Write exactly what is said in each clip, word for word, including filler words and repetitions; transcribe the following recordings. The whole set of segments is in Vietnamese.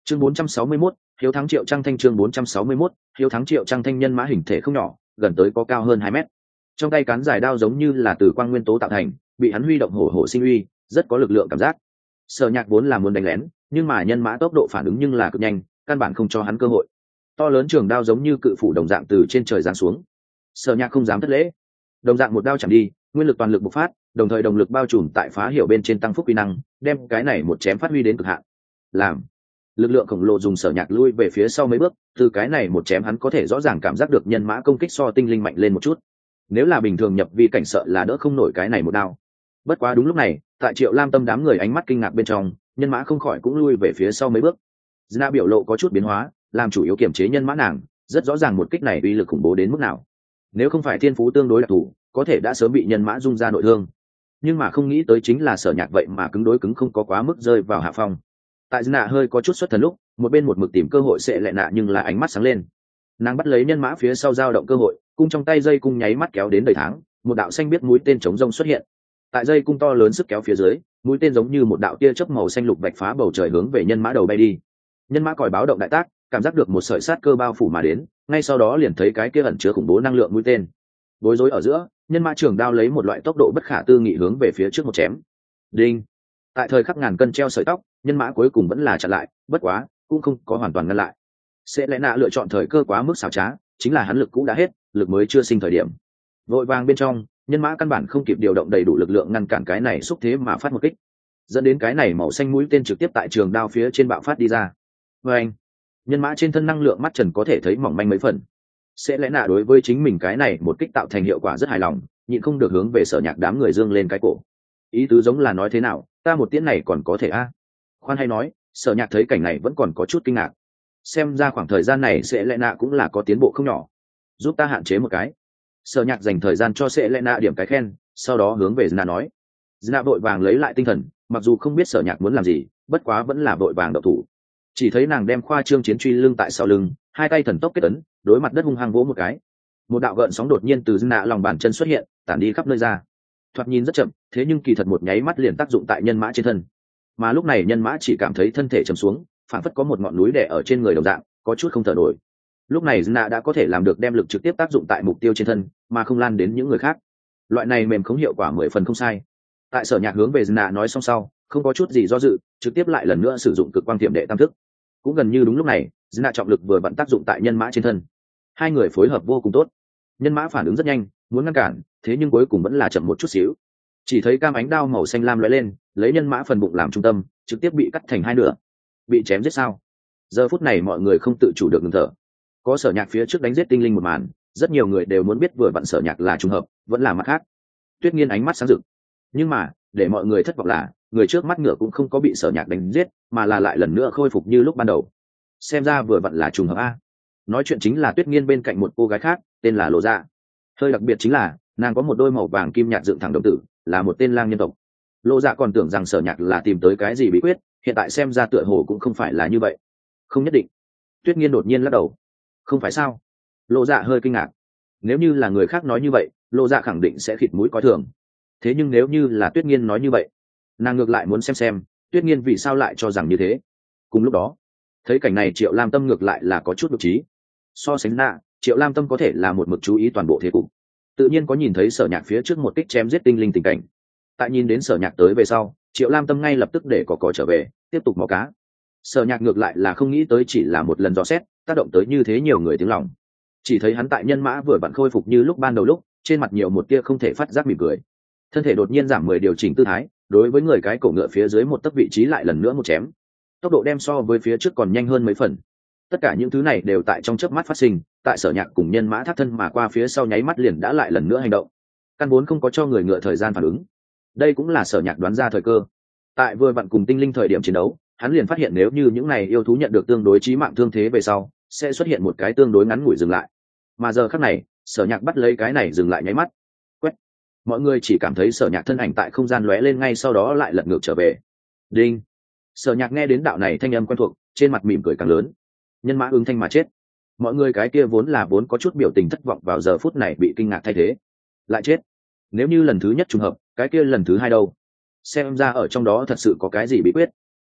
chương bốn trăm sáu mươi mốt, hiếu thắng Triệu Trăng Thanh. Chương bốn trăm sáu mươi mốt, hiếu thắng Triệu Trăng Thanh. Nhân mã hình thể không nhỏ, gần tới có cao hơn hai mét. Trong tay cán dài đao giống như là từ quang nguyên tố tạo thành, bị hắn huy động hổ hổ sinh uy, rất có lực lượng cảm giác. Sở Nhạc vốn là muốn đánh lén, nhưng mà nhân mã tốc độ phản ứng nhưng là cực nhanh, căn bản không cho hắn cơ hội. To lớn trường đao giống như cự phủ đồng dạng từ trên trời giáng xuống. Sở Nhạc không dám thất lễ, đồng dạng một đao chạm đi, nguyên lực toàn lực bộc phát, đồng thời đồng lực bao trùm tại phá hiểu bên trên tăng phúc uy năng, đem cái này một chém phát huy đến cực hạn. Làm lực lượng khổng lồ dùng Sở Nhạc lui về phía sau mấy bước, từ cái này một chém hắn có thể rõ ràng cảm giác được nhân mã công kích so tinh linh mạnh lên một chút. Nếu là bình thường nhập vi cảnh sợ là đỡ không nổi cái này một đao. Bất quá đúng lúc này, tại Triệu Lam Tâm đám người ánh mắt kinh ngạc bên trong, nhân mã không khỏi cũng lui về phía sau mấy bước. Zna biểu lộ có chút biến hóa, làm chủ yếu kiểm chế nhân mã nàng, rất rõ ràng một kích này uy lực khủng bố đến mức nào. Nếu không phải thiên phú tương đối đặc thù, có thể đã sớm bị nhân mã dung ra nội thương. Nhưng mà không nghĩ tới chính là Sở Nhạc vậy mà cứng đối cứng không có quá mức rơi vào hạ phong. Tại Zna hơi có chút xuất thần lúc, một bên một mực tìm cơ hội sẽ lẹ nạ nhưng là ánh mắt sáng lên. Nàng bắt lấy nhân mã phía sau dao động cơ hội, cung trong tay dây cung nháy mắt kéo đến đầy tháng, một đạo xanh biết mũi tên chống rông xuất hiện. Tại dây cung to lớn sức kéo phía dưới, mũi tên giống như một đạo tia chớp màu xanh lục vạch phá bầu trời hướng về nhân mã đầu bay đi. Nhân mã còi báo động đại tác, cảm giác được một sợi sát cơ bao phủ mà đến, ngay sau đó liền thấy cái kia ẩn chứa khủng bố năng lượng mũi tên. Bối rối ở giữa, nhân mã trường đao lấy một loại tốc độ bất khả tư nghị hướng về phía trước một chém. Đinh! Tại thời khắc ngàn cân treo sợi tóc, nhân mã cuối cùng vẫn là chặn lại, bất quá cũng không có hoàn toàn ngăn lại. Sẽ lẽ nạ lựa chọn thời cơ quá mức xảo trá, chính là hắn lực cũ đã hết, lực mới chưa sinh thời điểm. Vội vàng bên trong, nhân mã căn bản không kịp điều động đầy đủ lực lượng ngăn cản cái này xúc thế mà phát một kích, dẫn đến cái này màu xanh mũi tên trực tiếp tại trường đao phía trên bạo phát đi ra. Và anh, nhân mã trên thân năng lượng mắt trần có thể thấy mỏng manh mấy phần. Sẽ lẽ nạ đối với chính mình cái này một kích tạo thành hiệu quả rất hài lòng, nhịn không được hướng về Sở Nhạc đám người dương lên cái cổ. Ý tứ giống là nói thế nào, ta một tiễn này còn có thể a? Khoan hay nói, Sở Nhạc thấy cảnh này vẫn còn có chút kinh ngạc. Xem ra khoảng thời gian này Sẽ lẽ nạ cũng là có tiến bộ không nhỏ. Giúp ta hạn chế một cái. Sở Nhạc dành thời gian cho Sẽ lẽ nạ điểm cái khen, sau đó hướng về Zna nói. Zna vội vàng lấy lại tinh thần, mặc dù không biết Sở Nhạc muốn làm gì, bất quá vẫn là vội vàng động thủ. Chỉ thấy nàng đem khoa trương chiến truy lưng tại sau lưng, hai tay thần tốc kết ấn, đối mặt đất hung hăng vỗ một cái. Một đạo gợn sóng đột nhiên từ Zna lòng bàn chân xuất hiện, tản đi khắp nơi ra. Thoạt nhìn rất chậm, thế nhưng kỳ thật một nháy mắt liền tác dụng tại nhân mã trên thân. Mà lúc này nhân mã chỉ cảm thấy thân thể trầm xuống, phản phất có một ngọn núi đè ở trên người đồng dạng, có chút không thở nổi. Lúc này Zna đã có thể làm được đem lực trực tiếp tác dụng tại mục tiêu trên thân, mà không lan đến những người khác. Loại này mềm khống hiệu quả mười phần không sai. Tại Sở Nhạc hướng về Zna nói xong sau, không có chút gì do dự, trực tiếp lại lần nữa sử dụng cực quang tiệm đệ tam thức. Cũng gần như đúng lúc này, Zna trọng lực vừa vặn tác dụng tại nhân mã trên thân. Hai người phối hợp vô cùng tốt. Nhân mã phản ứng rất nhanh, muốn ngăn cản, thế nhưng cuối cùng vẫn là chậm một chút xíu. Chỉ thấy cam ánh đao màu xanh lam lóe lên, lấy nhân mã phần bụng làm trung tâm, trực tiếp bị cắt thành hai nửa. Bị chém giết sao? Giờ phút này mọi người không tự chủ được ngừng thở. Có Sở Nhạc phía trước đánh giết tinh linh một màn, rất nhiều người đều muốn biết vừa vặn Sở Nhạc là trùng hợp, vẫn là mặt khác. Tuyết Nghiên ánh mắt sáng rực. Nhưng mà, để mọi người thất vọng là, người trước mắt ngựa cũng không có bị Sở Nhạc đánh giết, mà là lại lần nữa khôi phục như lúc ban đầu. Xem ra vừa vặn là trùng hợp a. Nói chuyện chính là Tuyết Nghiên bên cạnh một cô gái khác, tên là Lộ Dạ. Hơi đặc biệt chính là, nàng có một đôi màu vàng kim nhạt dựng thẳng đồng tử, là một tên lang nhân tộc. Lộ Dạ còn tưởng rằng Sở Nhạc là tìm tới cái gì bí quyết, hiện tại xem ra tựa hồ cũng không phải là như vậy. Không nhất định. Tuyết Nghiên đột nhiên lắc đầu. Không phải sao? Lộ Dạ hơi kinh ngạc. Nếu như là người khác nói như vậy, Lộ Dạ khẳng định sẽ khịt mũi coi thường. Thế nhưng nếu như là Tuyết Nghiên nói như vậy, nàng ngược lại muốn xem xem Tuyết Nghiên vì sao lại cho rằng như thế. Cùng lúc đó, thấy cảnh này Triệu Lam Tâm ngược lại là có chút độc trí. So sánh nạ, Triệu Lam Tâm có thể là một mực chú ý toàn bộ thế cục, tự nhiên có nhìn thấy Sở Nhạc phía trước một kích chém giết tinh linh tình cảnh. Tại nhìn đến Sở Nhạc tới về sau, Triệu Lam Tâm ngay lập tức để cỏ cỏ trở về, tiếp tục mò cá. Sở Nhạc ngược lại là không nghĩ tới chỉ là một lần dò xét, tác động tới như thế nhiều người tiếng lòng. Chỉ thấy hắn tại nhân mã vừa vặn khôi phục như lúc ban đầu lúc, trên mặt nhiều một tia không thể phát giác mỉm cười. Thân thể đột nhiên giảm mười điều chỉnh tư thái, đối với người cái cổ ngựa phía dưới một tấc vị trí lại lần nữa một chém. Tốc độ đem so với phía trước còn nhanh hơn mấy phần. Tất cả những thứ này đều tại trong chớp mắt phát sinh, tại Sở Nhạc cùng nhân mã thác thân mà qua phía sau nháy mắt liền đã lại lần nữa hành động. Căn vốn không có cho người ngựa thời gian phản ứng. Đây cũng là Sở Nhạc đoán ra thời cơ. Tại vừa vặn cùng tinh linh thời điểm chiến đấu, hắn liền phát hiện nếu như những này yêu thú nhận được tương đối chí mạng thương thế về sau, sẽ xuất hiện một cái tương đối ngắn ngủi dừng lại. Mà giờ khắc này, Sở Nhạc bắt lấy cái này dừng lại nháy mắt. Quét. Mọi người chỉ cảm thấy Sở Nhạc thân ảnh tại không gian lóe lên ngay sau đó lại lật ngược trở về. Đinh. Sở Nhạc nghe đến đạo này thanh âm quen thuộc, trên mặt mỉm cười càng lớn. Nhân mã ứng thanh mà chết. Mọi người cái kia vốn là vốn có chút biểu tình thất vọng vào giờ phút này bị kinh ngạc thay thế. Lại chết. Nếu như lần thứ nhất trùng hợp, cái kia lần thứ hai đâu? Xem ra ở trong đó thật sự có cái gì bí quyết.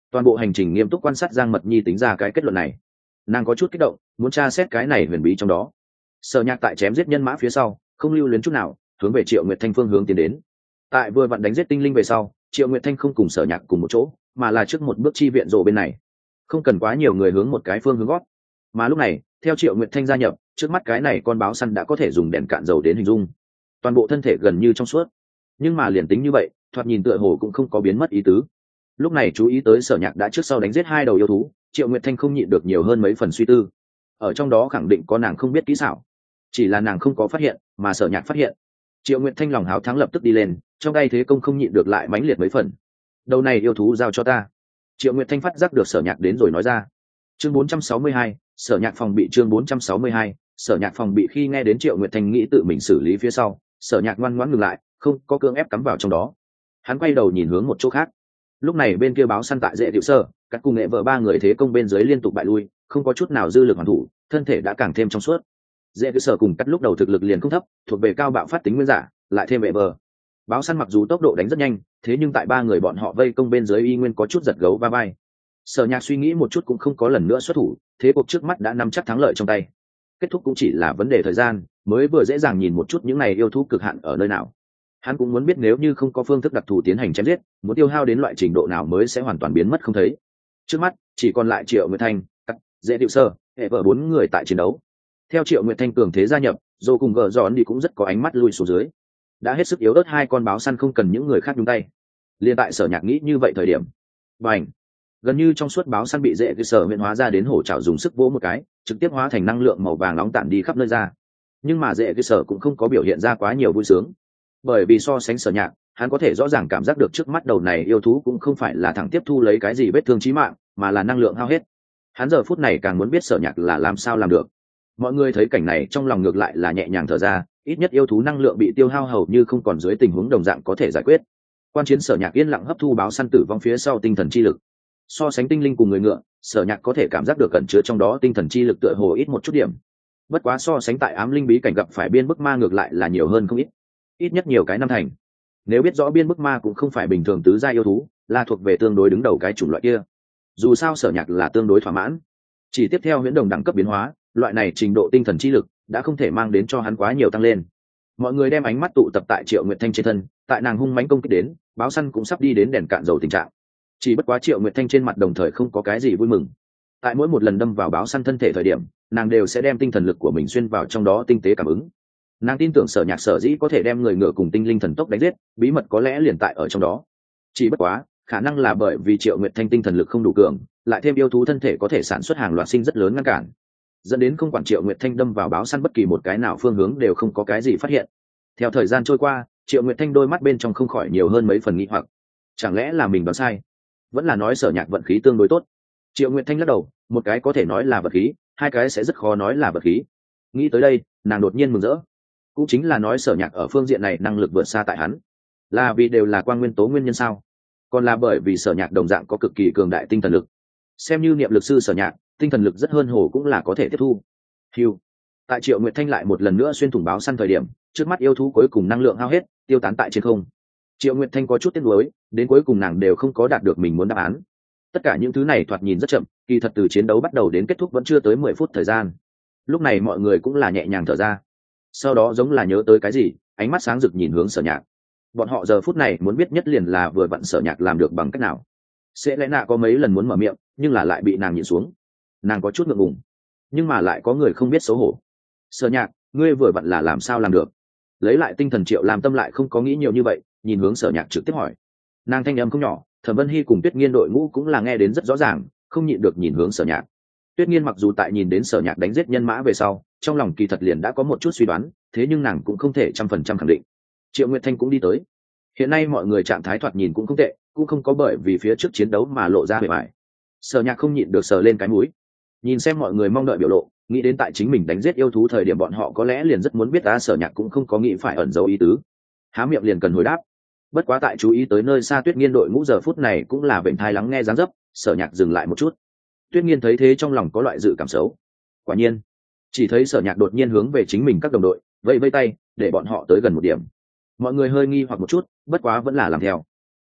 Toàn bộ hành trình nghiêm túc quan sát Giang Mật Nhi tính ra cái kết luận này. Nàng có chút kích động, muốn tra xét cái này huyền bí trong đó. Sở Nhạc tại chém giết nhân mã phía sau, không lưu luyến chút nào, hướng về Triệu Nguyệt Thanh phương hướng tiến đến. Tại vừa vặn đánh giết tinh linh về sau, Triệu Nguyệt Thanh không cùng Sở Nhạc cùng một chỗ, mà là trước một bước chi viện rồ bên này. Không cần quá nhiều người hướng một cái phương hướng gót. Mà lúc này, theo Triệu Nguyệt Thanh gia nhập, trước mắt cái này con báo săn đã có thể dùng đèn cạn dầu đến hình dung. Toàn bộ thân thể gần như trong suốt. Nhưng mà liền tính như vậy, thoạt nhìn tựa hồ cũng không có biến mất ý tứ. Lúc này chú ý tới Sở Nhạc đã trước sau đánh giết hai đầu yêu thú, Triệu Nguyệt Thanh không nhịn được nhiều hơn mấy phần suy tư. Ở trong đó khẳng định có nàng không biết kỹ xảo, chỉ là nàng không có phát hiện, mà Sở Nhạc phát hiện. Triệu Nguyệt Thanh lòng háo thắng lập tức đi lên, trong tay thế công không nhịn được lại mãnh liệt mấy phần. Đầu này yêu thú giao cho ta. Triệu Nguyệt Thanh phát giác được Sở Nhạc đến rồi nói ra. Chương bốn trăm sáu mươi hai, Sở Nhạc phòng bị. Chương bốn trăm sáu mươi hai, Sở Nhạc phòng bị. Khi nghe đến Triệu Nguyệt Thanh nghĩ tự mình xử lý phía sau, Sở Nhạc ngoan ngoãn ngừng lại, không có cưỡng ép cắm vào trong đó. Hắn quay đầu nhìn hướng một chỗ khác. Lúc này bên kia báo săn tại dễ tiểu sơ, các cung nghệ vợ ba người thế công bên dưới liên tục bại lui, không có chút nào dư lực hoàn thủ, thân thể đã càng thêm trong suốt. Dễ tiểu sơ cùng cắt lúc đầu thực lực liền không thấp, thuộc về cao bạo phát tính nguyên giả, lại thêm vệ vợ. Báo săn mặc dù tốc độ đánh rất nhanh, thế nhưng tại ba người bọn họ vây công bên dưới y nguyên có chút giật gấu va vai. Sở Nhạc suy nghĩ một chút cũng không có lần nữa xuất thủ, thế cuộc trước mắt đã nắm chắc thắng lợi trong tay. Kết thúc cũng chỉ là vấn đề thời gian, mới vừa dễ dàng nhìn một chút những này yêu thú cực hạn ở nơi nào. Hắn cũng muốn biết nếu như không có phương thức đặc thù tiến hành chém giết, muốn tiêu hao đến loại trình độ nào mới sẽ hoàn toàn biến mất không thấy. Trước mắt chỉ còn lại Triệu Nguyệt Thanh, Dễ Điệu Sơ, hệ vợ bốn người tại chiến đấu. Theo Triệu Nguyệt Thanh cường thế gia nhập, Dô cùng gờ giòn đi cũng rất có ánh mắt lui xuống dưới. Đã hết sức yếu ớt hai con báo săn không cần những người khác nhúng tay. Liên tại Sở Nhạc nghĩ như vậy thời điểm, bành, gần như trong suốt báo săn bị Dễ Điệu Sơ huyện hóa ra đến hổ trảo dùng sức vỗ một cái, trực tiếp hóa thành năng lượng màu vàng nóng tản đi khắp nơi ra. Nhưng mà Dễ Điệu Sơ cũng không có biểu hiện ra quá nhiều vui sướng. Bởi vì so sánh Sở Nhạc, hắn có thể rõ ràng cảm giác được trước mắt đầu này yêu thú cũng không phải là thẳng tiếp thu lấy cái gì vết thương chí mạng, mà là năng lượng hao hết. Hắn giờ phút này càng muốn biết Sở Nhạc là làm sao làm được. Mọi người thấy cảnh này trong lòng ngược lại là nhẹ nhàng thở ra, ít nhất yêu thú năng lượng bị tiêu hao hầu như không còn dưới tình huống đồng dạng có thể giải quyết. Quan chiến Sở Nhạc yên lặng hấp thu báo săn tử vong phía sau tinh thần chi lực. So sánh tinh linh cùng người ngựa, Sở Nhạc có thể cảm giác được cẩn chứa trong đó tinh thần chi lực tựa hồ ít một chút điểm. Bất quá so sánh tại ám linh bí cảnh gặp phải biên bức ma ngược lại là nhiều hơn không ít. Ít nhất nhiều cái năm thành. Nếu biết rõ biên bức ma cũng không phải bình thường tứ gia yêu thú, là thuộc về tương đối đứng đầu cái chủng loại kia. Dù sao Sở Nhạc là tương đối thỏa mãn. Chỉ tiếp theo huyễn đồng đẳng cấp biến hóa, loại này trình độ tinh thần chi lực đã không thể mang đến cho hắn quá nhiều tăng lên. Mọi người đem ánh mắt tụ tập tại Triệu Nguyệt Thanh trên thân, tại nàng hung mãnh công kích đến, báo săn cũng sắp đi đến đèn cạn dầu tình trạng. Chỉ bất quá Triệu Nguyệt Thanh trên mặt đồng thời không có cái gì vui mừng. Tại mỗi một lần đâm vào báo săn thân thể thời điểm, nàng đều sẽ đem tinh thần lực của mình xuyên vào trong đó tinh tế cảm ứng. Nàng tin tưởng Sở Nhạc sở dĩ có thể đem người ngựa cùng tinh linh thần tốc đánh giết, bí mật có lẽ liền tại ở trong đó. Chỉ bất quá, khả năng là bởi vì Triệu Nguyệt Thanh tinh thần lực không đủ cường, lại thêm yêu thú thân thể có thể sản xuất hàng loạt sinh rất lớn ngăn cản, dẫn đến không quản Triệu Nguyệt Thanh đâm vào báo săn bất kỳ một cái nào phương hướng đều không có cái gì phát hiện. Theo thời gian trôi qua, Triệu Nguyệt Thanh đôi mắt bên trong không khỏi nhiều hơn mấy phần nghi hoặc. Chẳng lẽ là mình đoán sai? Vẫn là nói Sở Nhạc vận khí tương đối tốt? Triệu Nguyệt Thanh lắc đầu, một cái có thể nói là vật khí, hai cái sẽ rất khó nói là vật khí. Nghĩ tới đây, nàng đột nhiên mừng rỡ. Cũng chính là nói Sở Nhạc ở phương diện này năng lực vượt xa tại hắn, là vì đều là quang nguyên tố nguyên nhân sao? Còn là bởi vì Sở Nhạc đồng dạng có cực kỳ cường đại tinh thần lực. Xem như niệm lực sư Sở Nhạc, tinh thần lực rất hơn hồ cũng là có thể tiếp thu. Hưu. Tại Triệu Nguyệt Thanh lại một lần nữa xuyên thủng báo săn thời điểm, trước mắt yêu thú cuối cùng năng lượng hao hết, tiêu tán tại trên không. Triệu Nguyệt Thanh có chút tiếc nuối, đến cuối cùng nàng đều không có đạt được mình muốn đáp án. Tất cả những thứ này thoạt nhìn rất chậm, kỳ thật từ chiến đấu bắt đầu đến kết thúc vẫn chưa tới mười phút thời gian. Lúc này mọi người cũng là nhẹ nhàng thở ra. Sau đó giống là nhớ tới cái gì, ánh mắt sáng rực nhìn hướng Sở Nhạc. Bọn họ giờ phút này muốn biết nhất liền là vừa vặn Sở Nhạc làm được bằng cách nào. Sẽ lẽ nạ có mấy lần muốn mở miệng, nhưng là lại bị nàng nhịn xuống. Nàng có chút ngượng ngùng, nhưng mà lại có người không biết xấu hổ. Sở Nhạc, ngươi vừa vặn là làm sao làm được? Lấy lại tinh thần Triệu làm tâm lại không có nghĩ nhiều như vậy, nhìn hướng Sở Nhạc trực tiếp hỏi. Nàng thanh âm không nhỏ, Thẩm Vân Hy cùng Tuyết Nghiên đội ngũ cũng là nghe đến rất rõ ràng, không nhịn được nhìn hướng Sở Nhạc. Tuyết Nghiên mặc dù tại nhìn đến Sở Nhạc đánh giết nhân mã về sau, trong lòng kỳ thật liền đã có một chút suy đoán, thế nhưng nàng cũng không thể trăm phần trăm khẳng định. Triệu Nguyệt Thanh cũng đi tới. Hiện nay mọi người trạng thái thoạt nhìn cũng không tệ, cũng không có bởi vì phía trước chiến đấu mà lộ ra bề bại. Sở Nhạc không nhịn được sờ lên cái mũi, nhìn xem mọi người mong đợi biểu lộ, nghĩ đến tại chính mình đánh giết yêu thú thời điểm bọn họ có lẽ liền rất muốn biết ta. Sở Nhạc cũng không có nghĩ phải ẩn giấu ý tứ, há miệng liền cần hồi đáp. Bất quá tại chú ý tới nơi xa Tuyết Nghiên đội ngũ giờ phút này cũng là vểnh thai lắng nghe dáng dấp, Sở Nhạc dừng lại một chút. Tuyết Nghiên thấy thế trong lòng có loại dự cảm xấu. Quả nhiên, chỉ thấy Sở Nhạc đột nhiên hướng về chính mình các đồng đội vẫy vẫy tay để bọn họ tới gần một điểm. Mọi người hơi nghi hoặc một chút, bất quá vẫn là làm theo.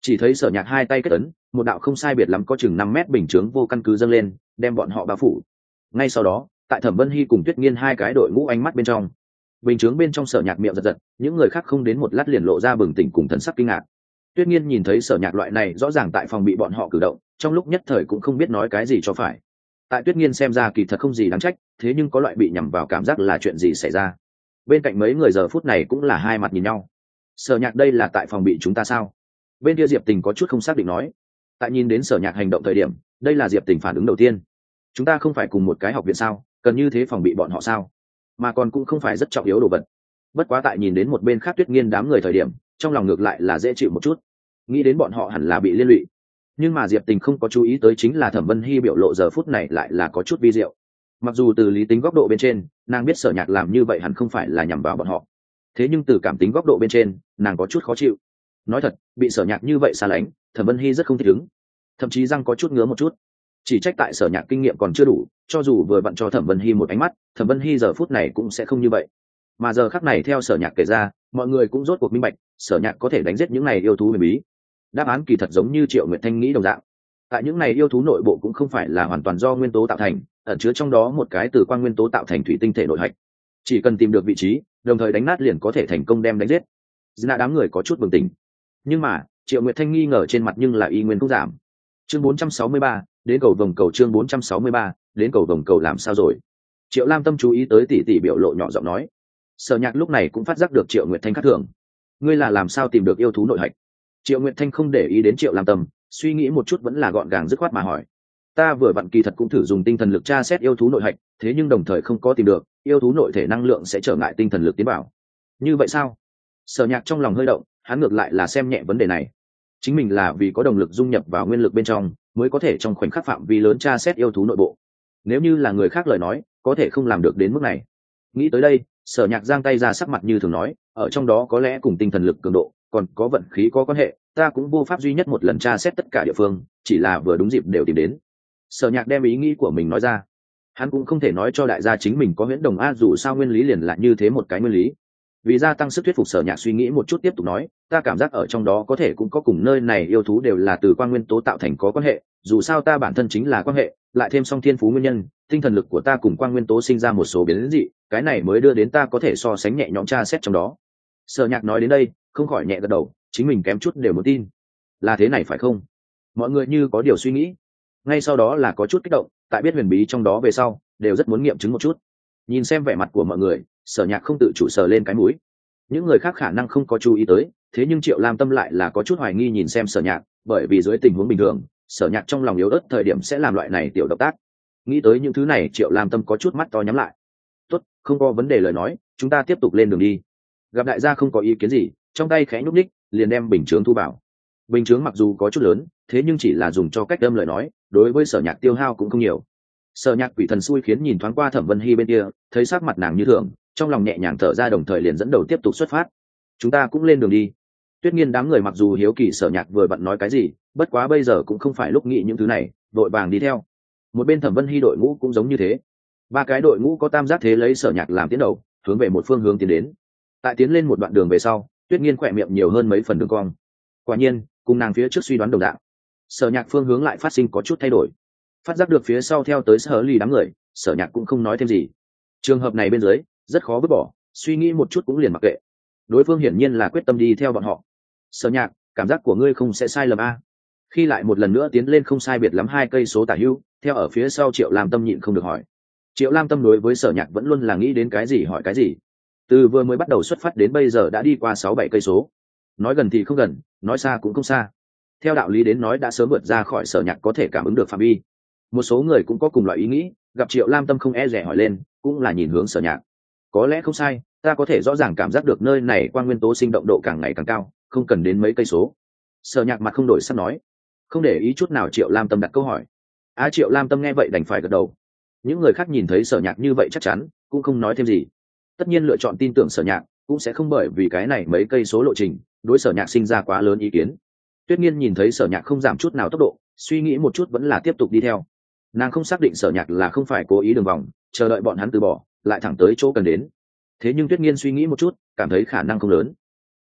Chỉ thấy Sở Nhạc hai tay kết ấn, một đạo không sai biệt lắm có chừng năm mét bình chướng vô căn cứ dâng lên, đem bọn họ bao phủ. Ngay sau đó, tại Thẩm Vân Hy cùng Tuyết Nghiên hai cái đội ngũ ánh mắt bên trong, bình chướng bên trong Sở Nhạc miệng giật giật, những người khác không đến một lát liền lộ ra bừng tỉnh cùng thần sắc kinh ngạc. Tuyết Nghiên nhìn thấy Sở Nhạc loại này rõ ràng tại phòng bị bọn họ cử động, trong lúc nhất thời cũng không biết nói cái gì cho phải. Tại Tuyết Nghiên xem ra kỳ thật không gì đáng trách, thế nhưng có loại bị nhằm vào cảm giác là chuyện gì xảy ra. Bên cạnh mấy người giờ phút này cũng là hai mặt nhìn nhau. Sở Nhạc đây là tại phòng bị chúng ta sao? Bên kia Diệp Tình có chút không xác định nói. Tại nhìn đến Sở Nhạc hành động thời điểm, đây là Diệp Tình phản ứng đầu tiên. Chúng ta không phải cùng một cái học viện sao, cần như thế phòng bị bọn họ sao? Mà còn cũng không phải rất trọng yếu đồ vật. Bất quá tại nhìn đến một bên khác Tuyết Nghiên đám người thời điểm, trong lòng ngược lại là dễ chịu một chút, nghĩ đến bọn họ hẳn là bị liên lụy. Nhưng mà Diệp Tình không có chú ý tới chính là Thẩm Vân Hy biểu lộ giờ phút này lại là có chút vi diệu. Mặc dù từ lý tính góc độ bên trên nàng biết Sở Nhạc làm như vậy hẳn không phải là nhằm vào bọn họ, thế nhưng từ cảm tính góc độ bên trên nàng có chút khó chịu. Nói thật, bị Sở Nhạc như vậy xa lánh, Thẩm Vân Hy rất không thích ứng, thậm chí răng có chút ngứa một chút. Chỉ trách tại Sở Nhạc kinh nghiệm còn chưa đủ, cho dù vừa vặn cho Thẩm Vân Hy một ánh mắt, Thẩm Vân Hy giờ phút này cũng sẽ không như vậy. Mà giờ khắc này theo Sở Nhạc kể ra, mọi người cũng rốt cuộc minh bạch, Sở Nhạc có thể đánh giết những này yêu thú huyền bí. Đáp án kỳ thật giống như Triệu Nguyệt Thanh nghĩ đồng dạng. Tại những này yêu thú nội bộ cũng không phải là hoàn toàn do nguyên tố tạo thành, ẩn chứa trong đó một cái từ quang nguyên tố tạo thành thủy tinh thể nội hạch. Chỉ cần tìm được vị trí, đồng thời đánh nát liền có thể thành công đem đánh giết. Dna đám người có chút bừng tỉnh. Nhưng mà, Triệu Nguyệt Thanh nghi ngờ trên mặt nhưng là y nguyên cũng giảm. Chương bốn trăm sáu mươi ba, đến cầu vồng cầu chương bốn trăm sáu mươi ba, đến cầu vồng cầu làm sao rồi? Triệu Lam Tâm chú ý tới tỷ tỷ biểu lộ nhỏ giọng nói. Sở Nhạc lúc này cũng phát giác được Triệu Nguyệt Thanh khác thường. Ngươi là làm sao tìm được yêu thú nội hạch? Triệu Nguyệt Thanh không để ý đến Triệu Lam Tâm, suy nghĩ một chút vẫn là gọn gàng dứt khoát mà hỏi. Ta vừa vặn kỳ thật cũng thử dùng tinh thần lực tra xét yêu thú nội hạch, thế nhưng đồng thời không có tìm được, yêu thú nội thể năng lượng sẽ trở ngại tinh thần lực tiến bảo. Như vậy sao? Sở Nhạc trong lòng hơi động, hắn ngược lại là xem nhẹ vấn đề này. Chính mình là vì có động lực dung nhập vào nguyên lực bên trong, mới có thể trong khoảnh khắc phạm vi lớn tra xét yêu thú nội bộ. Nếu như là người khác lời nói, có thể không làm được đến mức này. Nghĩ tới đây, Sở Nhạc giang tay ra sắc mặt như thường nói, ở trong đó có lẽ cùng tinh thần lực cường độ, còn có vận khí có quan hệ, ta cũng vô pháp duy nhất một lần tra xét tất cả địa phương, chỉ là vừa đúng dịp đều tìm đến. Sở Nhạc đem ý nghĩ của mình nói ra. Hắn cũng không thể nói cho đại gia chính mình có huyễn đồng a, dù sao nguyên lý liền là như thế một cái nguyên lý. Vì gia tăng sức thuyết phục, Sở Nhạc suy nghĩ một chút tiếp tục nói, ta cảm giác ở trong đó có thể cũng có cùng nơi này yêu thú đều là từ quang nguyên tố tạo thành có quan hệ, dù sao ta bản thân chính là quan hệ, lại thêm song thiên phú nguyên nhân, tinh thần lực của ta cùng quang nguyên tố sinh ra một số biến dị, cái này mới đưa đến ta có thể so sánh nhẹ nhõm tra xét trong đó. Sở Nhạc nói đến đây, không khỏi nhẹ gật đầu, chính mình kém chút đều muốn tin. Là thế này phải không? Mọi người như có điều suy nghĩ. Ngay sau đó là có chút kích động, tại biết huyền bí trong đó về sau, đều rất muốn nghiệm chứng một chút. Nhìn xem vẻ mặt của mọi người, Sở Nhạc không tự chủ sờ lên cái mũi. Những người khác khả năng không có chú ý tới, thế nhưng Triệu Lam Tâm lại là có chút hoài nghi nhìn xem Sở Nhạc, bởi vì dưới tình huống bình thường, Sở Nhạc trong lòng yếu ớt thời điểm sẽ làm loại này tiểu động tác. Nghĩ tới những thứ này, Triệu Lam Tâm có chút mắt to nhắm lại. Tốt, không có vấn đề lời nói, chúng ta tiếp tục lên đường đi. Gặp đại gia không có ý kiến gì, trong tay khẽ nhúc nhích, liền đem bình chướng thu vào. Bình chướng mặc dù có chút lớn, thế nhưng chỉ là dùng cho cách đâm lời nói, đối với Sở Nhạc tiêu hao cũng không nhiều. Sở Nhạc quỷ thần xui khiến nhìn thoáng qua Thẩm Vân Hy bên kia, thấy sắc mặt nàng như thường, trong lòng nhẹ nhàng thở ra, đồng thời liền dẫn đầu tiếp tục xuất phát. Chúng ta cũng lên đường đi. Tuyết Nghiên đám người mặc dù hiếu kỳ Sở Nhạc vừa bận nói cái gì, bất quá bây giờ cũng không phải lúc nghĩ những thứ này, đội vàng đi theo. Một bên Thẩm Vân Hy đội ngũ cũng giống như thế. Ba cái đội ngũ có tam giác thế lấy Sở Nhạc làm tiến đầu, hướng về một phương hướng tiến đến. Tại tiến lên một đoạn đường về sau, Tuyết Nghiên khỏe miệng nhiều hơn mấy phần đường cong. Quả nhiên, cùng nàng phía trước suy đoán đồng dạng, Sở Nhạc phương hướng lại phát sinh có chút thay đổi. Phát giác được phía sau theo tới Sở Ly đám người, Sở Nhạc cũng không nói thêm gì. Trường hợp này bên dưới rất khó vứt bỏ, suy nghĩ một chút cũng liền mặc kệ. Đối phương hiển nhiên là quyết tâm đi theo bọn họ. Sở Nhạc, cảm giác của ngươi không sẽ sai lầm a? Khi lại một lần nữa tiến lên không sai biệt lắm hai cây số tả hữu, theo ở phía sau Triệu Lam Tâm nhịn không được hỏi. Triệu Lam Tâm đối với Sở Nhạc vẫn luôn là nghĩ đến cái gì hỏi cái gì. Từ vừa mới bắt đầu xuất phát đến bây giờ đã đi qua sáu bảy cây số. Nói gần thì không gần, nói xa cũng không xa. Theo đạo lý đến nói đã sớm vượt ra khỏi Sở Nhạc có thể cảm ứng được phạm vi. Một số người cũng có cùng loại ý nghĩ, gặp Triệu Lam Tâm không e dè hỏi lên, cũng là nhìn hướng Sở Nhạc. Có lẽ không sai, ta có thể rõ ràng cảm giác được nơi này quang nguyên tố sinh động độ càng ngày càng cao, không cần đến mấy cây số. Sở Nhạc mặt không đổi sắc nói, không để ý chút nào Triệu Lam Tâm đặt câu hỏi. Á Triệu Lam Tâm nghe vậy đành phải gật đầu. Những người khác nhìn thấy Sở Nhạc như vậy chắc chắn, cũng không nói thêm gì. Tất nhiên lựa chọn tin tưởng Sở Nhạc, cũng sẽ không bởi vì cái này mấy cây số lộ trình, đối Sở Nhạc sinh ra quá lớn ý kiến. Tuyết Nghiên nhìn thấy Sở Nhạc không giảm chút nào tốc độ, suy nghĩ một chút vẫn là tiếp tục đi theo. Nàng không xác định Sở Nhạc là không phải cố ý đường vòng, chờ đợi bọn hắn từ bỏ, lại thẳng tới chỗ cần đến. Thế nhưng Tuyết Nghiên suy nghĩ một chút, cảm thấy khả năng không lớn.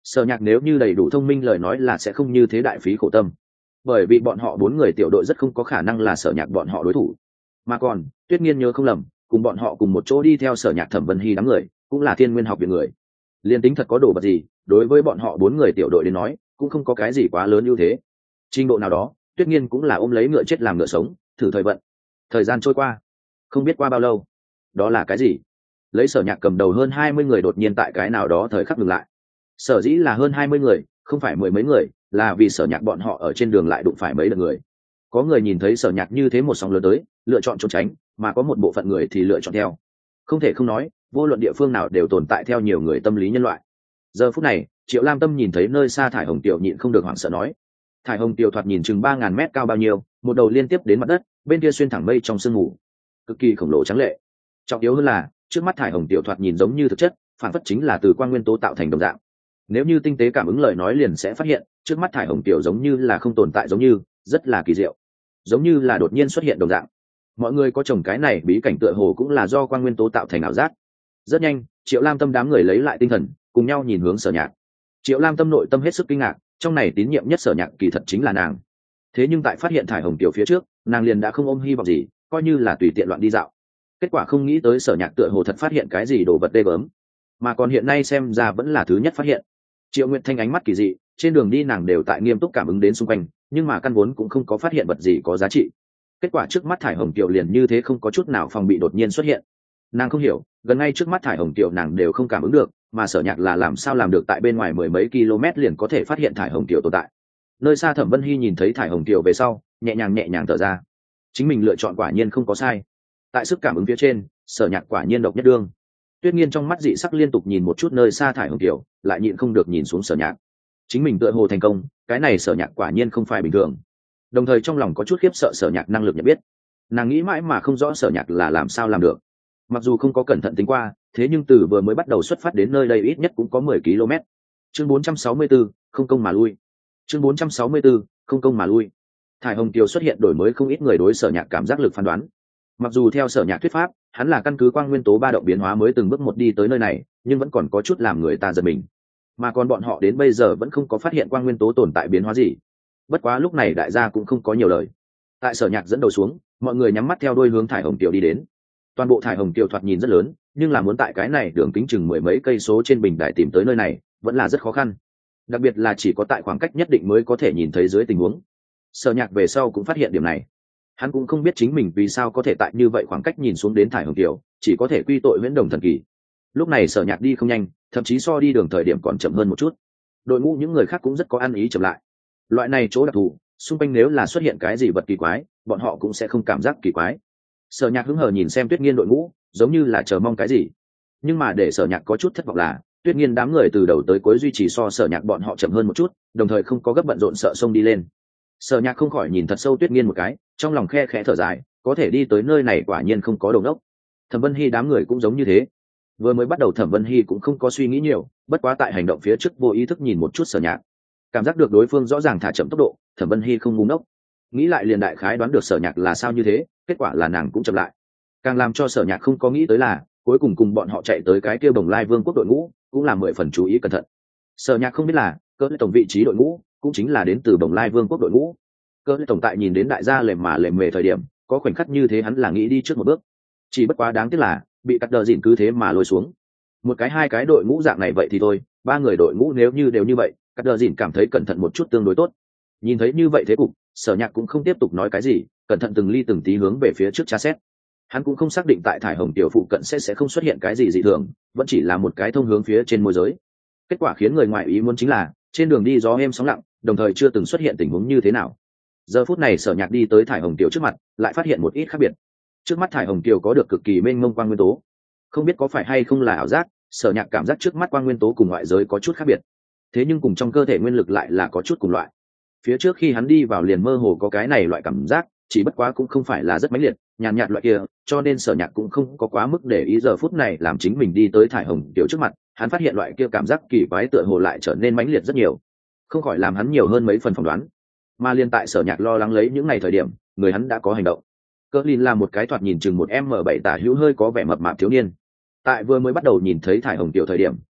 Sở Nhạc nếu như đầy đủ thông minh lời nói là sẽ không như thế đại phí khổ tâm, bởi vì bọn họ bốn người tiểu đội rất không có khả năng là Sở Nhạc bọn họ đối thủ. Mà còn Tuyết Nghiên nhớ không lầm, cùng bọn họ cùng một chỗ đi theo Sở Nhạc Thẩm Vân Hy đám người cũng là Thiên Nguyên học viện người. Liên tính thật có đồ vật gì, đối với bọn họ bốn người tiểu đội đến nói cũng không có cái gì quá lớn ưu thế. Trình độ nào đó Tuyết Nghiên cũng là ôm lấy ngựa chết làm ngựa sống, thử thời vận. Thời gian trôi qua không biết qua bao lâu. Đó là cái gì? Lấy Sở Nhạc cầm đầu hơn hai mươi người đột nhiên tại cái nào đó thời khắc dừng lại. Sở dĩ là hơn hai mươi người, không phải mười mấy người, là vì Sở Nhạc bọn họ ở trên đường lại đụng phải mấy đợt người. Có người nhìn thấy Sở Nhạc như thế một sóng lớn tới, lựa chọn trốn tránh, mà có một bộ phận người thì lựa chọn theo. Không thể không nói, vô luận địa phương nào đều tồn tại theo nhiều người tâm lý nhân loại. Giờ phút này, Triệu Lam Tâm nhìn thấy nơi xa thải hồng tiểu nhịn không được hoảng sợ nói. Thải hồng tiểu thoạt nhìn chừng ba ngàn mét cao bao nhiêu, một đầu liên tiếp đến mặt đất, bên kia xuyên thẳng mây trong sương mù, cực kỳ khổng lồ trắng lệ. Trọng yếu hơn là, trước mắt thải hồng tiểu thoạt nhìn giống như thực chất, phản phất chính là từ quang nguyên tố tạo thành đồng dạng. Nếu như tinh tế cảm ứng lời nói liền sẽ phát hiện, trước mắt thải hồng tiểu giống như là không tồn tại giống như, rất là kỳ diệu, giống như là đột nhiên xuất hiện đồng dạng. Mọi người có trồng cái này bí cảnh tựa hồ cũng là do quang nguyên tố tạo thành ảo giác. Rất nhanh, Triệu Lam Tâm đám người lấy lại tinh thần, cùng nhau nhìn hướng Sở Nhạc. Triệu Lam Tâm nội tâm hết sức kinh ngạc, trong này tín nhiệm nhất Sở Nhạc kỳ thật chính là nàng. Thế nhưng tại phát hiện thải hồng tiểu phía trước, nàng liền đã không ôm hy vọng gì, coi như là tùy tiện loạn đi dạo. Kết quả không nghĩ tới Sở Nhạc tựa hồ thật phát hiện cái gì đồ vật ghê gớm, mà còn hiện nay xem ra vẫn là thứ nhất phát hiện. Triệu Nguyệt Thanh ánh mắt kỳ dị, trên đường đi nàng đều tại nghiêm túc cảm ứng đến xung quanh, nhưng mà căn vốn cũng không có phát hiện vật gì có giá trị. Kết quả trước mắt thải hồng tiểu liền như thế không có chút nào phòng bị đột nhiên xuất hiện. Nàng không hiểu, gần ngay trước mắt thải hồng tiểu nàng đều không cảm ứng được, mà Sở Nhạc là làm sao làm được tại bên ngoài mười mấy km liền có thể phát hiện thải hồng tiểu tồn tại. Nơi xa Thẩm Vân Hy nhìn thấy thải hồng tiểu về sau, nhẹ nhàng nhẹ nhàng thở ra. Chính mình lựa chọn quả nhiên không có sai. Tại sức cảm ứng phía trên, Sở Nhạc quả nhiên độc nhất đương. Tuyết Nghiên trong mắt dị sắc liên tục nhìn một chút nơi xa thải hồng tiểu, lại nhịn không được nhìn xuống Sở Nhạc. Chính mình tựa hồ thành công, cái này Sở Nhạc quả nhiên không phải bình thường. Đồng thời trong lòng có chút khiếp sợ Sở Nhạc năng lực nhận biết. Nàng nghĩ mãi mà không rõ Sở Nhạc là làm sao làm được. Mặc dù không có cẩn thận tính qua, thế nhưng từ vừa mới bắt đầu xuất phát đến nơi đây ít nhất cũng có mười ki lô mét. Chương bốn trăm sáu mươi tư, không công mà lui. Chương bốn trăm sáu mươi tư, không công mà lui. Thải hồng tiểu xuất hiện đổi mới không ít người đối Sở Nhạc cảm giác lực phán đoán. Mặc dù theo Sở Nhạc thuyết pháp, hắn là căn cứ quang nguyên tố ba động biến hóa mới từng bước một đi tới nơi này, nhưng vẫn còn có chút làm người ta giật mình. Mà còn bọn họ đến bây giờ vẫn không có phát hiện quang nguyên tố tồn tại biến hóa gì. Bất quá lúc này đại gia cũng không có nhiều lời. Tại Sở Nhạc dẫn đầu xuống, mọi người nhắm mắt theo đuôi hướng thải hồng tiểu đi đến. Toàn bộ thải hồng tiểu thoạt nhìn rất lớn, nhưng là muốn tại cái này đường kính chừng mười mấy cây số trên bình đài tìm tới nơi này, vẫn là rất khó khăn. Đặc biệt là chỉ có tại khoảng cách nhất định mới có thể nhìn thấy dưới tình huống. Sở Nhạc về sau cũng phát hiện điểm này. Hắn cũng không biết chính mình vì sao có thể tại như vậy khoảng cách nhìn xuống đến thải hồng tiểu, chỉ có thể quy tội Viễn Đồng thần kỳ. Lúc này Sở Nhạc đi không nhanh, thậm chí so đi đường thời điểm còn chậm hơn một chút. Đội ngũ những người khác cũng rất có ăn ý chậm lại. Loại này chỗ đặc thù, xung quanh nếu là xuất hiện cái gì vật kỳ quái, bọn họ cũng sẽ không cảm giác kỳ quái. Sở Nhạc hứng hờ nhìn xem Tuyết Nghiên đội ngũ, giống như là chờ mong cái gì. Nhưng mà để Sở Nhạc có chút thất vọng là, Tuyết Nghiên đám người từ đầu tới cuối duy trì so Sở Nhạc bọn họ chậm hơn một chút, đồng thời không có gấp bận rộn sợ xông đi lên. Sở Nhạc không khỏi nhìn thật sâu Tuyết Nghiên một cái, trong lòng khe khẽ thở dài, có thể đi tới nơi này quả nhiên không có đầu óc. Thẩm Vân Hy đám người cũng giống như thế. Vừa mới bắt đầu Thẩm Vân Hy cũng không có suy nghĩ nhiều, bất quá tại hành động phía trước vô ý thức nhìn một chút Sở Nhạc, cảm giác được đối phương rõ ràng thả chậm tốc độ, Thẩm Vân Hy không ngu ngốc, nghĩ lại liền đại khái đoán được Sở Nhạc là sao như thế, kết quả là nàng cũng chậm lại. Càng làm cho Sở Nhạc không có nghĩ tới là, cuối cùng cùng bọn họ chạy tới cái kia Bồng Lai Vương quốc đội ngũ, cũng là mười phần chú ý cẩn thận. Sở Nhạc không biết là, cỡ tổng vị trí đội ngũ cũng chính là đến từ Bồng Lai Vương quốc đội ngũ. Cỡ tổng tại nhìn đến đại gia lềm mà lềm mề thời điểm, có khoảnh khắc như thế hắn là nghĩ đi trước một bước. Chỉ bất quá đáng tiếc là, bị cắt đờ dỉn cứ thế mà lôi xuống. Một cái hai cái đội ngũ dạng này vậy thì thôi, ba người đội ngũ nếu như đều như vậy, cắt đờ dỉn cảm thấy cẩn thận một chút tương đối tốt. Nhìn thấy như vậy thế cục, Sở Nhạc cũng không tiếp tục nói cái gì, cẩn thận từng ly từng tí hướng về phía trước tra xét. Hắn cũng không xác định tại thải hồng tiểu phụ cận sẽ sẽ không xuất hiện cái gì dị thường, vẫn chỉ là một cái thông hướng phía trên môi giới. Kết quả khiến người ngoài ý muốn chính là, trên đường đi gió êm sóng lặng, đồng thời chưa từng xuất hiện tình huống như thế nào. Giờ phút này Sở Nhạc đi tới thải hồng tiểu trước mặt, lại phát hiện một ít khác biệt. Trước mắt thải hồng tiểu có được cực kỳ mênh mông quang nguyên tố, không biết có phải hay không là ảo giác, Sở Nhạc cảm giác trước mắt quang nguyên tố cùng ngoại giới có chút khác biệt, thế nhưng cùng trong cơ thể nguyên lực lại là có chút cùng loại. Phía trước khi hắn đi vào liền mơ hồ có cái này loại cảm giác, chỉ bất quá cũng không phải là rất mãnh liệt, nhàn nhạt loại kia, cho nên Sở Nhạc cũng không có quá mức để ý. Giờ phút này làm chính mình đi tới thải hồng tiểu trước mặt, hắn phát hiện loại kia cảm giác kỳ quái tựa hồ lại trở nên mãnh liệt rất nhiều, không khỏi làm hắn nhiều hơn mấy phần phỏng đoán. Mà liên tại Sở Nhạc lo lắng lấy những ngày thời điểm, người hắn đã có hành động. Cỡ Lin là một cái thoạt nhìn chừng một em bảy tả hữu hơi có vẻ mập mạp thiếu niên. Tại vừa mới bắt đầu nhìn thấy thải hồng tiểu thời điểm,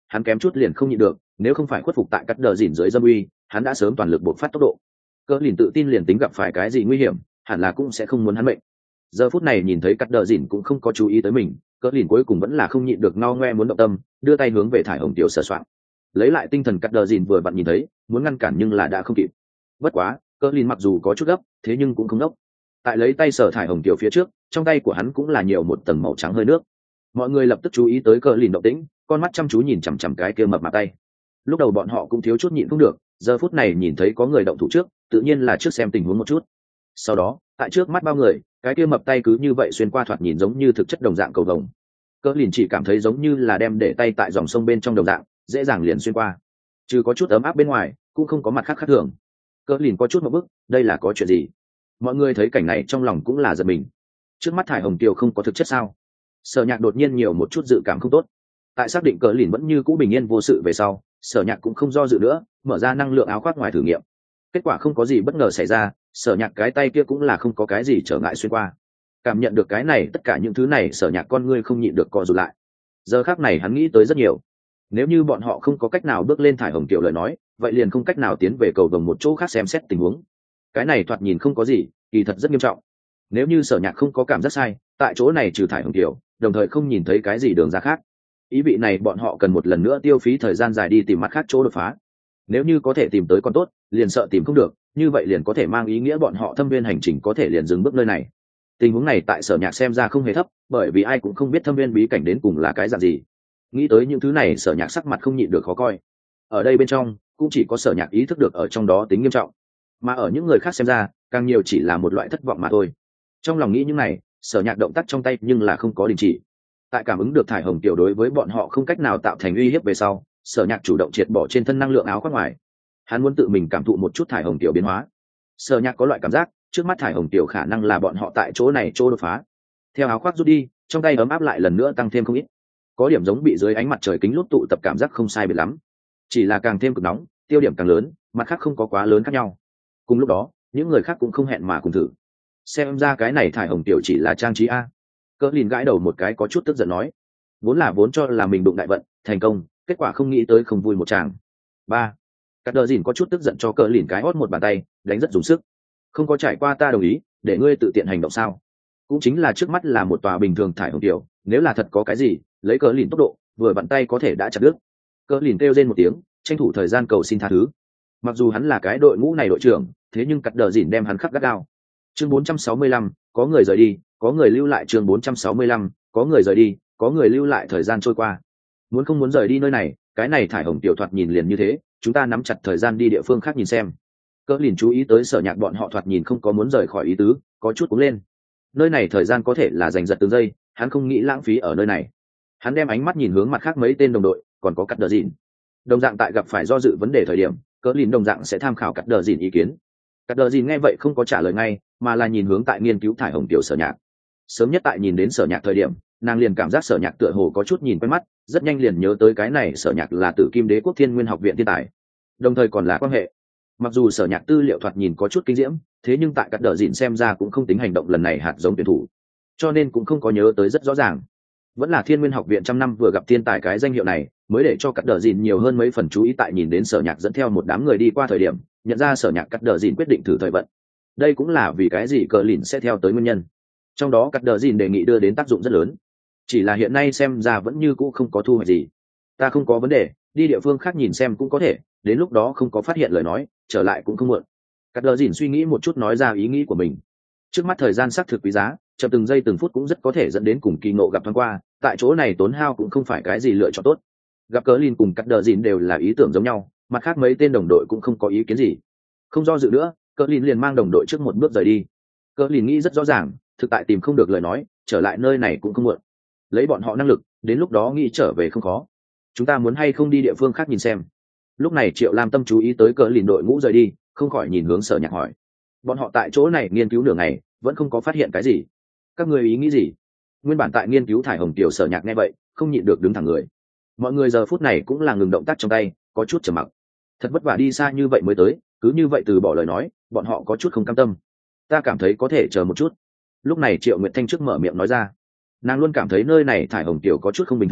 hắn kém chút liền không nhịn được, nếu không phải khuất phục tại cắt đờ dìn dưới dâm uy, hắn đã sớm toàn lực bộc phát tốc độ. Cỡ lìn tự tin liền tính gặp phải cái gì nguy hiểm, hẳn là cũng sẽ không muốn hắn mệnh. Giờ phút này nhìn thấy cắt đờ dìn cũng không có chú ý tới mình, cỡ lìn cuối cùng vẫn là không nhịn được no ngoe muốn động tâm, đưa tay hướng về thải hồng tiểu sờ soạn. Lấy lại tinh thần cắt đờ dìn vừa vặn nhìn thấy, muốn ngăn cản nhưng là đã không kịp. Bất quá, cỡ lìn mặc dù có chút gấp, thế nhưng cũng không đốc. Tại lấy tay sờ thải hồng tiểu phía trước, trong tay của hắn cũng là nhiều một tầng màu trắng hơi nước. Mọi người lập tức chú ý tới cỡ lìn động tĩnh, con mắt chăm chú nhìn chằm chằm cái kia mập mạp tay. Lúc đầu bọn họ cũng thiếu chút nhịn không được, giờ phút này nhìn thấy có người động thủ trước, tự nhiên là trước xem tình huống một chút. Sau đó, tại trước mắt bao người, cái kia mập tay cứ như vậy xuyên qua thoạt nhìn giống như thực chất đồng dạng cầu vồng. Cỡ lìn chỉ cảm thấy giống như là đem để tay tại dòng sông bên trong đồng dạng, dễ dàng liền xuyên qua. Trừ có chút ấm áp bên ngoài, cũng không có mặt khác khác thường. Cỡ lìn có chút một bức, đây là có chuyện gì? Mọi người thấy cảnh này trong lòng cũng là giật mình. Trước mắt thải hồng kiều không có thực chất sao? Sở Nhạc đột nhiên nhiều một chút dự cảm không tốt. Tại xác định cỡ lìn vẫn như cũ bình yên vô sự về sau, Sở Nhạc cũng không do dự nữa, mở ra năng lượng áo khoác ngoài thử nghiệm. Kết quả không có gì bất ngờ xảy ra, Sở Nhạc cái tay kia cũng là không có cái gì trở ngại xuyên qua. Cảm nhận được cái này, tất cả những thứ này Sở Nhạc con ngươi không nhịn được co rụt lại. Giờ khắc này hắn nghĩ tới rất nhiều. Nếu như bọn họ không có cách nào bước lên thải hồng kiều lời nói, vậy liền không cách nào tiến về cầu vồng một chỗ khác xem xét tình huống. Cái này thoạt nhìn không có gì, kỳ thật rất nghiêm trọng. Nếu như Sở Nhạc không có cảm giác sai, tại chỗ này trừ thải hồng kiều, đồng thời không nhìn thấy cái gì đường ra khác, ý vị này bọn họ cần một lần nữa tiêu phí thời gian dài đi tìm mắt khác chỗ đột phá. Nếu như có thể tìm tới con tốt, liền sợ tìm không được, như vậy liền có thể mang ý nghĩa bọn họ thâm viên hành trình có thể liền dừng bước nơi này. Tình huống này tại Sở Nhạc xem ra không hề thấp, bởi vì ai cũng không biết thâm viên bí cảnh đến cùng là cái dạng gì. Nghĩ tới những thứ này, Sở Nhạc sắc mặt không nhịn được khó coi. Ở đây bên trong cũng chỉ có Sở Nhạc ý thức được ở trong đó tính nghiêm trọng, mà ở những người khác xem ra càng nhiều chỉ là một loại thất vọng mà thôi. Trong lòng nghĩ những này, Sở Nhạc động tác trong tay nhưng là không có đình chỉ. Tại cảm ứng được thải hồng tiểu đối với bọn họ không cách nào tạo thành uy hiếp về sau, Sở Nhạc chủ động triệt bỏ trên thân năng lượng áo khoác ngoài. Hắn muốn tự mình cảm thụ một chút thải hồng tiểu biến hóa. Sở Nhạc có loại cảm giác trước mắt thải hồng tiểu khả năng là bọn họ tại chỗ này chỗ đột phá. Theo áo khoác rút đi, trong tay ấm áp lại lần nữa tăng thêm không ít, có điểm giống bị dưới ánh mặt trời kính lút tụ tập cảm giác không sai biệt lắm, chỉ là càng thêm cực nóng, tiêu điểm càng lớn, mặt khác không có quá lớn khác nhau. Cùng lúc đó những người khác cũng không hẹn mà cùng thử. Xem ra cái này thải hồng tiểu chỉ là trang trí a. Cỡ lìn gãi đầu một cái có chút tức giận nói, vốn là vốn cho là mình đụng đại vận thành công, kết quả không nghĩ tới không vui một chàng. Ba, cắt đờ dìn có chút tức giận cho cỡ lìn cái hót một bàn tay, đánh rất dùng sức. Không có trải qua ta đồng ý, để ngươi tự tiện hành động sao? Cũng chính là trước mắt là một tòa bình thường thải hồng tiểu, nếu là thật có cái gì, lấy cỡ lìn tốc độ, vừa bàn tay có thể đã chặt đứt. Cỡ lìn kêu lên một tiếng, tranh thủ thời gian cầu xin tha thứ. Mặc dù hắn là cái đội ngũ này đội trưởng, thế nhưng cắt đờ dìn đem hắn khắc gắt gao. Chương bốn trăm sáu mươi lăm, có người rời đi, có người lưu lại. Chương bốn trăm sáu mươi lăm, có người rời đi, có người lưu lại. Thời gian trôi qua, muốn không muốn rời đi nơi này, cái này thải hồng tiểu thoạt nhìn liền như thế, chúng ta nắm chặt thời gian đi địa phương khác nhìn xem. Cỡ lìn chú ý tới Sở Nhạc bọn họ thoạt nhìn không có muốn rời khỏi ý tứ, có chút cuống lên. Nơi này thời gian có thể là giành giật từng giây, hắn không nghĩ lãng phí ở nơi này. Hắn đem ánh mắt nhìn hướng mặt khác mấy tên đồng đội, còn có cắt đờ dìn. Đồng dạng tại gặp phải do dự vấn đề thời điểm, Cỡ lìn đồng dạng sẽ tham khảo cắt đờ dìn ý kiến. Cắt đờ dìn nghe vậy không có trả lời ngay, mà là nhìn hướng tại nghiên cứu thải hồng tiểu Sở Nhạc. Sớm nhất tại nhìn đến Sở Nhạc thời điểm, nàng liền cảm giác Sở Nhạc tựa hồ có chút nhìn quen mắt, rất nhanh liền nhớ tới cái này Sở Nhạc là Tử Kim Đế quốc Thiên Nguyên học viện thiên tài, đồng thời còn là quan hệ. Mặc dù Sở Nhạc tư liệu thoạt nhìn có chút kinh diễm, thế nhưng tại cắt đờ dìn xem ra cũng không tính hành động lần này hạt giống tuyển thủ, cho nên cũng không có nhớ tới rất rõ ràng. Vẫn là Thiên Nguyên học viện trăm năm vừa gặp thiên tài cái danh hiệu này, mới để cho cắt đờ dìn nhiều hơn mấy phần chú ý. Tại nhìn đến Sở Nhạc dẫn theo một đám người đi qua thời điểm, nhận ra Sở Nhạc, cắt đờ dìn quyết định thử thời vận. Đây cũng là vì cái gì cờ lìn sẽ theo tới nguyên nhân, trong đó cắt đờ dìn đề nghị đưa đến tác dụng rất lớn. Chỉ là hiện nay xem ra vẫn như cũ không có thu hoạch gì. Ta không có vấn đề, đi địa phương khác nhìn xem cũng có thể, đến lúc đó không có phát hiện lời nói, trở lại cũng không muộn. Cắt đờ dìn suy nghĩ một chút nói ra ý nghĩ của mình. Trước mắt thời gian xác thực quý giá, chậm từng giây từng phút cũng rất có thể dẫn đến cùng kỳ ngộ gặp thoáng qua, tại chỗ này tốn hao cũng không phải cái gì lựa chọn tốt. Gặp cờ lìn cùng cắt đờ dìn đều là ý tưởng giống nhau, mặt khác mấy tên đồng đội cũng không có ý kiến gì. Không do dự nữa, cờ lìn liền mang đồng đội trước một bước rời đi. Cờ lìn nghĩ rất rõ ràng, thực tại tìm không được lời nói, trở lại nơi này cũng không muộn. Lấy bọn họ năng lực, đến lúc đó nghĩ trở về không khó. Chúng ta muốn hay không đi địa phương khác nhìn xem? Lúc này Triệu Lam Tâm chú ý tới cờ lìn đội ngũ rời đi, không khỏi nhìn hướng Sở Nhạc hỏi. Bọn họ tại chỗ này nghiên cứu nửa ngày, vẫn không có phát hiện cái gì. Các người ý nghĩ gì? Nguyên bản tại nghiên cứu thải hồng tiểu Sở Nhạc nghe vậy, không nhịn được đứng thẳng người. Mọi người giờ phút này cũng là ngừng động tác trong tay, có chút trầm mặc. Thật vất vả đi xa như vậy mới tới, cứ như vậy từ bỏ lời nói, bọn họ có chút không cam tâm. Ta cảm thấy có thể chờ một chút. Lúc này Triệu Nguyệt Thanh trước mở miệng nói ra. Nàng luôn cảm thấy nơi này thải hồng tiểu có chút không bình thường,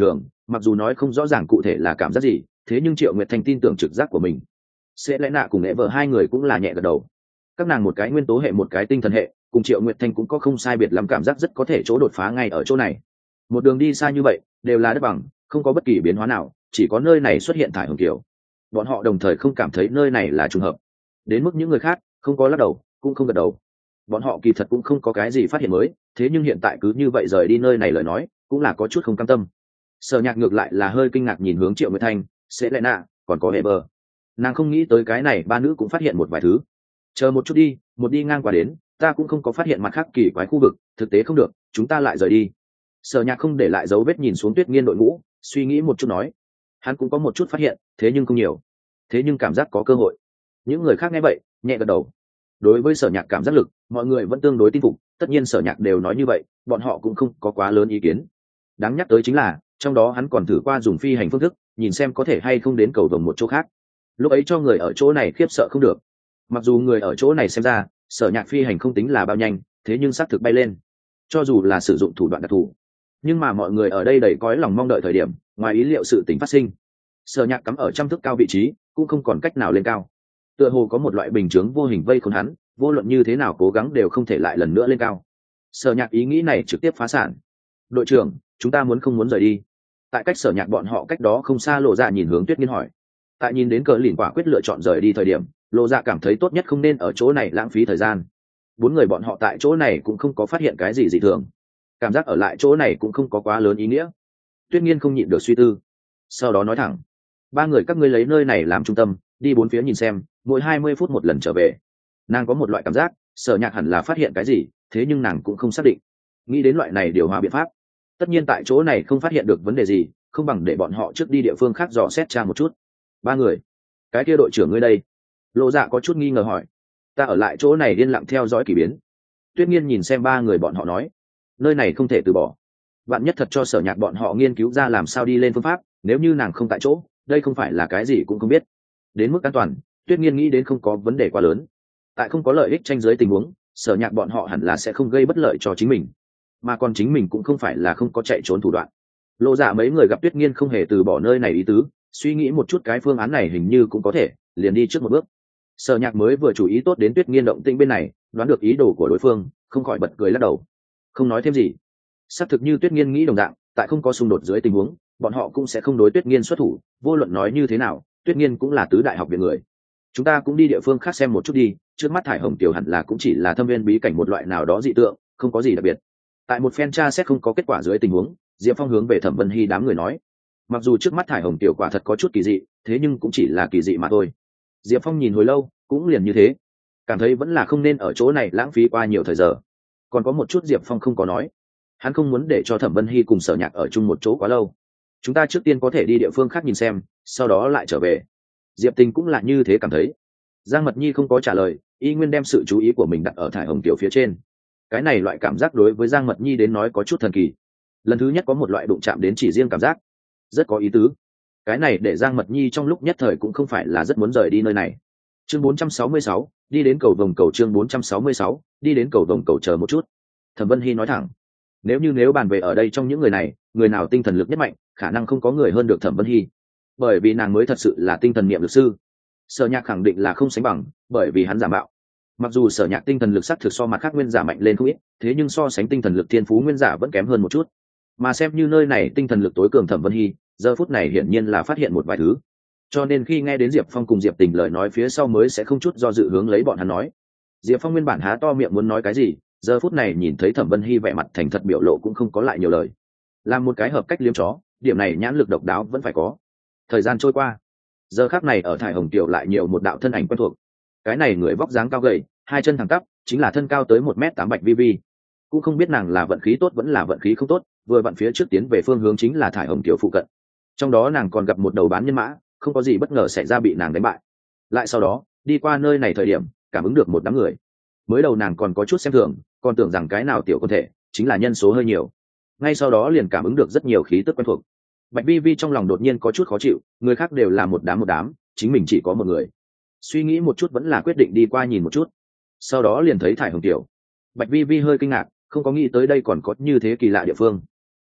mặc dù nói không rõ ràng cụ thể là cảm giác gì, thế nhưng Triệu Nguyệt Thanh tin tưởng trực giác của mình. Sẽ lẽ nạ cùng nghệ vợ hai người cũng là nhẹ gật đầu. Các nàng một cái nguyên tố hệ một cái tinh thần hệ, cùng Triệu Nguyệt Thanh cũng có không sai biệt lắm, cảm giác rất có thể chỗ đột phá ngay ở chỗ này. Một đường đi xa như vậy đều là đất bằng, không có bất kỳ biến hóa nào, chỉ có nơi này xuất hiện thải hồng kiều. Bọn họ đồng thời không cảm thấy nơi này là trùng hợp, đến mức những người khác không có lắc đầu cũng không gật đầu. Bọn họ kỳ thật cũng không có cái gì phát hiện mới, thế nhưng hiện tại cứ như vậy rời đi nơi này lời nói cũng là có chút không cam tâm. Sở Nhạc ngược lại là hơi kinh ngạc nhìn hướng Triệu Nguyệt Thanh, sẽ lẽ nạ còn có hệ bờ. Nàng không nghĩ tới cái này ba nữ cũng phát hiện một vài thứ. Chờ một chút đi, một đi ngang qua đến ta cũng không có phát hiện mặt khác kỳ quái khu vực, thực tế không được chúng ta lại rời đi. Sở Nhạc không để lại dấu vết nhìn xuống Tuyết Nghiên đội ngũ, suy nghĩ một chút nói, hắn cũng có một chút phát hiện, thế nhưng không nhiều, thế nhưng cảm giác có cơ hội. Những người khác nghe vậy nhẹ gật đầu. Đối với Sở Nhạc cảm giác lực mọi người vẫn tương đối tin phục, tất nhiên Sở Nhạc đều nói như vậy bọn họ cũng không có quá lớn ý kiến. Đáng nhắc tới chính là trong đó hắn còn thử qua dùng phi hành phương thức nhìn xem có thể hay không đến cầu vồng một chỗ khác, lúc ấy cho người ở chỗ này khiếp sợ không được. Mặc dù người ở chỗ này xem ra Sở Nhạc phi hành không tính là bao nhanh, thế nhưng xác thực bay lên, cho dù là sử dụng thủ đoạn đặc thù, nhưng mà mọi người ở đây đầy cõi lòng mong đợi thời điểm ngoài ý liệu sự tình phát sinh. Sở Nhạc cắm ở trăm thước cao vị trí cũng không còn cách nào lên cao, tựa hồ có một loại bình chướng vô hình vây khốn hắn, vô luận như thế nào cố gắng đều không thể lại lần nữa lên cao. Sở Nhạc ý nghĩ này trực tiếp phá sản. Đội trưởng, chúng ta muốn không muốn rời đi? Tại cách Sở Nhạc bọn họ cách đó không xa, Lộ Dạ nhìn hướng Tuyết Nghiên hỏi. Tại nhìn đến cờ lìn quả quyết lựa chọn rời đi thời điểm, Lộ Dạ cảm thấy tốt nhất không nên ở chỗ này lãng phí thời gian. Bốn người bọn họ tại chỗ này cũng không có phát hiện cái gì dị thường, cảm giác ở lại chỗ này cũng không có quá lớn ý nghĩa. Tuyết Nghiên không nhịn được suy tư, sau đó nói thẳng, ba người các ngươi lấy nơi này làm trung tâm, đi bốn phía nhìn xem, mỗi hai mươi phút một lần trở về. Nàng có một loại cảm giác Sở Nhạc hẳn là phát hiện cái gì, thế nhưng nàng cũng không xác định. Nghĩ đến loại này điều hòa biện pháp, tất nhiên tại chỗ này không phát hiện được vấn đề gì, không bằng để bọn họ trước đi địa phương khác dò xét tra một chút. Ba người, cái kia đội trưởng ngươi đây? Lộ Dạ có chút nghi ngờ hỏi. Ta ở lại chỗ này yên lặng theo dõi kỳ biến. Tuyết Nghiên nhìn xem ba người bọn họ nói, nơi này không thể từ bỏ, bạn nhất thật cho Sở Nhạc bọn họ nghiên cứu ra làm sao đi lên phương pháp, nếu như nàng không tại chỗ, đây không phải là cái gì cũng không biết. Đến mức an toàn, Tuyết Nghiên nghĩ đến không có vấn đề quá lớn. Tại không có lợi ích tranh giới tình huống, Sở Nhạc bọn họ hẳn là sẽ không gây bất lợi cho chính mình, mà còn chính mình cũng không phải là không có chạy trốn thủ đoạn. Lộ Dạ mấy người gặp Tuyết Nghiên không hề từ bỏ nơi này ý tứ, suy nghĩ một chút cái phương án này hình như cũng có thể, liền đi trước một bước. Sở Nhạc mới vừa chú ý tốt đến Tuyết Nghiên động tĩnh bên này, đoán được ý đồ của đối phương, không khỏi bật cười lắc đầu, không nói thêm gì. Xác thực như Tuyết Nghiên nghĩ đồng dạng, tại không có xung đột dưới tình huống, bọn họ cũng sẽ không đối Tuyết Nghiên xuất thủ, vô luận nói như thế nào, Tuyết Nghiên cũng là tứ đại học viện người. Chúng ta cũng đi địa phương khác xem một chút đi, trước mắt thải hồng tiểu hẳn là cũng chỉ là thâm viên bí cảnh một loại nào đó dị tượng, không có gì đặc biệt. Tại một phen tra xét không có kết quả dưới tình huống, Diệp Phong hướng về Thẩm Vân Hy đám người nói, mặc dù trước mắt thải hồng tiểu quả thật có chút kỳ dị, thế nhưng cũng chỉ là kỳ dị mà thôi. Diệp Phong nhìn hồi lâu cũng liền như thế, cảm thấy vẫn là không nên ở chỗ này lãng phí qua nhiều thời giờ. Còn có một chút Diệp Phong không có nói, hắn không muốn để cho Thẩm Vân Hy cùng Sở Nhạc ở chung một chỗ quá lâu. Chúng ta trước tiên có thể đi địa phương khác nhìn xem, sau đó lại trở về. Diệp Tình cũng là như thế cảm thấy. Giang Mật Nhi không có trả lời, y nguyên đem sự chú ý của mình đặt ở thải hồng tiểu phía trên. Cái này loại cảm giác đối với Giang Mật Nhi đến nói có chút thần kỳ. Lần thứ nhất có một loại đụng chạm đến chỉ riêng cảm giác, rất có ý tứ. Cái này để Giang Mật Nhi trong lúc nhất thời cũng không phải là rất muốn rời đi nơi này. Chương bốn trăm sáu mươi sáu, đi đến cầu vồng cầu chương bốn trăm sáu mươi sáu, đi đến cầu vồng cầu chờ một chút. Thẩm Vân Hy nói thẳng, nếu như nếu bàn về ở đây trong những người này, người nào tinh thần lực nhất mạnh, khả năng không có người hơn được Thẩm Vân Hy, bởi vì nàng mới thật sự là tinh thần niệm lực sư. Sở Nhạc khẳng định là không sánh bằng, bởi vì hắn giả mạo. Mặc dù Sở Nhạc tinh thần lực sắc thực so mặt khác nguyên giả mạnh lên không ít, thế nhưng so sánh tinh thần lực thiên phú nguyên giả vẫn kém hơn một chút. Mà xem như nơi này tinh thần lực tối cường Thẩm Vân Hy, giờ phút này hiển nhiên là phát hiện một vài thứ. Cho nên khi nghe đến Diệp Phong cùng Diệp Tình lời nói phía sau mới sẽ không chút do dự hướng lấy bọn hắn nói. Diệp Phong nguyên bản há to miệng muốn nói cái gì, giờ phút này nhìn thấy Thẩm Vân Hy vẻ mặt thành thật biểu lộ cũng không có lại nhiều lời. Làm một cái hợp cách liếm chó, điểm này nhãn lực độc đáo vẫn phải có. Thời gian trôi qua, giờ khắc này ở thải hồng tiểu lại nhiều một đạo thân ảnh quen thuộc. Cái này người vóc dáng cao gầy, hai chân thẳng tắp, chính là thân cao tới một mét tám Bạch Vi Vi. Cũng không biết nàng là vận khí tốt vẫn là vận khí không tốt, vừa vặn phía trước tiến về phương hướng chính là thải hồng tiểu phụ cận. Trong đó nàng còn gặp một đầu bán nhân mã, không có gì bất ngờ xảy ra bị nàng đánh bại. Lại sau đó đi qua nơi này thời điểm cảm ứng được một đám người. Mới đầu nàng còn có chút xem thường, còn tưởng rằng cái nào tiểu quân thể chính là nhân số hơi nhiều, ngay sau đó liền cảm ứng được rất nhiều khí tức quen thuộc. Bạch Vi Vi trong lòng đột nhiên có chút khó chịu, người khác đều là một đám một đám, chính mình chỉ có một người. Suy nghĩ một chút vẫn là quyết định đi qua nhìn một chút. Sau đó liền thấy thải hồng tiểu. Bạch Vi Vi hơi kinh ngạc, không có nghĩ tới đây còn có như thế kỳ lạ địa phương.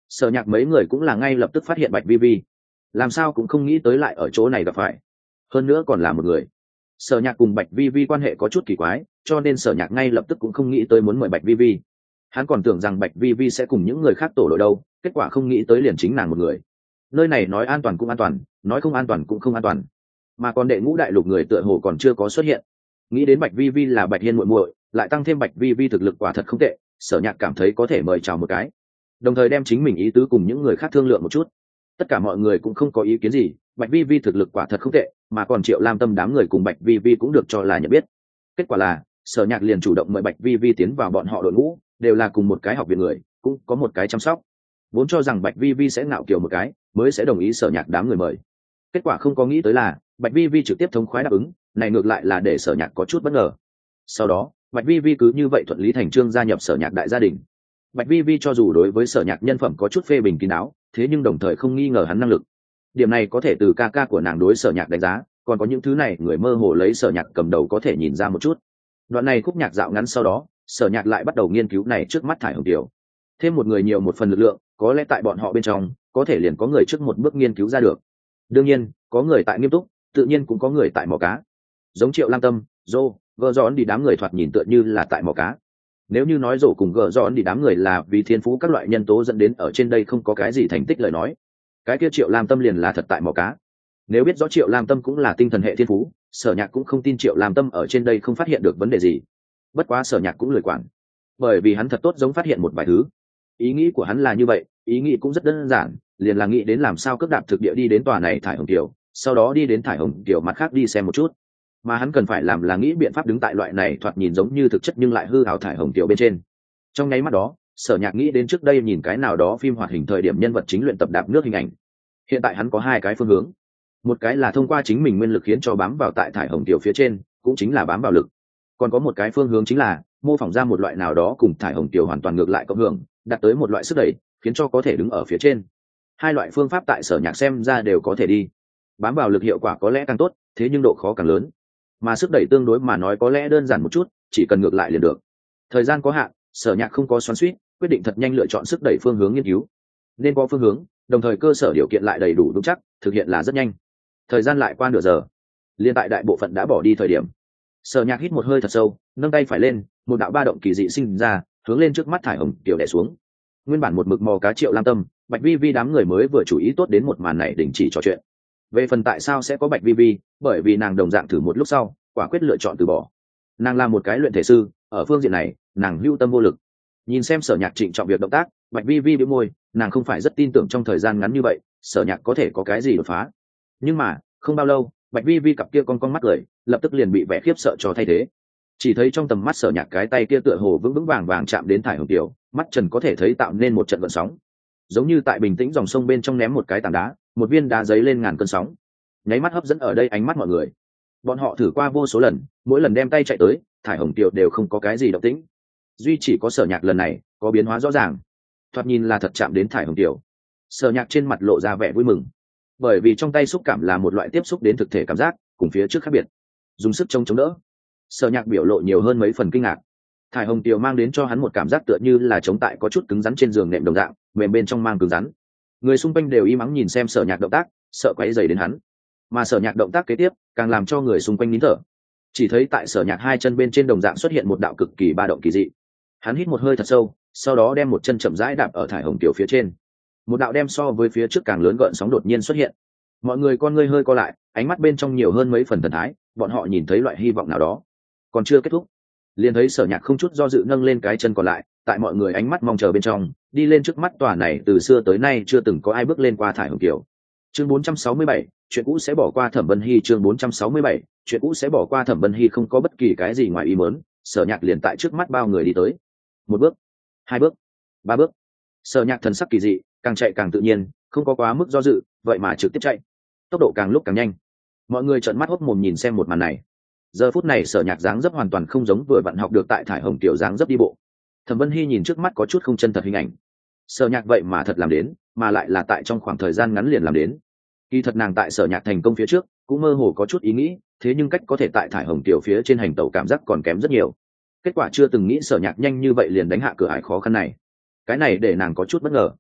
Sở Nhạc mấy người cũng là ngay lập tức phát hiện Bạch Vi Vi, làm sao cũng không nghĩ tới lại ở chỗ này gặp phải, hơn nữa còn là một người. Sở Nhạc cùng Bạch Vi Vi quan hệ có chút kỳ quái, cho nên Sở Nhạc ngay lập tức cũng không nghĩ tới muốn mời Bạch Vi Vi. Hắn còn tưởng rằng Bạch Vi Vi sẽ cùng những người khác tổ đội đâu, kết quả không nghĩ tới liền chính nàng một người. Nơi này nói an toàn cũng an toàn, nói không an toàn cũng không an toàn, mà còn đệ ngũ đại lục người tựa hồ còn chưa có xuất hiện. Nghĩ đến Bạch Vi Vi là Bạch Hiên muội muội, lại tăng thêm Bạch Vi Vi thực lực quả thật không tệ, Sở Nhạc cảm thấy có thể mời chào một cái, đồng thời đem chính mình ý tứ cùng những người khác thương lượng một chút. Tất cả mọi người cũng không có ý kiến gì, Bạch Vi Vi thực lực quả thật không tệ, mà còn Triệu Lam Tâm đám người cùng Bạch Vi Vi cũng được cho là nhận biết. Kết quả là Sở Nhạc liền chủ động mời Bạch Vi Vi tiến vào bọn họ đội ngũ, đều là cùng một cái học viện người, cũng có một cái chăm sóc. Vốn cho rằng Bạch Vi Vi sẽ ngạo kiều một cái, mới sẽ đồng ý Sở Nhạc đám người mời. Kết quả không có nghĩ tới là Bạch Vi Vi trực tiếp thống khoái đáp ứng, này ngược lại là để Sở Nhạc có chút bất ngờ. Sau đó Bạch Vi Vi cứ như vậy thuận lý thành trương gia nhập Sở Nhạc đại gia đình. Bạch Vi Vi cho dù đối với Sở Nhạc nhân phẩm có chút phê bình kín đáo, thế nhưng đồng thời không nghi ngờ hắn năng lực. Điểm này có thể từ ca ca của nàng đối Sở Nhạc đánh giá, còn có những thứ này người mơ hồ lấy Sở Nhạc cầm đầu có thể nhìn ra một chút. Đoạn này khúc nhạc dạo ngắn sau đó, Sở Nhạc lại bắt đầu nghiên cứu này trước mắt thải hồng tiểu. Thêm một người nhiều một phần lực lượng, có lẽ tại bọn họ bên trong, có thể liền có người trước một bước nghiên cứu ra được. Đương nhiên, có người tại nghiêm túc, tự nhiên cũng có người tại mò cá. Giống Triệu Lam Tâm, Dô, Gờ Giòn đi đám người thoạt nhìn tựa như là tại mò cá. Nếu như nói Dô cùng Gờ Giòn đi đám người là vì thiên phú các loại nhân tố dẫn đến ở trên đây không có cái gì thành tích lời nói, cái kia Triệu Lam Tâm liền là thật tại mò cá. Nếu biết rõ Triệu Lam Tâm cũng là tinh thần hệ thiên phú, Sở Nhạc cũng không tin Triệu Lam Tâm ở trên đây không phát hiện được vấn đề gì. Bất quá Sở Nhạc cũng lười quản, bởi vì hắn thật tốt giống phát hiện một vài thứ. Ý nghĩ của hắn là như vậy, ý nghĩ cũng rất đơn giản, liền là nghĩ đến làm sao cước đạp thực địa đi đến tòa này thải hồng tiểu, sau đó đi đến thải hồng tiểu mặt khác đi xem một chút. Mà hắn cần phải làm là nghĩ biện pháp đứng tại loại này thoạt nhìn giống như thực chất nhưng lại hư ảo thải hồng tiểu bên trên. Trong nháy mắt đó, Sở Nhạc nghĩ đến trước đây nhìn cái nào đó phim hoạt hình thời điểm nhân vật chính luyện tập đạp nước hình ảnh. Hiện tại hắn có hai cái phương hướng. Một cái là thông qua chính mình nguyên lực khiến cho bám vào tại thải hồng tiểu phía trên, cũng chính là bám vào lực. Còn có một cái phương hướng chính là mô phỏng ra một loại nào đó cùng thải hồng tiểu hoàn toàn ngược lại cộng hưởng, đạt tới một loại sức đẩy, khiến cho có thể đứng ở phía trên. Hai loại phương pháp tại Sở Nhạc xem ra đều có thể đi. Bám vào lực hiệu quả có lẽ càng tốt, thế nhưng độ khó càng lớn. Mà sức đẩy tương đối mà nói có lẽ đơn giản một chút, chỉ cần ngược lại liền được. Thời gian có hạn, Sở Nhạc không có xoắn xuýt, quyết định thật nhanh lựa chọn sức đẩy phương hướng nghiên cứu. Nên có phương hướng, đồng thời cơ sở điều kiện lại đầy đủ đúng chắc, thực hiện là rất nhanh. Thời gian lại qua nửa giờ, liên tại đại bộ phận đã bỏ đi thời điểm. Sở Nhạc hít một hơi thật sâu, nâng tay phải lên, một đạo ba động kỳ dị sinh ra, hướng lên trước mắt thải hồng tiểu đè xuống. Nguyên bản một mực mò cá Triệu Lam Tâm, Bạch Vi Vi đám người mới vừa chú ý tốt đến một màn này đình chỉ trò chuyện. Về phần tại sao sẽ có Bạch Vi Vi, bởi vì nàng đồng dạng thử một lúc sau, quả quyết lựa chọn từ bỏ. Nàng là một cái luyện thể sư, ở phương diện này, nàng hữu tâm vô lực. Nhìn xem Sở Nhạc trịnh trọng việc động tác, Bạch Vi Vi bĩu môi, nàng không phải rất tin tưởng trong thời gian ngắn như vậy, Sở Nhạc có thể có cái gì đột phá. Nhưng mà, không bao lâu, Bạch Vi Vi cặp kia con con mắt cười, lập tức liền bị vẻ khiếp sợ cho thay thế. Chỉ thấy trong tầm mắt Sở Nhạc cái tay kia tựa hồ vững vững vàng vàng chạm đến thải hồng tiểu, mắt trần có thể thấy tạo nên một trận gợn sóng, giống như tại bình tĩnh dòng sông bên trong ném một cái tảng đá, một viên đá giấy lên ngàn cơn sóng, nháy mắt hấp dẫn ở đây ánh mắt mọi người. Bọn họ thử qua vô số lần, mỗi lần đem tay chạy tới, thải hồng tiểu đều không có cái gì động tĩnh, duy chỉ có Sở Nhạc lần này có biến hóa rõ ràng, thoạt nhìn là thật chạm đến thải hồng tiểu. Sở Nhạc trên mặt lộ ra vẻ vui mừng, bởi vì trong tay xúc cảm là một loại tiếp xúc đến thực thể cảm giác, cùng phía trước khác biệt, dùng sức chống chống đỡ. Sở Nhạc biểu lộ nhiều hơn mấy phần kinh ngạc. Thải hồng tiểu mang đến cho hắn một cảm giác tựa như là chống tại có chút cứng rắn trên giường nệm đồng dạng, mềm bên trong mang cứng rắn. Người xung quanh đều im ắng nhìn xem Sở Nhạc động tác, sợ quấy rầy đến hắn. Mà Sở Nhạc động tác kế tiếp càng làm cho người xung quanh nín thở. Chỉ thấy tại Sở Nhạc hai chân bên trên đồng dạng xuất hiện một đạo cực kỳ ba động kỳ dị. Hắn hít một hơi thật sâu, sau đó đem một chân chậm rãi đạp ở thải hồng tiểu phía trên. Một đạo đem so với phía trước càng lớn gợn sóng đột nhiên xuất hiện. Mọi người con ngươi hơi co lại, ánh mắt bên trong nhiều hơn mấy phần thần thái, bọn họ nhìn thấy loại hy vọng nào đó. Còn chưa kết thúc, liền thấy Sở Nhạc không chút do dự nâng lên cái chân còn lại, tại mọi người ánh mắt mong chờ bên trong, đi lên trước mắt tòa này từ xưa tới nay chưa từng có ai bước lên qua thải hồng tiểu. Chương bốn trăm sáu mươi bảy, chuyện cũ sẽ bỏ qua Thẩm Vân Hy. Chương bốn trăm sáu mươi bảy, chuyện cũ sẽ bỏ qua Thẩm Vân Hy. Không có bất kỳ cái gì ngoài ý muốn, Sở Nhạc liền tại trước mắt bao người đi tới. Một bước, hai bước, ba bước. Sở Nhạc thần sắc kỳ dị, càng chạy càng tự nhiên, không có quá mức do dự, vậy mà trực tiếp chạy, tốc độ càng lúc càng nhanh. Mọi người trợn mắt hốt mồm nhìn xem một màn này. Giờ phút này Sở Nhạc dáng dấp hoàn toàn không giống vừa vặn học được tại thải hồng tiểu dáng dấp đi bộ. Thẩm Vân Hy nhìn trước mắt có chút không chân thật hình ảnh. Sở Nhạc vậy mà thật làm đến, mà lại là tại trong khoảng thời gian ngắn liền làm đến. Kỳ thật nàng tại Sở Nhạc thành công phía trước cũng mơ hồ có chút ý nghĩ, thế nhưng cách có thể tại thải hồng tiểu phía trên hành tẩu cảm giác còn kém rất nhiều. Kết quả chưa từng nghĩ Sở Nhạc nhanh như vậy liền đánh hạ cửa ải khó khăn này. Cái này để nàng có chút bất ngờ.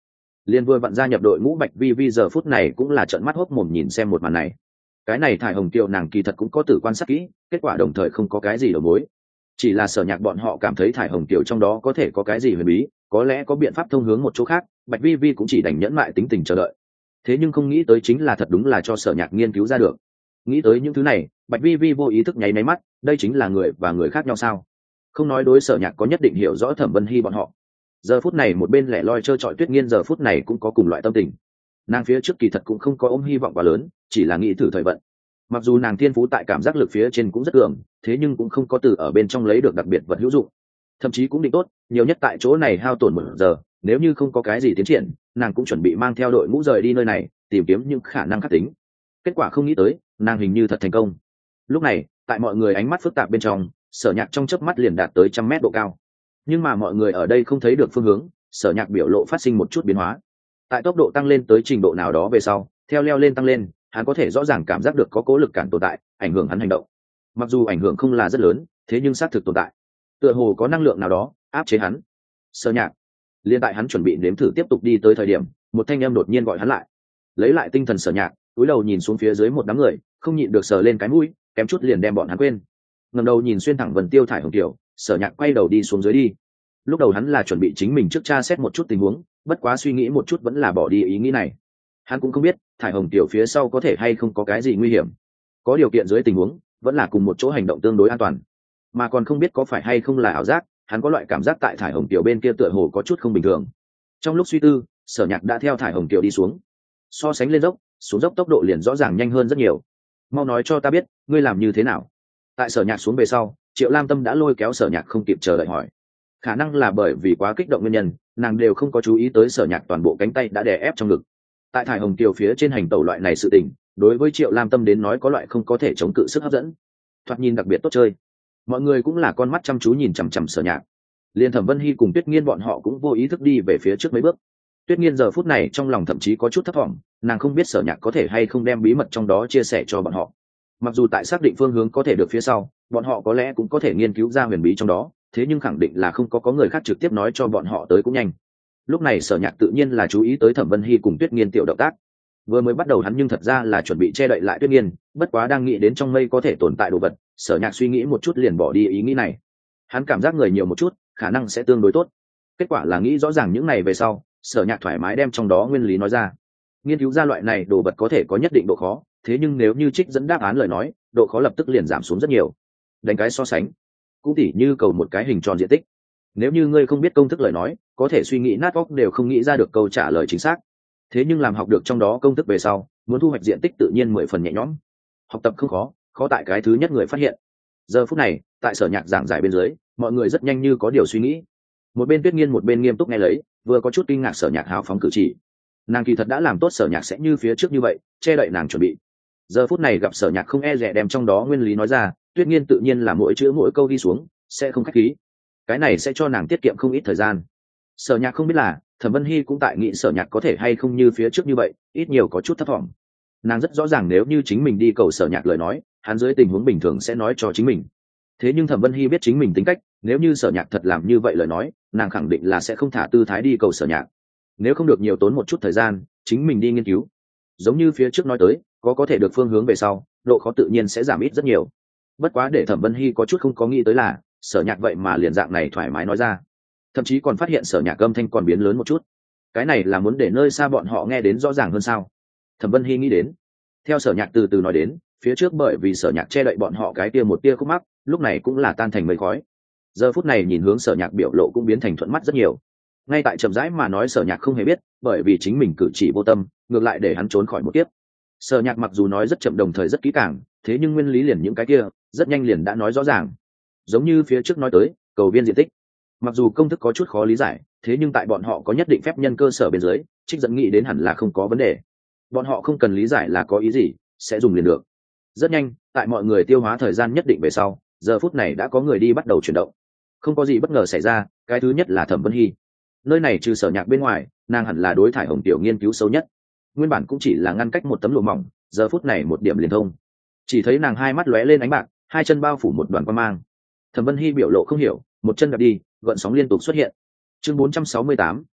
Liên vừa vặn gia nhập đội ngũ Bạch Vi Vi giờ phút này cũng là trợn mắt hốc mồm nhìn xem một màn này. Cái này thải hồng kiều nàng kỳ thật cũng có tử quan sát kỹ, kết quả đồng thời không có cái gì đầu mối. Chỉ là Sở Nhạc bọn họ cảm thấy thải hồng kiều trong đó có thể có cái gì huyền bí, có lẽ có biện pháp thông hướng một chỗ khác, Bạch Vi Vi cũng chỉ đành nhẫn mại tính tình chờ đợi. Thế nhưng không nghĩ tới chính là thật đúng là cho Sở Nhạc nghiên cứu ra được. Nghĩ tới những thứ này, Bạch Vi Vi vô ý thức nháy máy mắt, đây chính là người và người khác nhau sao? Không nói đối Sở Nhạc có nhất định hiểu rõ Thẩm Vân Hy bọn họ. Giờ phút này một bên lẻ loi chơi chọi Tuyết Nghiên giờ phút này cũng có cùng loại tâm tình. Nàng phía trước kỳ thật cũng không có ôm hy vọng quá lớn, chỉ là nghĩ thử thời vận. Mặc dù nàng thiên phú tại cảm giác lực phía trên cũng rất cường, thế nhưng cũng không có từ ở bên trong lấy được đặc biệt vật hữu dụng. Thậm chí cũng định tốt, nhiều nhất tại chỗ này hao tổn một giờ, nếu như không có cái gì tiến triển, nàng cũng chuẩn bị mang theo đội ngũ rời đi nơi này, tìm kiếm những khả năng khắc tính. Kết quả không nghĩ tới, nàng hình như thật thành công. Lúc này, tại mọi người ánh mắt phức tạp bên trong, Sở Nhạc trong chớp mắt liền đạt tới trăm mét độ cao. Nhưng mà mọi người ở đây không thấy được phương hướng, Sở Nhạc biểu lộ phát sinh một chút biến hóa. Tại tốc độ tăng lên tới trình độ nào đó về sau, theo leo lên tăng lên, hắn có thể rõ ràng cảm giác được có cố lực cản tồn tại, ảnh hưởng hắn hành động. Mặc dù ảnh hưởng không là rất lớn, thế nhưng xác thực tồn tại. Tựa hồ có năng lượng nào đó áp chế hắn. Sở Nhạc. Liên tại hắn chuẩn bị nếm thử tiếp tục đi tới thời điểm, một thanh âm đột nhiên gọi hắn lại. Lấy lại tinh thần Sở Nhạc, cúi đầu nhìn xuống phía dưới một đám người, không nhịn được sờ lên cái mũi, kém chút liền đem bọn hắn quên. Ngẩng đầu nhìn xuyên thẳng vần tiêu thải hồng tiểu, Sở Nhạc quay đầu đi xuống dưới đi. Lúc đầu hắn là chuẩn bị chính mình trước tra xét một chút tình huống, bất quá suy nghĩ một chút vẫn là bỏ đi ý nghĩ này. Hắn cũng không biết thải hồng tiểu phía sau có thể hay không có cái gì nguy hiểm, có điều kiện dưới tình huống vẫn là cùng một chỗ hành động tương đối an toàn, mà còn không biết có phải hay không là ảo giác. Hắn có loại cảm giác tại thải hồng tiểu bên kia tựa hồ có chút không bình thường. Trong lúc suy tư, Sở Nhạc đã theo thải hồng tiểu đi xuống. So sánh lên dốc, xuống dốc tốc độ liền rõ ràng nhanh hơn rất nhiều. Mau nói cho ta biết ngươi làm như thế nào. Tại Sở Nhạc xuống về sau, Triệu Lam Tâm đã lôi kéo Sở Nhạc không kịp chờ đợi hỏi. Khả năng là bởi vì quá kích động nguyên nhân, nàng đều không có chú ý tới Sở Nhạc toàn bộ cánh tay đã đè ép trong ngực. Tại thải hồng kiều phía trên hành tẩu loại này sự tình, đối với Triệu Lam Tâm đến nói có loại không có thể chống cự sức hấp dẫn, thoạt nhìn đặc biệt tốt chơi. Mọi người cũng là con mắt chăm chú nhìn chằm chằm Sở Nhạc. Liên Thẩm Vân Hy cùng Tuyết Nghiên bọn họ cũng vô ý thức đi về phía trước mấy bước. Tuyết Nghiên giờ phút này trong lòng thậm chí có chút thấp thỏm, nàng không biết Sở Nhạc có thể hay không đem bí mật trong đó chia sẻ cho bọn họ. Mặc dù tại xác định phương hướng có thể được phía sau, bọn họ có lẽ cũng có thể nghiên cứu ra huyền bí trong đó, thế nhưng khẳng định là không có có người khác trực tiếp nói cho bọn họ tới cũng nhanh. Lúc này Sở Nhạc tự nhiên là chú ý tới Thẩm Vân Hy cùng Tuyết Nghiên tiểu động tác. Vừa mới bắt đầu hắn nhưng thật ra là chuẩn bị che đậy lại Tuyết Nghiên, bất quá đang nghĩ đến trong mây có thể tồn tại đồ vật, Sở Nhạc suy nghĩ một chút liền bỏ đi ý nghĩ này. Hắn cảm giác người nhiều một chút, khả năng sẽ tương đối tốt. Kết quả là nghĩ rõ ràng những này về sau, Sở Nhạc thoải mái đem trong đó nguyên lý nói ra. Nghiên cứu ra loại này đồ vật có thể có nhất định độ khó, thế nhưng nếu như trích dẫn đáp án lời nói, độ khó lập tức liền giảm xuống rất nhiều. Đánh cái so sánh, cũng tỉ như cầu một cái hình tròn diện tích. Nếu như ngươi không biết công thức lời nói, có thể suy nghĩ nát óc đều không nghĩ ra được câu trả lời chính xác. Thế nhưng làm học được trong đó công thức về sau, muốn thu hoạch diện tích tự nhiên mười phần nhẹ nhõm. Học tập không khó, khó tại cái thứ nhất người phát hiện. Giờ phút này, tại Sở Nhạc giảng giải bên dưới, mọi người rất nhanh như có điều suy nghĩ. Một bên Tuyết Nghiên một bên nghiêm túc nghe lấy, vừa có chút kinh ngạc Sở Nhạc hào phóng cử chỉ. Nàng kỳ thật đã làm tốt Sở Nhạc sẽ như phía trước như vậy, che đậy nàng chuẩn bị. Giờ phút này gặp Sở Nhạc không e dè đem trong đó nguyên lý nói ra, Tuyết Nghiên tự nhiên là mỗi chữ mỗi câu đi xuống, sẽ không khách khí. Cái này sẽ cho nàng tiết kiệm không ít thời gian. Sở Nhạc không biết là Thẩm Vân Hy cũng tại nghĩ Sở Nhạc có thể hay không như phía trước như vậy, ít nhiều có chút thất vọng. Nàng rất rõ ràng nếu như chính mình đi cầu Sở Nhạc lời nói, hắn dưới tình huống bình thường sẽ nói cho chính mình. Thế nhưng Thẩm Vân Hy biết chính mình tính cách, nếu như Sở Nhạc thật làm như vậy lời nói, nàng khẳng định là sẽ không thả tư thái đi cầu Sở Nhạc. Nếu không được nhiều tốn một chút thời gian, chính mình đi nghiên cứu. Giống như phía trước nói tới, có có thể được phương hướng về sau, độ khó tự nhiên sẽ giảm ít rất nhiều. Bất quá để Thẩm Vân Hy có chút không có nghĩ tới là, Sở Nhạc vậy mà liền dạng này thoải mái nói ra, thậm chí còn phát hiện Sở Nhạc âm thanh còn biến lớn một chút. Cái này là muốn để nơi xa bọn họ nghe đến rõ ràng hơn sao? Thẩm Vân Hy nghĩ đến. Theo Sở Nhạc từ từ nói đến, phía trước bởi vì Sở Nhạc che đậy bọn họ cái tia một tia khúc mắc, lúc này cũng là tan thành mây khói. Giờ phút này nhìn hướng Sở Nhạc biểu lộ cũng biến thành thuận mắt rất nhiều. Ngay tại chậm rãi mà nói Sở Nhạc không hề biết, bởi vì chính mình cử chỉ vô tâm, ngược lại để hắn trốn khỏi một kiếp. Sở Nhạc mặc dù nói rất chậm đồng thời rất kỹ càng, thế nhưng nguyên lý liền những cái kia, rất nhanh liền đã nói rõ ràng. Giống như phía trước nói tới, cầu viên diện tích. Mặc dù công thức có chút khó lý giải, thế nhưng tại bọn họ có nhất định phép nhân cơ sở bên dưới, trích dẫn nghĩ đến hẳn là không có vấn đề. Bọn họ không cần lý giải là có ý gì, sẽ dùng liền được. Rất nhanh, tại mọi người tiêu hóa thời gian nhất định về sau, giờ phút này đã có người đi bắt đầu chuyển động. Không có gì bất ngờ xảy ra, cái thứ nhất là Thẩm Vân Hy. Nơi này trừ Sở Nhạc bên ngoài, nàng hẳn là đối thải hồng tiểu nghiên cứu sâu nhất. Nguyên bản cũng chỉ là ngăn cách một tấm lụa mỏng, giờ phút này một điểm liền thông. Chỉ thấy nàng hai mắt lóe lên ánh bạc, hai chân bao phủ một đoàn quang mang. Thẩm Vân Hy biểu lộ không hiểu, một chân đạp đi, gợn sóng liên tục xuất hiện. Chương bốn trăm sáu mươi tám,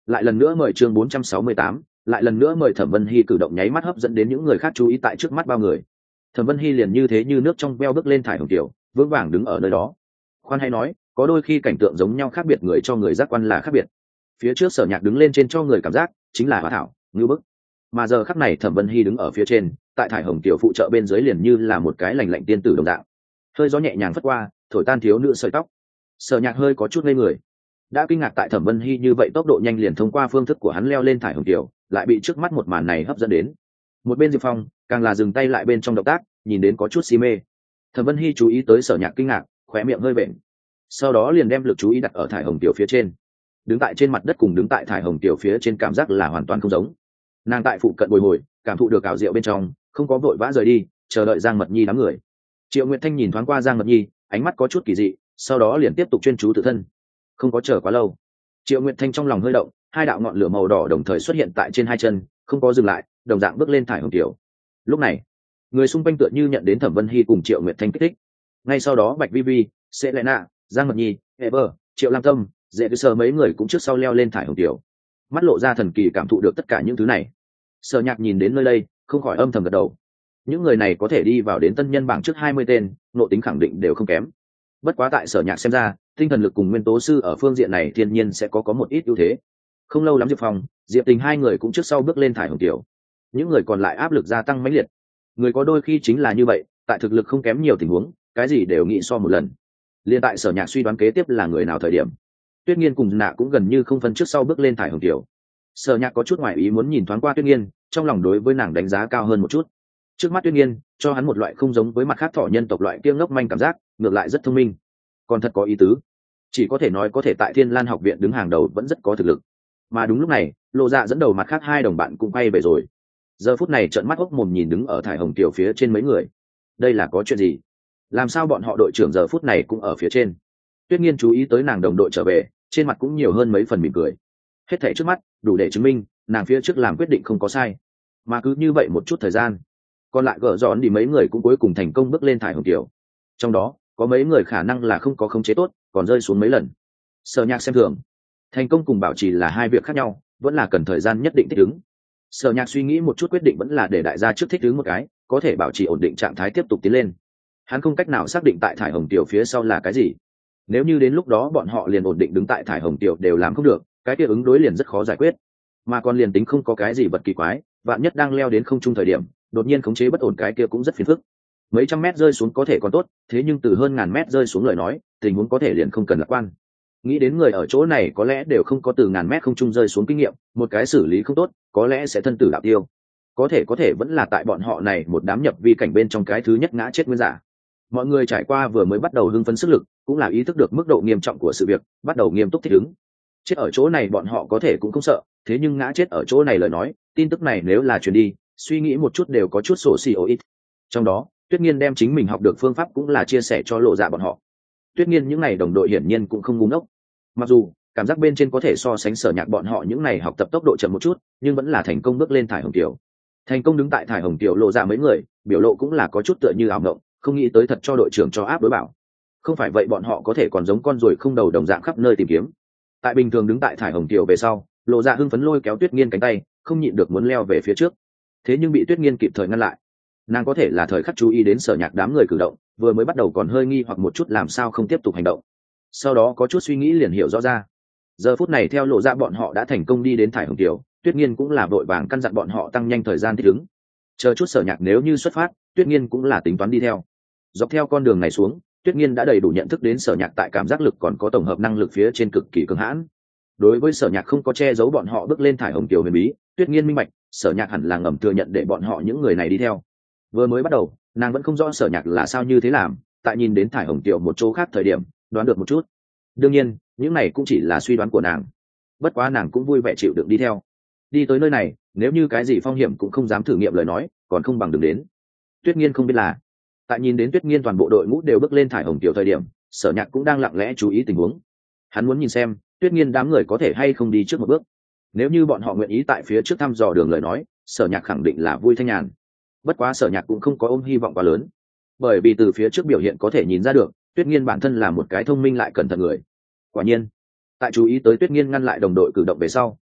lại lần nữa mời chương bốn trăm sáu mươi tám, lại lần nữa mời Thẩm Vân Hy cử động nháy mắt hấp dẫn đến những người khác chú ý tại trước mắt bao người. Thẩm Vân Hy liền như thế như nước trong veo bước lên thải hồng tiểu, vững vàng đứng ở nơi đó. Khoan hay nói, có đôi khi cảnh tượng giống nhau khác biệt người cho người giác quan là khác biệt. Phía trước Sở Nhạc đứng lên trên cho người cảm giác chính là hóa thảo, ngưu bức. Mà giờ khắc này Thẩm Vân Hy đứng ở phía trên, tại thải hồng tiểu phụ trợ bên dưới liền như là một cái lành lạnh tiên tử đồng dạng. Hơi gió nhẹ nhàng phất qua, thổi tan thiếu nữ sợi tóc. Sở Nhạc hơi có chút ngây người, đã kinh ngạc tại Thẩm Vân Hy như vậy tốc độ nhanh liền thông qua phương thức của hắn leo lên thải hồng tiểu, lại bị trước mắt một màn này hấp dẫn đến. Một bên Diệp Phong càng là dừng tay lại bên trong động tác, nhìn đến có chút si mê. Thẩm Vân Hy chú ý tới Sở Nhạc kinh ngạc, khóe miệng hơi vện, sau đó liền đem lực chú ý đặt ở thải hồng tiểu phía trên. Đứng tại trên mặt đất cùng đứng tại thải hồng tiểu phía trên cảm giác là hoàn toàn không giống. Nàng tại phụ cận bồi hồi, cảm thụ được ảo diệu bên trong, không có vội vã rời đi, chờ đợi Giang Mật Nhi đám người. Triệu Nguyệt Thanh nhìn thoáng qua Giang Mật Nhi, ánh mắt có chút kỳ dị, sau đó liền tiếp tục chuyên chú tự thân. Không có chờ quá lâu, Triệu Nguyệt Thanh trong lòng hơi động, hai đạo ngọn lửa màu đỏ đồng thời xuất hiện tại trên hai chân, không có dừng lại, đồng dạng bước lên thải hồng tiểu. Lúc này, người xung quanh tựa như nhận đến Thẩm Vân Hy cùng Triệu Nguyệt Thanh kích thích. Ngay sau đó Bạch Vi Vi, Selena, Giang Mật Nhi, Ever, Triệu Lam Tâm, Dễ Cứ Sơ mấy người cũng trước sau leo lên thải hồng tiểu. Mắt lộ ra thần kỳ cảm thụ được tất cả những thứ này. Sở Nhạc nhìn đến nơi đây, không khỏi âm thầm gật đầu. Những người này có thể đi vào đến tân nhân bảng trước hai mươi tên, nội tính khẳng định đều không kém. Bất quá tại Sở Nhạc xem ra, tinh thần lực cùng nguyên tố sư ở phương diện này thiên nhiên sẽ có có một ít ưu thế. Không lâu lắm Diệp Phong, Diệp Tình hai người cũng trước sau bước lên thải hồng tiểu. Những người còn lại áp lực gia tăng mãnh liệt. Người có đôi khi chính là như vậy, tại thực lực không kém nhiều tình huống, cái gì đều nghĩ so một lần. Liên tại Sở Nhạc suy đoán kế tiếp là người nào thời điểm, Tuyết Nghiên cùng Nạ cũng gần như không phân trước sau bước lên thải hồng tiểu. Sở Nhạc có chút ngoại ý muốn nhìn thoáng qua Tuyết Nghiên, trong lòng đối với nàng đánh giá cao hơn một chút. Trước mắt Tuyết Nghiên cho hắn một loại không giống với mặt khác thỏ nhân tộc loại kia ngốc manh cảm giác, ngược lại rất thông minh, còn thật có ý tứ. Chỉ có thể nói có thể tại Thiên Lan học viện đứng hàng đầu vẫn rất có thực lực. Mà đúng lúc này, Lộ Dạ dẫn đầu mặt khác hai đồng bạn cũng quay về rồi. Giờ phút này trợn mắt ốc mồm nhìn đứng ở thải hồng tiểu phía trên mấy người. Đây là có chuyện gì? Làm sao bọn họ đội trưởng giờ phút này cũng ở phía trên? Tuyết Nghiên chú ý tới nàng đồng đội trở về, trên mặt cũng nhiều hơn mấy phần mỉm cười. Hết thảy trước mắt đủ để chứng minh nàng phía trước làm quyết định không có sai. Mà cứ như vậy một chút thời gian, còn lại gỡ dọn đi mấy người cũng cuối cùng thành công bước lên thải hồng tiểu. Trong đó có mấy người khả năng là không có khống chế tốt, còn rơi xuống mấy lần. Sở Nhạc xem thường, thành công cùng bảo trì là hai việc khác nhau, vẫn là cần thời gian nhất định thích ứng. Sở Nhạc suy nghĩ một chút quyết định vẫn là để đại gia trước thích ứng một cái, có thể bảo trì ổn định trạng thái tiếp tục tiến lên. Hắn không cách nào xác định tại thải hồng tiểu phía sau là cái gì. Nếu như đến lúc đó bọn họ liền ổn định đứng tại thải hồng tiểu đều làm không được, cái kia ứng đối liền rất khó giải quyết. Mà còn liền tính không có cái gì vật kỳ quái, vạn nhất đang leo đến không trung thời điểm, đột nhiên khống chế bất ổn cái kia cũng rất phiền phức. Mấy trăm mét rơi xuống có thể còn tốt, thế nhưng từ hơn ngàn mét rơi xuống lời nói, tình huống có thể liền không cần lạc quan. Nghĩ đến người ở chỗ này có lẽ đều không có từ ngàn mét không trung rơi xuống kinh nghiệm, một cái xử lý không tốt, có lẽ sẽ thân tử đạo tiêu. Có thể có thể vẫn là tại bọn họ này một đám nhập vi cảnh bên trong cái thứ nhất ngã chết nguyên giả. Mọi người trải qua vừa mới bắt đầu hưng phấn sức lực, cũng là ý thức được mức độ nghiêm trọng của sự việc, bắt đầu nghiêm túc thích ứng. Chết ở chỗ này bọn họ có thể cũng không sợ, thế nhưng ngã chết ở chỗ này lời nói, tin tức này nếu là truyền đi, suy nghĩ một chút đều có chút sổ xì ổ ít. Trong đó, Tuyết Nghiên đem chính mình học được phương pháp cũng là chia sẻ cho Lộ Dạ bọn họ. Tuyết Nghiên những này đồng đội hiển nhiên cũng không ngu ngốc. Mặc dù cảm giác bên trên có thể so sánh Sở Nhạc bọn họ những này học tập tốc độ chậm một chút, nhưng vẫn là thành công bước lên thải hồng tiểu. Thành công đứng tại thải hồng tiểu Lộ Dạ mấy người, biểu lộ cũng là có chút tựa như ảo mộng, không nghĩ tới thật cho đội trưởng cho áp đối bảo. Không phải vậy bọn họ có thể còn giống con ruồi không đầu đồng dạng khắp nơi tìm kiếm. Tại bình thường đứng tại thải hồng tiểu về sau, Lộ Dạ hưng phấn lôi kéo Tuyết Nghiên cánh tay, không nhịn được muốn leo về phía trước. Thế nhưng bị Tuyết Nghiên kịp thời ngăn lại. Nàng có thể là thời khắc chú ý đến Sở Nhạc đám người cử động, vừa mới bắt đầu còn hơi nghi hoặc một chút làm sao không tiếp tục hành động. Sau đó có chút suy nghĩ liền hiểu rõ ra. Giờ phút này theo Lộ Dạ bọn họ đã thành công đi đến thải hồng tiểu, Tuyết Nghiên cũng là vội vàng căn dặn bọn họ tăng nhanh thời gian thích ứng. Chờ chút Sở Nhạc nếu như xuất phát, Tuyết Nghiên cũng là tính toán đi theo. Dọc theo con đường này xuống, Tuyết Nghiên đã đầy đủ nhận thức đến Sở Nhạc tại cảm giác lực còn có tổng hợp năng lực phía trên cực kỳ cường hãn. Đối với Sở Nhạc không có che giấu bọn họ bước lên thải hồng tiểu huyền bí, Tuyết Nghiên minh bạch, Sở Nhạc hẳn là ngầm thừa nhận để bọn họ những người này đi theo. Vừa mới bắt đầu, nàng vẫn không rõ Sở Nhạc là sao như thế làm, tại nhìn đến thải hồng tiểu một chỗ khác thời điểm, đoán được một chút. Đương nhiên, những này cũng chỉ là suy đoán của nàng. Bất quá nàng cũng vui vẻ chịu đựng đi theo. Đi tới nơi này, nếu như cái gì phong hiểm cũng không dám thử nghiệm lời nói, còn không bằng đừng đến. Tuyết Nghiên không biết là, tại nhìn đến Tuyết Nghiên toàn bộ đội ngũ đều bước lên thải hồng tiểu thời điểm, Sở Nhạc cũng đang lặng lẽ chú ý tình huống. Hắn muốn nhìn xem, Tuyết Nghiên đám người có thể hay không đi trước một bước. Nếu như bọn họ nguyện ý tại phía trước thăm dò đường lời nói, Sở Nhạc khẳng định là vui thanh nhàn. Bất quá Sở Nhạc cũng không có ôm hy vọng quá lớn, bởi vì từ phía trước biểu hiện có thể nhìn ra được, Tuyết Nghiên bản thân là một cái thông minh lại cẩn thận người. Quả nhiên, tại chú ý tới Tuyết Nghiên ngăn lại đồng đội cử động về sau,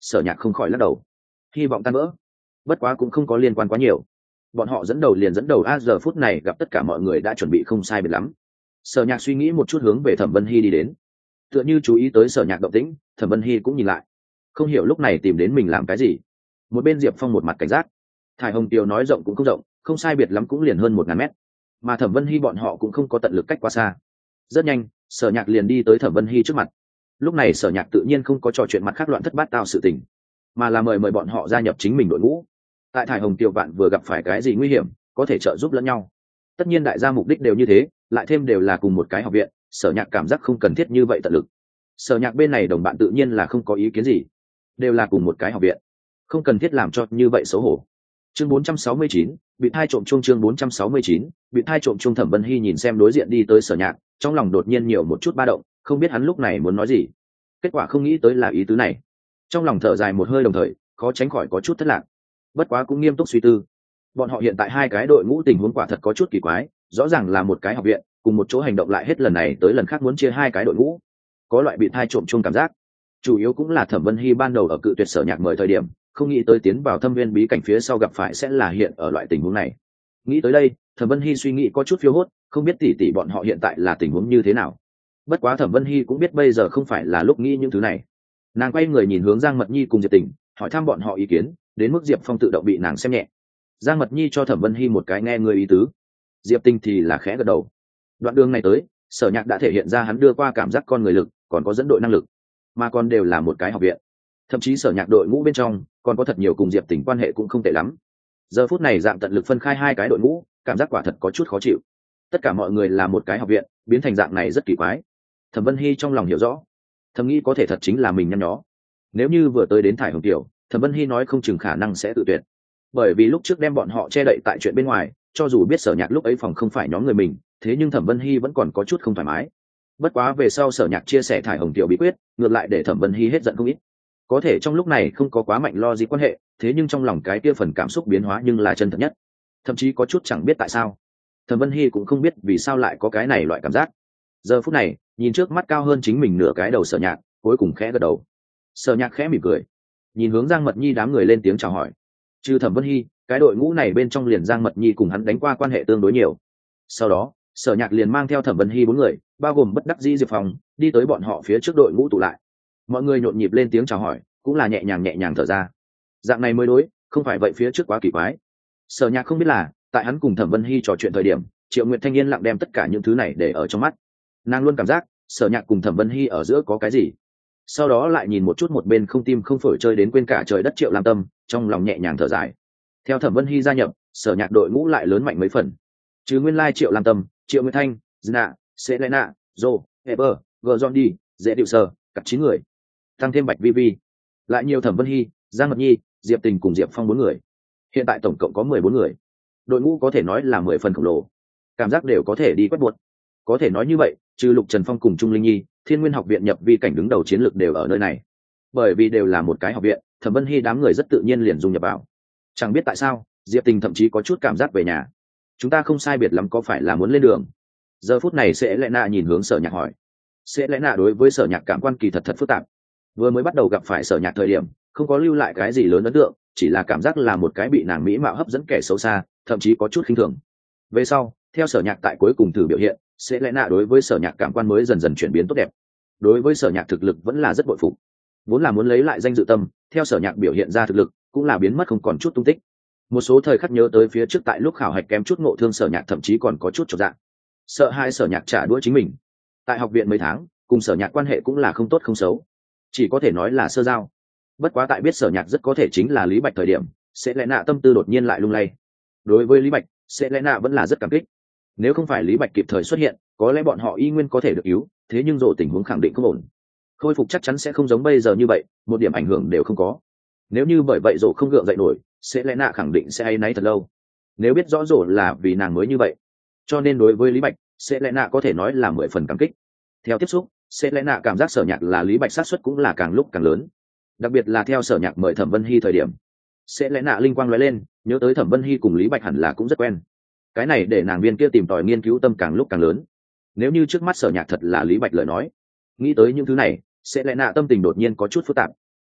Sở Nhạc không khỏi lắc đầu, hy vọng tan vỡ. Bất quá cũng không có liên quan quá nhiều, bọn họ dẫn đầu liền dẫn đầu a giờ phút này gặp tất cả mọi người đã chuẩn bị không sai biệt lắm. Sở Nhạc suy nghĩ một chút hướng về Thẩm Vân Hy đi đến, tựa như chú ý tới Sở Nhạc động tĩnh, Thẩm Vân Hy cũng nhìn lại, không hiểu lúc này tìm đến mình làm cái gì. Một bên Diệp Phong một mặt cảnh giác, thải hồng tiều nói rộng cũng không rộng, không sai biệt lắm cũng liền hơn một ngàn mét, mà Thẩm Vân Hy bọn họ cũng không có tận lực cách quá xa. Rất nhanh Sở Nhạc liền đi tới Thẩm Vân Hy trước mặt. Lúc này Sở Nhạc tự nhiên không có trò chuyện mặt khác loạn thất bát tao sự tình, mà là mời mời bọn họ gia nhập chính mình đội ngũ. Tại thải hồng tiều bạn vừa gặp phải cái gì nguy hiểm, có thể trợ giúp lẫn nhau. Tất nhiên đại gia mục đích đều như thế, lại thêm đều là cùng một cái học viện, Sở Nhạc cảm giác không cần thiết như vậy tận lực. Sở Nhạc bên này đồng bạn tự nhiên là không có ý kiến gì, đều là cùng một cái học viện, không cần thiết làm cho như vậy xấu hổ. Chương bốn trăm sáu mươi chín, bị thai trộm chuông. Chương bốn trăm sáu mươi chín, bị thai trộm chuông. Thẩm Vân Hy nhìn xem đối diện đi tới Sở Nhạc, trong lòng đột nhiên nhiều một chút ba động, không biết hắn lúc này muốn nói gì. Kết quả không nghĩ tới là ý tứ này, trong lòng thở dài một hơi, đồng thời khó tránh khỏi có chút thất lạc. Bất quá cũng nghiêm túc suy tư, bọn họ hiện tại hai cái đội ngũ tình huống quả thật có chút kỳ quái, rõ ràng là một cái học viện cùng một chỗ hành động, lại hết lần này tới lần khác muốn chia hai cái đội ngũ, có loại bị thai trộm chuông cảm giác. Chủ yếu cũng là Thẩm Vân Hy ban đầu ở cự tuyệt Sở Nhạc mời thời điểm, không nghĩ tới tiến vào thâm viên bí cảnh phía sau gặp phải sẽ là hiện ở loại tình huống này. Nghĩ tới đây, Thẩm Vân Hy suy nghĩ có chút phiêu hốt, không biết tỷ tỷ bọn họ hiện tại là tình huống như thế nào. Bất quá Thẩm Vân Hy cũng biết bây giờ không phải là lúc nghĩ những thứ này. Nàng quay người nhìn hướng Giang Mật Nhi cùng Diệp Tình, hỏi thăm bọn họ ý kiến, đến mức Diệp Phong tự động bị nàng xem nhẹ. Giang Mật Nhi cho Thẩm Vân Hy một cái nghe người ý tứ, Diệp Tình thì là khẽ gật đầu. Đoạn đường này tới, Sở Nhạc đã thể hiện ra hắn đưa qua cảm giác con người lực, còn có dẫn đội năng lực, mà còn đều là một cái học viện. Thậm chí Sở Nhạc đội ngũ bên trong còn có thật nhiều cùng Diệp Tình quan hệ cũng không tệ lắm. Giờ phút này dạng tận lực phân khai hai cái đội ngũ, cảm giác quả thật có chút khó chịu. Tất cả mọi người là một cái học viện, biến thành dạng này rất kỳ quái. Thẩm Vân Hy trong lòng hiểu rõ, thầm nghĩ có thể thật chính là mình nhăn nhó. Nếu như vừa tới đến thải hồng tiểu, Thẩm Vân Hy nói không chừng khả năng sẽ tự tuyệt, bởi vì lúc trước đem bọn họ che đậy tại chuyện bên ngoài, cho dù biết Sở Nhạc lúc ấy phòng không phải nhóm người mình, thế nhưng Thẩm Vân Hy vẫn còn có chút không thoải mái. Bất quá về sau Sở Nhạc chia sẻ thải hồng tiểu bí quyết, ngược lại để Thẩm Vân Hy hết giận không ít. Có thể trong lúc này không có quá mạnh lo gì quan hệ, thế nhưng trong lòng cái kia phần cảm xúc biến hóa nhưng là chân thật nhất, thậm chí có chút chẳng biết tại sao. Thẩm Vân Hy cũng không biết vì sao lại có cái này loại cảm giác. Giờ phút này nhìn trước mắt cao hơn chính mình nửa cái đầu Sở Nhạc, cuối cùng khẽ gật đầu. Sở Nhạc khẽ mỉm cười, nhìn hướng Giang Mật Nhi đám người lên tiếng chào hỏi. Trừ Thẩm Vân Hy, cái đội ngũ này bên trong liền Giang Mật Nhi cùng hắn đánh qua quan hệ tương đối nhiều. Sau đó Sở Nhạc liền mang theo Thẩm Vân Hy bốn người, bao gồm bất đắc dĩ Diệp Phong, đi tới bọn họ phía trước đội ngũ tụ lại. Mọi người nhộn nhịp lên tiếng chào hỏi, cũng là nhẹ nhàng nhẹ nhàng thở ra. Dạng này mới đối, không phải vậy phía trước quá kỳ quái. Sở Nhạc không biết là tại hắn cùng Thẩm Vân Hy trò chuyện thời điểm, Triệu Nguyệt Thanh yên lặng đem tất cả những thứ này để ở trong mắt. Nàng luôn cảm giác Sở Nhạc cùng Thẩm Vân Hy ở giữa có cái gì. Sau đó lại nhìn một chút một bên không tim không phổi chơi đến quên cả trời đất Triệu Lam Tâm, trong lòng nhẹ nhàng thở dài. Theo Thẩm Vân Hy gia nhập, Sở Nhạc đội ngũ lại lớn mạnh mấy phần. Chứ nguyên lai Triệu Lam Tâm, Triệu Nguyệt Thanh, Zna, Selena, Jo, Ever, Gjondi, Dễ Điệu Sơ, cặp chín người, tăng thêm Bạch Vi Vi, lại nhiều Thẩm Vân Hy, Giang Mật Nhi, Diệp Tình cùng Diệp Phong bốn người. Hiện tại tổng cộng có mười bốn người, đội ngũ có thể nói là mười phần khổng lồ, cảm giác đều có thể đi quét buột. Có thể nói như vậy, trừ Lục Trần Phong cùng Trung Linh Nhi, Thiên Nguyên học viện nhập vi cảnh đứng đầu chiến lược đều ở nơi này. Bởi vì đều là một cái học viện, Thẩm Vân Hy đám người rất tự nhiên liền dung nhập vào. Chẳng biết tại sao, Diệp Tình thậm chí có chút cảm giác về nhà. Chúng ta không sai biệt lắm, có phải là muốn lên đường? Giờ phút này Sẽ Lệ Nạ nhìn hướng Sở Nhạc hỏi. Sẽ Lệ Nạ đối với Sở Nhạc cảm quan kỳ thật thật phức tạp. Vừa mới bắt đầu gặp phải Sở Nhạc thời điểm, không có lưu lại cái gì lớn ấn tượng, chỉ là cảm giác là một cái bị nàng mỹ mạo hấp dẫn kẻ xấu xa, thậm chí có chút khinh thường. Về sau, theo Sở Nhạc tại cuối cùng thử biểu hiện, Sẽ Lệ Nạ đối với Sở Nhạc cảm quan mới dần dần chuyển biến tốt đẹp. Đối với Sở Nhạc thực lực vẫn là rất bội phục, vốn là muốn lấy lại danh dự tâm, theo Sở Nhạc biểu hiện ra thực lực cũng là biến mất không còn chút tung tích. Một số thời khắc nhớ tới phía trước tại lúc khảo hạch kém chút ngộ thương Sở Nhạc, thậm chí còn có chút chột dạ, sợ hai Sở Nhạc trả đũa chính mình. Tại học viện mấy tháng, cùng Sở Nhạc quan hệ cũng là không tốt không xấu, chỉ có thể nói là sơ giao. Bất quá tại biết Sở Nhạc rất có thể chính là Lý Bạch thời điểm, Sẽ Lệ Nạ tâm tư đột nhiên lại lung lay. Đối với Lý Bạch, Sẽ Lệ Nạ vẫn là rất cảm kích. Nếu không phải Lý Bạch kịp thời xuất hiện, có lẽ bọn họ y nguyên có thể được cứu, thế nhưng rồi tình huống khẳng định không ổn. Khôi phục chắc chắn sẽ không giống bây giờ như vậy, một điểm ảnh hưởng đều không có. Nếu như bởi vậy rồi không gượng dậy nổi, Sẽ Lệ Nạ khẳng định sẽ áy náy thật lâu. Nếu biết rõ rồi là vì nàng mới như vậy, cho nên đối với Lý Bạch, Sẽ Lệ Nạ có thể nói là mười phần cảm kích. Theo tiếp xúc, Sẽ Lệ Nạ cảm giác Sở Nhạc là Lý Bạch sát suất cũng là càng lúc càng lớn. Đặc biệt là theo Sở Nhạc mời Thẩm Vân Hy thời điểm, Sẽ Lệ Nạ linh quang lóe lên, nhớ tới Thẩm Vân Hy cùng Lý Bạch hẳn là cũng rất quen. Cái này để nàng viên kia tìm tòi nghiên cứu tâm càng lúc càng lớn. Nếu như trước mắt Sở Nhạc thật là Lý Bạch lời nói, nghĩ tới những thứ này, Sẽ Lệ Nạ tâm tình đột nhiên có chút phức tạp.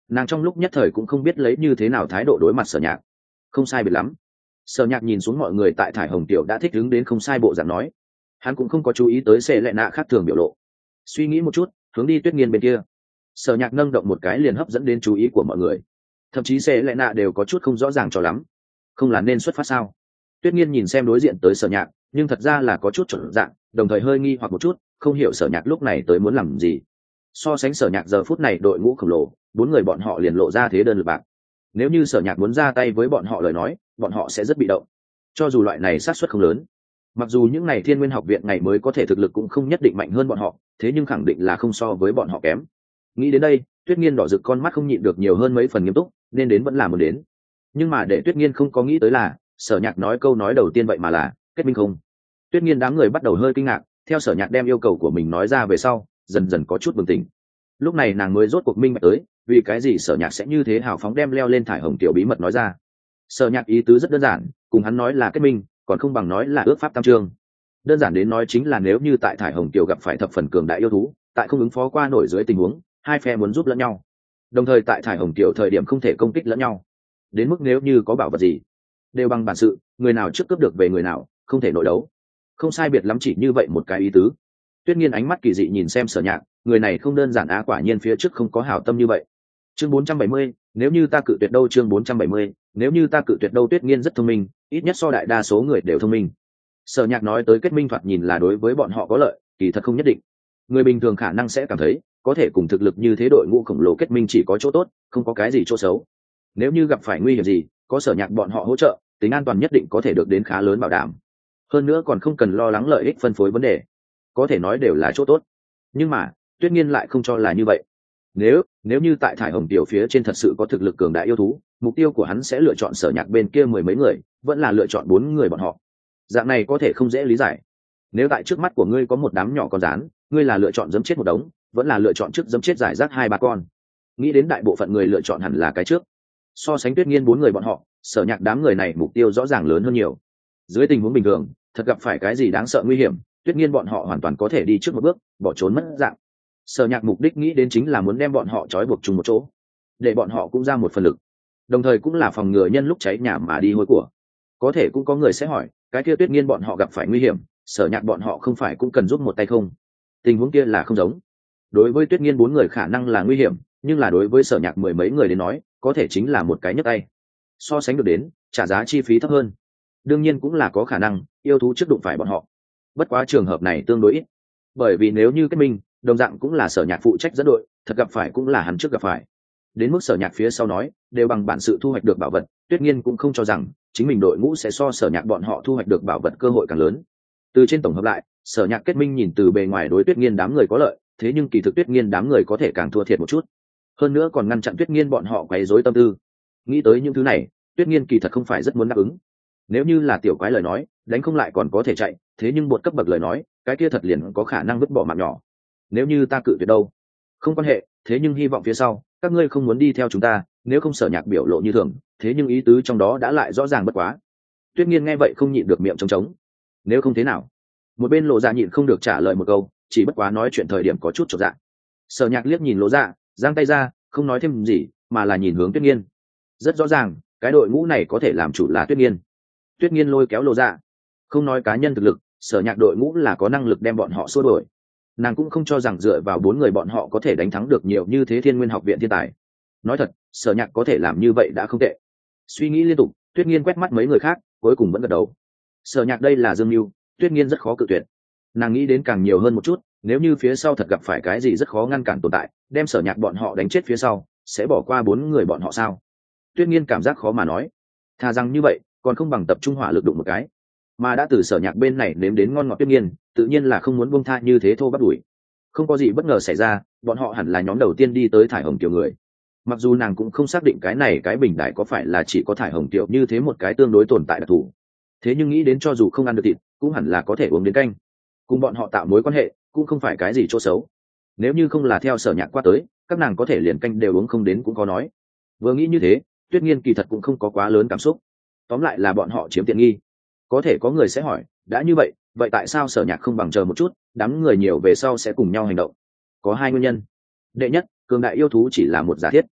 nàng trong lúc nhất thời cũng không biết lấy như thế nào thái độ đối mặt Sở Nhạc. Không sai biệt lắm. Sở Nhạc nhìn xuống mọi người tại thải hồng tiểu đã thích ứng đến không sai bộ dạng nói, hắn cũng không có chú ý tới Xê Lệ Nạ khác thường biểu lộ, suy nghĩ một chút hướng đi Tuyết Nghiên bên kia. Sở Nhạc nâng động một cái liền hấp dẫn đến chú ý của mọi người, thậm chí Xê Lệ Nạ đều có chút không rõ ràng cho lắm, không là nên xuất phát sao? Tuyết Nghiên nhìn xem đối diện tới Sở Nhạc, nhưng thật ra là có chút chuẩn dạng, đồng thời hơi nghi hoặc một chút, không hiểu Sở Nhạc lúc này tới muốn làm gì. So sánh Sở Nhạc giờ phút này đội ngũ khổng lồ, bốn người bọn họ liền lộ ra thế đơn lực bạc. Nếu như Sở Nhạc muốn ra tay với bọn họ lời nói, bọn họ sẽ rất bị động. Cho dù loại này xác suất không lớn, mặc dù những này Thiên Nguyên học viện ngày mới có thể thực lực cũng không nhất định mạnh hơn bọn họ, thế nhưng khẳng định là không so với bọn họ kém. Nghĩ đến đây, Tuyết Nghiên đỏ rực con mắt không nhịn được nhiều hơn mấy phần nghiêm túc, nên đến vẫn là muốn đến. Nhưng mà để Tuyết Nghiên không có nghĩ tới là, Sở Nhạc nói câu nói đầu tiên vậy mà là kết minh không. Tuyết Nghiên đám người bắt đầu hơi kinh ngạc, theo Sở Nhạc đem yêu cầu của mình nói ra về sau, dần dần có chút bừng tỉnh. Lúc này nàng mới rốt cuộc minh bạch tới, vì cái gì Sở Nhạc sẽ như thế hào phóng đem leo lên thải hồng tiểu bí mật nói ra. Sở Nhạc ý tứ rất đơn giản, cùng hắn nói là kết minh, còn không bằng nói là ước pháp tam chương. Đơn giản đến nói chính là nếu như tại thải hồng tiểu gặp phải thập phần cường đại yêu thú, tại không ứng phó qua nổi dưới tình huống, hai phe muốn giúp lẫn nhau. Đồng thời tại thải hồng tiểu thời điểm không thể công kích lẫn nhau. Đến mức nếu như có bảo vật gì, đều bằng bản sự, người nào trước cướp được về người nào, không thể nội đấu. Không sai biệt lắm chỉ như vậy một cái ý tứ. Tuyết Nghiên ánh mắt kỳ dị nhìn xem Sở Nhạc, người này không đơn giản á, quả nhiên phía trước không có hảo tâm như vậy. Chương bốn trăm bảy mươi, nếu như ta cự tuyệt đâu, chương bốn trăm bảy mươi, nếu như ta cự tuyệt đâu. Tuyết Nghiên rất thông minh, ít nhất so đại đa số người đều thông minh. Sở Nhạc nói tới kết minh thoạt nhìn là đối với bọn họ có lợi, kỳ thật không nhất định. Người bình thường khả năng sẽ cảm thấy, có thể cùng thực lực như thế đội ngũ khổng lồ kết minh chỉ có chỗ tốt, không có cái gì chỗ xấu. Nếu như gặp phải nguy hiểm gì, có Sở Nhạc bọn họ hỗ trợ, tính an toàn nhất định có thể được đến khá lớn bảo đảm. Hơn nữa còn không cần lo lắng lợi ích phân phối vấn đề, có thể nói đều là chỗ tốt. Nhưng mà Tuyết Nghiên lại không cho là như vậy. Nếu nếu như tại thải hồng tiểu phía trên thật sự có thực lực cường đại yêu thú, mục tiêu của hắn sẽ lựa chọn Sở Nhạc bên kia mười mấy người, vẫn là lựa chọn bốn người bọn họ. Dạng này có thể không dễ lý giải. Nếu tại trước mắt của ngươi có một đám nhỏ con rán, ngươi là lựa chọn giẫm chết một đống, vẫn là lựa chọn trước giẫm chết giải rác hai ba con? Nghĩ đến đại bộ phận người lựa chọn hẳn là cái trước. So sánh Tuyết Nghiên bốn người bọn họ, Sở Nhạc đám người này mục tiêu rõ ràng lớn hơn nhiều. Dưới tình huống bình thường, thật gặp phải cái gì đáng sợ nguy hiểm, Tuyết Nghiên bọn họ hoàn toàn có thể đi trước một bước, bỏ trốn mất dạng. Sở Nhạc mục đích nghĩ đến chính là muốn đem bọn họ trói buộc chung một chỗ, để bọn họ cũng ra một phần lực, đồng thời cũng là phòng ngừa nhân lúc cháy nhà mà đi hôi của. Có thể cũng có người sẽ hỏi, cái kia Tuyết Nghiên bọn họ gặp phải nguy hiểm, Sở Nhạc bọn họ không phải cũng cần giúp một tay không? Tình huống kia là không giống. Đối với Tuyết Nghiên bốn người khả năng là nguy hiểm, nhưng là đối với Sở Nhạc mười mấy người đến nói, có thể chính là một cái nhấc tay. So sánh được đến, trả giá chi phí thấp hơn. Đương nhiên cũng là có khả năng yêu thú trước đụng phải bọn họ, bất quá trường hợp này tương đối ít, bởi vì nếu như kết minh, đồng dạng cũng là Sở Nhạc phụ trách dẫn đội, thật gặp phải cũng là hắn trước gặp phải. Đến mức Sở Nhạc phía sau nói đều bằng bản sự thu hoạch được bảo vật, Tuyết Nghiên cũng không cho rằng chính mình đội ngũ sẽ so Sở Nhạc bọn họ thu hoạch được bảo vật cơ hội càng lớn. Từ trên tổng hợp lại, Sở Nhạc kết minh nhìn từ bề ngoài đối Tuyết Nghiên đám người có lợi, thế nhưng kỳ thực Tuyết Nghiên đám người có thể càng thua thiệt một chút, hơn nữa còn ngăn chặn Tuyết Nghiên bọn họ quấy rối tâm tư. Nghĩ tới những thứ này, Tuyết Nghiên kỳ thật không phải rất muốn đáp ứng. Nếu như là tiểu quái lời nói, đánh không lại còn có thể chạy, thế nhưng bột cấp bậc lời nói, cái kia thật liền có khả năng vứt bỏ mạng nhỏ. Nếu như ta cự tuyệt đâu? Không quan hệ, thế nhưng hy vọng phía sau các ngươi không muốn đi theo chúng ta, nếu không. Sở Nhạc biểu lộ như thường, thế nhưng ý tứ trong đó đã lại rõ ràng bất quá. Tuyết Nghiên nghe vậy không nhịn được miệng trống trống. Nếu không thế nào? Một bên Lộ Dạ nhịn không được trả lời một câu, chỉ bất quá nói chuyện thời điểm có chút chột dạ. Sở Nhạc liếc nhìn Lộ Dạ, giang tay ra, không nói thêm gì, mà là nhìn hướng Tuyết Nghiên. Rất rõ ràng, cái đội ngũ này có thể làm chủ là Tuyết Nghiên. Tuyết Nghiên lôi kéo Lộ Dạ, không nói cá nhân thực lực, Sở Nhạc đội ngũ là có năng lực đem bọn họ xua đuổi. Nàng cũng không cho rằng dựa vào bốn người bọn họ có thể đánh thắng được nhiều như thế Thiên Nguyên học viện thiên tài. Nói thật, Sở Nhạc có thể làm như vậy đã không tệ. Suy nghĩ liên tục, Tuyết Nghiên quét mắt mấy người khác, cuối cùng vẫn gật đầu. Sở Nhạc đây là dương mưu, Tuyết Nghiên rất khó cự tuyệt. Nàng nghĩ đến càng nhiều hơn một chút, nếu như phía sau thật gặp phải cái gì rất khó ngăn cản tồn tại, đem Sở Nhạc bọn họ đánh chết phía sau, sẽ bỏ qua bốn người bọn họ sao? Tuyết Nghiên cảm giác khó mà nói. Thà rằng như vậy, còn không bằng tập trung hỏa lực đụng một cái. Mà đã từ Sở Nhạc bên này nếm đến ngon ngọt Tuyết Nghiên, tự nhiên là không muốn buông tha như thế thô bắt đuổi. Không có gì bất ngờ xảy ra, bọn họ hẳn là nhóm đầu tiên đi tới thải hồng tiểu người. Mặc dù nàng cũng không xác định cái này cái bình đại có phải là chỉ có thải hồng tiểu như thế một cái tương đối tồn tại đặc thù, thế nhưng nghĩ đến cho dù không ăn được thịt, cũng hẳn là có thể uống đến canh. Cùng bọn họ tạo mối quan hệ, cũng không phải cái gì chỗ xấu. Nếu như không là theo Sở Nhạc qua tới, các nàng có thể liền canh đều uống không đến cũng có nói. Vừa nghĩ như thế, Tuyết Nghiên kỳ thật cũng không có quá lớn cảm xúc. Tóm lại là bọn họ chiếm tiện nghi. Có thể có người sẽ hỏi, đã như vậy, vậy tại sao Sở Nhạc không bằng chờ một chút, đám người nhiều về sau sẽ cùng nhau hành động? Có hai nguyên nhân. Đệ nhất, cường đại yêu thú chỉ là một giả thiết.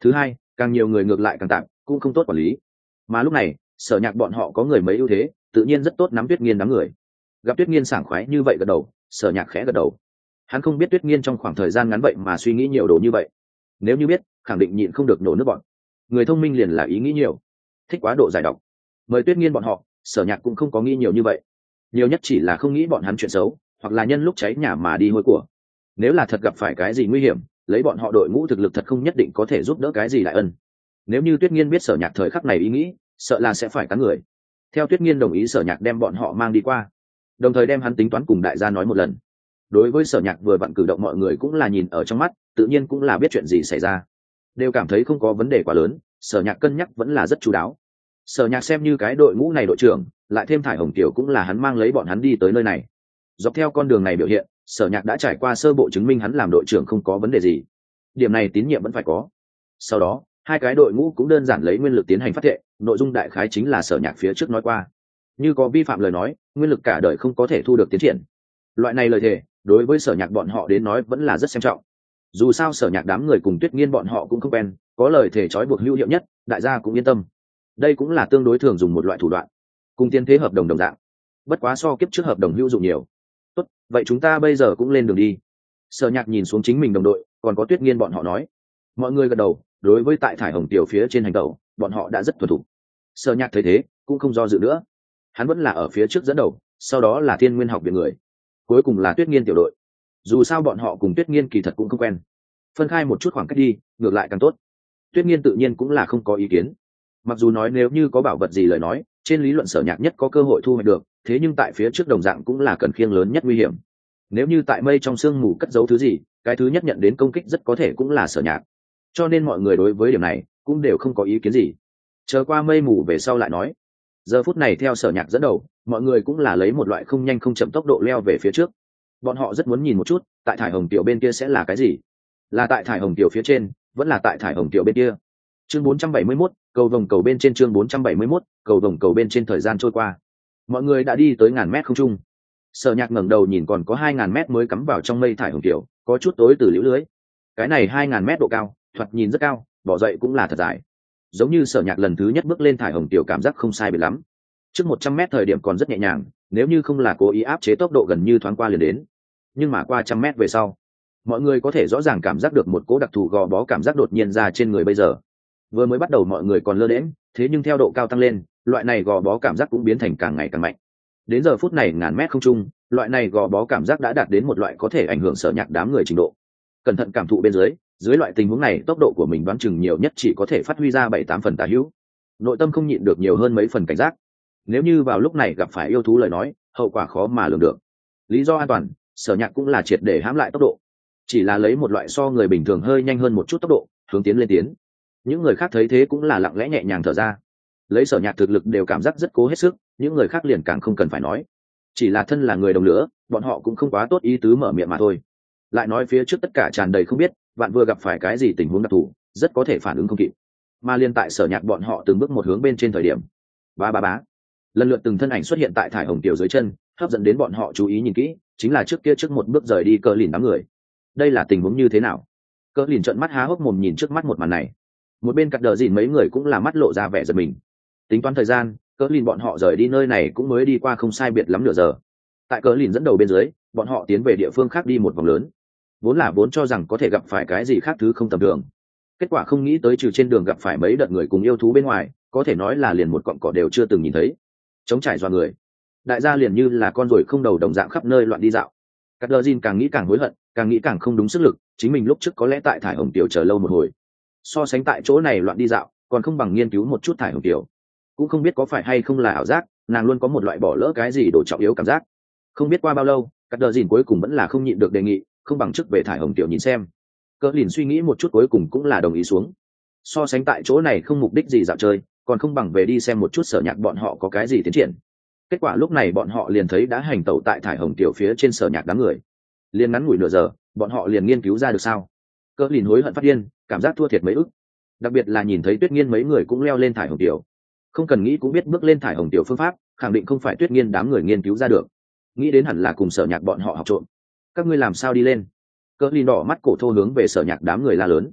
thứ hai, càng nhiều người ngược lại càng tạm, cũng không tốt quản lý. Mà lúc này Sở Nhạc bọn họ có người mấy ưu thế, tự nhiên rất tốt nắm Tuyết Nghiên đám người. Gặp Tuyết Nghiên sảng khoái như vậy gật đầu, Sở Nhạc khẽ gật đầu. Hắn không biết Tuyết Nghiên trong khoảng thời gian ngắn vậy mà suy nghĩ nhiều đồ như vậy, nếu như biết khẳng định nhịn không được nổ nước bọn. Người thông minh liền là ý nghĩ nhiều, thích quá độ giải độc. Mời Tuyết Nghiên bọn họ, Sở Nhạc cũng không có nghĩ nhiều như vậy, nhiều nhất chỉ là không nghĩ bọn hắn chuyện xấu, hoặc là nhân lúc cháy nhà mà đi hôi của. Nếu là thật gặp phải cái gì nguy hiểm, lấy bọn họ đội ngũ thực lực thật không nhất định có thể giúp đỡ cái gì đại ân. Nếu như Tuyết Nghiên biết Sở Nhạc thời khắc này ý nghĩ, sợ là sẽ phải cắn người. Theo Tuyết Nghiên đồng ý Sở Nhạc đem bọn họ mang đi qua, đồng thời đem hắn tính toán cùng đại gia nói một lần. Đối với Sở Nhạc vừa vặn cử động, mọi người cũng là nhìn ở trong mắt, tự nhiên cũng là biết chuyện gì xảy ra, đều cảm thấy không có vấn đề quá lớn. Sở Nhạc cân nhắc vẫn là rất chu đáo. Sở Nhạc xem như cái đội ngũ này đội trưởng, lại thêm Thải Hồng Tiểu cũng là hắn mang lấy bọn hắn đi tới nơi này. Dọc theo con đường này biểu hiện, Sở Nhạc đã trải qua sơ bộ chứng minh hắn làm đội trưởng không có vấn đề gì. Điểm này tín nhiệm vẫn phải có. Sau đó hai cái đội ngũ cũng đơn giản lấy nguyên lực tiến hành phát thệ, nội dung đại khái chính là Sở Nhạc phía trước nói qua, như có vi phạm lời nói, nguyên lực cả đời không có thể thu được tiến triển. Loại này lời thề đối với Sở Nhạc bọn họ đến nói vẫn là rất xem trọng. Dù sao Sở Nhạc đám người cùng Tuyết Nghiên bọn họ cũng không quen, có lời thề trói buộc hữu hiệu nhất, đại gia cũng yên tâm. Đây cũng là tương đối thường dùng một loại thủ đoạn, cùng tiên thế hợp đồng đồng dạng, bất quá so kiếp trước hợp đồng hữu dụng nhiều. Tốt, vậy chúng ta bây giờ cũng lên đường đi. Sở Nhạc nhìn xuống chính mình đồng đội, còn có Tuyết Nghiên bọn họ nói. Mọi người gật đầu, đối với tại Thải Hồng Tiểu phía trên hành tẩu, bọn họ đã rất thuần thục. Sở Nhạc thấy thế cũng không do dự nữa, hắn vẫn là ở phía trước dẫn đầu, sau đó là Thiên Nguyên học viện người, cuối cùng là Tuyết Nghiên tiểu đội. Dù sao bọn họ cùng Tuyết Nghiên kỳ thật cũng không quen, phân khai một chút khoảng cách đi, ngược lại càng tốt. Tuyết Nghiên tự nhiên cũng là không có ý kiến. Mặc dù nói nếu như có bảo vật gì lời nói, trên lý luận Sở Nhạc nhất có cơ hội thu hoạch được, thế nhưng tại phía trước đồng dạng cũng là cần khiêng lớn nhất nguy hiểm. Nếu như tại mây trong sương mù cất giấu thứ gì, cái thứ nhất nhận đến công kích rất có thể cũng là Sở Nhạc. Cho nên mọi người đối với điểm này cũng đều không có ý kiến gì. Chờ qua mây mù về sau lại nói. Giờ phút này theo Sở Nhạc dẫn đầu, mọi người cũng là lấy một loại không nhanh không chậm tốc độ leo về phía trước. Bọn họ rất muốn nhìn một chút, tại Thải Hồng Tiểu bên kia sẽ là cái gì? Là tại Thải Hồng Tiểu phía trên, vẫn là tại Thải Hồng Tiểu bên kia. Chương bốn trăm bảy mươi mốt, cầu vồng cầu bên trên. Chương bốn trăm bảy mươi mốt, cầu vồng cầu bên trên. Thời gian trôi qua, mọi người đã đi tới ngàn mét không trung. Sở Nhạc ngẩng đầu nhìn còn có hai ngàn mét mới cắm vào trong mây Thải Hồng Tiểu, có chút tối từ liễu lưới. Cái này hai ngàn mét độ cao, thoạt nhìn rất cao, bỏ dậy cũng là thật dài. Giống như Sở Nhạc lần thứ nhất bước lên Thải Hồng Tiểu cảm giác không sai biệt lắm. Trước một trăm mét thời điểm còn rất nhẹ nhàng, nếu như không là cố ý áp chế tốc độ gần như thoáng qua liền đến. Nhưng mà qua trăm mét về sau, mọi người có thể rõ ràng cảm giác được một cỗ đặc thù gò bó cảm giác đột nhiên ra trên người bây giờ. Vừa mới bắt đầu mọi người còn lơ đễnh, thế nhưng theo độ cao tăng lên, loại này gò bó cảm giác cũng biến thành càng ngày càng mạnh. Đến giờ phút này ngàn mét không trung, loại này gò bó cảm giác đã đạt đến một loại có thể ảnh hưởng Sở Nhạc đám người trình độ. Cẩn thận cảm thụ bên dưới, dưới loại tình huống này tốc độ của mình đoán chừng nhiều nhất chỉ có thể phát huy ra bảy tám phần tà hữu. Nội tâm không nhịn được nhiều hơn mấy phần cảnh giác. Nếu như vào lúc này gặp phải yêu thú lời nói, hậu quả khó mà lường được. Lý do an toàn, Sở Nhạc cũng là triệt để hãm lại tốc độ, chỉ là lấy một loại so người bình thường hơi nhanh hơn một chút tốc độ hướng tiến lên tiến. Những người khác thấy thế cũng là lặng lẽ nhẹ nhàng thở ra. Lấy Sở Nhạc thực lực đều cảm giác rất cố hết sức, những người khác liền càng không cần phải nói. Chỉ là thân là người đồng lửa, bọn họ cũng không quá tốt ý tứ mở miệng mà thôi. Lại nói phía trước tất cả tràn đầy không biết, bạn vừa gặp phải cái gì tình huống đặc thù, rất có thể phản ứng không kịp. Mà liên tại Sở Nhạc bọn họ từng bước một hướng bên trên thời điểm, ba ba bá, lần lượt từng thân ảnh xuất hiện tại Thải Hồng Tiểu dưới chân, hấp dẫn đến bọn họ chú ý nhìn kỹ, chính là trước kia trước một bước rời đi Cờ Lìn đám người. Đây là tình huống như thế nào? Cờ Lìn trợn mắt há hốc mồm nhìn trước mắt một màn này. Một bên cắt đờ dìn mấy người cũng là mắt lộ ra vẻ giật mình. Tính toán thời gian, Cờ Lìn bọn họ rời đi nơi này cũng mới đi qua không sai biệt lắm nửa giờ. Tại Cờ Lìn dẫn đầu bên dưới, bọn họ tiến về địa phương khác đi một vòng lớn. Vốn là vốn cho rằng có thể gặp phải cái gì khác thứ không tầm thường, kết quả không nghĩ tới trừ trên đường gặp phải mấy đợt người cùng yêu thú bên ngoài, có thể nói là liền một cọng cỏ đều chưa từng nhìn thấy. Trống trải doa người, đại gia liền như là con ruồi không đầu đồng dạng khắp nơi loạn đi dạo. Cắt đờ dìn càng nghĩ càng hối hận, càng nghĩ càng không đúng sức lực, chính mình lúc trước có lẽ tại Thải Hồng Tiểu chờ lâu một hồi, so sánh tại chỗ này loạn đi dạo còn không bằng nghiên cứu một chút Thải Hồng Tiểu. Cũng không biết có phải hay không là ảo giác, nàng luôn có một loại bỏ lỡ cái gì đồ trọng yếu cảm giác. Không biết qua bao lâu, Cắt đờ dìn cuối cùng vẫn là không nhịn được đề nghị, không bằng trước về Thải Hồng Tiểu nhìn xem. Cỡ lìn suy nghĩ một chút cuối cùng cũng là đồng ý xuống. So sánh tại chỗ này không mục đích gì dạo chơi, còn không bằng về đi xem một chút Sở Nhạc bọn họ có cái gì tiến triển. Kết quả lúc này bọn họ liền thấy đã hành tẩu tại Thải Hồng Tiểu phía trên Sở Nhạc đám người. Liền ngắn ngủi nửa giờ, bọn họ liền nghiên cứu ra được sao? Cỡ lìn hối hận phát điên, cảm giác thua thiệt mấy ức. Đặc biệt là nhìn thấy Tuyết Nghiên mấy người cũng leo lên Thải Hồng Tiểu, không cần nghĩ cũng biết bước lên Thải Hồng Tiểu phương pháp, khẳng định không phải Tuyết Nghiên đám người nghiên cứu ra được. Nghĩ đến hẳn là cùng Sở Nhạc bọn họ học trộm. Các ngươi làm sao đi lên? Cỡ lìn đỏ mắt cổ thô hướng về Sở Nhạc đám người la lớn.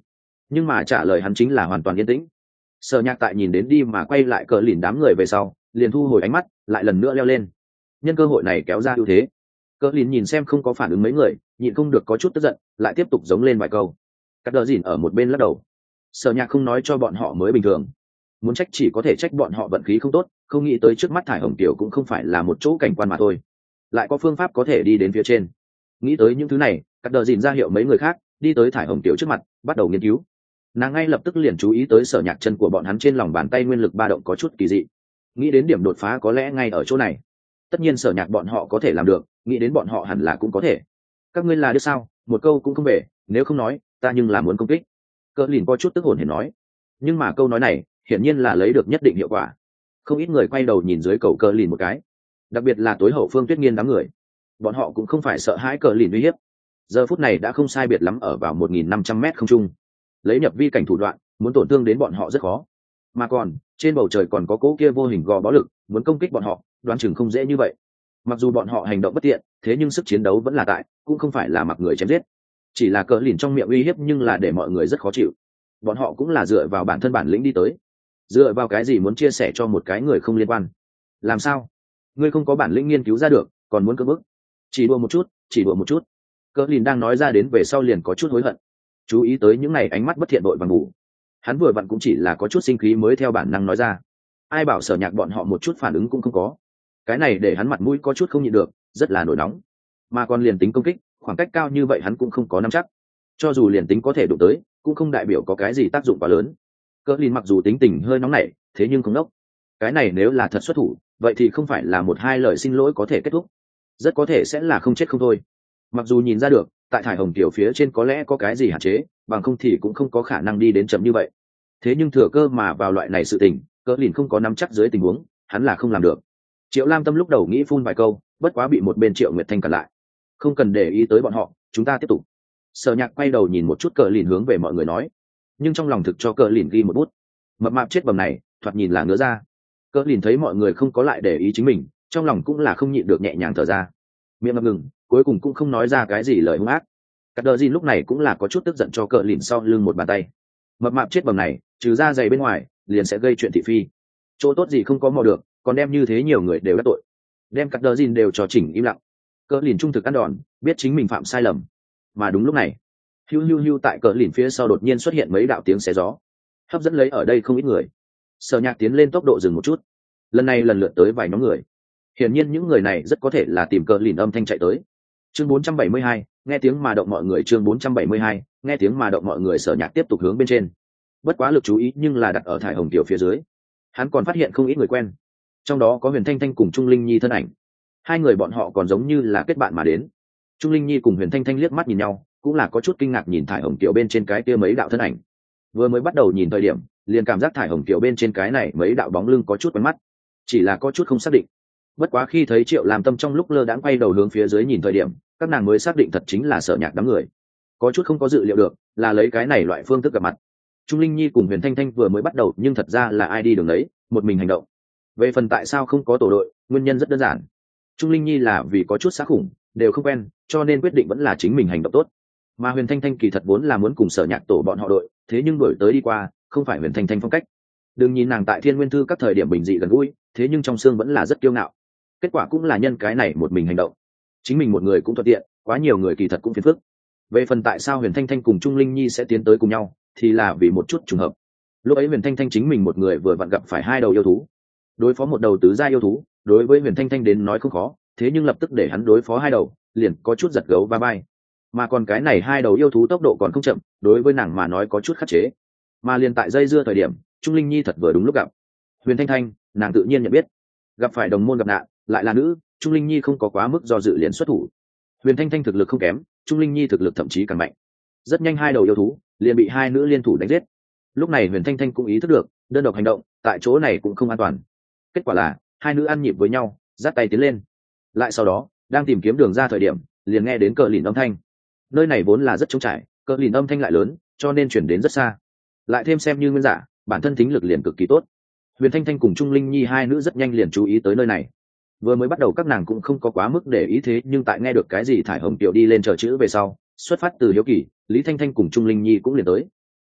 nhưng mà trả lời hắn chính là hoàn toàn yên tĩnh. Sở Nhạc tại nhìn đến đi mà quay lại cờ lìn đám người về sau liền thu hồi ánh mắt, lại lần nữa leo lên, nhân cơ hội này kéo ra ưu thế. Cờ lìn nhìn xem không có phản ứng mấy người, nhịn không được có chút tức giận, lại tiếp tục giống lên vài câu. Cắt đờ dìn ở một bên lắc đầu. Sở Nhạc không nói cho bọn họ mới bình thường, muốn trách chỉ có thể trách bọn họ vận khí không tốt, không nghĩ tới trước mắt thải hồng tiểu cũng không phải là một chỗ cảnh quan mà thôi, lại có phương pháp có thể đi đến phía trên. Nghĩ tới những thứ này, cắt đờ dìn ra hiệu mấy người khác đi tới thải hồng tiểu trước mặt, bắt đầu nghiên cứu. Nàng ngay lập tức liền chú ý tới Sở Nhạc chân của bọn hắn trên lòng bàn tay nguyên lực ba động có chút kỳ dị, nghĩ đến điểm đột phá có lẽ ngay ở chỗ này. Tất nhiên Sở Nhạc bọn họ có thể làm được, nghĩ đến bọn họ hẳn là cũng có thể. Các ngươi là đứa sao, một câu cũng không về, nếu không nói ta nhưng là muốn công kích. Cờ lìn có chút tức hồn hển nói, nhưng mà câu nói này hiển nhiên là lấy được nhất định hiệu quả. Không ít người quay đầu nhìn dưới cầu Cờ lìn một cái, đặc biệt là tối hậu Phương Tuyết Nghiên đám người, bọn họ cũng không phải sợ hãi Cờ lìn uy hiếp. Giờ phút này đã không sai biệt lắm ở vào một nghìn năm trăm mét không trung, lấy nhập vi cảnh thủ đoạn muốn tổn thương đến bọn họ rất khó, mà còn trên bầu trời còn có cỗ kia vô hình gò bó lực muốn công kích bọn họ, đoán chừng không dễ như vậy. Mặc dù bọn họ hành động bất tiện, thế nhưng sức chiến đấu vẫn là tại, cũng không phải là mặc người chém giết. Chỉ là Cờ lìn trong miệng uy hiếp nhưng là để mọi người rất khó chịu. Bọn họ cũng là dựa vào bản thân bản lĩnh đi tới, dựa vào cái gì muốn chia sẻ cho một cái người không liên quan? Làm sao ngươi không có bản lĩnh nghiên cứu ra được, còn muốn cưỡng bức? Chỉ đùa một chút, chỉ đùa một chút. Cờ lìn đang nói ra đến về sau liền có chút hối hận, chú ý tới những này ánh mắt bất thiện đội vàng ngủ, hắn vừa vặn cũng chỉ là có chút sinh khí mới theo bản năng nói ra. Ai bảo Sở Nhạc bọn họ một chút phản ứng cũng không có, cái này để hắn mặt mũi có chút không nhịn được, rất là nổi nóng. Mà còn liền tính công kích, khoảng cách cao như vậy hắn cũng không có nắm chắc, cho dù liền tính có thể đụng tới cũng không đại biểu có cái gì tác dụng quá lớn. Cỡ lìn mặc dù tính tình hơi nóng nảy, thế nhưng không đốc. Cái này nếu là thật xuất thủ, vậy thì không phải là một hai lời xin lỗi có thể kết thúc, rất có thể sẽ là không chết không thôi. Mặc dù nhìn ra được tại thải hồng tiểu phía trên có lẽ có cái gì hạn chế, bằng không thì cũng không có khả năng đi đến chậm như vậy. Thế nhưng thừa cơ mà vào loại này sự tình, cỡ lìn không có nắm chắc dưới tình huống, hắn là không làm được. Triệu Lam Tâm lúc đầu nghĩ phun vài câu, bất quá bị một bên Triệu Nguyệt Thanh cản lại. Không cần để ý tới bọn họ, chúng ta tiếp tục. Sở Nhạc quay đầu nhìn một chút cờ lìn hướng về mọi người nói, nhưng trong lòng thực cho cờ lìn ghi một bút. Mập mạp chết bầm này, thoạt nhìn là ngứa ra. Cờ lìn thấy mọi người không có lại để ý chính mình, trong lòng cũng là không nhịn được nhẹ nhàng thở ra, miệng ngập ngừng, cuối cùng cũng không nói ra cái gì lời hung ác. Cắt đờ Jin lúc này cũng là có chút tức giận cho cờ lìn sau lưng một bàn tay. Mập mạp chết bầm này, trừ ra giày bên ngoài, liền sẽ gây chuyện thị phi. Chỗ tốt gì không có mò được, còn đem như thế nhiều người đều đắc tội, đem cắt đờ Jin đều cho chỉnh im lặng. Cờ lìn trung thực ăn đòn, biết chính mình phạm sai lầm. Mà đúng lúc này, hiu hiu hiu tại cờ lìn phía sau đột nhiên xuất hiện mấy đạo tiếng xé gió, hấp dẫn lấy ở đây không ít người. Sở Nhạc tiến lên tốc độ dừng một chút, lần này lần lượt tới vài nhóm người. Hiển nhiên những người này rất có thể là tìm cờ lìn âm thanh chạy tới. Chương bốn trăm bảy mươi hai, nghe tiếng mà động mọi người. Chương bốn trăm bảy mươi hai, nghe tiếng mà động mọi người. Sở Nhạc tiếp tục hướng bên trên, bất quá lực chú ý nhưng là đặt ở thải hồng tiểu phía dưới. Hắn còn phát hiện không ít người quen, trong đó có Huyền Thanh Thanh cùng Trung Linh Nhi thân ảnh. Hai người bọn họ còn giống như là kết bạn mà đến. Trung Linh Nhi cùng Huyền Thanh Thanh liếc mắt nhìn nhau, cũng là có chút kinh ngạc nhìn thải hồng tiểu bên trên cái kia mấy đạo thân ảnh. Vừa mới bắt đầu nhìn thời điểm, liền cảm giác thải hồng tiểu bên trên cái này mấy đạo bóng lưng có chút quen mắt, chỉ là có chút không xác định. Bất quá khi thấy Triệu Lam Tâm trong lúc lơ đãng quay đầu hướng phía dưới nhìn thời điểm, các nàng mới xác định thật chính là Sở Nhạc đám người. Có chút không có dự liệu được, là lấy cái này loại phương thức gặp mặt. Trung Linh Nhi cùng Huyền Thanh Thanh vừa mới bắt đầu, nhưng thật ra là ai đi đường đấy, một mình hành động. Về phần tại sao không có tổ đội, nguyên nhân rất đơn giản. Trung Linh Nhi là vì có chút xác khủng, đều không quen, cho nên quyết định vẫn là chính mình hành động tốt. Mà Huyền Thanh Thanh kỳ thật vốn là muốn cùng Sở Nhạc tổ bọn họ đội, thế nhưng đổi tới đi qua, không phải Huyền Thanh Thanh phong cách. Đừng nhìn nàng tại Thiên Nguyên Thư các thời điểm bình dị gần gũi, thế nhưng trong xương vẫn là rất kiêu ngạo. Kết quả cũng là nhân cái này một mình hành động, chính mình một người cũng thuận tiện, quá nhiều người kỳ thật cũng phiền phức. Về phần tại sao Huyền Thanh Thanh cùng Trung Linh Nhi sẽ tiến tới cùng nhau, thì là vì một chút trùng hợp. Lúc ấy Huyền Thanh Thanh chính mình một người vừa vặn gặp phải hai đầu yêu thú, đối phó một đầu tứ gia yêu thú, đối với Huyền Thanh Thanh đến nói không khó, thế nhưng lập tức để hắn đối phó hai đầu, liền có chút giật gấu va vai. Mà còn cái này hai đầu yêu thú tốc độ còn không chậm, đối với nàng mà nói có chút khắc chế. Mà liền tại dây dưa thời điểm, Trung Linh Nhi thật vừa đúng lúc gặp Huyền Thanh Thanh, nàng tự nhiên nhận biết, gặp phải đồng môn gặp nạn, lại là nữ, Trung Linh Nhi không có quá mức do dự liền xuất thủ. Huyền Thanh Thanh thực lực không kém, Trung Linh Nhi thực lực thậm chí càng mạnh. Rất nhanh hai đầu yêu thú liền bị hai nữ liên thủ đánh giết. Lúc này Huyền Thanh Thanh cũng ý thức được, đơn độc hành động tại chỗ này cũng không an toàn. Kết quả là hai nữ ăn nhịp với nhau, giắt tay tiến lên. Lại sau đó, đang tìm kiếm đường ra thời điểm, liền nghe đến cờ lìn âm thanh. Nơi này vốn là rất trống trải, cờ lìn âm thanh lại lớn, cho nên chuyển đến rất xa. Lại thêm xem như nguyên giả, bản thân thính lực liền cực kỳ tốt. Huyền Thanh Thanh cùng Trung Linh Nhi hai nữ rất nhanh liền chú ý tới nơi này. Vừa mới bắt đầu các nàng cũng không có quá mức để ý thế, nhưng tại nghe được cái gì thải hồng tiểu đi lên chờ chữ về sau, xuất phát từ hiếu kỳ, Lý Thanh Thanh cùng Trung Linh Nhi cũng liền tới.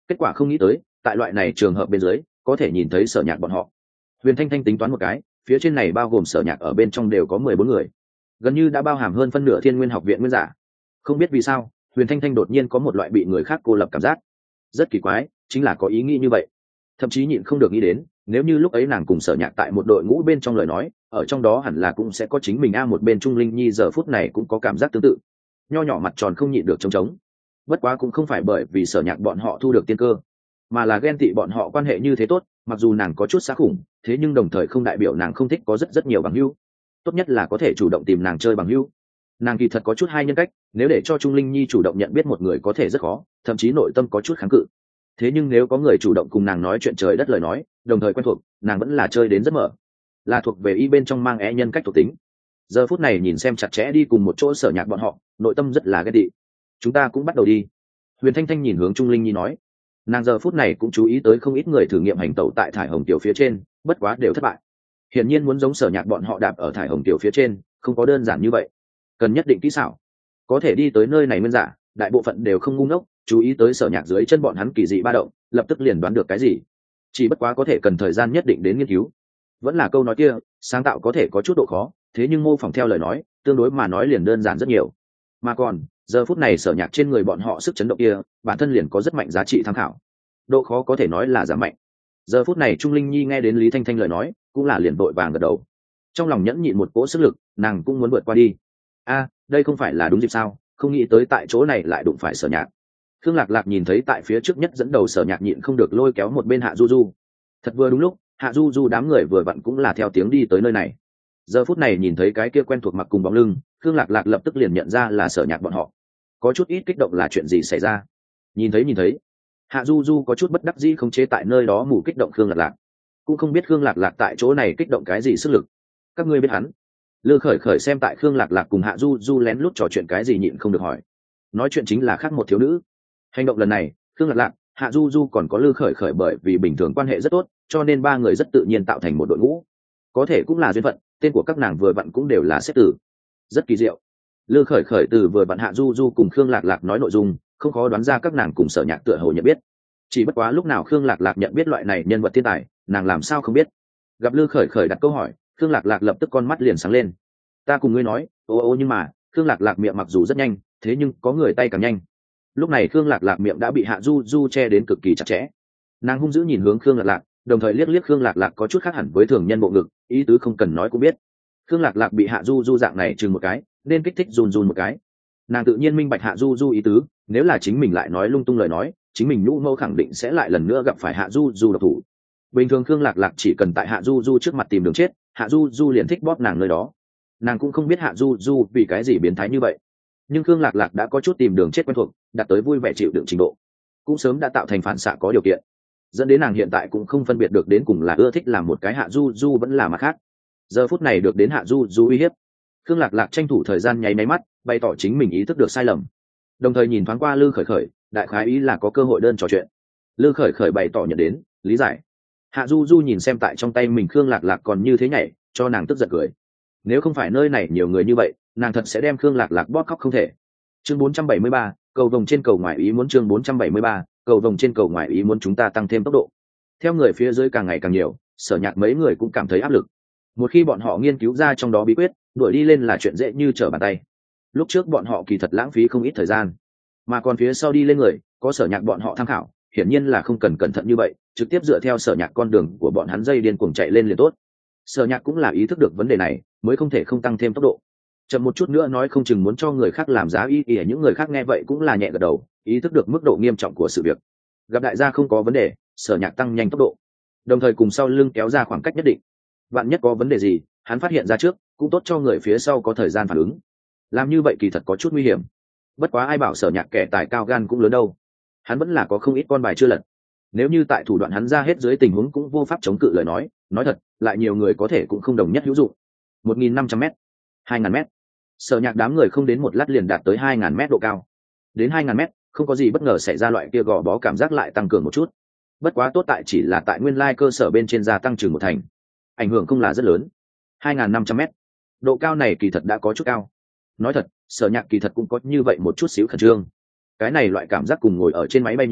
kết quả không nghĩ tới tại loại này trường hợp bên dưới có thể nhìn thấy Sở Nhạc bọn họ. Huyền Thanh Thanh tính toán một cái, phía trên này bao gồm Sở Nhạc ở bên trong đều có mười bốn người, gần như đã bao hàm hơn phân nửa Thiên Nguyên học viện nguyên giả. Không biết vì sao Huyền Thanh Thanh đột nhiên có một loại bị người khác cô lập cảm giác, rất kỳ quái, chính là có ý nghĩ như vậy. Thậm chí nhịn không được nghĩ đến, nếu như lúc ấy nàng cùng Sở Nhạc tại một đội ngũ bên trong lời nói, ở trong đó hẳn là cũng sẽ có chính mình a một bên Trung Linh Nhi giờ phút này cũng có cảm giác tương tự. Nho nhỏ mặt tròn không nhịn được trống trống. Bất quá cũng không phải bởi vì Sở Nhạc bọn họ thu được tiên cơ, mà là ghen tị bọn họ quan hệ như thế tốt, mặc dù nàng có chút xá khủng, thế nhưng đồng thời không đại biểu nàng không thích có rất rất nhiều bằng hữu. Tốt nhất là có thể chủ động tìm nàng chơi bằng hữu. Nàng kỳ thật có chút hai nhân cách, nếu để cho Trung Linh Nhi chủ động nhận biết một người có thể rất khó, thậm chí nội tâm có chút kháng cự. Thế nhưng nếu có người chủ động cùng nàng nói chuyện trời đất lời nói, đồng thời quen thuộc, nàng vẫn là chơi đến rất mở, là thuộc về y bên trong mang é nhân cách thuộc tính. Giờ phút này nhìn xem chặt chẽ đi cùng một chỗ Sở Nhạc bọn họ, nội tâm rất là ghét tị. Chúng ta cũng bắt đầu đi. Huyền Thanh Thanh nhìn hướng Trung Linh Nhi nói. Nàng giờ phút này cũng chú ý tới không ít người thử nghiệm hành tẩu tại thải hồng tiểu phía trên, bất quá đều thất bại. Hiển nhiên muốn giống Sở Nhạc bọn họ đạp ở thải hồng tiểu phía trên, không có đơn giản như vậy, cần nhất định kỹ xảo. Có thể đi tới nơi này nguyên giả, đại bộ phận đều không ngu ngốc, chú ý tới Sở Nhạc dưới chân bọn hắn kỳ dị ba động, lập tức liền đoán được cái gì. Chỉ bất quá có thể cần thời gian nhất định đến nghiên cứu. Vẫn là câu nói kia, sáng tạo có thể có chút độ khó, thế nhưng mô phỏng theo lời nói, tương đối mà nói liền đơn giản rất nhiều. Mà còn, giờ phút này Sở Nhạc trên người bọn họ sức chấn động kia, bản thân liền có rất mạnh giá trị tham khảo. Độ khó có thể nói là giảm mạnh. Giờ phút này Trung Linh Nhi nghe đến Lý Thanh Thanh lời nói, cũng là liền vội vàng gật đầu. Trong lòng nhẫn nhịn một cỗ sức lực, nàng cũng muốn vượt qua đi. A, đây không phải là đúng dịp sao, không nghĩ tới tại chỗ này lại đụng phải Sở Nhạc. Khương Lạc Lạc nhìn thấy tại phía trước nhất dẫn đầu Sở Nhạc nhịn không được lôi kéo một bên Hạ Du Du. Thật vừa đúng lúc, Hạ Du Du đám người vừa vặn cũng là theo tiếng đi tới nơi này. Giờ phút này nhìn thấy cái kia quen thuộc mặc cùng bóng lưng, Khương Lạc Lạc lập tức liền nhận ra là Sở Nhạc bọn họ. Có chút ít kích động là chuyện gì xảy ra? Nhìn thấy nhìn thấy, Hạ Du Du có chút bất đắc dĩ không chế tại nơi đó mù kích động Khương Lạc Lạc. Cũng không biết Khương Lạc Lạc tại chỗ này kích động cái gì sức lực. Các ngươi biết hắn? Lư Khởi Khởi xem tại Khương Lạc Lạc cùng Hạ Du Du lén lút trò chuyện cái gì nhịn không được hỏi. Nói chuyện chính là khác một thiếu nữ. Hành động lần này, Khương Lạc Lạc, Hạ Du Du còn có Lư Khởi Khởi bởi vì bình thường quan hệ rất tốt, cho nên ba người rất tự nhiên tạo thành một đội ngũ. Có thể cũng là duyên phận, tên của các nàng vừa vặn cũng đều là xếp từ. Rất kỳ diệu. Lư Khởi Khởi từ vừa vặn Hạ Du Du cùng Khương Lạc Lạc nói nội dung, không khó đoán ra các nàng cùng Sở Nhạc tựa hồ nhận biết. Chỉ bất quá lúc nào Khương Lạc Lạc nhận biết loại này nhân vật thiên tài, nàng làm sao không biết. Gặp Lư Khởi Khởi đặt câu hỏi, Khương Lạc Lạc lập tức con mắt liền sáng lên. Ta cùng ngươi nói, ô ô nhưng mà, Khương Lạc Lạc miệng mặc dù rất nhanh, thế nhưng có người tay càng nhanh. Lúc này Khương Lạc Lạc miệng đã bị Hạ Du Du che đến cực kỳ chặt chẽ. Nàng hung dữ nhìn hướng Khương Lạc Lạc, đồng thời liếc liếc Khương Lạc Lạc có chút khác hẳn với thường nhân bộ ngực, ý tứ không cần nói cũng biết. Khương Lạc Lạc bị Hạ Du Du dạng này chừng một cái, nên kích thích run run một cái. Nàng tự nhiên minh bạch Hạ Du Du ý tứ, nếu là chính mình lại nói lung tung lời nói, chính mình nhũ mâu khẳng định sẽ lại lần nữa gặp phải Hạ Du Du độc thủ. Bình thường Khương Lạc Lạc chỉ cần tại Hạ Du Du trước mặt tìm đường chết, Hạ Du Du liền thích bóp nàng nơi đó. Nàng cũng không biết Hạ Du Du vì cái gì biến thái như vậy, nhưng Khương Lạc Lạc đã có chút tìm đường chết quen thuộc, đạt tới vui vẻ chịu đựng trình độ, cũng sớm đã tạo thành phản xạ có điều kiện, dẫn đến nàng hiện tại cũng không phân biệt được đến cùng là ưa thích làm một cái Hạ Du Du vẫn là mặt khác. Giờ phút này được đến Hạ Du Du uy hiếp, Khương Lạc Lạc tranh thủ thời gian nháy máy mắt, bày tỏ chính mình ý thức được sai lầm, đồng thời nhìn thoáng qua Lư Khởi Khởi, đại khái ý là có cơ hội đơn trò chuyện. Lư Khởi Khởi bày tỏ nhận đến, lý giải. Hạ Du Du nhìn xem tại trong tay mình Khương Lạc Lạc còn như thế nhảy, cho nàng tức giận cười. Nếu không phải nơi này nhiều người như vậy, nàng thật sẽ đem Khương Lạc Lạc bóp khóc không thể. Chương bốn trăm bảy mươi ba, cầu vồng trên cầu ngoài ý muốn. Chương bốn trăm bảy mươi ba, cầu vồng trên cầu ngoài ý muốn. Chúng ta tăng thêm tốc độ. Theo người phía dưới càng ngày càng nhiều, Sở Nhạc mấy người cũng cảm thấy áp lực. Một khi bọn họ nghiên cứu ra trong đó bí quyết, đuổi đi lên là chuyện dễ như trở bàn tay. Lúc trước bọn họ kỳ thật lãng phí không ít thời gian, mà còn phía sau đi lên người, có Sở Nhạc bọn họ tham khảo, hiển nhiên là không cần cẩn thận như vậy, trực tiếp dựa theo Sở Nhạc con đường của bọn hắn dây điên cuồng chạy lên liền tốt. Sở Nhạc cũng là ý thức được vấn đề này, mới không thể không tăng thêm tốc độ. Chậm một chút nữa nói không chừng muốn cho người khác làm giá ý ỉa, những người khác nghe vậy cũng là nhẹ gật đầu, ý thức được mức độ nghiêm trọng của sự việc. Gặp đại gia không có vấn đề, Sở Nhạc tăng nhanh tốc độ, đồng thời cùng sau lưng kéo ra khoảng cách nhất định. Vạn nhất có vấn đề gì, hắn phát hiện ra trước, cũng tốt cho người phía sau có thời gian phản ứng. Làm như vậy kỳ thật có chút nguy hiểm. Bất quá ai bảo Sở Nhạc kẻ tài cao gan cũng lớn đâu, hắn vẫn là có không ít con bài chưa lật. Nếu như tại thủ đoạn hắn ra hết dưới tình huống cũng vô pháp chống cự lời nói, nói thật, lại nhiều người có thể cũng không đồng nhất hữu dụng. một nghìn năm trăm mét, hai nghìn mét. Sở Nhạc đám người không đến một lát liền đạt tới hai nghìn mét độ cao. Đến hai nghìn mét, không có gì bất ngờ xảy ra, loại kia gò bó cảm giác lại tăng cường một chút. Bất quá tốt tại chỉ là tại nguyên lai cơ sở bên trên gia tăng chừng một thành. Ảnh hưởng không là rất lớn. hai nghìn năm trăm mét. Độ cao này kỳ thật đã có chút cao. Nói thật, Sở Nhạc kỳ thật cũng có như vậy một chút xíu khẩn trương. Cái này loại cảm giác cùng ngồi ở trên máy bay nhìn,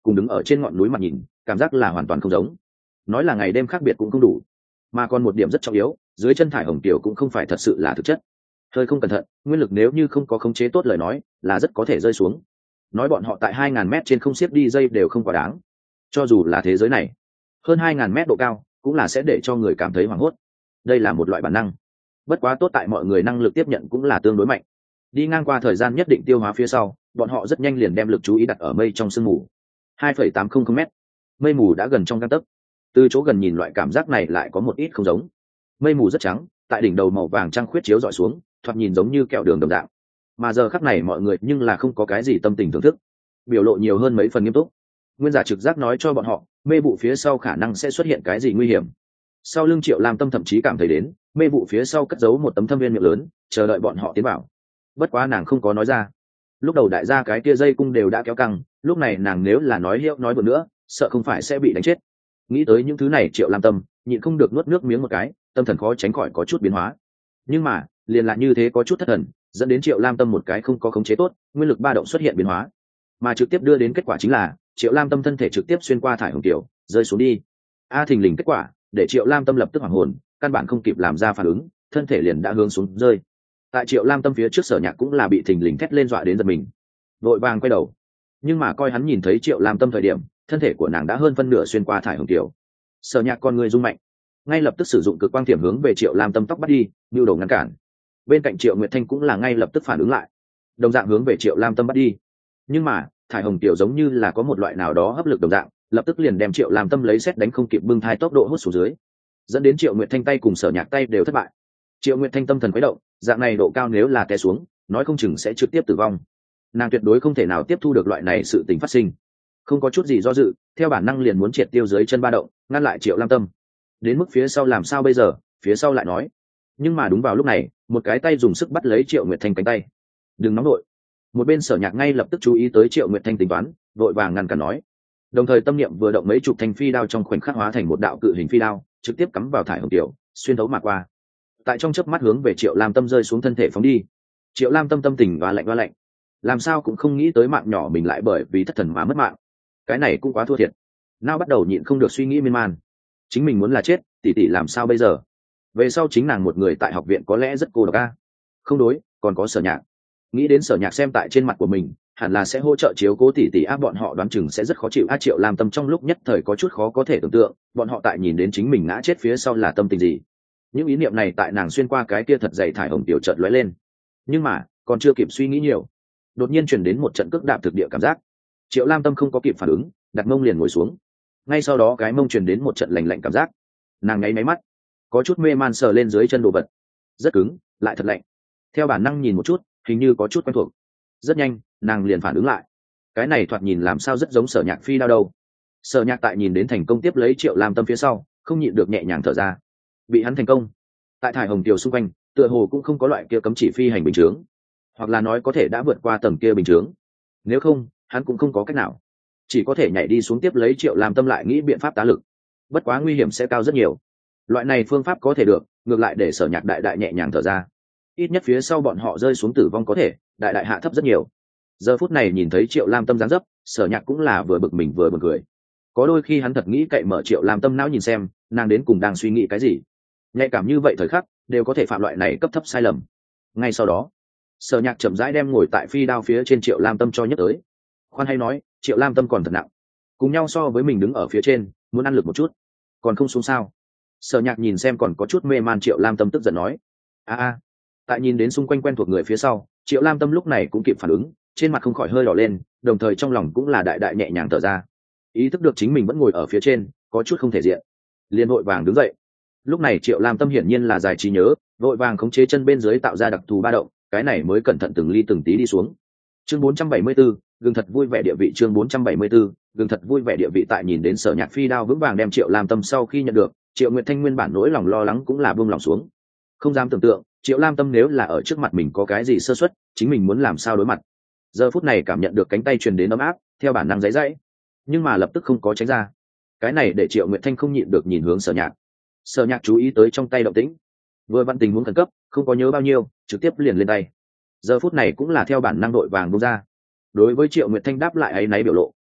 cùng đứng ở trên ngọn núi mặt nhìn cảm giác là hoàn toàn không giống. Nói là ngày đêm khác biệt cũng không đủ, mà còn một điểm rất trọng yếu, dưới chân thải hồng tiểu cũng không phải thật sự là thực chất. Hơi không cẩn thận, nguyên lực nếu như không có khống chế tốt lời nói là rất có thể rơi xuống. Nói bọn họ tại hai ngàn mét trên không xếp đi dây đều không quá đáng, cho dù là thế giới này hơn hai ngàn mét độ cao cũng là sẽ để cho người cảm thấy hoảng hốt. Đây là một loại bản năng, bất quá tốt tại mọi người năng lực tiếp nhận cũng là tương đối mạnh. Đi ngang qua thời gian nhất định tiêu hóa phía sau, bọn họ rất nhanh liền đem lực chú ý đặt ở mây trong sương mù. hai phẩy tám không không mét, mây mù đã gần trong gang tấc. Từ chỗ gần nhìn loại cảm giác này lại có một ít không giống. Mây mù rất trắng, tại đỉnh đầu màu vàng trăng khuyết chiếu dọi xuống, thoạt nhìn giống như kẹo đường đồng dạng. Mà giờ khắc này mọi người nhưng là không có cái gì tâm tình thưởng thức, biểu lộ nhiều hơn mấy phần nghiêm túc. Nguyên giả trực giác nói cho bọn họ mê vụ phía sau khả năng sẽ xuất hiện cái gì nguy hiểm. Sau lưng Triệu Lam Tâm thậm chí cảm thấy đến mê vụ phía sau cất giấu một tấm thâm viên miệng lớn chờ đợi bọn họ tiến vào. Bất quá nàng không có nói ra. Lúc đầu đại gia cái kia dây cung đều đã kéo căng, lúc này nàng nếu là nói hiệu nói bừa nữa sợ không phải sẽ bị đánh chết. Nghĩ tới những thứ này Triệu Lam Tâm nhịn không được nuốt nước miếng một cái, tâm thần khó tránh khỏi có chút biến hóa. Nhưng mà liền lại như thế có chút thất thần, dẫn đến Triệu Lam Tâm một cái không có khống chế tốt, nguyên lực ba động xuất hiện biến hóa, mà trực tiếp đưa đến kết quả chính là Triệu Lam Tâm thân thể trực tiếp xuyên qua thải hồng tiểu rơi xuống đi. A thình lình kết quả để Triệu Lam Tâm lập tức hoảng hồn, căn bản không kịp làm ra phản ứng, thân thể liền đã hướng xuống rơi. Tại Triệu Lam Tâm phía trước Sở Nhạc cũng là bị thình lình thét lên dọa đến giật mình, vội vàng quay đầu. Nhưng mà coi hắn nhìn thấy Triệu Lam Tâm thời điểm, thân thể của nàng đã hơn phân nửa xuyên qua thải hồng tiểu. Sở Nhạc con người rung mạnh, ngay lập tức sử dụng cực quang thiểm hướng về Triệu Lam Tâm tóc bắt đi, nhu đầu ngăn cản. Bên cạnh Triệu Nguyệt Thanh cũng là ngay lập tức phản ứng lại, đồng dạng hướng về Triệu Lam Tâm bắt đi. Nhưng mà thải hồng tiểu giống như là có một loại nào đó hấp lực đồng dạng, lập tức liền đem Triệu Lam Tâm lấy xét đánh không kịp bưng thai tốc độ hút xuống dưới, dẫn đến Triệu Nguyệt Thanh tay cùng Sở Nhạc tay đều thất bại. Triệu Nguyệt Thanh tâm thần khuấy động, dạng này độ cao nếu là té xuống nói không chừng sẽ trực tiếp tử vong. Nàng tuyệt đối không thể nào tiếp thu được loại này sự tình phát sinh, không có chút gì do dự, theo bản năng liền muốn triệt tiêu dưới chân ba động, ngăn lại Triệu Lam Tâm. Đến mức phía sau làm sao bây giờ, phía sau lại nói. Nhưng mà đúng vào lúc này một cái tay dùng sức bắt lấy Triệu Nguyệt Thanh cánh tay. Đừng nóng nổi. Một bên Sở Nhạc ngay lập tức chú ý tới Triệu Nguyệt Thanh tính toán, vội vàng ngăn cản nói. Đồng thời tâm niệm vừa động, mấy chục thanh phi đao trong khoảnh khắc hóa thành một đạo cự hình phi đao, trực tiếp cắm vào thải hồng tiểu, xuyên thấu mà qua. Tại trong chớp mắt hướng về Triệu Lam Tâm rơi xuống thân thể phóng đi. Triệu Lam Tâm tâm tình và lạnh và lạnh, làm sao cũng không nghĩ tới mạng nhỏ mình lại bởi vì thất thần mà mất mạng. Cái này cũng quá thua thiệt. Nào bắt đầu nhịn không được suy nghĩ miên man. Chính mình muốn là chết, tỷ tỷ làm sao bây giờ? Về sau chính nàng một người tại học viện có lẽ rất cô độc a. Không đối, còn có Sở Nhạc. Nghĩ đến Sở Nhạc xem tại trên mặt của mình, hẳn là sẽ hỗ trợ chiếu cố tỷ tỷ áp, bọn họ đoán chừng sẽ rất khó chịu. A Triệu Lam Tâm trong lúc nhất thời có chút khó có thể tưởng tượng, bọn họ tại nhìn đến chính mình ngã chết phía sau là tâm tình gì. Những ý niệm này tại nàng xuyên qua cái kia thật dày thải hồng tiểu chợt lóe lên. Nhưng mà còn chưa kịp suy nghĩ nhiều, đột nhiên truyền đến một trận cước đạp thực địa cảm giác. Triệu Lam Tâm không có kịp phản ứng, đặt mông liền ngồi xuống. Ngay sau đó cái mông truyền đến một trận lạnh lạnh cảm giác, nàng nháy máy mắt, có chút mê man sờ lên dưới chân đồ vật, rất cứng, lại thật lạnh. Theo bản năng nhìn một chút, hình như có chút quen thuộc. Rất nhanh nàng liền phản ứng lại, cái này thoạt nhìn làm sao rất giống Sở Nhạc phi đao đâu. Sở Nhạc tại nhìn đến thành công tiếp lấy Triệu Lam Tâm phía sau, không nhịn được nhẹ nhàng thở ra. Bị hắn thành công, tại thải hồng tiểu xung quanh tựa hồ cũng không có loại kia cấm chỉ phi hành bình chướng, hoặc là nói có thể đã vượt qua tầng kia bình chướng. Nếu không hắn cũng không có cách nào, chỉ có thể nhảy đi xuống tiếp lấy Triệu Lam Tâm, lại nghĩ biện pháp tá lực. Bất quá nguy hiểm sẽ cao rất nhiều. Loại này phương pháp có thể được, ngược lại để Sở Nhạc đại đại nhẹ nhàng thở ra. Ít nhất phía sau bọn họ rơi xuống tử vong có thể đại đại hạ thấp rất nhiều. Giờ phút này nhìn thấy Triệu Lam Tâm dáng dấp, Sở Nhạc cũng là vừa bực mình vừa buồn cười. Có đôi khi hắn thật nghĩ cậy mở Triệu Lam Tâm não nhìn xem nàng đến cùng đang suy nghĩ cái gì. Nhạy cảm như vậy thời khắc đều có thể phạm loại này cấp thấp sai lầm. Ngay sau đó Sở Nhạc chậm rãi đem ngồi tại phi đao phía trên Triệu Lam Tâm cho nhấc tới. Khoan hay nói Triệu Lam Tâm còn thật nặng, cùng nhau so với mình đứng ở phía trên muốn ăn lực một chút còn không xuống sao. Sở Nhạc nhìn xem còn có chút mê man Triệu Lam Tâm tức giận nói. a a Tại nhìn đến xung quanh quen thuộc người phía sau, Triệu Lam Tâm lúc này cũng kịp phản ứng, trên mặt không khỏi hơi đỏ lên, đồng thời trong lòng cũng là đại đại nhẹ nhàng thở ra. Ý thức được chính mình vẫn ngồi ở phía trên có chút không thể diện, liền vội vàng đứng dậy. Lúc này Triệu Lam Tâm hiển nhiên là giải trí nhớ, vội vàng khống chế chân bên dưới tạo ra đặc thù ba động, cái này mới cẩn thận từng ly từng tí đi xuống. Chương bốn trăm bảy mươi bốn, gừng thật vui vẻ địa vị. Chương bốn trăm bảy mươi 4, gừng thật vui vẻ địa vị. Tại nhìn đến Sở Nhạc phi đao vững vàng đem Triệu Lam Tâm sau khi nhận được, Triệu Nguyệt Thanh nguyên bản nỗi lòng lo lắng cũng là buông lòng xuống. Không dám tưởng tượng Triệu Lam Tâm nếu là ở trước mặt mình có cái gì sơ suất, chính mình muốn làm sao đối mặt. Giờ phút này cảm nhận được cánh tay truyền đến ấm áp, theo bản năng giãy giãy, nhưng mà lập tức không có tránh ra. Cái này để Triệu Nguyệt Thanh không nhịn được nhìn hướng Sở Nhạc. Sở Nhạc chú ý tới trong tay động tĩnh, vừa vặn tình huống khẩn cấp, không có nhớ bao nhiêu, trực tiếp liền lên tay. Giờ phút này cũng là theo bản năng đội vàng buông ra. Đối với Triệu Nguyệt Thanh đáp lại ấy náy biểu lộ,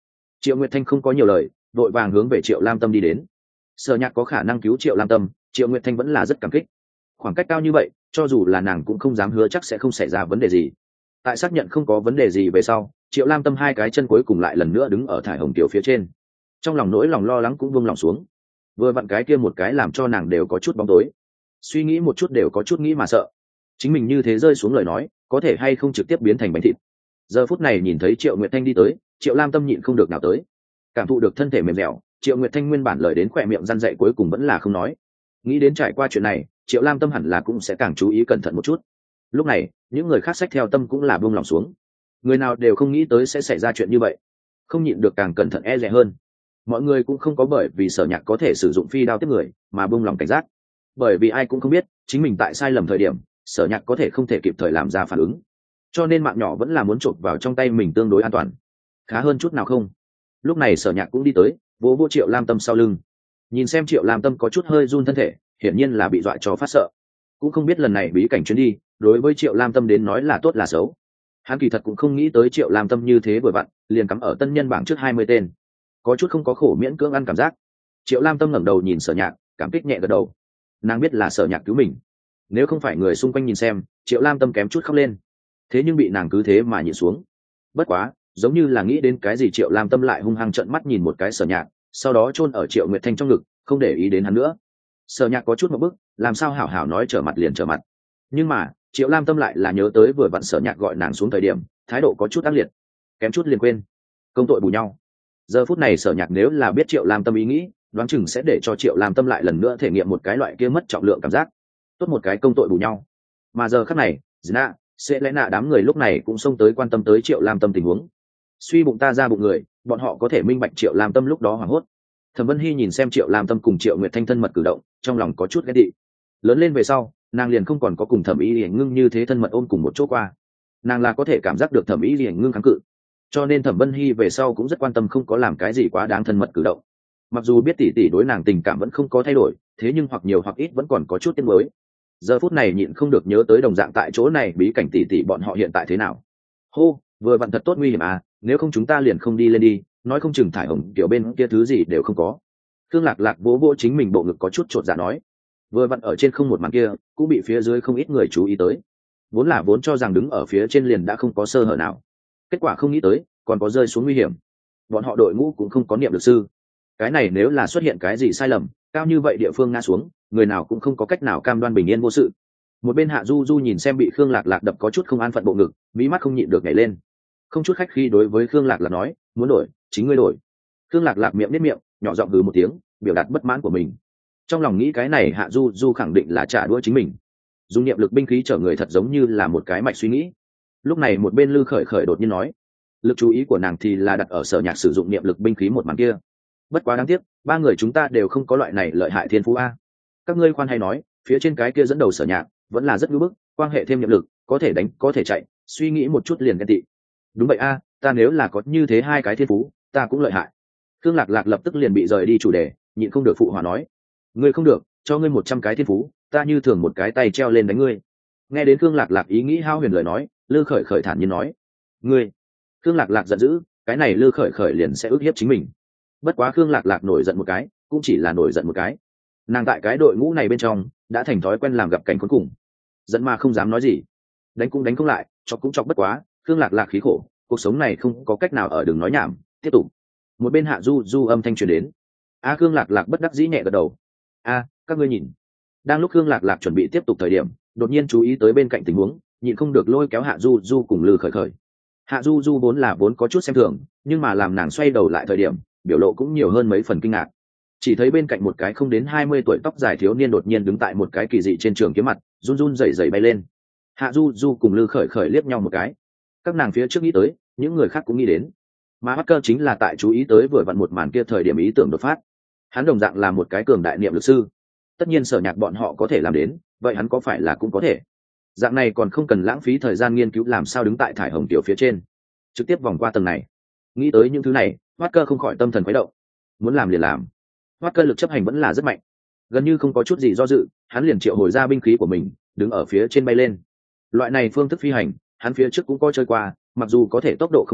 Triệu Nguyệt Thanh không có nhiều lời, vội vàng hướng về Triệu Lam Tâm đi đến. Sở Nhạc có khả năng cứu Triệu Lam Tâm, Triệu Nguyệt Thanh vẫn là rất cảm kích. Khoảng cách cao như vậy, cho dù là nàng cũng không dám hứa chắc sẽ không xảy ra vấn đề gì. Tại xác nhận không có vấn đề gì về sau, Triệu Lam Tâm hai cái chân cuối cùng lại lần nữa đứng ở thải hồng tiểu phía trên. Trong lòng nỗi lòng lo lắng cũng buông lòng xuống. Vừa vặn cái kia một cái làm cho nàng đều có chút bóng tối. Suy nghĩ một chút đều có chút nghĩ mà sợ. Chính mình như thế rơi xuống lời nói, có thể hay không trực tiếp biến thành bánh thịt. Giờ phút này nhìn thấy Triệu Nguyệt Thanh đi tới, Triệu Lam Tâm nhịn không được nào tới. Cảm thụ được thân thể mềm dẻo, Triệu Nguyệt Thanh nguyên bản lời đến khỏe miệng răn dậy cuối cùng vẫn là không nói. Nghĩ đến trải qua chuyện này, Triệu Lam Tâm hẳn là cũng sẽ càng chú ý cẩn thận một chút. Lúc này, những người khác xách theo tâm cũng là buông lòng xuống. Người nào đều không nghĩ tới sẽ xảy ra chuyện như vậy, không nhịn được càng cẩn thận e dè hơn. Mọi người cũng không có bởi vì Sở Nhạc có thể sử dụng phi đao tiếp người mà buông lòng cảnh giác, bởi vì ai cũng không biết chính mình tại sai lầm thời điểm Sở Nhạc có thể không thể kịp thời làm ra phản ứng, cho nên mạng nhỏ vẫn là muốn trộn vào trong tay mình tương đối an toàn. Khá hơn chút nào không? Lúc này Sở Nhạc cũng đi tới, vỗ vỗ Triệu Lam Tâm sau lưng. Nhìn xem Triệu Lam Tâm có chút hơi run thân thể, hiển nhiên là bị dọa cho phát sợ. Cũng không biết lần này bí cảnh chuyến đi đối với Triệu Lam Tâm đến nói là tốt là xấu. Hắn kỳ thật cũng không nghĩ tới Triệu Lam Tâm như thế vừa vặn liền cắm ở tân nhân bảng trước hai mươi tên, có chút không có khổ miễn cưỡng ăn cảm giác. Triệu Lam Tâm ngẩng đầu nhìn Sở Nhạc, cảm kích nhẹ gật đầu. Nàng biết là Sở Nhạc cứu mình, nếu không phải người xung quanh nhìn xem, Triệu Lam Tâm kém chút khóc lên. Thế nhưng bị nàng cứ thế mà nhịn xuống. Bất quá, giống như là nghĩ đến cái gì, Triệu Lam Tâm lại hung hăng trợn mắt nhìn một cái Sở Nhạc, sau đó chôn ở Triệu Nguyệt Thanh trong ngực, không để ý đến hắn nữa. Sở Nhạc có chút một bức, làm sao hảo hảo nói trở mặt liền trở mặt. Nhưng mà, Triệu Lam Tâm lại là nhớ tới vừa vặn Sở Nhạc gọi nàng xuống thời điểm, thái độ có chút ác liệt, kém chút liền quên. Công tội bù nhau. Giờ phút này Sở Nhạc nếu là biết Triệu Lam Tâm ý nghĩ, đoán chừng sẽ để cho Triệu Lam Tâm lại lần nữa thể nghiệm một cái loại kia mất trọng lượng cảm giác. Tốt một cái công tội bù nhau. Mà giờ khắc này, Zna, sẽ lẽ nạ đám người lúc này cũng xông tới quan tâm tới Triệu Lam Tâm tình huống. Suy bụng ta ra bụng người, bọn họ có thể minh bạch Triệu Lam Tâm lúc đó hoảng hốt. Thẩm Vân Hy nhìn xem Triệu Lam Tâm cùng Triệu Nguyệt Thanh thân mật cử động, trong lòng có chút ghét tị. Lớn lên về sau, nàng liền không còn có cùng Thẩm Ý Liễu Ngưng như thế thân mật ôm cùng một chỗ qua. Nàng là có thể cảm giác được Thẩm Ý Liễu Ngưng kháng cự, cho nên Thẩm Vân Hy về sau cũng rất quan tâm không có làm cái gì quá đáng thân mật cử động. Mặc dù biết tỷ tỷ đối nàng tình cảm vẫn không có thay đổi, thế nhưng hoặc nhiều hoặc ít vẫn còn có chút tiếc nuối. Giờ phút này nhịn không được nhớ tới đồng dạng tại chỗ này bí cảnh tỷ tỷ bọn họ hiện tại thế nào. Hô, vừa vặn thật tốt, nguy hiểm à, nếu không chúng ta liền không đi lên đi, nói không chừng thải hồng kiểu bên kia thứ gì đều không có. Thương Lạc Lạc vỗ vỗ chính mình bộ ngực có chút chột dạ nói. Vừa vặn ở trên không một màn kia cũng bị phía dưới không ít người chú ý tới, vốn là vốn cho rằng đứng ở phía trên liền đã không có sơ hở nào, kết quả không nghĩ tới còn có rơi xuống nguy hiểm. Bọn họ đội ngũ cũng không có niệm lực sư, cái này nếu là xuất hiện cái gì sai lầm cao như vậy địa phương ngã xuống, người nào cũng không có cách nào cam đoan bình yên vô sự. Một bên Hạ Du Du nhìn xem bị Khương Lạc Lạc đập có chút không an phận bộ ngực, mí mắt không nhịn được nhảy lên, không chút khách khi đối với Khương Lạc Lạc nói, muốn đổi chính ngươi đổi. Khương Lạc Lạc miệng nít miệng, nhỏ giọng hừ một tiếng, biểu đạt bất mãn của mình. Trong lòng nghĩ cái này Hạ Du Du khẳng định là trả đũa chính mình, dùng niệm lực binh khí chở người thật giống như là một cái mạch suy nghĩ. Lúc này một bên Lư Khởi Khởi đột nhiên nói, lực chú ý của nàng thì là đặt ở Sở Nhạc sử dụng niệm lực binh khí một màn kia. Bất quá đáng tiếc, ba người chúng ta đều không có loại này lợi hại thiên phú a. Các ngươi khoan hay nói, phía trên cái kia dẫn đầu Sở Nhạc vẫn là rất ngưỡng bức, quan hệ thêm niệm lực, có thể đánh có thể chạy, suy nghĩ một chút liền ghen tị. Đúng vậy a, ta nếu là có như thế hai cái thiên phú, ta cũng lợi hại. Khương Lạc Lạc lập tức liền bị rời đi chủ đề, nhịn không được phụ hòa nói, ngươi không được, cho ngươi một trăm cái thiên phú, ta như thường một cái tay treo lên đánh ngươi. Nghe đến Khương Lạc Lạc ý nghĩ hao huyền lời nói, Lư Khởi Khởi thản nhiên nói, ngươi. Khương Lạc Lạc giận dữ, cái này Lư Khởi Khởi liền sẽ ức hiếp chính mình. Bất quá Khương Lạc Lạc nổi giận một cái, cũng chỉ là nổi giận một cái. Nàng tại cái đội ngũ này bên trong đã thành thói quen làm gặp cảnh cuối cùng, giận mà không dám nói gì, đánh cũng đánh không lại, chọc cũng chọc bất quá. Khương Lạc Lạc khí khổ, cuộc sống này không có cách nào ở, đừng nói nhảm, tiếp tục. Một bên Hạ Du Du âm thanh truyền đến. A Khương Lạc Lạc bất đắc dĩ nhẹ gật đầu. A, các ngươi nhìn. Đang lúc Khương Lạc Lạc chuẩn bị tiếp tục thời điểm, đột nhiên chú ý tới bên cạnh tình huống, nhịn không được lôi kéo Hạ Du Du cùng Lư Khởi Khởi. Hạ Du Du vốn là vốn có chút xem thường, nhưng mà làm nàng xoay đầu lại thời điểm, biểu lộ cũng nhiều hơn mấy phần kinh ngạc. Chỉ thấy bên cạnh một cái không đến hai mươi tuổi tóc dài thiếu niên đột nhiên đứng tại một cái kỳ dị trên trường kiếm mặt, run run rẩy rẩy bay lên. Hạ Du Du cùng Lư Khởi Khởi liếc nhau một cái. Các nàng phía trước nghĩ tới, những người khác cũng nghĩ đến. Mà Hacker chính là tại chú ý tới vừa vặn một màn kia thời điểm ý tưởng đột phát. Hắn đồng dạng là một cái cường đại niệm lực sư, tất nhiên Sở Nhạc bọn họ có thể làm đến, vậy hắn có phải là cũng có thể. Dạng này còn không cần lãng phí thời gian nghiên cứu làm sao đứng tại thải hồng tiểu phía trên, trực tiếp vòng qua tầng này. Nghĩ tới những thứ này, Hacker không khỏi tâm thần khuấy động, muốn làm liền làm. Hacker lực chấp hành vẫn là rất mạnh, gần như không có chút gì do dự, hắn liền triệu hồi ra binh khí của mình, đứng ở phía trên bay lên. Loại này phương thức phi hành, hắn phía trước cũng có chơi qua, mặc dù có thể tốc độ không nhanh,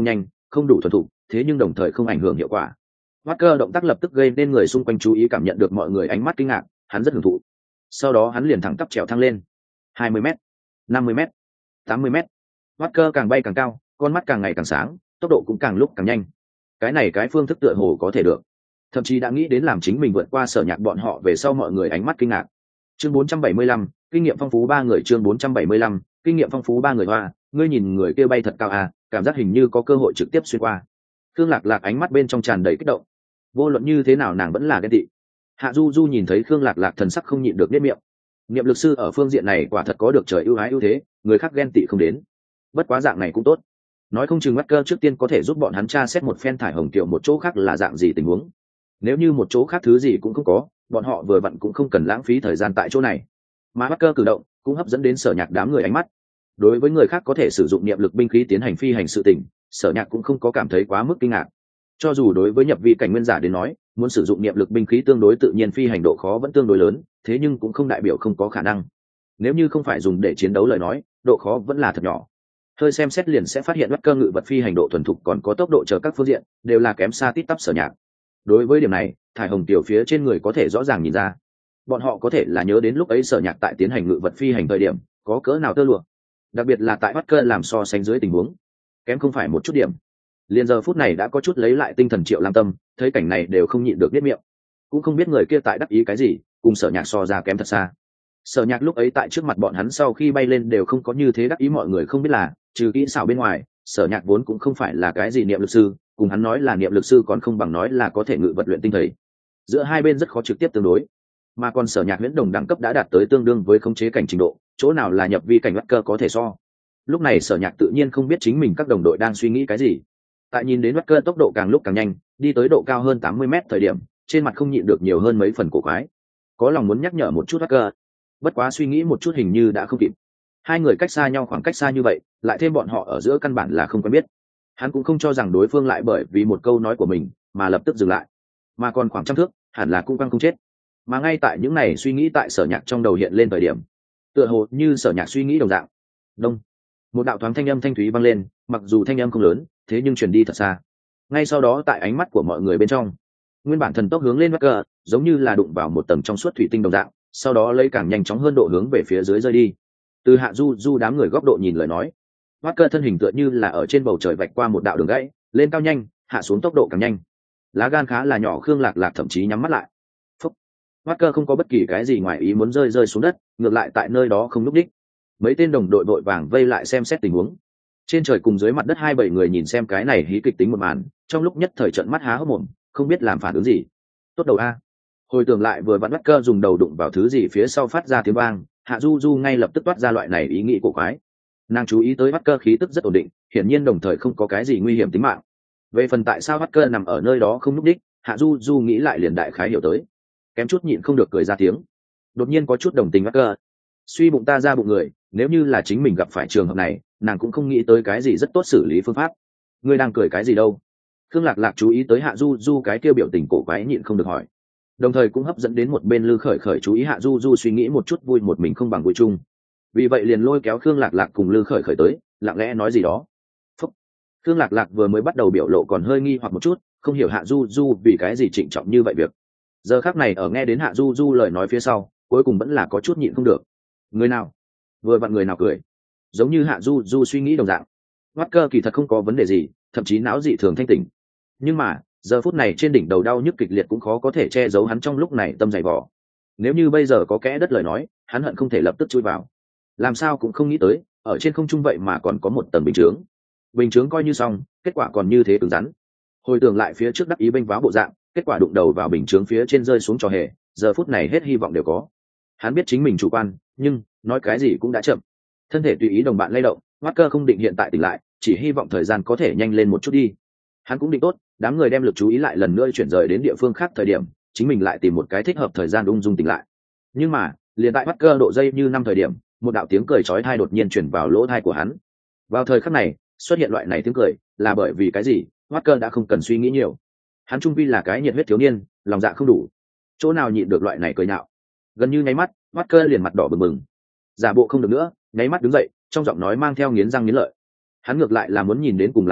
không đủ thuần thục, thế nhưng đồng thời không ảnh hưởng hiệu quả. Walker động tác lập tức gây nên người xung quanh chú ý, cảm nhận được mọi người ánh mắt kinh ngạc, hắn rất hưởng thụ. Sau đó hắn liền thẳng tắp trèo thăng lên. hai mươi mét, năm mươi mét, tám mươi mét. Walker càng bay càng cao, con mắt càng ngày càng sáng, tốc độ cũng càng lúc càng nhanh. Cái này cái phương thức tựa hồ có thể được. Thậm chí đã nghĩ đến làm chính mình vượt qua Sở Nhạc bọn họ về sau, mọi người ánh mắt kinh ngạc. Chương bốn trăm bảy mươi lăm, kinh nghiệm phong phú ba người. Chương bốn trăm bảy mươi lăm, kinh nghiệm phong phú ba người. Hoa, ngươi nhìn người kia bay thật cao à, cảm giác hình như có cơ hội trực tiếp xuyên qua. Khương Lạc Lạc ánh mắt bên trong tràn đầy kích động. Vô luận như thế nào nàng vẫn là ghen tị. Hạ Du Du nhìn thấy Khương Lạc Lạc thần sắc không nhịn được nhếch miệng. Niệm lực sư ở phương diện này quả thật có được trời ưu ái ưu thế, người khác ghen tị không đến. Bất quá dạng này cũng tốt, nói không chừng Walker trước tiên có thể giúp bọn hắn tra xét một phen thải hồng kiệu một chỗ khác là dạng gì tình huống. Nếu như một chỗ khác thứ gì cũng không có, bọn họ vừa vặn cũng không cần lãng phí thời gian tại chỗ này. Mà Walker cử động cũng hấp dẫn đến Sở Nhạc đám người ánh mắt. Đối với người khác có thể sử dụng niệm lực binh khí tiến hành phi hành sự tình, Sở Nhạc cũng không có cảm thấy quá mức kinh ngạc. Cho dù đối với nhập vi cảnh nguyên giả đến nói, muốn sử dụng niệm lực binh khí tương đối tự nhiên, phi hành độ khó vẫn tương đối lớn, thế nhưng cũng không đại biểu không có khả năng. Nếu như không phải dùng để chiến đấu lời nói, độ khó vẫn là thật nhỏ. Hơi xem xét liền sẽ phát hiện Walker ngự vật phi hành độ thuần thục còn có tốc độ chờ các phương diện đều là kém xa tít tắp Sở Nhạc. Đối với điểm này, thải hồng tiểu phía trên người có thể rõ ràng nhìn ra. Bọn họ có thể là nhớ đến lúc ấy Sở Nhạc tại tiến hành ngự vật phi hành thời điểm có cỡ nào tơ lụa, đặc biệt là tại Walker làm so sánh dưới tình huống kém không phải một chút điểm. Liên giờ phút này đã có chút lấy lại tinh thần Triệu Lam Tâm, thấy cảnh này đều không nhịn được biết miệng, cũng không biết người kia tại đắc ý cái gì, cùng Sở Nhạc so ra kém thật xa. Sở Nhạc lúc ấy tại trước mặt bọn hắn sau khi bay lên đều không có như thế đắc ý, mọi người không biết là trừ kỹ xảo bên ngoài, Sở Nhạc vốn cũng không phải là cái gì niệm lực sư, cùng hắn nói là niệm lực sư còn không bằng nói là có thể ngự vật luyện tinh thầy. Giữa hai bên rất khó trực tiếp tương đối, mà còn Sở Nhạc huyễn đồng đẳng cấp đã đạt tới tương đương với khống chế cảnh trình độ, chỗ nào là nhập vi cảnh Walker có thể so. Lúc này Sở Nhạc tự nhiên không biết chính mình các đồng đội đang suy nghĩ cái gì. Tại nhìn đến Walker tốc độ càng lúc càng nhanh, đi tới độ cao hơn tám mươi mét thời điểm, trên mặt không nhịn được nhiều hơn mấy phần cổ quái. Có lòng muốn nhắc nhở một chút Walker, bất quá suy nghĩ một chút hình như đã không kịp. Hai người cách xa nhau khoảng cách xa như vậy, lại thêm bọn họ ở giữa căn bản là không quen biết. Hắn cũng không cho rằng đối phương lại bởi vì một câu nói của mình mà lập tức dừng lại, mà còn khoảng trăm thước, hẳn là cũng căng không chết. Mà ngay tại những này suy nghĩ tại Sở Nhạc trong đầu hiện lên thời điểm, tựa hồ như Sở Nhạc suy nghĩ đồng dạng. Đông, một đạo thoáng thanh âm thanh thúy vang lên, mặc dù thanh âm không lớn, thế nhưng truyền đi thật xa. Ngay sau đó tại ánh mắt của mọi người bên trong, nguyên bản thần tốc hướng lên Walker, giống như là đụng vào một tầng trong suốt thủy tinh đồng dạng, sau đó lấy càng nhanh chóng hơn độ hướng về phía dưới rơi đi. Từ Hạ Du Du đám người góc độ nhìn lời nói, Walker thân hình tựa như là ở trên bầu trời vạch qua một đạo đường gãy, lên cao nhanh, hạ xuống tốc độ càng nhanh. Lá gan khá là nhỏ Khương Lạc Lạc thậm chí nhắm mắt lại. Phúc. Walker không có bất kỳ cái gì ngoài ý muốn rơi rơi xuống đất, ngược lại tại nơi đó không lúc đích. Mấy tên đồng đội vội vàng vây lại xem xét tình huống. Trên trời cùng dưới mặt đất hai bảy người nhìn xem cái này hí kịch tính một màn, trong lúc nhất thời trợn mắt há hốc mồm, không biết làm phản ứng gì. Tốt đầu a. Hồi tưởng lại vừa vặn Walker dùng đầu đụng vào thứ gì phía sau phát ra tiếng vang, Hạ Du Du ngay lập tức toát ra loại này ý nghĩ cổ quái. Nàng chú ý tới Walker khí tức rất ổn định, hiển nhiên đồng thời không có cái gì nguy hiểm tính mạng. Về phần tại sao Walker nằm ở nơi đó không lúc đích, Hạ Du Du nghĩ lại liền đại khái hiểu tới, kém chút nhịn không được cười ra tiếng. Đột nhiên có chút đồng tình Walker. Suy bụng ta ra bụng người, nếu như là chính mình gặp phải trường hợp này, nàng cũng không nghĩ tới cái gì rất tốt xử lý phương pháp. Ngươi đang cười cái gì đâu? Khương Lạc Lạc chú ý tới Hạ Du Du cái kia biểu tình cổ quái, nhịn không được hỏi. Đồng thời cũng hấp dẫn đến một bên Lư Khởi Khởi chú ý Hạ Du Du suy nghĩ một chút, vui một mình không bằng vui chung. Vì vậy liền lôi kéo Khương Lạc Lạc cùng Lư Khởi Khởi tới, lặng lẽ nói gì đó. Phúc. Khương Lạc Lạc vừa mới bắt đầu biểu lộ còn hơi nghi hoặc một chút, không hiểu Hạ Du Du vì cái gì trịnh trọng như vậy việc. Giờ khắc này ở nghe đến Hạ Du Du lời nói phía sau, cuối cùng vẫn là có chút nhịn không được. Người nào? Vừa vặn người nào cười? Giống như Hạ Du Du suy nghĩ đồng dạng. Walker kỳ thật không có vấn đề gì, thậm chí não dị thường thanh tỉnh. Nhưng mà, giờ phút này trên đỉnh đầu đau nhức kịch liệt cũng khó có thể che giấu hắn trong lúc này tâm dày vò. Nếu như bây giờ có kẽ đất lời nói, hắn hận không thể lập tức chui vào. Làm sao cũng không nghĩ tới, ở trên không trung vậy mà còn có một tầng bình chướng. Bình chướng coi như xong, kết quả còn như thế cứng rắn. Hồi tưởng lại phía trước đắc ý bênh váo bộ dạng, kết quả đụng đầu vào bình chướng phía trên rơi xuống trò hề, giờ phút này hết hy vọng đều có. Hắn biết chính mình chủ quan, nhưng nói cái gì cũng đã chậm. Thân thể tùy ý đồng bạn lay động, Walker không định hiện tại tỉnh lại, chỉ hy vọng thời gian có thể nhanh lên một chút đi. Hắn cũng định tốt, đám người đem lực chú ý lại lần nữa chuyển rời đến địa phương khác thời điểm, chính mình lại tìm một cái thích hợp thời gian ung dung tỉnh lại. Nhưng mà, liền tại Walker độ dây như năm thời điểm, một đạo tiếng cười chói tai đột nhiên truyền vào lỗ tai của hắn. Vào thời khắc này, xuất hiện loại này tiếng cười, là bởi vì cái gì? Walker đã không cần suy nghĩ nhiều. Hắn trung vi là cái nhiệt huyết thiếu niên, lòng dạ không đủ, chỗ nào nhịn được loại này cười nhạo. Gần như nháy mắt, Walker liền mặt đỏ bừng bừng. Giả bộ không được nữa, nháy mắt đứng dậy, trong giọng nói mang theo nghiến răng nghiến lợi. Hắn ngược lại là muốn nhìn đến cùng là ai,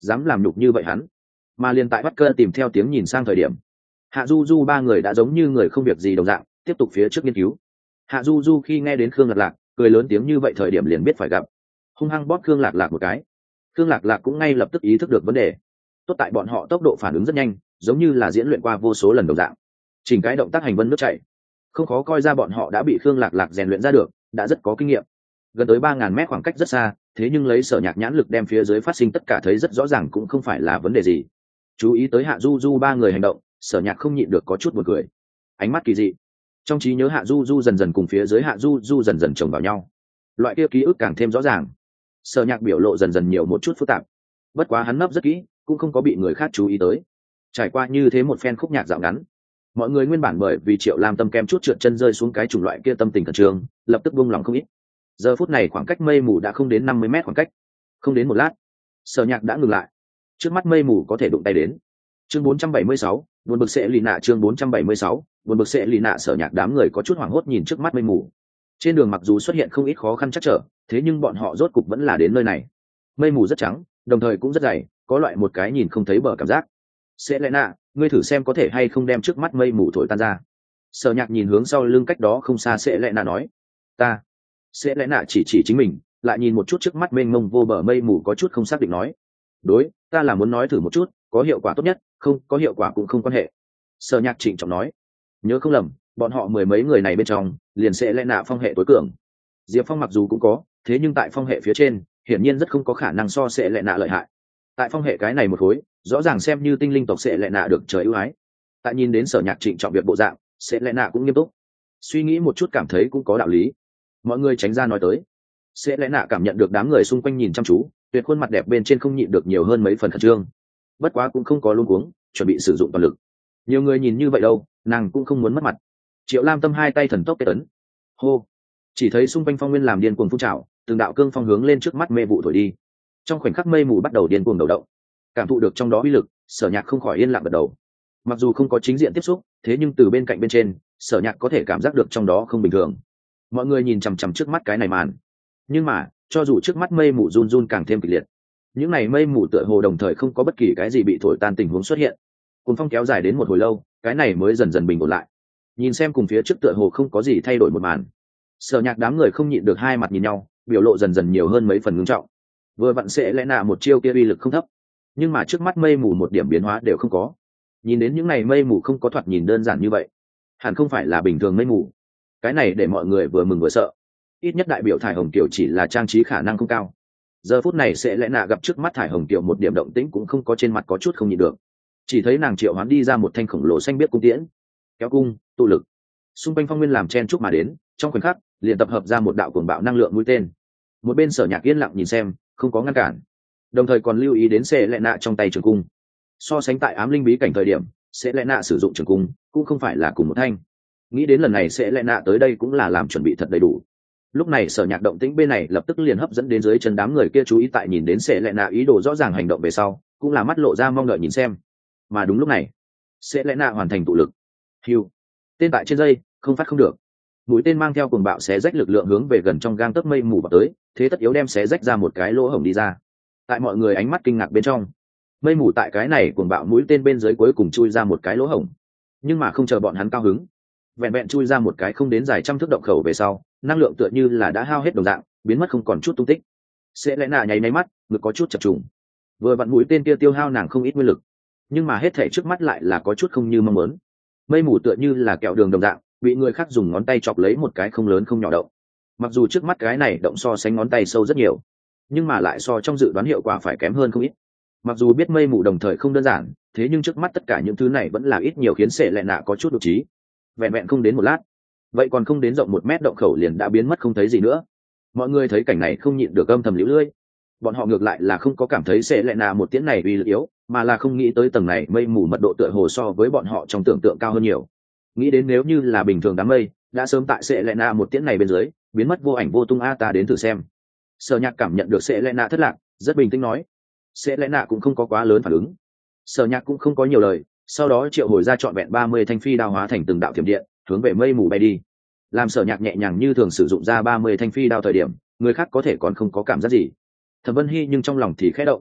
dám làm nhục như vậy hắn. Mà liền tại bắt cơ tìm theo tiếng nhìn sang thời điểm, Hạ Du Du ba người đã giống như người không việc gì đồng dạng tiếp tục phía trước nghiên cứu. Hạ Du Du khi nghe đến Khương Lạc Lạc cười lớn tiếng như vậy thời điểm liền biết phải gặp, hung hăng bóp Khương Lạc Lạc một cái. Khương Lạc Lạc cũng ngay lập tức ý thức được vấn đề. Tốt tại bọn họ tốc độ phản ứng rất nhanh, giống như là diễn luyện qua vô số lần đồng dạng, chỉnh cái động tác hành vân nước chảy, không khó coi ra bọn họ đã bị Khương Lạc Lạc rèn luyện ra được, đã rất có kinh nghiệm. Gần tới ba ngàn mét khoảng cách rất xa, thế nhưng lấy Sở Nhạc nhãn lực đem phía dưới phát sinh tất cả thấy rất rõ ràng cũng không phải là vấn đề gì. Chú ý tới Hạ Du Du ba người hành động, Sở Nhạc không nhịn được có chút buồn cười. Ánh mắt kỳ dị. Trong trí nhớ Hạ Du Du dần dần cùng phía dưới Hạ Du Du dần dần chồng vào nhau. Loại kia ký ức càng thêm rõ ràng. Sở Nhạc biểu lộ dần dần nhiều một chút phức tạp. Bất quá hắn nấp rất kỹ, cũng không có bị người khác chú ý tới. Trải qua như thế một phen khúc nhạc dạo ngắn, mọi người nguyên bản bởi vì Triệu Lam Tâm kem chút trượt chân rơi xuống cái chủng loại kia tâm tình khẩn trương, lập tức buông lòng không ít. Giờ phút này khoảng cách mây mù đã không đến năm mươi mét khoảng cách, không đến một lát, Sở Nhạc đã ngừng lại. Trước mắt mây mù có thể đụng tay đến. Chương bốn trăm bảy mươi sáu, buồn bực sẽ lì nạ. Chương bốn trăm bảy mươi sáu, buồn bực sẽ lì nạ. Sở Nhạc đám người có chút hoảng hốt nhìn trước mắt mây mù. Trên đường mặc dù xuất hiện không ít khó khăn chắc trở, thế nhưng bọn họ rốt cục vẫn là đến nơi này. Mây mù rất trắng, đồng thời cũng rất dày, có loại một cái nhìn không thấy bờ cảm giác. Sẽ lẽ nạ, ngươi thử xem có thể hay không đem trước mắt mây mù thổi tan ra. Sở Nhạc nhìn hướng sau lưng cách đó không xa sẽ lẽ nạ nói. Ta. Sẽ lẽ nạ chỉ chỉ chính mình, lại nhìn một chút trước mắt mênh mông vô bờ mây mù có chút không xác định nói. Đối, ta là muốn nói thử một chút, có hiệu quả tốt nhất, không có hiệu quả cũng không quan hệ. Sở Nhạc trịnh trọng nói. Nhớ không lầm, bọn họ mười mấy người này bên trong, liền sẽ lẽ nạ phong hệ tối cường. Diệp Phong mặc dù cũng có, thế nhưng tại phong hệ phía trên, hiển nhiên rất không có khả năng so sẽ lẽ nạ lợi hại. Tại phong hệ cái này một khối, rõ ràng xem như tinh linh tộc sẽ lẽ nạ được trời ưu ái. Tại nhìn đến Sở Nhạc trịnh trọng việc bộ dạng, sẽ lẽ nạ cũng nghiêm túc. Suy nghĩ một chút cảm thấy cũng có đạo lý. Mọi người tránh ra nói tới. Sẽ lẽ nạ cảm nhận được đám người xung quanh nhìn chăm chú, tuyệt khuôn mặt đẹp bên trên không nhịn được nhiều hơn mấy phần khẩn trương. Bất quá cũng không có luống cuống, chuẩn bị sử dụng toàn lực. Nhiều người nhìn như vậy đâu, nàng cũng không muốn mất mặt. Triệu Lam Tâm hai tay thần tốc kết ấn. Hô. Chỉ thấy xung quanh phong nguyên làm điên cuồng phun trào, từng đạo cương phong hướng lên trước mắt mê vụ thổi đi. Trong khoảnh khắc mây mù bắt đầu điên cuồng đầu động. Cảm thụ được trong đó uy lực, Sở Nhạc không khỏi yên lặng gật đầu. Mặc dù không có chính diện tiếp xúc, thế nhưng từ bên cạnh bên trên, Sở Nhạc có thể cảm giác được trong đó không bình thường. Mọi người nhìn chằm chằm trước mắt cái này màn, nhưng mà cho dù trước mắt mây mù run run càng thêm kịch liệt, những này mây mù tựa hồ đồng thời không có bất kỳ cái gì bị thổi tan tình huống xuất hiện. Cùng phong kéo dài đến một hồi lâu, cái này mới dần dần bình ổn lại. Nhìn xem cùng phía trước tựa hồ không có gì thay đổi một màn, Sở Nhạc đám người không nhịn được hai mặt nhìn nhau, biểu lộ dần dần nhiều hơn mấy phần ngưng trọng. Vừa vặn sẽ lẽ nạ một chiêu kia uy lực không thấp, nhưng mà trước mắt mây mù một điểm biến hóa đều không có. Nhìn đến những này mây mù không có thoạt nhìn đơn giản như vậy, hẳn không phải là bình thường mây mù. Cái này để mọi người vừa mừng vừa sợ. Ít nhất đại biểu thải hồng kiều chỉ là trang trí khả năng không cao. Giờ phút này sẽ lẽ nạ gặp trước mắt thải hồng kiều một điểm động tĩnh cũng không có, trên mặt có chút không nhịn được. Chỉ thấy nàng triệu hoán đi ra một thanh khổng lồ xanh biếc cung tiễn, kéo cung tụ lực, xung quanh phong nguyên làm chen chúc mà đến, trong khoảnh khắc liền tập hợp ra một đạo cuồng bạo năng lượng mũi tên. Một bên Sở Nhạc yên lặng nhìn xem, không có ngăn cản, đồng thời còn lưu ý đến sẽ lẽ nạ trong tay trường cung. So sánh tại ám linh bí cảnh thời điểm, sẽ lẽ nạ sử dụng trường cung cũng không phải là cùng một thanh. Nghĩ đến lần này sẽ lẽ nạ tới đây cũng là làm chuẩn bị thật đầy đủ. Lúc này Sở Nhạc động tĩnh bên này lập tức liền hấp dẫn đến dưới chân đám người kia chú ý, tại nhìn đến sẽ lẽ nạ ý đồ rõ ràng hành động về sau, cũng là mắt lộ ra mong đợi nhìn xem. Mà đúng lúc này, sẽ lẽ nạ hoàn thành tụ lực. Hưu. Tên tại trên dây, không phát không được. Mũi tên mang theo cuồng bạo xé rách lực lượng hướng về gần trong gang tấc mây mù vào tới, thế tất yếu đem xé rách ra một cái lỗ hổng đi ra. Tại mọi người ánh mắt kinh ngạc bên trong, mây mù tại cái này cuồng bạo mũi tên bên dưới cuối cùng chui ra một cái lỗ hổng. Nhưng mà không chờ bọn hắn cao hứng, vẹn vẹn chui ra một cái không đến dài trăm thước động khẩu về sau, năng lượng tựa như là đã hao hết đồng dạng, biến mất không còn chút tung tích. Sẽ lẽ nạ nháy máy mắt, ngực có chút chập trùng. Vừa vặn mũi tên kia tiêu hao nàng không ít nguyên lực, nhưng mà hết thảy trước mắt lại là có chút không như mong muốn. Mây mù tựa như là kẹo đường đồng dạng, bị người khác dùng ngón tay chọc lấy một cái không lớn không nhỏ động. Mặc dù trước mắt cái này động so sánh ngón tay sâu rất nhiều, nhưng mà lại so trong dự đoán hiệu quả phải kém hơn không ít. Mặc dù biết mây mù đồng thời không đơn giản, thế nhưng trước mắt tất cả những thứ này vẫn là ít nhiều khiến Sẽ lẽ nạ có chút đột trí. Vẹn vẹn không đến một lát, vậy còn không đến rộng một mét động khẩu liền đã biến mất không thấy gì nữa. Mọi người thấy cảnh này không nhịn được âm thầm liễu lưỡi. Bọn họ ngược lại là không có cảm thấy Sẽ lẽ nạ một tiễn này uy lực yếu, mà là không nghĩ tới tầng này mây mù mật độ tựa hồ so với bọn họ trong tưởng tượng cao hơn nhiều. Nghĩ đến nếu như là bình thường đám mây, đã sớm tại Sẽ lẽ nạ một tiễn này bên dưới biến mất vô ảnh vô tung. A ta đến thử xem. Sở Nhạc cảm nhận được Sẽ lẽ nạ thất lạc, rất bình tĩnh nói. Sẽ lẽ nạ cũng không có quá lớn phản ứng. Sở Nhạc cũng không có nhiều lời, sau đó triệu hồi ra trọn vẹn ba mươi thanh phi đao hóa thành từng đạo thiểm điện, hướng về mây mù bay đi. Làm Sở Nhạc nhẹ nhàng như thường sử dụng ra ba mươi thanh phi đao thời điểm, người khác có thể còn không có cảm giác gì. Thẩm Vân Hy nhưng trong lòng thì khẽ động.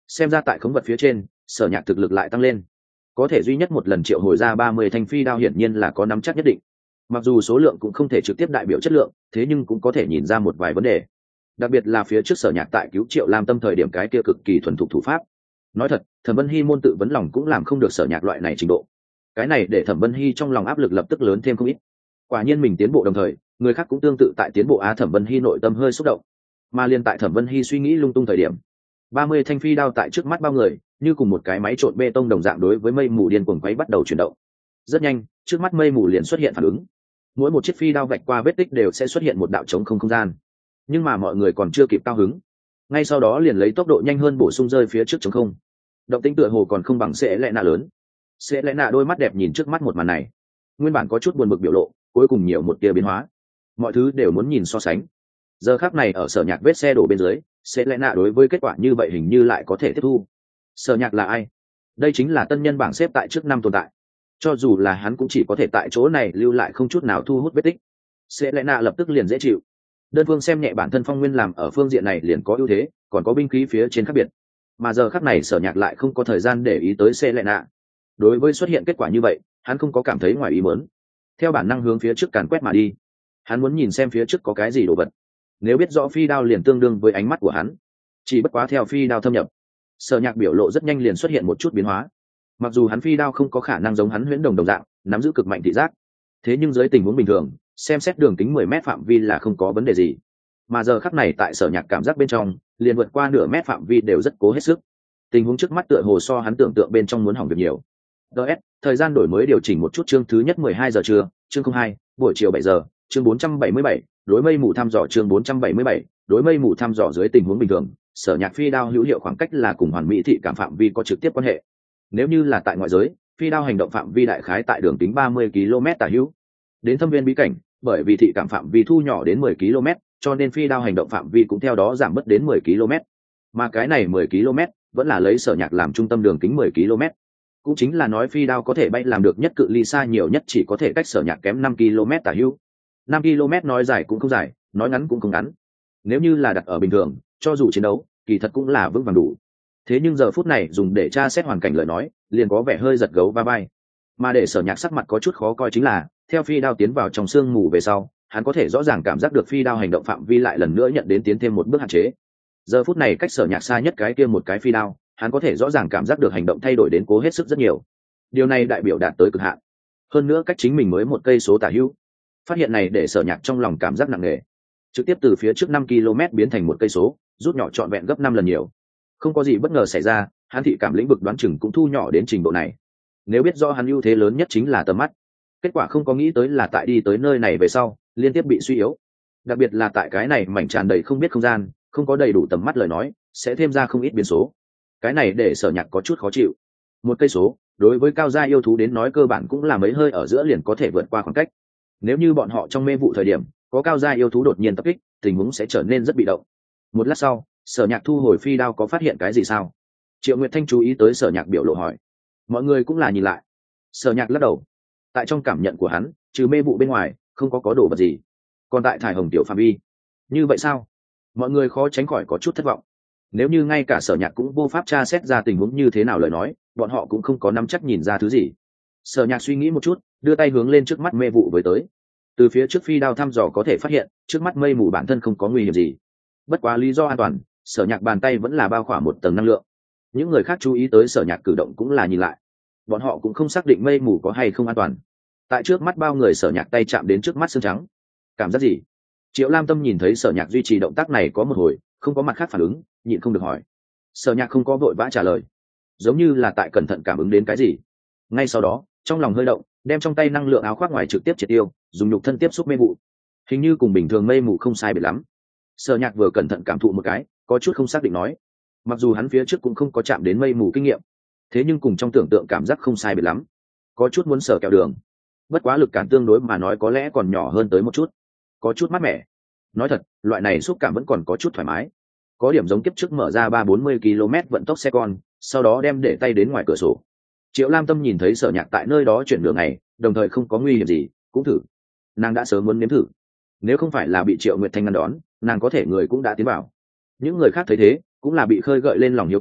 xem ra tại khống vật phía trên Sở Nhạc thực lực lại tăng lên, có thể duy nhất một lần triệu hồi ra ba mươi thanh phi đao hiển nhiên là có nắm chắc nhất định. Mặc dù số lượng cũng không thể trực tiếp đại biểu chất lượng, thế nhưng cũng có thể nhìn ra một vài vấn đề, đặc biệt là phía trước Sở Nhạc tại cứu Triệu Lam Tâm thời điểm cái kia cực kỳ thuần thục thủ pháp. Nói thật, Thẩm Vân Hy môn tự vấn lòng cũng làm không được Sở Nhạc loại này trình độ, cái này để Thẩm Vân Hy trong lòng áp lực lập tức lớn thêm không ít. Quả nhiên mình tiến bộ đồng thời, người khác cũng tương tự tại tiến bộ. Á Thẩm Vân Hy nội tâm hơi xúc động, mà liên tại Thẩm Vân Hy suy nghĩ lung tung thời điểm, ba mươi thanh phi đao tại trước mắt bao người như cùng một cái máy trộn bê tông đồng dạng đối với mây mù điên cuồng quấy bắt đầu chuyển động. Rất nhanh, trước mắt mây mù liền xuất hiện phản ứng, mỗi một chiếc phi đao vạch qua vết tích đều sẽ xuất hiện một đạo trống không không gian. Nhưng mà mọi người còn chưa kịp cao hứng, ngay sau đó liền lấy tốc độ nhanh hơn bổ sung rơi phía trước trống không. Động tĩnh tựa hồ còn không bằng Sẽ Lệ Nạ lớn. Sẽ Lệ Nạ đôi mắt đẹp nhìn trước mắt một màn này, nguyên bản có chút buồn bực biểu lộ cuối cùng nhiều một tia biến hóa. Mọi thứ đều muốn nhìn so sánh. Giờ khắc này ở Sở Nhạc vết xe đổ bên dưới, Sẽ Lệ Nạ đối với kết quả như vậy hình như lại có thể tiếp thu. Sở Nhạc là ai? Đây chính là tân nhân bảng xếp tại trước năm tồn tại, cho dù là hắn cũng chỉ có thể tại chỗ này lưu lại không chút nào thu hút vết tích. Sẽ Lệ Nạ lập tức liền dễ chịu, đơn phương xem nhẹ bản thân Phong Nguyên làm ở phương diện này liền có ưu thế, còn có binh khí phía trên khác biệt. Mà giờ khắc này Sở Nhạc lại không có thời gian để ý tới Sẽ Lệ Nạ. Đối với xuất hiện kết quả như vậy, hắn không có cảm thấy ngoài ý muốn, theo bản năng hướng phía trước càn quét mà đi. Hắn muốn nhìn xem phía trước có cái gì đồ vật, nếu biết rõ phi đao liền tương đương với ánh mắt của hắn. Chỉ bất quá theo phi đao thâm nhập, Sở Nhạc biểu lộ rất nhanh liền xuất hiện một chút biến hóa. Mặc dù hắn phi đao không có khả năng giống hắn huyễn đồng đồng dạng nắm giữ cực mạnh thị giác, thế nhưng dưới tình huống bình thường, xem xét đường kính mười mét phạm vi là không có vấn đề gì. Mà giờ khắc này tại Sở Nhạc cảm giác bên trong, liền vượt qua nửa mét phạm vi đều rất cố hết sức. Tình huống trước mắt tựa hồ so hắn tưởng tượng bên trong muốn hỏng việc nhiều. ds thời gian đổi mới điều chỉnh một chút, chương thứ nhất mười hai giờ trưa, chương không hai buổi chiều bảy giờ, chương bốn trăm bảy mươi bảy đối mây mù thăm dò, chương bốn trăm bảy mươi bảy đối mây mù thăm dò. Dưới tình huống bình thường, Sở Nhạc phi đao hữu hiệu khoảng cách là cùng hoàn mỹ thị cảm phạm vi có trực tiếp quan hệ. Nếu như là tại ngoại giới, phi đao hành động phạm vi đại khái tại đường kính ba mươi ki lô mét tả hữu. Đến thâm viên bí cảnh, bởi vì thị cảm phạm vi thu nhỏ đến mười ki lô mét, cho nên phi đao hành động phạm vi cũng theo đó giảm bớt đến mười ki lô mét. Mà cái này mười ki lô mét vẫn là lấy Sở Nhạc làm trung tâm đường kính mười ki lô mét. Cũng chính là nói phi đao có thể bay làm được nhất cự ly xa nhiều nhất chỉ có thể cách Sở Nhạc kém năm ki lô mét tả hữu. năm ki lô mét nói dài cũng không dài, nói ngắn cũng không ngắn. Nếu như là đặt ở bình thường, cho dù chiến đấu, kỳ thật cũng là vững vàng đủ. Thế nhưng giờ phút này dùng để tra xét hoàn cảnh lời nói, liền có vẻ hơi giật gấu va vai. Mà để Sở Nhạc sắc mặt có chút khó coi chính là, theo phi đao tiến vào trong sương mù về sau, hắn có thể rõ ràng cảm giác được phi đao hành động phạm vi lại lần nữa nhận đến tiến thêm một bước hạn chế. Giờ phút này cách Sở Nhạc xa nhất cái kia một cái phi đao, hắn có thể rõ ràng cảm giác được hành động thay đổi đến cố hết sức rất nhiều. Điều này đại biểu đạt tới cực hạn. Hơn nữa cách chính mình mới một cây số tả hữu. Phát hiện này để Sở Nhạc trong lòng cảm giác nặng nề. Trực tiếp từ phía trước năm ki lô mét biến thành một cây số, rút nhỏ trọn vẹn gấp năm lần nhiều. Không có gì bất ngờ xảy ra, hắn thị cảm lĩnh vực đoán chừng cũng thu nhỏ đến trình độ này. Nếu biết do hắn ưu thế lớn nhất chính là tầm mắt, kết quả không có nghĩ tới là tại đi tới nơi này về sau, liên tiếp bị suy yếu. Đặc biệt là tại cái này mảnh tràn đầy không biết không gian, không có đầy đủ tầm mắt lời nói, sẽ thêm ra không ít biến số. Cái này để Sở Nhạc có chút khó chịu. Một cây số, đối với cao gia yêu thú đến nói cơ bản cũng là mấy hơi ở giữa liền có thể vượt qua khoảng cách. Nếu như bọn họ trong mê vụ thời điểm, có cao gia yêu thú đột nhiên tập kích, tình huống sẽ trở nên rất bị động. Một lát sau, Sở Nhạc thu hồi phi đao, có phát hiện cái gì sao? Triệu Nguyệt Thanh chú ý tới Sở Nhạc biểu lộ hỏi. Mọi người cũng là nhìn lại. Sở Nhạc lắc đầu. Tại trong cảm nhận của hắn, trừ mê vụ bên ngoài, không có có đồ vật gì. Còn tại thải hồng tiểu phạm vi, như vậy sao? Mọi người khó tránh khỏi có chút thất vọng. Nếu như ngay cả Sở Nhạc cũng vô pháp tra xét ra tình huống như thế nào lời nói, bọn họ cũng không có nắm chắc nhìn ra thứ gì. Sở Nhạc suy nghĩ một chút, đưa tay hướng lên trước mắt mê vụ với tới. Từ phía trước phi đao thăm dò có thể phát hiện, trước mắt mây mù bản thân không có nguy hiểm gì. Bất quá lý do an toàn, Sở Nhạc bàn tay vẫn là bao khỏa một tầng năng lượng. Những người khác chú ý tới Sở Nhạc cử động cũng là nhìn lại. Bọn họ cũng không xác định mây mù có hay không an toàn. Tại trước mắt bao người, Sở Nhạc tay chạm đến trước mắt xương trắng. Cảm giác gì? Triệu Lam Tâm nhìn thấy Sở Nhạc duy trì động tác này có một hồi, không có mặt khác phản ứng, nhịn không được hỏi. Sở Nhạc không có vội vã trả lời, giống như là tại cẩn thận cảm ứng đến cái gì. Ngay sau đó, trong lòng hơi động, đem trong tay năng lượng áo khoác ngoài trực tiếp triệt tiêu, dùng nhục thân tiếp xúc mây mù. Hình như cùng bình thường mây mù không sai biệt lắm. Sở Nhạc vừa cẩn thận cảm thụ một cái, có chút không xác định nói. Mặc dù hắn phía trước cũng không có chạm đến mây mù kinh nghiệm, thế nhưng cùng trong tưởng tượng cảm giác không sai biệt lắm, có chút muốn sở kẹo đường. Bất quá lực cản tương đối mà nói có lẽ còn nhỏ hơn tới một chút, có chút mát mẻ. Nói thật, loại này xúc cảm vẫn còn có chút thoải mái, có điểm giống kiếp trước mở ra ba bốn mươi ki lô mét vận tốc xe con, sau đó đem để tay đến ngoài cửa sổ. Triệu Lam Tâm nhìn thấy Sở Nhạc tại nơi đó chuyển đường này, đồng thời không có nguy hiểm gì, cũng thử. Nàng đã sớm muốn nếm thử, nếu không phải là bị Triệu Nguyệt Thanh ngăn đón, nàng có thể người cũng đã tiến vào. Những người khác thấy thế, cũng là bị khơi gợi lên lòng hiếu kỳ,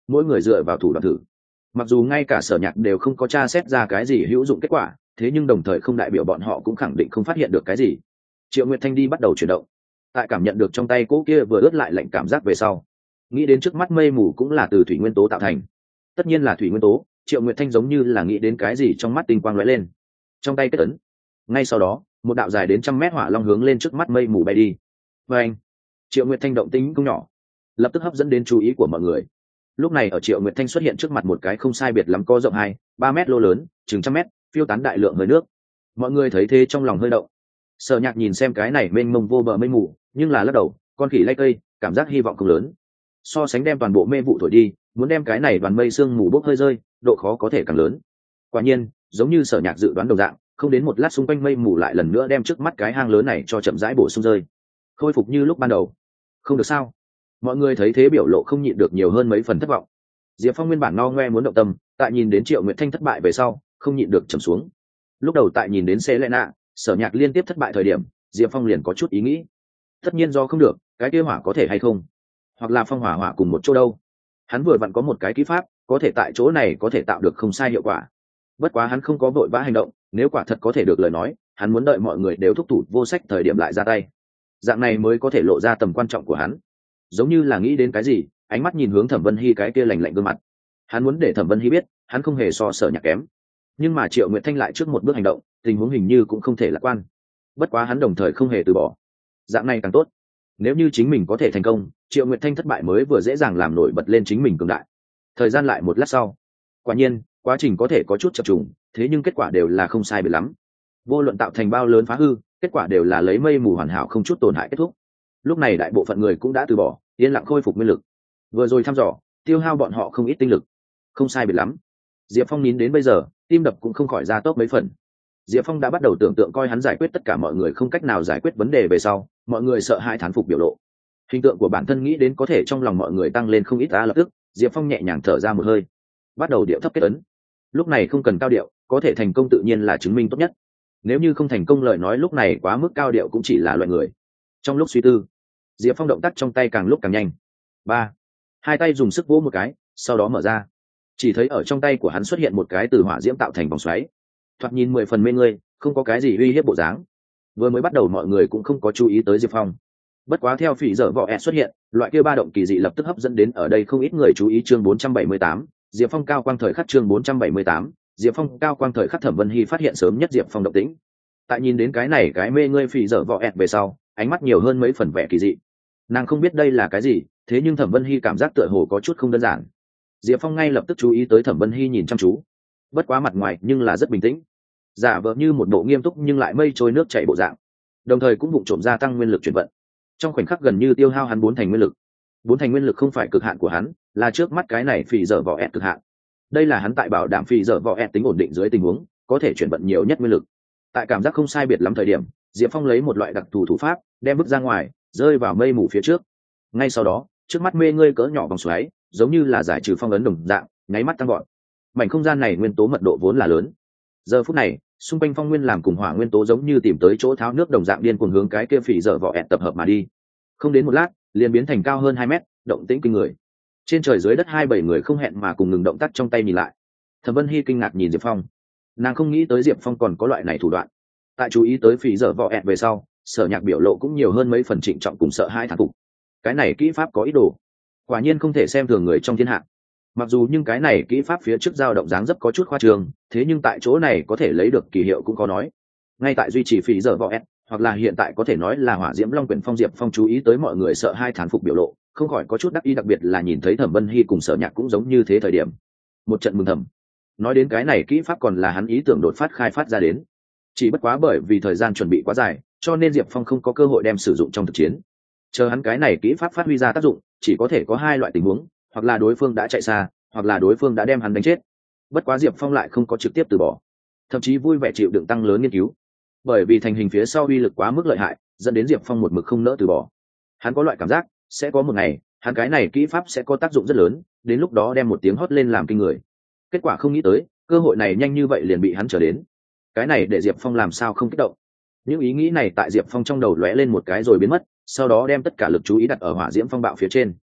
mỗi người dựa vào thủ đoạn thử. Mặc dù ngay cả Sở Nhạc đều không có tra xét ra cái gì hữu dụng kết quả, thế nhưng đồng thời không đại biểu bọn họ cũng khẳng định không phát hiện được cái gì. Triệu Nguyệt Thanh đi bắt đầu chuyển động, tại cảm nhận được trong tay cỗ kia vừa ướt lại lạnh cảm giác về sau, nghĩ đến trước mắt mây mù cũng là từ thủy nguyên tố tạo thành. Tất nhiên là thủy nguyên tố, Triệu Nguyệt Thanh giống như là nghĩ đến cái gì trong mắt tinh quang lóe lên, trong tay kết ấn. Ngay sau đó, một đạo dài đến trăm mét hỏa long hướng lên trước mắt mây mù bay đi. Và anh, Triệu Nguyệt Thanh động tĩnh cũng nhỏ, lập tức hấp dẫn đến chú ý của mọi người. Lúc này ở Triệu Nguyệt Thanh xuất hiện trước mặt một cái không sai biệt lắm có rộng hai ba mét lô lớn, chừng trăm mét, phiêu tán đại lượng hơi nước. Mọi người thấy thế trong lòng hơi động. Sở Nhạc nhìn xem cái này mênh mông vô bờ mây mù, nhưng là lắc đầu, con khỉ lay cây, cảm giác hy vọng không lớn. So sánh đem toàn bộ mê vụ thổi đi, muốn đem cái này đoàn mây sương mù bốc hơi rơi, độ khó có thể càng lớn. Quả nhiên, giống như Sở Nhạc dự đoán đồng dạng, không đến một lát xung quanh mây mù lại lần nữa đem trước mắt cái hang lớn này cho chậm rãi bổ sung rơi, khôi phục như lúc ban đầu. Không được sao? Mọi người thấy thế biểu lộ không nhịn được nhiều hơn mấy phần thất vọng. Diệp Phong nguyên bản no ngoe muốn động tâm, tại nhìn đến Triệu Nguyệt Thanh thất bại về sau, không nhịn được trầm xuống. Lúc đầu tại nhìn đến Selena, Sở Nhạc liên tiếp thất bại thời điểm, Diệp Phong liền có chút ý nghĩ. Tất nhiên do không được, cái kia hỏa có thể hay không, hoặc là phong hỏa hỏa cùng một chỗ đâu. Hắn vừa vặn có một cái kỹ pháp, có thể tại chỗ này có thể tạo được không sai hiệu quả. Bất quá hắn không có vội vã hành động, nếu quả thật có thể được lời nói, hắn muốn đợi mọi người đều thúc thủ vô sách thời điểm lại ra tay. Dạng này mới có thể lộ ra tầm quan trọng của hắn. Giống như là nghĩ đến cái gì, ánh mắt nhìn hướng Thẩm Vân Hy cái kia lạnh lạnh gương mặt. Hắn muốn để Thẩm Vân Hy biết, hắn không hề so Sở Nhạc kém. Nhưng mà Triệu Nguyệt Thanh lại trước một bước hành động, tình huống hình như cũng không thể lạc quan. Bất quá hắn đồng thời không hề từ bỏ. Dạng này càng tốt. Nếu như chính mình có thể thành công, Triệu Nguyệt Thanh thất bại mới vừa dễ dàng làm nổi bật lên chính mình cường đại. Thời gian lại một lát sau, quả nhiên, quá trình có thể có chút chập trùng, thế nhưng kết quả đều là không sai biệt lắm. Vô luận tạo thành bao lớn phá hư, kết quả đều là lấy mây mù hoàn hảo không chút tổn hại kết thúc. Lúc này đại bộ phận người cũng đã từ bỏ, yên lặng khôi phục nguyên lực. Vừa rồi thăm dò, tiêu hao bọn họ không ít tinh lực. Không sai biệt lắm. Diệp Phong nín đến bây giờ, tim đập cũng không khỏi ra tốc mấy phần. Diệp Phong đã bắt đầu tưởng tượng coi hắn giải quyết tất cả mọi người không cách nào giải quyết vấn đề về sau, mọi người sợ hãi thán phục biểu lộ. Hình tượng của bản thân nghĩ đến có thể trong lòng mọi người tăng lên không ít ta lập tức, Diệp Phong nhẹ nhàng thở ra một hơi, bắt đầu điệu thấp kết ấn. Lúc này không cần cao điệu, có thể thành công tự nhiên là chứng minh tốt nhất. Nếu như không thành công lời nói lúc này quá mức cao điệu cũng chỉ là loại người. Trong lúc suy tư, Diệp Phong động tác trong tay càng lúc càng nhanh. Ba, hai tay dùng sức vỗ một cái, sau đó mở ra. Chỉ thấy ở trong tay của hắn xuất hiện một cái từ hỏa diễm tạo thành vòng xoáy. Thoạt nhìn mười phần mê người, không có cái gì uy hiếp bộ dáng. Vừa mới bắt đầu mọi người cũng không có chú ý tới Diệp Phong. Bất quá theo phỉ dở vọ ẹ xuất hiện, loại kia ba động kỳ dị lập tức hấp dẫn đến ở đây không ít người chú ý. Chương bốn trăm bảy mươi tám, Diệp Phong cao quang thời khắc. Chương bốn trăm bảy mươi tám, Diệp Phong cao quang thời khắc. Thẩm Vân Hy phát hiện sớm nhất Diệp Phong động tĩnh. Tại nhìn đến cái này cái mê ngươi phỉ dở vọ ẹ về sau, ánh mắt nhiều hơn mấy phần vẻ kỳ dị. Nàng không biết đây là cái gì, thế nhưng Thẩm Vân Hy cảm giác tựa hồ có chút không đơn giản. Diệp Phong ngay lập tức chú ý tới Thẩm Vân Hy nhìn chăm chú, bất quá mặt ngoài nhưng là rất bình tĩnh, giả vờ như một bộ nghiêm túc nhưng lại mây trôi nước chảy bộ dạng, đồng thời cũng vụng trộm gia tăng nguyên lực chuyển vận. Trong khoảnh khắc gần như tiêu hao hắn bốn thành nguyên lực. Bốn thành nguyên lực không phải cực hạn của hắn, là trước mắt cái này phì dở vỏ ẹt cực hạn. Đây là hắn tại bảo đảm phì dở vỏ ẹt tính ổn định dưới tình huống, có thể chuyển vận nhiều nhất nguyên lực. Tại cảm giác không sai biệt lắm thời điểm, Diệp Phong lấy một loại đặc thù thủ pháp, đem bước ra ngoài, rơi vào mây mù phía trước. Ngay sau đó, trước mắt mê ngươi cỡ nhỏ vòng xoáy, giống như là giải trừ phong ấn đồng dạng, nháy mắt tăng gọn. Mảnh không gian này nguyên tố mật độ vốn là lớn. Giờ phút này, xung quanh phong nguyên làm cùng hỏa nguyên tố giống như tìm tới chỗ tháo nước đồng dạng điên cuồng hướng cái kia phỉ dở vỏ ẹt tập hợp mà đi. Không đến một lát, liền biến thành cao hơn hai mét, động tĩnh kinh người. Trên trời dưới đất hai bảy người không hẹn mà cùng ngừng động tác trong tay nhìn lại. Thẩm Vân Hy kinh ngạc nhìn Diệp Phong. Nàng không nghĩ tới Diệp Phong còn có loại này thủ đoạn. Tại chú ý tới phỉ dở vỏ ẹt về sau, Sở Nhạc biểu lộ cũng nhiều hơn mấy phần trịnh trọng cùng sợ hãi thán phục. Cái này kỹ pháp có ý đồ, quả nhiên không thể xem thường người trong thiên hạ. Mặc dù nhưng cái này kỹ pháp phía trước dao động dáng dấp có chút khoa trương, thế nhưng tại chỗ này có thể lấy được kỳ hiệu cũng có nói. Ngay tại duy trì phỉ dở vỏ ẹt, hoặc là hiện tại có thể nói là hỏa diễm long quyển phong, Diệp Phong chú ý tới mọi người sợ hai thán phục biểu lộ, không khỏi có chút đắc ý, đặc biệt là nhìn thấy Thẩm Vân Hy cùng Sở Nhạc cũng giống như thế thời điểm, một trận mừng thầm. Nói đến cái này kỹ pháp còn là hắn ý tưởng đột phát khai phát ra đến, chỉ bất quá bởi vì thời gian chuẩn bị quá dài, cho nên Diệp Phong không có cơ hội đem sử dụng trong thực chiến. Chờ hắn cái này kỹ pháp phát huy ra tác dụng, chỉ có thể có hai loại tình huống, hoặc là đối phương đã chạy xa, hoặc là đối phương đã đem hắn đánh chết. Bất quá Diệp Phong lại không có trực tiếp từ bỏ, thậm chí vui vẻ chịu đựng tăng lớn nghiên cứu, bởi vì thành hình phía sau uy lực quá mức lợi hại, dẫn đến Diệp Phong một mực không nỡ từ bỏ. Hắn có loại cảm giác sẽ có một ngày hắn cái này kỹ pháp sẽ có tác dụng rất lớn, đến lúc đó đem một tiếng hót lên làm kinh người. Kết quả không nghĩ tới cơ hội này nhanh như vậy liền bị hắn trở đến. Cái này để Diệp Phong làm sao không kích động. Những ý nghĩ này tại Diệp Phong trong đầu lóe lên một cái rồi biến mất, sau đó đem tất cả lực chú ý đặt ở hỏa diễm phong bạo phía trên.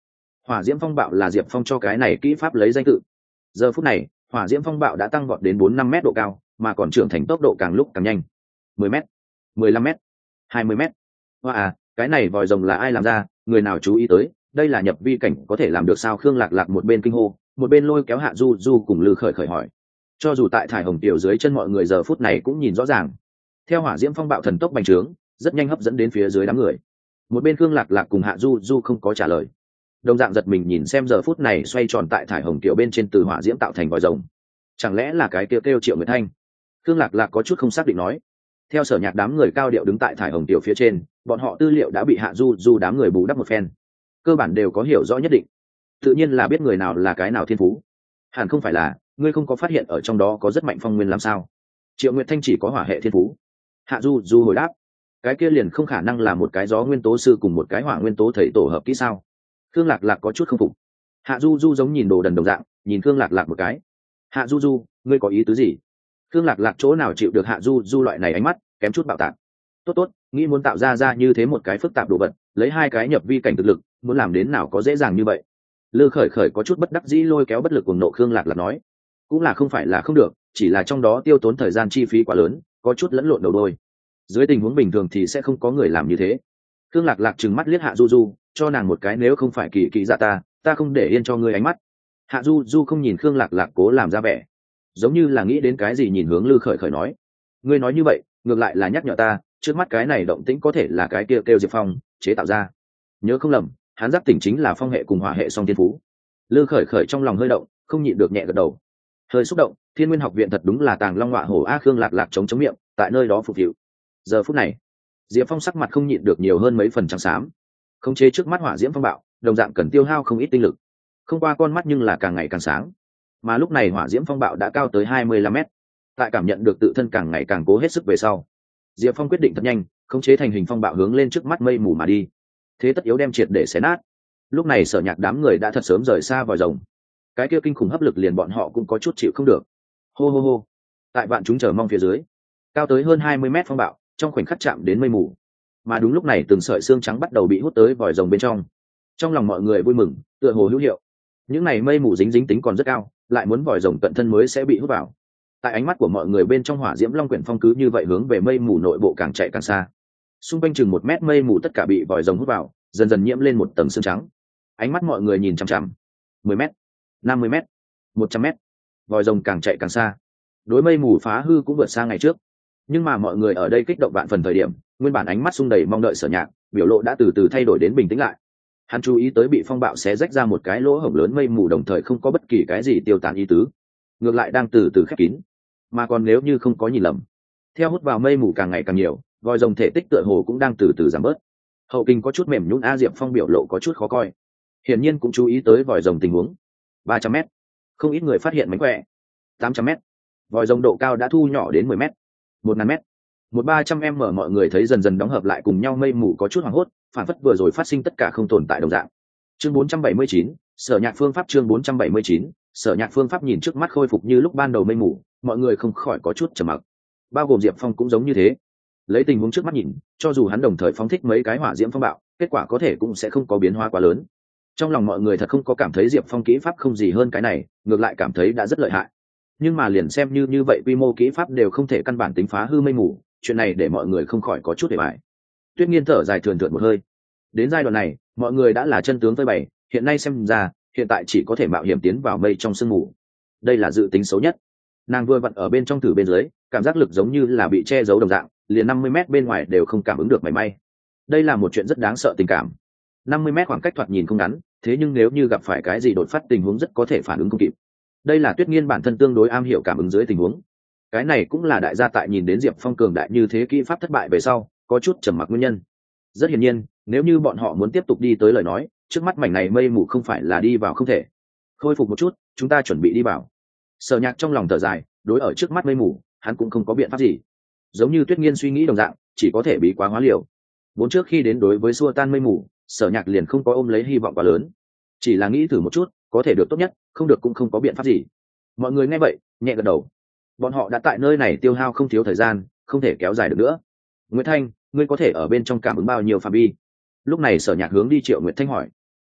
Hỏa diễm phong bạo là Diệp Phong cho cái này kỹ pháp lấy danh tự. Giờ phút này hỏa diễm phong bạo đã tăng vọt đến bốn năm mét độ cao, mà còn trưởng thành tốc độ càng lúc càng nhanh. mười mét, mười lăm mét, hai mươi mét. Hoa à, cái này vòi rồng là ai làm ra, người nào chú ý tới, đây là nhập vi cảnh có thể làm được sao? Khương Lạc Lạc một bên kinh hô, một bên lôi kéo Hạ Du Du cùng Lư Khởi Khởi hỏi. Cho dù tại thải hồng tiểu dưới chân mọi người giờ phút này cũng nhìn rõ ràng. Theo hỏa diễm phong bạo thần tốc bành trướng, rất nhanh hấp dẫn đến phía dưới đám người. Một bên Khương Lạc Lạc cùng Hạ Du Du không có trả lời, đồng dạng giật mình nhìn xem giờ phút này xoay tròn tại thải hồng tiểu bên trên từ hỏa diễm tạo thành vòi rồng. Chẳng lẽ là cái kêu kêu Triệu Nguyệt Thanh? Khương Lạc Lạc có chút không xác định nói. Theo Sở Nhạc đám người cao điệu đứng tại thải hồng tiểu phía trên, bọn họ tư liệu đã bị Hạ Du Du đám người bù đắp một phen, cơ bản đều có hiểu rõ nhất định, tự nhiên là biết người nào là cái nào thiên phú. Hẳn không phải là ngươi không có phát hiện ở trong đó có rất mạnh phong nguyên làm sao? Triệu Nguyệt Thanh chỉ có hỏa hệ thiên phú. Hạ Du Du hồi đáp, cái kia liền không khả năng là một cái gió nguyên tố sư cùng một cái hỏa nguyên tố thầy tổ hợp kỹ sao? Khương Lạc Lạc có chút không phục. Hạ Du Du giống nhìn đồ đần đồng dạng nhìn Khương Lạc Lạc một cái. Hạ Du Du, ngươi có ý tứ gì? Khương Lạc Lạc chỗ nào chịu được Hạ Du Du loại này ánh mắt, kém chút bạo tạc. Tốt tốt, nghĩ muốn tạo ra ra như thế một cái phức tạp đồ vật, lấy hai cái nhập vi cảnh thực lực, muốn làm đến nào có dễ dàng như vậy? Lư Khởi Khởi có chút bất đắc dĩ lôi kéo bất lực cuồng nộ Khương Lạc Lạc nói, cũng là không phải là không được, chỉ là trong đó tiêu tốn thời gian chi phí quá lớn, có chút lẫn lộn đầu đôi. Dưới tình huống bình thường thì sẽ không có người làm như thế. Khương Lạc Lạc trừng mắt liếc Hạ Du Du, cho nàng một cái nếu không phải kỳ kỳ dạ ta, ta không để yên cho ngươi ánh mắt. Hạ Du Du không nhìn Khương Lạc Lạc cố làm ra vẻ, giống như là nghĩ đến cái gì nhìn hướng Lư Khởi Khởi nói, ngươi nói như vậy, ngược lại là nhắc nhở ta, trước mắt cái này động tĩnh có thể là cái kia kêu, kêu Diệp Phong chế tạo ra. Nhớ không lầm, hắn giác tỉnh chính là phong hệ cùng hỏa hệ song thiên phú. Lư Khởi Khởi trong lòng hơi động, không nhịn được nhẹ gật đầu. Hơi xúc động, Thiên Nguyên học viện thật đúng là tàng long ngọa hổ a. Khương Lạc Lạc chống chống miệng, tại nơi đó phục vụ. Giờ phút này, Diệp Phong sắc mặt không nhịn được nhiều hơn mấy phần trắng xám. Khống chế trước mắt hỏa diễm phong bạo, đồng dạng cần tiêu hao không ít tinh lực. Không qua con mắt nhưng là càng ngày càng sáng. Mà lúc này hỏa diễm phong bạo đã cao tới hai mươi lăm mét. Tại cảm nhận được tự thân càng ngày càng cố hết sức về sau, Diệp Phong quyết định thật nhanh, khống chế thành hình phong bạo hướng lên trước mắt mây mù mà đi. Thế tất yếu đem triệt để xé nát. Lúc này Sở Nhạc đám người đã thật sớm rời xa vòi rồng. Cái kia kinh khủng hấp lực liền bọn họ cũng có chút chịu không được. Hô hô hô. Tại vạn chúng chờ mong phía dưới, cao tới hơn hai mươi mét phong bạo, trong khoảnh khắc chạm đến mây mù. Mà đúng lúc này từng sợi xương trắng bắt đầu bị hút tới vòi rồng bên trong. Trong lòng mọi người vui mừng, tựa hồ hữu hiệu. Những này mây mù dính dính tính còn rất cao, lại muốn vòi rồng cận thân mới sẽ bị hút vào. Tại ánh mắt của mọi người bên trong hỏa diễm long quyển phong cứ như vậy hướng về mây mù nội bộ càng chạy càng xa. Xung quanh chừng một mét mây mù tất cả bị vòi rồng hút vào, dần dần nhiễm lên một tầng xương trắng. Ánh mắt mọi người nhìn chằm chằm. mười mét, năm mươi mét, một trăm mét. Vòi rồng càng chạy càng xa. Đối mây mù phá hư cũng vượt xa ngày trước. Nhưng mà mọi người ở đây kích động vạn phần thời điểm, nguyên bản ánh mắt sung đầy mong đợi Sở Nhạc, biểu lộ đã từ từ thay đổi đến bình tĩnh lại. Hắn chú ý tới bị phong bạo xé rách ra một cái lỗ hổng lớn mây mù đồng thời không có bất kỳ cái gì tiêu tán ý tứ, ngược lại đang từ từ khép kín. Mà còn nếu như không có nhìn lầm, theo hút vào mây mù càng ngày càng nhiều, vòi rồng thể tích tựa hồ cũng đang từ từ giảm bớt. Hậu kinh có chút mềm nhũn, a Diệp Phong biểu lộ có chút khó coi, hiển nhiên cũng chú ý tới vòi rồng tình huống. ba trăm mét, không ít người phát hiện mánh khỏe. tám trăm mét, vòi rồng độ cao đã thu nhỏ đến mười mét. một ngàn mét, một ba trăm em mở mọi người thấy dần dần đóng hợp lại cùng nhau mây mù có chút hoảng hốt, phản phất vừa rồi phát sinh tất cả không tồn tại đồng dạng. Chương bốn trăm bảy mươi chín, Sở Nhạc phương pháp. Chương bốn trăm bảy mươi chín, Sở Nhạc phương pháp. Nhìn trước mắt khôi phục như lúc ban đầu mây mù, mọi người không khỏi có chút trầm mặc. Bao gồm Diệp Phong cũng giống như thế. Lấy tình huống trước mắt nhìn, cho dù hắn đồng thời phóng thích mấy cái hỏa diễm phong bạo, kết quả có thể cũng sẽ không có biến hóa quá lớn. Trong lòng mọi người thật không có cảm thấy Diệp Phong kỹ pháp không gì hơn cái này, ngược lại cảm thấy đã rất lợi hại. Nhưng mà liền xem như như vậy quy mô kỹ pháp đều không thể căn bản tính phá hư mây mù, chuyện này để mọi người không khỏi có chút để bại. Tuyết Nghiên thở dài thườn thượt một hơi. Đến giai đoạn này, mọi người đã là chân tướng phơi bày, hiện nay xem ra, hiện tại chỉ có thể mạo hiểm tiến vào mây trong sương mù. Đây là dự tính xấu nhất. Nàng vừa vặn ở bên trong thử bên dưới, cảm giác lực giống như là bị che giấu đồng dạng, liền năm mươi mét bên ngoài đều không cảm ứng được mảy may. Đây là một chuyện rất đáng sợ tình cảm. năm mươi mét khoảng cách thoạt nhìn không ngắn, thế nhưng nếu như gặp phải cái gì đột phát tình huống rất có thể phản ứng không kịp. Đây là Tuyết Nghiên bản thân tương đối am hiểu cảm ứng dưới tình huống. Cái này cũng là đại gia tại nhìn đến Diệp Phong cường đại như thế kỹ pháp thất bại về sau, có chút trầm mặc nguyên nhân. Rất hiển nhiên, nếu như bọn họ muốn tiếp tục đi tới lời nói, trước mắt mảnh này mây mù không phải là đi vào không thể. Khôi phục một chút, chúng ta chuẩn bị đi vào. Sở Nhạc trong lòng thở dài, đối ở trước mắt mây mù, hắn cũng không có biện pháp gì. Giống như Tuyết Nghiên suy nghĩ đồng dạng, chỉ có thể bí quá hóa liều. Vốn trước khi đến đối với xua tan mây mù, Sở Nhạc liền không có ôm lấy hy vọng quá lớn, chỉ là nghĩ thử một chút, có thể được tốt nhất, không được cũng không có biện pháp gì. Mọi người nghe vậy, nhẹ gật đầu. Bọn họ đã tại nơi này tiêu hao không thiếu thời gian, không thể kéo dài được nữa. Nguyệt Thanh, ngươi có thể ở bên trong cảm ứng bao nhiêu phạm vi? Lúc này Sở Nhạc hướng đi Triệu Nguyệt Thanh hỏi.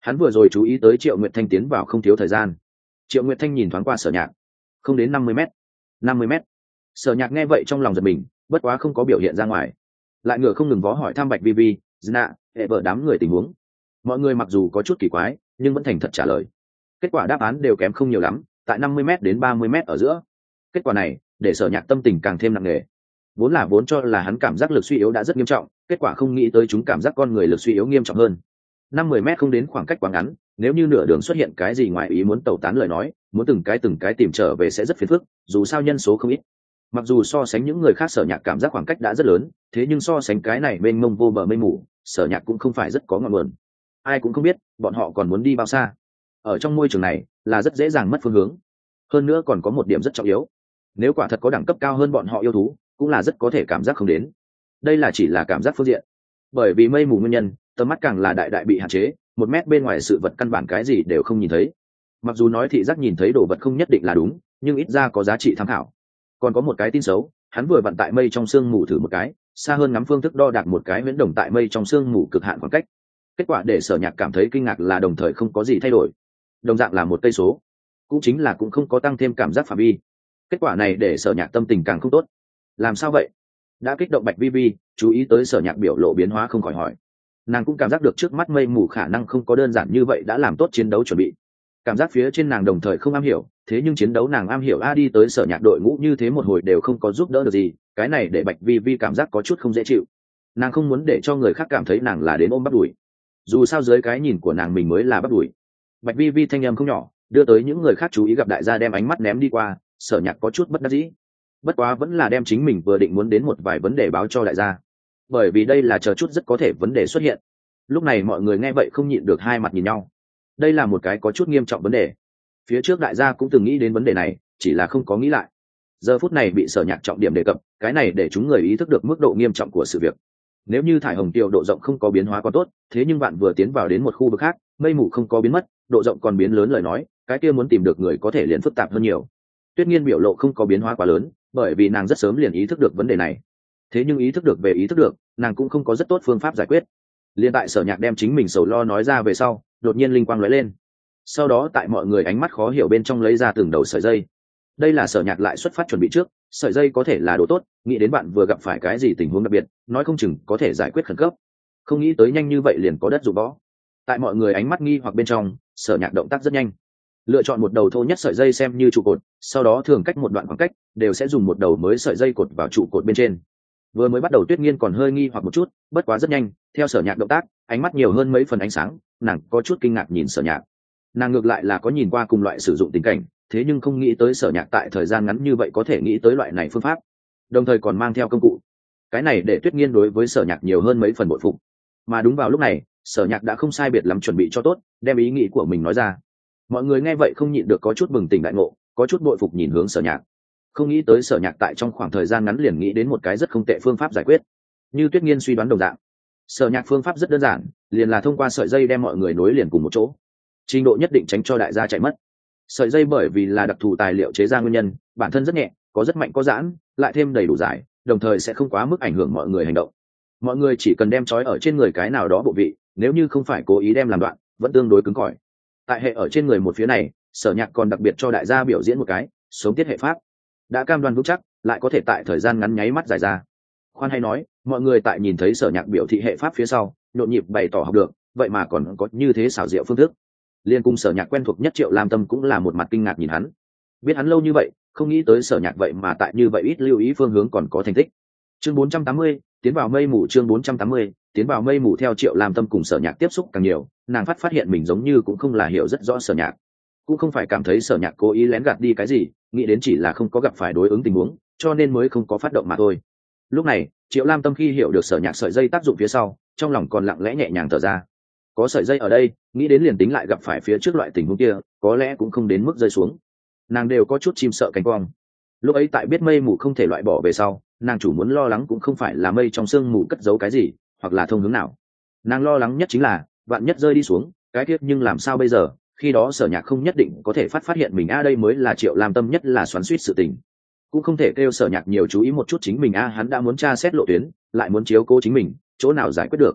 Hắn vừa rồi chú ý tới Triệu Nguyệt Thanh tiến vào không thiếu thời gian. Triệu Nguyệt Thanh nhìn thoáng qua Sở Nhạc, không đến năm mươi mét. năm mươi mét. Sở Nhạc nghe vậy trong lòng giật mình, bất quá không có biểu hiện ra ngoài, lại ngựa không ngừng vó hỏi thăm Bạch Vi Vi, Nạ, hệ vợ đám người tình huống. Mọi người mặc dù có chút kỳ quái, nhưng vẫn thành thật trả lời. Kết quả đáp án đều kém không nhiều lắm, tại năm mươi mét đến ba mươi mét ở giữa. Kết quả này để Sở Nhạc tâm tình càng thêm nặng nề. Vốn là vốn cho là hắn cảm giác lực suy yếu đã rất nghiêm trọng, kết quả không nghĩ tới chúng cảm giác con người lực suy yếu nghiêm trọng hơn. Năm mươi mét không đến khoảng cách quá ngắn, nếu như nửa đường xuất hiện cái gì ngoài ý muốn tẩu tán lời nói, muốn từng cái từng cái tìm trở về sẽ rất phiền phức, dù sao nhân số không ít. Mặc dù so sánh những người khác Sở Nhạc cảm giác khoảng cách đã rất lớn, thế nhưng so sánh cái này mênh mông vô bờ mây mù, Sở Nhạc cũng không phải rất có ngọn nguồn. Ai cũng không biết bọn họ còn muốn đi bao xa. Ở trong môi trường này là rất dễ dàng mất phương hướng. Hơn nữa còn có một điểm rất trọng yếu, nếu quả thật có đẳng cấp cao hơn bọn họ yêu thú, cũng là rất có thể cảm giác không đến. Đây là chỉ là cảm giác phương diện, bởi vì mây mù nguyên nhân, tầm mắt càng là đại đại bị hạn chế, một mét bên ngoài sự vật căn bản cái gì đều không nhìn thấy. Mặc dù nói thị giác nhìn thấy đồ vật không nhất định là đúng, nhưng ít ra có giá trị tham khảo. Còn có một cái tin xấu, hắn vừa vặn tại mây trong sương mù thử một cái, xa hơn ngắm phương thức đo đạc một cái huyễn đồng tại mây trong sương mù cực hạn khoảng cách. Kết quả để Sở Nhạc cảm thấy kinh ngạc là đồng thời không có gì thay đổi, đồng dạng là một cây số, cũng chính là cũng không có tăng thêm cảm giác phạm vi. Kết quả này để Sở Nhạc tâm tình càng không tốt. Làm sao vậy? Đã kích động Bạch Vi Vi chú ý tới Sở Nhạc biểu lộ biến hóa không khỏi hỏi. Nàng cũng cảm giác được trước mắt mây mù khả năng không có đơn giản như vậy đã làm tốt chiến đấu chuẩn bị. Cảm giác phía trên nàng đồng thời không am hiểu, thế nhưng chiến đấu nàng am hiểu a đi tới Sở Nhạc đội ngũ như thế một hồi đều không có giúp đỡ được gì, cái này để Bạch Vi Vi cảm giác có chút không dễ chịu. Nàng không muốn để cho người khác cảm thấy nàng là đến ôm bắp đùi, dù sao dưới cái nhìn của nàng mình mới là bắp đùi. Bạch Vi Vi thanh âm không nhỏ, đưa tới những người khác chú ý gặp đại gia đem ánh mắt ném đi qua, Sở Nhạc có chút bất đắc dĩ. Bất quá vẫn là đem chính mình vừa định muốn đến một vài vấn đề báo cho đại gia, bởi vì đây là chờ chút rất có thể vấn đề xuất hiện. Lúc này mọi người nghe vậy không nhịn được hai mặt nhìn nhau. Đây là một cái có chút nghiêm trọng vấn đề. Phía trước đại gia cũng từng nghĩ đến vấn đề này, chỉ là không có nghĩ lại. Giờ phút này bị Sở Nhạc trọng điểm đề cập, cái này để chúng người ý thức được mức độ nghiêm trọng của sự việc. Nếu như thải hồng tiêu độ rộng không có biến hóa quá tốt, thế nhưng bạn vừa tiến vào đến một khu vực khác, mây mù không có biến mất, độ rộng còn biến lớn lời nói, cái kia muốn tìm được người có thể liền phức tạp hơn nhiều. Tuyết Nghiên biểu lộ không có biến hóa quá lớn, bởi vì nàng rất sớm liền ý thức được vấn đề này. Thế nhưng ý thức được về ý thức được, nàng cũng không có rất tốt phương pháp giải quyết. Liên tại Sở Nhạc đem chính mình sầu lo nói ra về sau, đột nhiên linh quang lóe lên. Sau đó tại mọi người ánh mắt khó hiểu bên trong lấy ra từng đầu sợi dây. Đây là Sở Nhạc lại xuất phát chuẩn bị trước, sợi dây có thể là đồ tốt, nghĩ đến bạn vừa gặp phải cái gì tình huống đặc biệt, nói không chừng có thể giải quyết khẩn cấp. Không nghĩ tới nhanh như vậy liền có đất dụng võ. Tại mọi người ánh mắt nghi hoặc bên trong, Sở Nhạc động tác rất nhanh, lựa chọn một đầu thô nhất sợi dây xem như trụ cột, sau đó thường cách một đoạn khoảng cách đều sẽ dùng một đầu mới sợi dây cột vào trụ cột bên trên. Vừa mới bắt đầu Tuyết Nghiên còn hơi nghi hoặc một chút, bất quá rất nhanh, theo Sở Nhạc động tác, ánh mắt nhiều hơn mấy phần ánh sáng, nàng có chút kinh ngạc nhìn Sở Nhạc. Nàng ngược lại là có nhìn qua cùng loại sử dụng tình cảnh, thế nhưng không nghĩ tới Sở Nhạc tại thời gian ngắn như vậy có thể nghĩ tới loại này phương pháp, đồng thời còn mang theo công cụ. Cái này để Tuyết Nghiên đối với Sở Nhạc nhiều hơn mấy phần bội phục. Mà đúng vào lúc này, Sở Nhạc đã không sai biệt lắm chuẩn bị cho tốt, đem ý nghĩ của mình nói ra. Mọi người nghe vậy không nhịn được có chút bừng tỉnh đại ngộ, có chút bội phục nhìn hướng Sở Nhạc. Không nghĩ tới Sở Nhạc tại trong khoảng thời gian ngắn liền nghĩ đến một cái rất không tệ phương pháp giải quyết. Như Tuyết Nghiên suy đoán đồng dạng, Sở Nhạc phương pháp rất đơn giản, liền là thông qua sợi dây đem mọi người nối liền cùng một chỗ, trình độ nhất định tránh cho đại gia chạy mất. Sợi dây bởi vì là đặc thù tài liệu chế ra nguyên nhân, bản thân rất nhẹ, có rất mạnh có giãn, lại thêm đầy đủ dài, đồng thời sẽ không quá mức ảnh hưởng mọi người hành động. Mọi người chỉ cần đem trói ở trên người cái nào đó bộ vị, nếu như không phải cố ý đem làm đoạn, vẫn tương đối cứng cỏi. Tại hệ ở trên người một phía này, Sở Nhạc còn đặc biệt cho đại gia biểu diễn một cái sống tiết hệ pháp, đã cam đoan vững chắc, lại có thể tại thời gian ngắn nháy mắt giải ra. Khoan hay nói, mọi người tại nhìn thấy Sở Nhạc biểu thị hệ pháp phía sau, nhộn nhịp bày tỏ học được, vậy mà còn có như thế xảo diệu phương thức. Liên cung Sở Nhạc quen thuộc nhất Triệu Lam Tâm cũng là một mặt kinh ngạc nhìn hắn. Biết hắn lâu như vậy, không nghĩ tới Sở Nhạc vậy mà tại như vậy ít lưu ý phương hướng còn có thành tích. Chương bốn trăm tám mươi, tiến vào mây mù. Chương bốn trăm tám mươi, tiến vào mây mù. Theo Triệu Lam Tâm cùng Sở Nhạc tiếp xúc càng nhiều, nàng phát phát hiện mình giống như cũng không là hiểu rất rõ Sở Nhạc, cũng không phải cảm thấy Sở Nhạc cố ý lén gạt đi cái gì, nghĩ đến chỉ là không có gặp phải đối ứng tình huống, cho nên mới không có phát động mà thôi. Lúc này, Triệu Lam Tâm khi hiểu được Sở Nhạc sợi dây tác dụng phía sau, trong lòng còn lặng lẽ nhẹ nhàng thở ra. Có sợi dây ở đây, nghĩ đến liền tính lại gặp phải phía trước loại tình huống kia, có lẽ cũng không đến mức rơi xuống. Nàng đều có chút chim sợ cánh quang. Lúc ấy tại biết mây mù không thể loại bỏ về sau, nàng chủ muốn lo lắng cũng không phải là mây trong sương mù cất giấu cái gì, hoặc là thông hướng nào. Nàng lo lắng nhất chính là vạn nhất rơi đi xuống, cái tiếc nhưng làm sao bây giờ, khi đó Sở Nhạc không nhất định có thể phát phát hiện mình a đây mới là Triệu Lam Tâm nhất là xoắn xuýt sự tình. Cũng không thể kêu Sở Nhạc nhiều chú ý một chút chính mình a hắn đã muốn tra xét lộ tuyến, lại muốn chiếu cố chính mình, chỗ nào giải quyết được.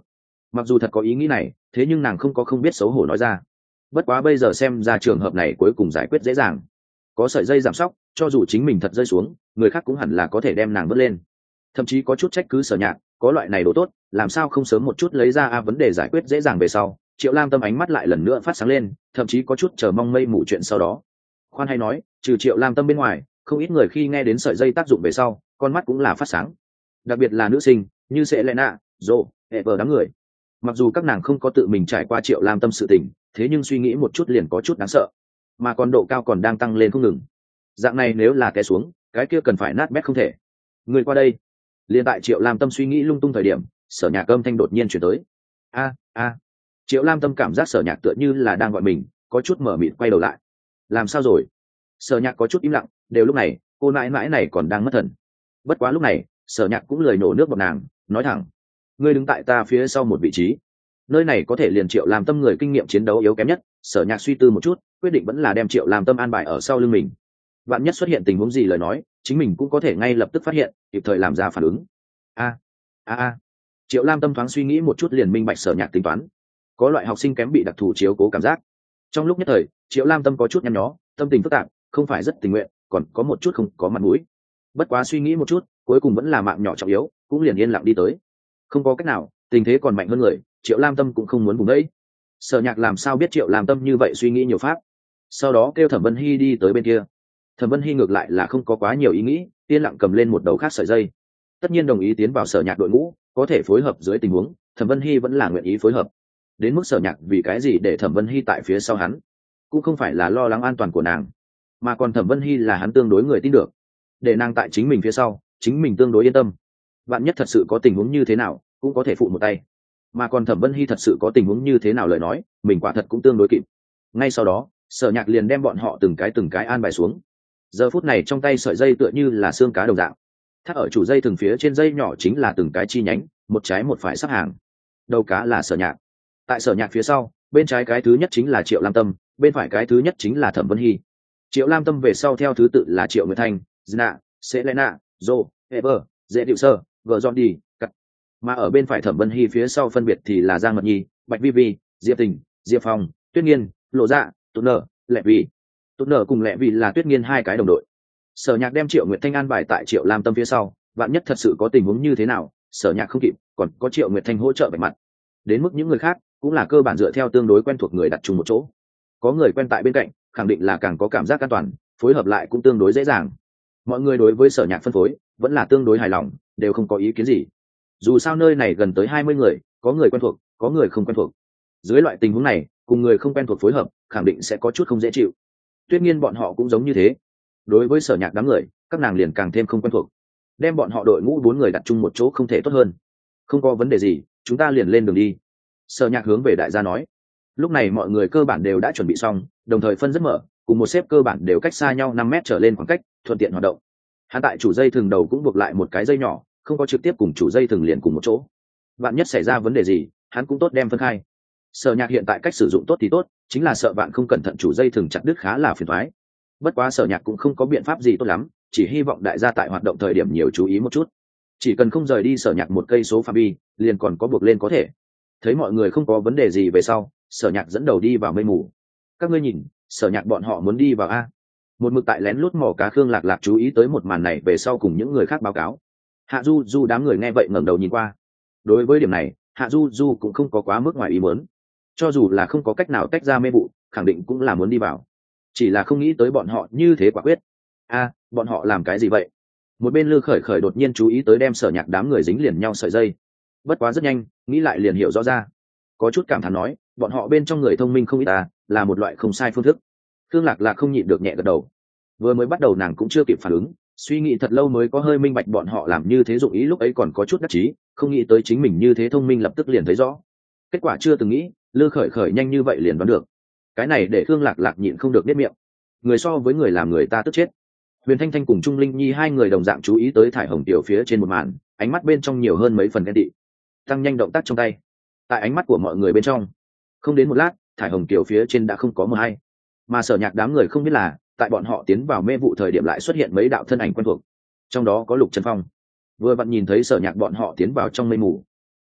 mặc dù thật có ý nghĩ này, thế nhưng nàng không có không biết xấu hổ nói ra. Bất quá bây giờ xem ra trường hợp này cuối cùng giải quyết dễ dàng, có sợi dây giảm sóc, cho dù chính mình thật rơi xuống, người khác cũng hẳn là có thể đem nàng vớt lên. Thậm chí có chút trách cứ Sở Nhạc, có loại này đồ tốt, làm sao không sớm một chút lấy ra a vấn đề giải quyết dễ dàng về sau. Triệu Lam Tâm ánh mắt lại lần nữa phát sáng lên, thậm chí có chút chờ mong mây mù chuyện sau đó. Khoan hay nói, trừ Triệu Lam Tâm bên ngoài, không ít người khi nghe đến sợi dây tác dụng về sau, con mắt cũng là phát sáng. Đặc biệt là nữ sinh, như Selena, Joe, Ever đám người. Mặc dù các nàng không có tự mình trải qua Triệu Lam Tâm sự tình, thế nhưng suy nghĩ một chút liền có chút đáng sợ, mà còn độ cao còn đang tăng lên không ngừng. Dạng này nếu là té xuống, cái kia cần phải nát bét không thể. Người qua đây. Liên tại Triệu Lam Tâm suy nghĩ lung tung thời điểm, Sở Nhạc âm thanh đột nhiên chuyển tới. A a. Triệu Lam Tâm cảm giác Sở Nhạc tựa như là đang gọi mình, có chút mở mịt quay đầu lại. Làm sao rồi? Sở Nhạc có chút im lặng, đều lúc này, cô nãi nãi này còn đang mất thần. Bất quá lúc này, Sở Nhạc cũng lười nổ nước bọt nàng, nói thẳng: ngươi đứng tại ta phía sau một vị trí, nơi này có thể liền Triệu Lam Tâm người kinh nghiệm chiến đấu yếu kém nhất. Sở Nhạc suy tư một chút, quyết định vẫn là đem Triệu Lam Tâm an bài ở sau lưng mình. Vạn nhất xuất hiện tình huống gì lời nói, chính mình cũng có thể ngay lập tức phát hiện, kịp thời làm ra phản ứng. A a a. Triệu Lam Tâm thoáng suy nghĩ một chút liền minh bạch Sở Nhạc tính toán, có loại học sinh kém bị đặc thù chiếu cố cảm giác. Trong lúc nhất thời, Triệu Lam Tâm có chút nhăn nhó, tâm tình phức tạp, không phải rất tình nguyện, còn có một chút không có mặt mũi. Bất quá suy nghĩ một chút, cuối cùng vẫn là mạng nhỏ trọng yếu, cũng liền yên lặng đi tới. Không có cách nào, tình thế còn mạnh hơn người, Triệu Lam Tâm cũng không muốn vùng đấy. Sở Nhạc làm sao biết Triệu Lam Tâm như vậy suy nghĩ nhiều pháp, sau đó kêu Thẩm Vân Hy đi tới bên kia. Thẩm Vân Hy ngược lại là không có quá nhiều ý nghĩ, yên lặng cầm lên một đầu khác sợi dây. Tất nhiên đồng ý tiến vào Sở Nhạc đội ngũ, có thể phối hợp dưới tình huống, Thẩm Vân Hy vẫn là nguyện ý phối hợp. Đến mức Sở Nhạc vì cái gì để Thẩm Vân Hy tại phía sau hắn, cũng không phải là lo lắng an toàn của nàng, mà còn Thẩm Vân Hy là hắn tương đối người tin được, để nàng tại chính mình phía sau, chính mình tương đối yên tâm. Bạn nhất thật sự có tình huống như thế nào, cũng có thể phụ một tay. Mà còn Thẩm Vân Hy thật sự có tình huống như thế nào lời nói, mình quả thật cũng tương đối kịp. Ngay sau đó, Sở Nhạc liền đem bọn họ từng cái từng cái an bài xuống. Giờ phút này trong tay sợi dây tựa như là xương cá đồng dạng, thắt ở chủ dây thừng phía trên dây nhỏ chính là từng cái chi nhánh, một trái một phải sắp hàng. Đầu cá là Sở Nhạc, tại Sở Nhạc phía sau, bên trái cái thứ nhất chính là Triệu Lam Tâm, bên phải cái thứ nhất chính là Thẩm Vân Hy. Triệu Lam Tâm về sau theo thứ tự là Triệu Nguyệt Thanh, Zna, Selena, Joe, Ever, Dễ Điệu Sơ, Gờ Giòn Đi, Cắt. Mà ở bên phải Thẩm Vân Hy phía sau phân biệt thì là Giang Mật Nhi, Bạch Vi Vi, Diệp Tình, Diệp Phong, Tuyết Nghiên, Lộ Dạ, Tốt Nở, Lệ Vi. Tốt Nở cùng Lệ Vi là Tuyết Nghiên hai cái đồng đội. Sở Nhạc đem Triệu Nguyệt Thanh an bài tại Triệu Lam Tâm phía sau, vạn nhất thật sự có tình huống như thế nào, Sở Nhạc không kịp, còn có Triệu Nguyệt Thanh hỗ trợ bạch mặt. Đến mức những người khác, cũng là cơ bản dựa theo tương đối quen thuộc người đặt chung một chỗ. Có người quen tại bên cạnh, khẳng định là càng có cảm giác an toàn, phối hợp lại cũng tương đối dễ dàng. Mọi người đối với Sở Nhạc phân phối vẫn là tương đối hài lòng, đều không có ý kiến gì. Dù sao nơi này gần tới hai mươi người, có người quen thuộc, có người không quen thuộc. Dưới loại tình huống này, cùng người không quen thuộc phối hợp, khẳng định sẽ có chút không dễ chịu. Tuyết Nghiên bọn họ cũng giống như thế. Đối với Sở Nhạc đám người, các nàng liền càng thêm không quen thuộc. Đem bọn họ đội ngũ bốn người đặt chung một chỗ không thể tốt hơn. Không có vấn đề gì, chúng ta liền lên đường đi. Sở Nhạc hướng về đại gia nói. Lúc này mọi người cơ bản đều đã chuẩn bị xong, đồng thời phân rất mở, cùng một xếp cơ bản đều cách xa nhau năm mét trở lên khoảng cách, thuận tiện hoạt động. Hắn tại chủ dây thừng đầu cũng buộc lại một cái dây nhỏ, không có trực tiếp cùng chủ dây thừng liền cùng một chỗ. Vạn nhất xảy ra vấn đề gì, hắn cũng tốt đem phân khai. Sở Nhạc hiện tại cách sử dụng tốt thì tốt, chính là sợ bạn không cẩn thận chủ dây thừng chặt đứt khá là phiền toái. Bất quá Sở Nhạc cũng không có biện pháp gì tốt lắm, chỉ hy vọng đại gia tại hoạt động thời điểm nhiều chú ý một chút. Chỉ cần không rời đi Sở Nhạc một cây số phạm vi, liền còn có buộc lên có thể. Thấy mọi người không có vấn đề gì về sau, Sở Nhạc dẫn đầu đi vào mây mù. Các ngươi nhìn, Sở Nhạc bọn họ muốn đi vào a. Một mực tại lén lút mò cá Khương Lạc Lạc chú ý tới một màn này về sau cùng những người khác báo cáo. Hạ Du Du đám người nghe vậy ngẩng đầu nhìn qua. Đối với điểm này, Hạ Du Du cũng không có quá mức ngoài ý muốn. Cho dù là không có cách nào tách ra mê vụ, khẳng định cũng là muốn đi vào. Chỉ là không nghĩ tới bọn họ như thế quả quyết. A, bọn họ làm cái gì vậy? Một bên Lư Khởi Khởi đột nhiên chú ý tới đem Sở Nhạc đám người dính liền nhau sợi dây. Bất quá rất nhanh, nghĩ lại liền hiểu rõ ra. Có chút cảm thán nói, bọn họ bên trong người thông minh không ít ta, là một loại không sai phương thức. Khương Lạc Lạc không nhịn được nhẹ gật đầu. Vừa mới bắt đầu nàng cũng chưa kịp phản ứng, suy nghĩ thật lâu mới có hơi minh bạch bọn họ làm như thế dụng ý, lúc ấy còn có chút đắc chí, không nghĩ tới chính mình như thế thông minh lập tức liền thấy rõ. Kết quả chưa từng nghĩ, Lư Khởi Khởi nhanh như vậy liền đoán được. Cái này để Khương Lạc Lạc nhịn không được biết miệng. Người so với người làm người ta tức chết. Huyền Thanh Thanh cùng Trung Linh Nhi hai người đồng dạng chú ý tới thải hồng tiểu phía trên một màn, ánh mắt bên trong nhiều hơn mấy phần ghen tị. Tăng nhanh động tác trong tay. Tại ánh mắt của mọi người bên trong, không đến một lát, thải hồng tiểu phía trên đã không có mờ hay. Mà Sở Nhạc đám người không biết là, tại bọn họ tiến vào mê vụ thời điểm lại xuất hiện mấy đạo thân ảnh quen thuộc. Trong đó có Lục Trần Phong. Vừa vặn nhìn thấy Sở Nhạc bọn họ tiến vào trong mây mù,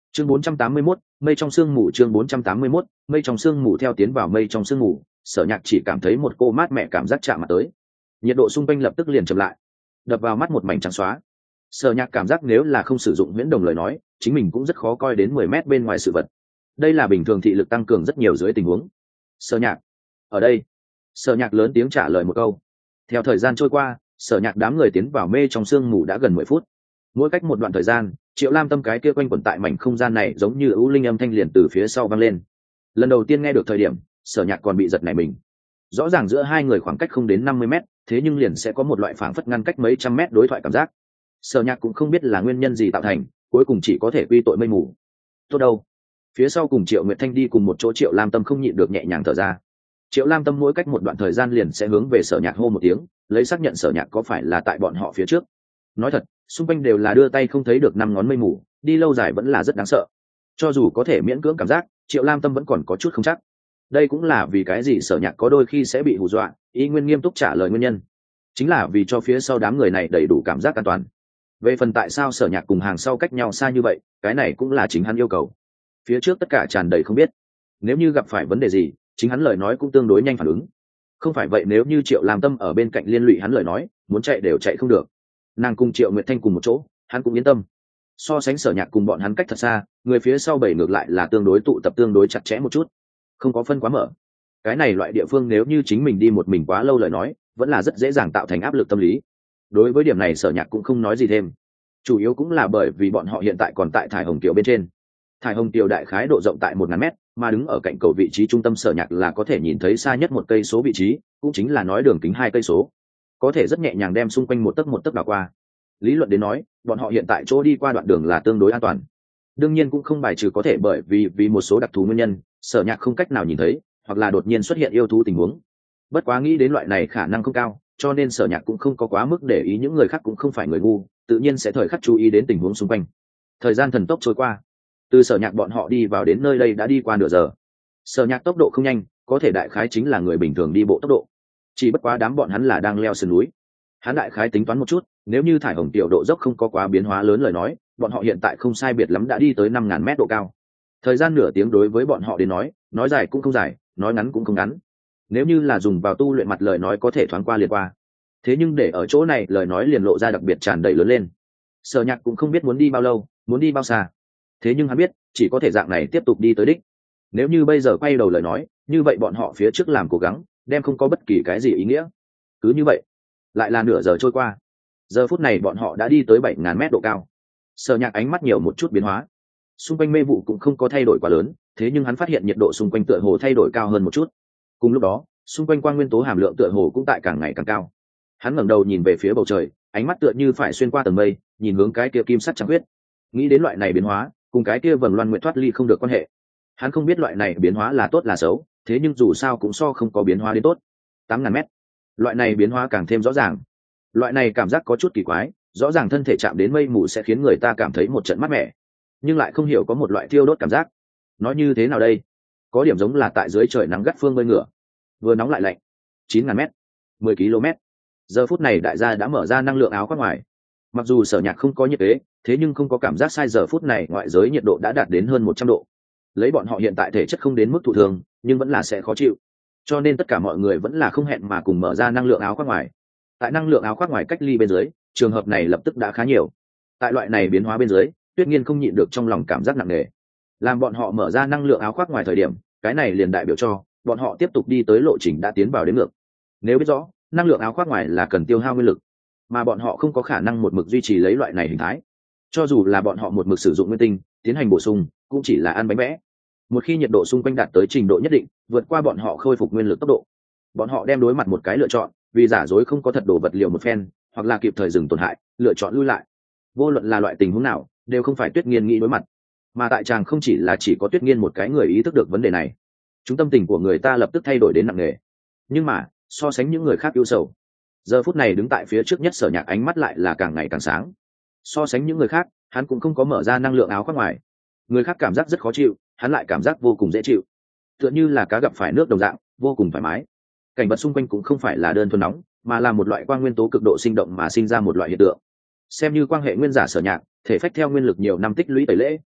chương bốn trăm tám mươi mốt, mây trong sương mù. Chương bốn trăm tám mươi mốt, mây trong sương mù. Theo tiến vào mây trong sương mù, Sở Nhạc chỉ cảm thấy một cô mát mẻ cảm giác chạm mặt tới, nhiệt độ xung quanh lập tức liền chậm lại, đập vào mắt một mảnh trắng xóa. Sở Nhạc cảm giác nếu là không sử dụng huyễn đồng lời nói, chính mình cũng rất khó coi đến mười mét bên ngoài sự vật. Đây là bình thường thị lực tăng cường rất nhiều dưới tình huống. Sở Nhạc, ở đây. Sở Nhạc lớn tiếng trả lời một câu. Theo thời gian trôi qua, Sở Nhạc đám người tiến vào mê trong sương mù đã gần mười phút. Mỗi cách một đoạn thời gian, Triệu Lam Tâm cái kia quanh quẩn tại mảnh không gian này giống như ưu linh âm thanh liền từ phía sau vang lên. Lần đầu tiên nghe được thời điểm, Sở Nhạc còn bị giật nảy mình. Rõ ràng giữa hai người khoảng cách không đến năm mươi mét, thế nhưng liền sẽ có một loại phảng phất ngăn cách mấy trăm mét đối thoại cảm giác. Sở Nhạc cũng không biết là nguyên nhân gì tạo thành, cuối cùng chỉ có thể quy tội mây mù. Tốt đâu. Phía sau cùng Triệu Nguyệt Thanh đi cùng một chỗ, Triệu Lam Tâm không nhịn được nhẹ nhàng thở ra. Triệu Lam Tâm mỗi cách một đoạn thời gian liền sẽ hướng về Sở Nhạc hô một tiếng, lấy xác nhận Sở Nhạc có phải là tại bọn họ phía trước. Nói thật, xung quanh đều là đưa tay không thấy được năm ngón mây mù, đi lâu dài vẫn là rất đáng sợ. Cho dù có thể miễn cưỡng cảm giác, Triệu Lam Tâm vẫn còn có chút không chắc. Đây cũng là vì cái gì Sở Nhạc có đôi khi sẽ bị hù dọa, ý nguyên nghiêm túc trả lời nguyên nhân, chính là vì cho phía sau đám người này đầy đủ cảm giác an toàn. Về phần tại sao Sở Nhạc cùng hàng sau cách nhau xa như vậy, cái này cũng là chính hắn yêu cầu. Phía trước tất cả tràn đầy không biết, nếu như gặp phải vấn đề gì, chính hắn lời nói cũng tương đối nhanh phản ứng. Không phải vậy nếu như Triệu Lam Tâm ở bên cạnh liên lụy hắn lời nói, muốn chạy đều chạy không được. Nàng cùng Triệu Nguyệt Thanh cùng một chỗ, hắn cũng yên tâm. So sánh Sở Nhạc cùng bọn hắn cách thật xa, người phía sau bảy ngược lại là tương đối tụ tập tương đối chặt chẽ một chút, không có phân quá mở. Cái này loại địa phương nếu như chính mình đi một mình quá lâu lời nói, vẫn là rất dễ dàng tạo thành áp lực tâm lý. Đối với điểm này Sở Nhạc cũng không nói gì thêm, chủ yếu cũng là bởi vì bọn họ hiện tại còn tại thải hồng tiểu bên trên. Thải hồng tiểu đại khái độ rộng tại một ngàn mét, mà đứng ở cạnh cầu vị trí trung tâm Sở Nhạc là có thể nhìn thấy xa nhất một cây số vị trí, cũng chính là nói đường kính hai cây số, có thể rất nhẹ nhàng đem xung quanh một tấc một tấc đảo qua. Lý luận đến nói, bọn họ hiện tại chỗ đi qua đoạn đường là tương đối an toàn. Đương nhiên cũng không bài trừ có thể bởi vì vì một số đặc thù nguyên nhân, Sở Nhạc không cách nào nhìn thấy, hoặc là đột nhiên xuất hiện yêu thú tình huống. Bất quá nghĩ đến loại này khả năng không cao, cho nên Sở Nhạc cũng không có quá mức để ý, những người khác cũng không phải người ngu, tự nhiên sẽ thời khắc chú ý đến tình huống xung quanh. Thời gian thần tốc trôi qua, từ Sở Nhạc bọn họ đi vào đến nơi đây đã đi qua nửa giờ. Sở Nhạc tốc độ không nhanh, có thể đại khái chính là người bình thường đi bộ tốc độ. Chỉ bất quá đám bọn hắn là đang leo sườn núi. Hắn đại khái tính toán một chút, nếu như thải hồng tiểu độ dốc không có quá biến hóa lớn lời nói, bọn họ hiện tại không sai biệt lắm đã đi tới năm ngàn mét độ cao. Thời gian nửa tiếng đối với bọn họ đến nói, nói dài cũng không dài, nói ngắn cũng không ngắn. Nếu như là dùng vào tu luyện mặt lời nói có thể thoáng qua liền qua. Thế nhưng để ở chỗ này lời nói liền lộ ra đặc biệt tràn đầy lớn lên. Sở Nhạc cũng không biết muốn đi bao lâu, muốn đi bao xa. Thế nhưng hắn biết, chỉ có thể dạng này tiếp tục đi tới đích. Nếu như bây giờ quay đầu lời nói, như vậy bọn họ phía trước làm cố gắng, đem không có bất kỳ cái gì ý nghĩa. Cứ như vậy, lại là nửa giờ trôi qua. Giờ phút này bọn họ đã đi tới bảy ngàn mét độ cao. Sở Nhạc ánh mắt nhiều một chút biến hóa. Xung quanh mê vụ cũng không có thay đổi quá lớn, thế nhưng hắn phát hiện nhiệt độ xung quanh tựa hồ thay đổi cao hơn một chút. Cùng lúc đó, xung quanh quang nguyên tố hàm lượng tựa hồ cũng tại càng ngày càng cao. Hắn ngẩng đầu nhìn về phía bầu trời, ánh mắt tựa như phải xuyên qua tầng mây, nhìn hướng cái kia kim sắt trắng huyết. Nghĩ đến loại này biến hóa, cùng cái kia vầng loan nguyện thoát ly không được quan hệ. Hắn không biết loại này biến hóa là tốt là xấu, thế nhưng dù sao cũng so không có biến hóa đến tốt. tám ngàn mét, loại này biến hóa càng thêm rõ ràng. Loại này cảm giác có chút kỳ quái, rõ ràng thân thể chạm đến mây mù sẽ khiến người ta cảm thấy một trận mát mẻ, nhưng lại không hiểu có một loại thiêu đốt cảm giác. Nói như thế nào đây? Có điểm giống là tại dưới trời nắng gắt phương bơi ngựa, vừa nóng lại lạnh. chín ngàn mét, mười ki lô mét. Giờ phút này đại gia đã mở ra năng lượng áo khoác ngoài. Mặc dù Sở Nhạc không có nhiệt kế, thế nhưng không có cảm giác sai, giờ phút này ngoại giới nhiệt độ đã đạt đến hơn một trăm độ. Lấy bọn họ hiện tại thể chất không đến mức thụ thường, nhưng vẫn là sẽ khó chịu. Cho nên tất cả mọi người vẫn là không hẹn mà cùng mở ra năng lượng áo khoác ngoài. Tại năng lượng áo khoác ngoài cách ly bên dưới, trường hợp này lập tức đã khá nhiều. Tại loại này biến hóa bên dưới, Tuyết Nghiên không nhịn được trong lòng cảm giác nặng nề. Làm bọn họ mở ra năng lượng áo khoác ngoài thời điểm, cái này liền đại biểu cho bọn họ tiếp tục đi tới lộ trình đã tiến vào đến ngược. Nếu biết rõ năng lượng áo khoác ngoài là cần tiêu hao nguyên lực, mà bọn họ không có khả năng một mực duy trì lấy loại này hình thái, cho dù là bọn họ một mực sử dụng nguyên tinh tiến hành bổ sung, cũng chỉ là ăn bánh vẽ. Một khi nhiệt độ xung quanh đạt tới trình độ nhất định, vượt qua bọn họ khôi phục nguyên lực tốc độ, bọn họ đem đối mặt một cái lựa chọn, vì giả dối không có thật đồ vật liều một phen, hoặc là kịp thời dừng tổn hại, lựa chọn lui lại. Vô luận là loại tình huống nào, đều không phải Tuyết Nghiên nghĩ đối mặt. Mà tại chàng không chỉ là chỉ có Tuyết Nghiên một cái người ý thức được vấn đề này, chúng tâm tình của người ta lập tức thay đổi đến nặng nề. Nhưng mà so sánh những người khác ưu sầu, giờ phút này đứng tại phía trước nhất Sở Nhạc ánh mắt lại là càng ngày càng sáng. So sánh những người khác, hắn cũng không có mở ra năng lượng áo khoác ngoài. Người khác cảm giác rất khó chịu, hắn lại cảm giác vô cùng dễ chịu, tựa như là cá gặp phải nước đồng dạng, vô cùng thoải mái. Cảnh vật xung quanh cũng không phải là đơn thuần nóng, mà là một loại quang nguyên tố cực độ sinh động mà sinh ra một loại hiện tượng. Xem như quang hệ nguyên giả Sở Nhạc, thể phách theo nguyên lực nhiều năm tích lũy tẩy lễ,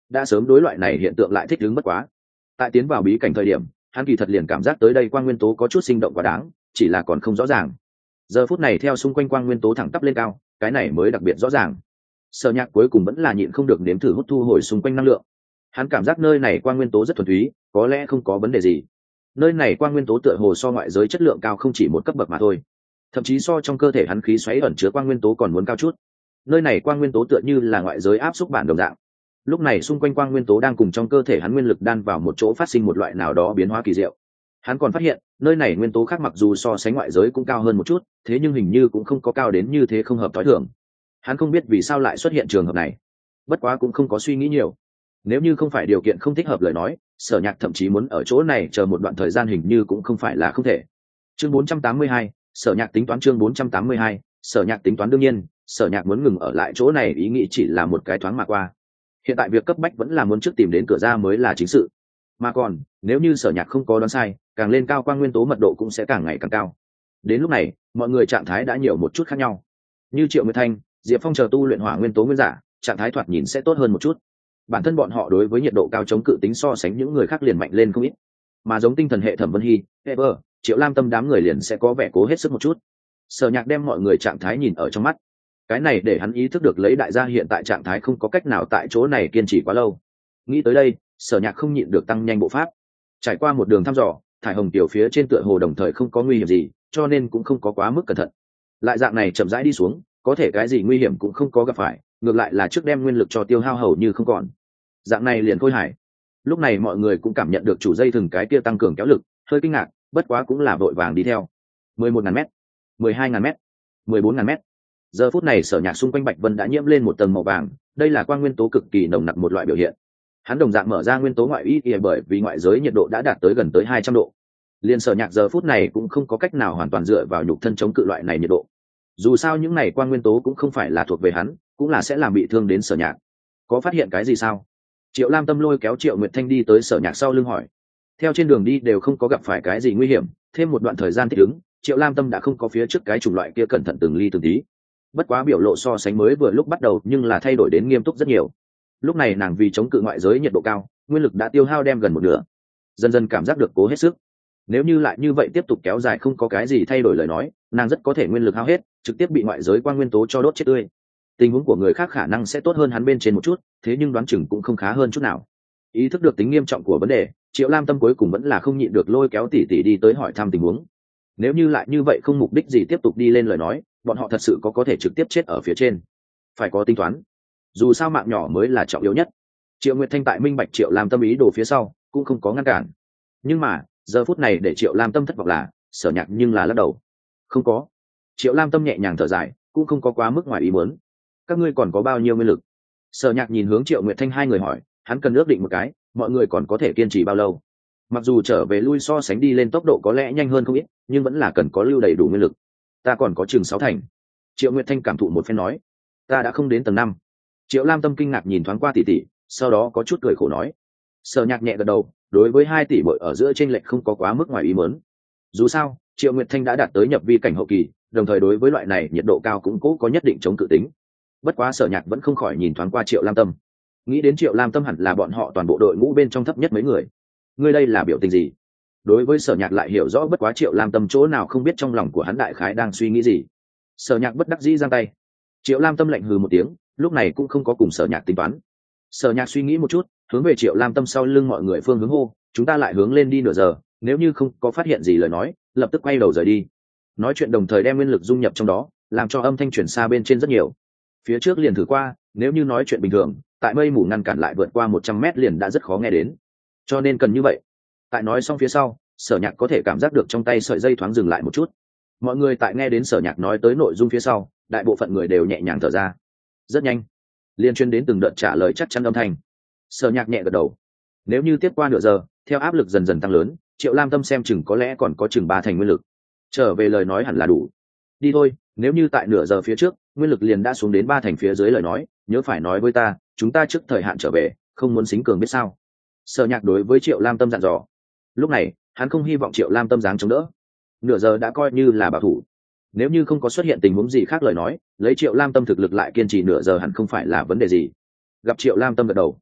đã sớm đối loại này hiện tượng lại thích ứng bất quá. Tại tiến vào bí cảnh thời điểm, hắn kỳ thật liền cảm giác tới đây quang nguyên tố có chút sinh động quá đáng, chỉ là còn không rõ ràng. Giờ phút này theo xung quanh quang nguyên tố thẳng tắp lên cao, cái này mới đặc biệt rõ ràng. Sở Nhạc cuối cùng vẫn là nhịn không được nếm thử hút thu hồi xung quanh năng lượng. Hắn cảm giác nơi này quang nguyên tố rất thuần túy, có lẽ không có vấn đề gì. Nơi này quang nguyên tố tựa hồ so ngoại giới chất lượng cao không chỉ một cấp bậc mà thôi, thậm chí so trong cơ thể hắn khí xoáy ẩn chứa quang nguyên tố còn muốn cao chút. Nơi này quang nguyên tố tựa như là ngoại giới áp xúc bản đồng dạng. Lúc này xung quanh quang nguyên tố đang cùng trong cơ thể hắn nguyên lực đan vào một chỗ phát sinh một loại nào đó biến hóa kỳ diệu. Hắn còn phát hiện nơi này nguyên tố khác mặc dù so sánh ngoại giới cũng cao hơn một chút, thế nhưng hình như cũng không có cao đến như thế không hợp thói thường. Hắn không biết vì sao lại xuất hiện trường hợp này, bất quá cũng không có suy nghĩ nhiều. Nếu như không phải điều kiện không thích hợp lời nói, Sở Nhạc thậm chí muốn ở chỗ này chờ một đoạn thời gian hình như cũng không phải là không thể. Chương bốn trăm tám mươi hai, Sở Nhạc tính toán. Chương bốn trăm tám mươi hai, Sở Nhạc tính toán. Đương nhiên, Sở Nhạc muốn ngừng ở lại chỗ này ý nghĩ chỉ là một cái thoáng mà qua. Hiện tại việc cấp bách vẫn là muốn trước tìm đến cửa ra mới là chính sự. Mà còn, nếu như Sở Nhạc không có đoán sai, càng lên cao quang nguyên tố mật độ cũng sẽ càng ngày càng cao. Đến lúc này, mọi người trạng thái đã nhiều một chút khác nhau. Như Triệu Nguyệt Thanh, Diệp Phong chờ tu luyện hỏa nguyên tố nguyên giả, trạng thái thoạt nhìn sẽ tốt hơn một chút. Bản thân bọn họ đối với nhiệt độ cao chống cự tính so sánh những người khác liền mạnh lên không ít. Mà giống tinh thần hệ Thẩm Vân Hy, Ever, Triệu Lam Tâm đám người liền sẽ có vẻ cố hết sức một chút. Sở Nhạc đem mọi người trạng thái nhìn ở trong mắt. Cái này để hắn ý thức được lấy đại gia hiện tại trạng thái không có cách nào tại chỗ này kiên trì quá lâu. Nghĩ tới đây, Sở Nhạc không nhịn được tăng nhanh bộ pháp. Trải qua một đường thăm dò, thải hồng tiểu phía trên tựa hồ đồng thời không có nguy hiểm gì, cho nên cũng không có quá mức cẩn thận. Lại dạng này chậm rãi đi xuống, có thể cái gì nguy hiểm cũng không có gặp phải, ngược lại là trước đem nguyên lực cho tiêu hao hầu như không còn. Dạng này liền khôi hài. Lúc này mọi người cũng cảm nhận được chủ dây thừng cái kia tăng cường kéo lực, hơi kinh ngạc, bất quá cũng là vội vàng đi theo. mười một ngàn mét, mười hai ngàn mét, mười bốn ngàn mét. Giờ phút này Sở Nhạc xung quanh Bạch Vân đã nhiễm lên một tầng màu vàng, đây là quang nguyên tố cực kỳ nồng nặc một loại biểu hiện. Hắn đồng dạng mở ra nguyên tố ngoại ý ỉa bởi vì ngoại giới nhiệt độ đã đạt tới gần tới hai trăm độ. Liên Sở Nhạc giờ phút này cũng không có cách nào hoàn toàn dựa vào nhục thân chống cự loại này nhiệt độ. Dù sao những này quang nguyên tố cũng không phải là thuộc về hắn, cũng là sẽ làm bị thương đến Sở Nhạc. Có phát hiện cái gì sao? Triệu Lam Tâm lôi kéo Triệu Nguyệt Thanh đi tới Sở Nhạc sau lưng hỏi. Theo trên đường đi đều không có gặp phải cái gì nguy hiểm, thêm một đoạn thời gian thích ứng, Triệu Lam Tâm đã không có phía trước cái chủng loại kia cẩn thận từng ly từng tí. Bất quá biểu lộ so sánh mới vừa lúc bắt đầu nhưng là thay đổi đến nghiêm túc rất nhiều. Lúc này nàng vì chống cự ngoại giới nhiệt độ cao, nguyên lực đã tiêu hao đem gần một nửa, dần dần cảm giác được cố hết sức. Nếu như lại như vậy tiếp tục kéo dài không có cái gì thay đổi lời nói, nàng rất có thể nguyên lực hao hết, trực tiếp bị ngoại giới quang nguyên tố cho đốt chết tươi. Tình huống của người khác khả năng sẽ tốt hơn hắn bên trên một chút, thế nhưng đoán chừng cũng không khá hơn chút nào. Ý thức được tính nghiêm trọng của vấn đề, Triệu Lam Tâm cuối cùng vẫn là không nhịn được lôi kéo tỷ tỷ đi tới hỏi thăm tình huống. Nếu như lại như vậy không mục đích gì tiếp tục đi lên lời nói, bọn họ thật sự có có thể trực tiếp chết ở phía trên. Phải có tính toán, dù sao mạng nhỏ mới là trọng yếu nhất. Triệu Nguyệt Thanh tại minh bạch Triệu Lam Tâm ý đồ phía sau, cũng không có ngăn cản. Nhưng mà giờ phút này để Triệu Lam Tâm thất vọng là Sở Nhạc nhưng là lắc đầu. Không có. Triệu Lam Tâm nhẹ nhàng thở dài, cũng không có quá mức ngoài ý muốn. Các ngươi còn có bao nhiêu nguyên lực? Sở Nhạc nhìn hướng Triệu Nguyệt Thanh hai người hỏi, hắn cần ước định một cái, mọi người còn có thể kiên trì bao lâu? Mặc dù trở về lui so sánh đi lên tốc độ có lẽ nhanh hơn không ít, nhưng vẫn là cần có lưu đầy đủ nguyên lực. Ta còn có chừng sáu thành. Triệu Nguyệt Thanh cảm thụ một phen nói, ta đã không đến tầng năm. Triệu Lam Tâm kinh ngạc nhìn thoáng qua tỷ tỷ, sau đó có chút cười khổ nói. Sở Nhạc nhẹ gật đầu, đối với hai tỷ muội ở giữa chênh lệch không có quá mức ngoài ý muốn. Dù sao, Triệu Nguyệt Thanh đã đạt tới nhập vi cảnh hậu kỳ, đồng thời đối với loại này nhiệt độ cao cũng cố có nhất định chống cự tính. Bất quá Sở Nhạc vẫn không khỏi nhìn thoáng qua Triệu Lam Tâm. Nghĩ đến Triệu Lam Tâm hẳn là bọn họ toàn bộ đội ngũ bên trong thấp nhất mấy người. Ngươi đây là biểu tình gì? Đối với Sở Nhạc lại hiểu rõ bất quá Triệu Lam Tâm chỗ nào không biết trong lòng của hắn đại khái đang suy nghĩ gì. Sở Nhạc bất đắc dĩ giang tay. Triệu Lam Tâm lạnh hừ một tiếng, lúc này cũng không có cùng Sở Nhạc tính toán. Sở Nhạc suy nghĩ một chút, hướng về Triệu Lam Tâm sau lưng mọi người phương hướng hô, chúng ta lại hướng lên đi nửa giờ, nếu như không có phát hiện gì lời nói, lập tức quay đầu rời đi. Nói chuyện đồng thời đem nguyên lực dung nhập trong đó, làm cho âm thanh chuyển xa bên trên rất nhiều. Phía trước liền thử qua, nếu như nói chuyện bình thường, tại mây mù ngăn cản lại vượt qua một trăm mét liền đã rất khó nghe đến. Cho nên cần như vậy. Tại nói xong phía sau, Sở Nhạc có thể cảm giác được trong tay sợi dây thoáng dừng lại một chút. Mọi người tại nghe đến Sở Nhạc nói tới nội dung phía sau, đại bộ phận người đều nhẹ nhàng thở ra. Rất nhanh, liên chuyên đến từng đợt trả lời chắc chắn âm thanh. Sở Nhạc nhẹ gật đầu. Nếu như tiếp qua nửa giờ, theo áp lực dần dần tăng lớn, Triệu Lam Tâm xem chừng có lẽ còn có chừng ba thành nguyên lực. Trở về lời nói hẳn là đủ. Đi thôi, nếu như tại nửa giờ phía trước, nguyên lực liền đã xuống đến ba thành phía dưới lời nói, nhớ phải nói với ta, chúng ta trước thời hạn trở về, không muốn xính cường biết sao? Sở Nhạc đối với Triệu Lam Tâm dặn dò. Lúc này, hắn không hy vọng Triệu Lam Tâm dáng chống đỡ. Nửa giờ đã coi như là bảo thủ. Nếu như không có xuất hiện tình huống gì khác lời nói, lấy Triệu Lam Tâm thực lực lại kiên trì nửa giờ hẳn không phải là vấn đề gì. Gặp Triệu Lam Tâm gật đầu,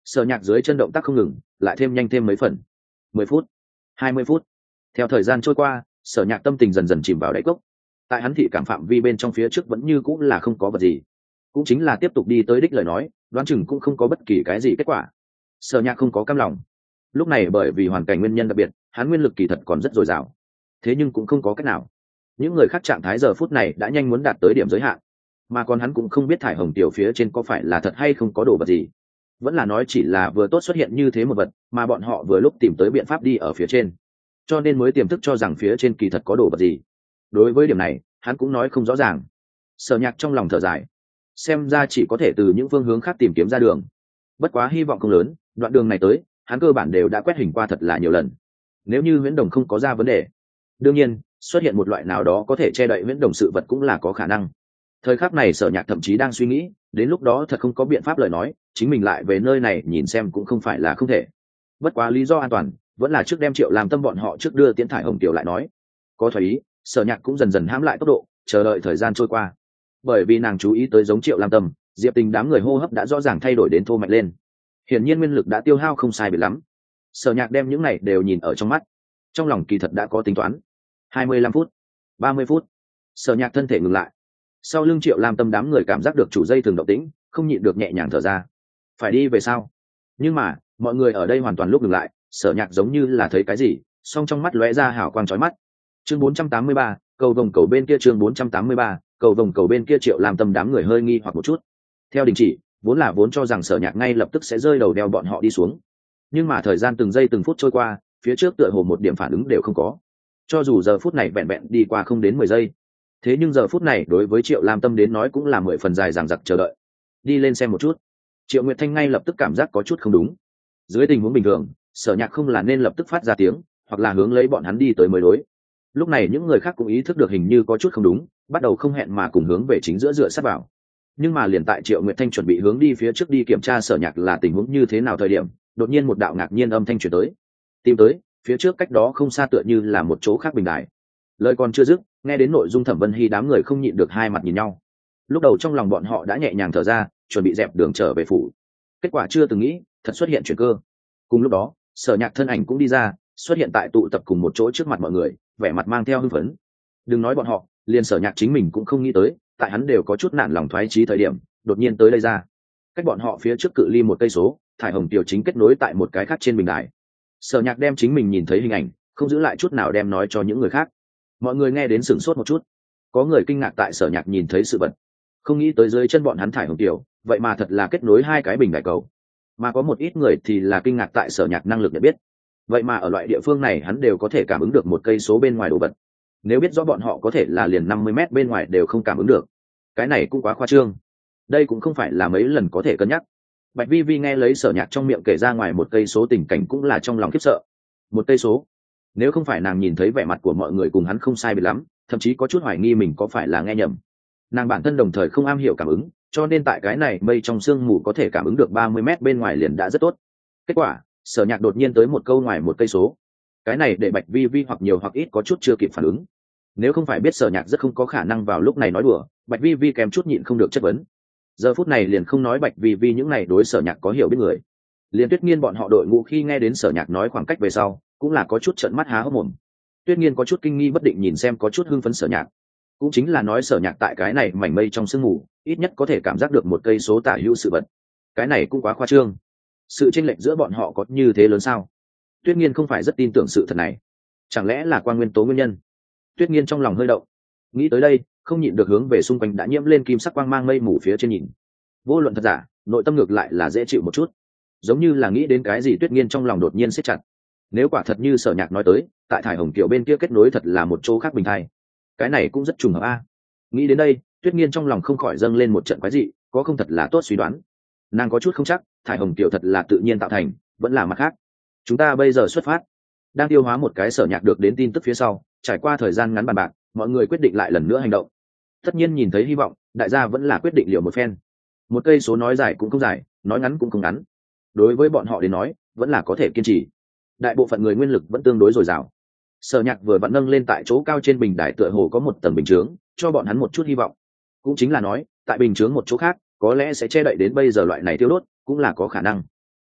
Sở Nhạc dưới chân động tác không ngừng, lại thêm nhanh thêm mấy phần. Mười phút, hai mươi phút. Theo thời gian trôi qua, Sở Nhạc tâm tình dần dần chìm vào đáy cốc. Tại hắn thị cảm phạm vi bên trong phía trước vẫn như cũng là không có vật gì, cũng chính là tiếp tục đi tới đích lời nói, đoán chừng cũng không có bất kỳ cái gì kết quả. Sở Nhạc không có cam lòng. Lúc này bởi vì hoàn cảnh nguyên nhân đặc biệt, hắn nguyên lực kỳ thật còn rất dồi dào, thế nhưng cũng không có cách nào. Những người khác trạng thái giờ phút này đã nhanh muốn đạt tới điểm giới hạn, mà còn hắn cũng không biết thải hồng tiểu phía trên có phải là thật hay không có đồ vật gì, vẫn là nói chỉ là vừa tốt xuất hiện như thế một vật mà bọn họ vừa lúc tìm tới biện pháp đi ở phía trên, cho nên mới tiềm thức cho rằng phía trên kỳ thật có đồ vật gì. Đối với điểm này hắn cũng nói không rõ ràng. Sở Nhạc trong lòng thở dài, xem ra chỉ có thể từ những phương hướng khác tìm kiếm ra đường. Bất quá hy vọng không lớn, đoạn đường này tới hắn cơ bản đều đã quét hình qua thật là nhiều lần. Nếu như Huyễn Đồng không có ra vấn đề, đương nhiên xuất hiện một loại nào đó có thể che đậy Huyễn Đồng sự vật cũng là có khả năng. Thời khắc này Sở Nhạc thậm chí đang suy nghĩ, đến lúc đó thật không có biện pháp lời nói, chính mình lại về nơi này nhìn xem cũng không phải là không thể. Bất quá lý do an toàn vẫn là trước đem Triệu Lam Tâm bọn họ trước đưa Tiễn Thải Hồng Tiểu lại nói. Có thoái ý, Sở Nhạc cũng dần dần hãm lại tốc độ, chờ đợi thời gian trôi qua. Bởi vì nàng chú ý tới giống Triệu Lam Tâm, Diệp Tình đám người hô hấp đã rõ ràng thay đổi đến thô mạnh lên, hiển nhiên nguyên lực đã tiêu hao không sai biệt lắm. Sở Nhạc đem những này đều nhìn ở trong mắt, trong lòng kỳ thật đã có tính toán. Hai mươi lăm phút, ba mươi phút, Sở Nhạc thân thể ngừng lại. Sau lưng Triệu Lam Tâm đám người cảm giác được chủ dây thường động tĩnh, không nhịn được nhẹ nhàng thở ra. Phải đi về sao? Nhưng mà mọi người ở đây hoàn toàn lúc ngừng lại. Sở Nhạc giống như là thấy cái gì, song trong mắt lóe ra hào quang chói mắt. Chương bốn trăm tám mươi ba, cầu vồng cầu bên kia. Chương bốn trăm tám mươi ba, cầu vồng cầu bên kia. Triệu Lam Tâm đám người hơi nghi hoặc một chút. Theo đình chỉ, vốn là vốn cho rằng Sở Nhạc ngay lập tức sẽ rơi đầu đeo bọn họ đi xuống, nhưng mà thời gian từng giây từng phút trôi qua, phía trước tựa hồ một điểm phản ứng đều không có. Cho dù giờ phút này vẹn vẹn đi qua không đến mười giây, thế nhưng giờ phút này đối với Triệu Lam Tâm đến nói cũng là mười phần dài dằng dặc chờ đợi. Đi lên xem một chút. Triệu Nguyệt Thanh ngay lập tức cảm giác có chút không đúng. Dưới tình huống bình thường, Sở Nhạc không là nên lập tức phát ra tiếng, hoặc là hướng lấy bọn hắn đi tới mới đối. Lúc này những người khác cũng ý thức được hình như có chút không đúng, bắt đầu không hẹn mà cùng hướng về chính giữa dựa sát vào. Nhưng mà liền tại Triệu Nguyệt Thanh chuẩn bị hướng đi phía trước đi kiểm tra Sở Nhạc là tình huống như thế nào thời điểm, đột nhiên một đạo ngạc nhiên âm thanh truyền tới. Tìm tới, phía trước cách đó không xa tựa như là một chỗ khác bình đài. Lời còn chưa dứt, nghe đến nội dung Thẩm Vân Hy đám người không nhịn được hai mặt nhìn nhau. Lúc đầu trong lòng bọn họ đã nhẹ nhàng thở ra, chuẩn bị dẹp đường trở về phủ. Kết quả chưa từng nghĩ, thật xuất hiện chuyển cơ. Cùng lúc đó, Sở Nhạc thân ảnh cũng đi ra, xuất hiện tại tụ tập cùng một chỗ trước mặt mọi người, vẻ mặt mang theo hưng phấn. Đừng nói bọn họ, liền Sở Nhạc chính mình cũng không nghĩ tới, tại hắn đều có chút nản lòng thoái chí thời điểm, đột nhiên tới đây ra. Cách bọn họ phía trước cự ly một cây số, Thải Hồng Tiểu chính kết nối tại một cái khác trên bình đài. Sở Nhạc đem chính mình nhìn thấy hình ảnh, không giữ lại chút nào đem nói cho những người khác. Mọi người nghe đến sửng sốt một chút, có người kinh ngạc tại Sở Nhạc nhìn thấy sự vật, không nghĩ tới dưới chân bọn hắn Thải Hồng Tiểu, vậy mà thật là kết nối hai cái bình đài cầu. Mà có một ít người thì là kinh ngạc tại Sở Nhạc năng lực nhận biết, vậy mà ở loại địa phương này hắn đều có thể cảm ứng được một cây số bên ngoài đồ vật. Nếu biết rõ bọn họ có thể là liền năm mươi mét bên ngoài đều không cảm ứng được, cái này cũng quá khoa trương. Đây cũng không phải là mấy lần có thể cân nhắc. Bạch Vi Vi nghe lấy Sở Nhạc trong miệng kể ra ngoài một cây số tình cảnh cũng là trong lòng khiếp sợ. Một cây số, nếu không phải nàng nhìn thấy vẻ mặt của mọi người cùng hắn không sai biệt lắm, thậm chí có chút hoài nghi mình có phải là nghe nhầm. Nàng bản thân đồng thời không am hiểu cảm ứng, cho nên tại cái này mây trong sương mù có thể cảm ứng được ba mươi mét bên ngoài liền đã rất tốt. Kết quả, Sở Nhạc đột nhiên tới một câu ngoài một cây số. Cái này để Bạch Vi Vi hoặc nhiều hoặc ít có chút chưa kịp phản ứng. Nếu không phải biết Sở Nhạc rất không có khả năng vào lúc này nói đùa, Bạch Vi Vi kém chút nhịn không được chất vấn. Giờ phút này liền không nói Bạch Vi Vi những này đối Sở Nhạc có hiểu biết người, liền Tuyết Nghiên bọn họ đội ngũ khi nghe đến Sở Nhạc nói khoảng cách về sau, cũng là có chút trợn mắt há hốc mồm. Tuyết Nghiên có chút kinh nghi bất định nhìn xem có chút hưng phấn Sở Nhạc, cũng chính là nói Sở Nhạc tại cái này mảnh mây trong sương mù, ít nhất có thể cảm giác được một cây số tả hữu sự vật. Cái này cũng quá khoa trương. Sự chênh lệch giữa bọn họ có như thế lớn sao? Tuyết Nghiên không phải rất tin tưởng sự thật này, chẳng lẽ là quan nguyên tố nguyên nhân? Tuyết Nghiên trong lòng hơi động, nghĩ tới đây, không nhịn được hướng về xung quanh đã nhiễm lên kim sắc quang mang mây mù phía trên nhìn. Vô luận thật giả, nội tâm ngược lại là dễ chịu một chút, giống như là nghĩ đến cái gì Tuyết Nghiên trong lòng đột nhiên siết chặt. Nếu quả thật như Sở Nhạc nói tới, tại Thải Hồng Kiều bên kia kết nối thật là một chỗ khác bình thai, cái này cũng rất trùng hợp a. Nghĩ đến đây, Tuyết Nghiên trong lòng không khỏi dâng lên một trận quái dị, có không thật là tốt suy đoán. Nàng có chút không chắc, Thải Hồng Kiều thật là tự nhiên tạo thành, vẫn là mặt khác. Chúng ta bây giờ xuất phát. Đang tiêu hóa một cái Sở Nhạc được đến tin tức phía sau, trải qua thời gian ngắn bàn bạc, mọi người quyết định lại lần nữa hành động. Tất nhiên nhìn thấy hy vọng, đại gia vẫn là quyết định liều một phen. Một cây số nói dài cũng không dài, nói ngắn cũng không ngắn. Đối với bọn họ đến nói, vẫn là có thể kiên trì. Đại bộ phận người nguyên lực vẫn tương đối dồi dào. Sở Nhạc vừa vặn nâng lên tại chỗ cao trên bình đài tựa hồ có một tầng bình chướng, cho bọn hắn một chút hy vọng. Cũng chính là nói, tại bình chướng một chỗ khác, có lẽ sẽ che đậy đến bây giờ loại này tiêu đốt, cũng là có khả năng.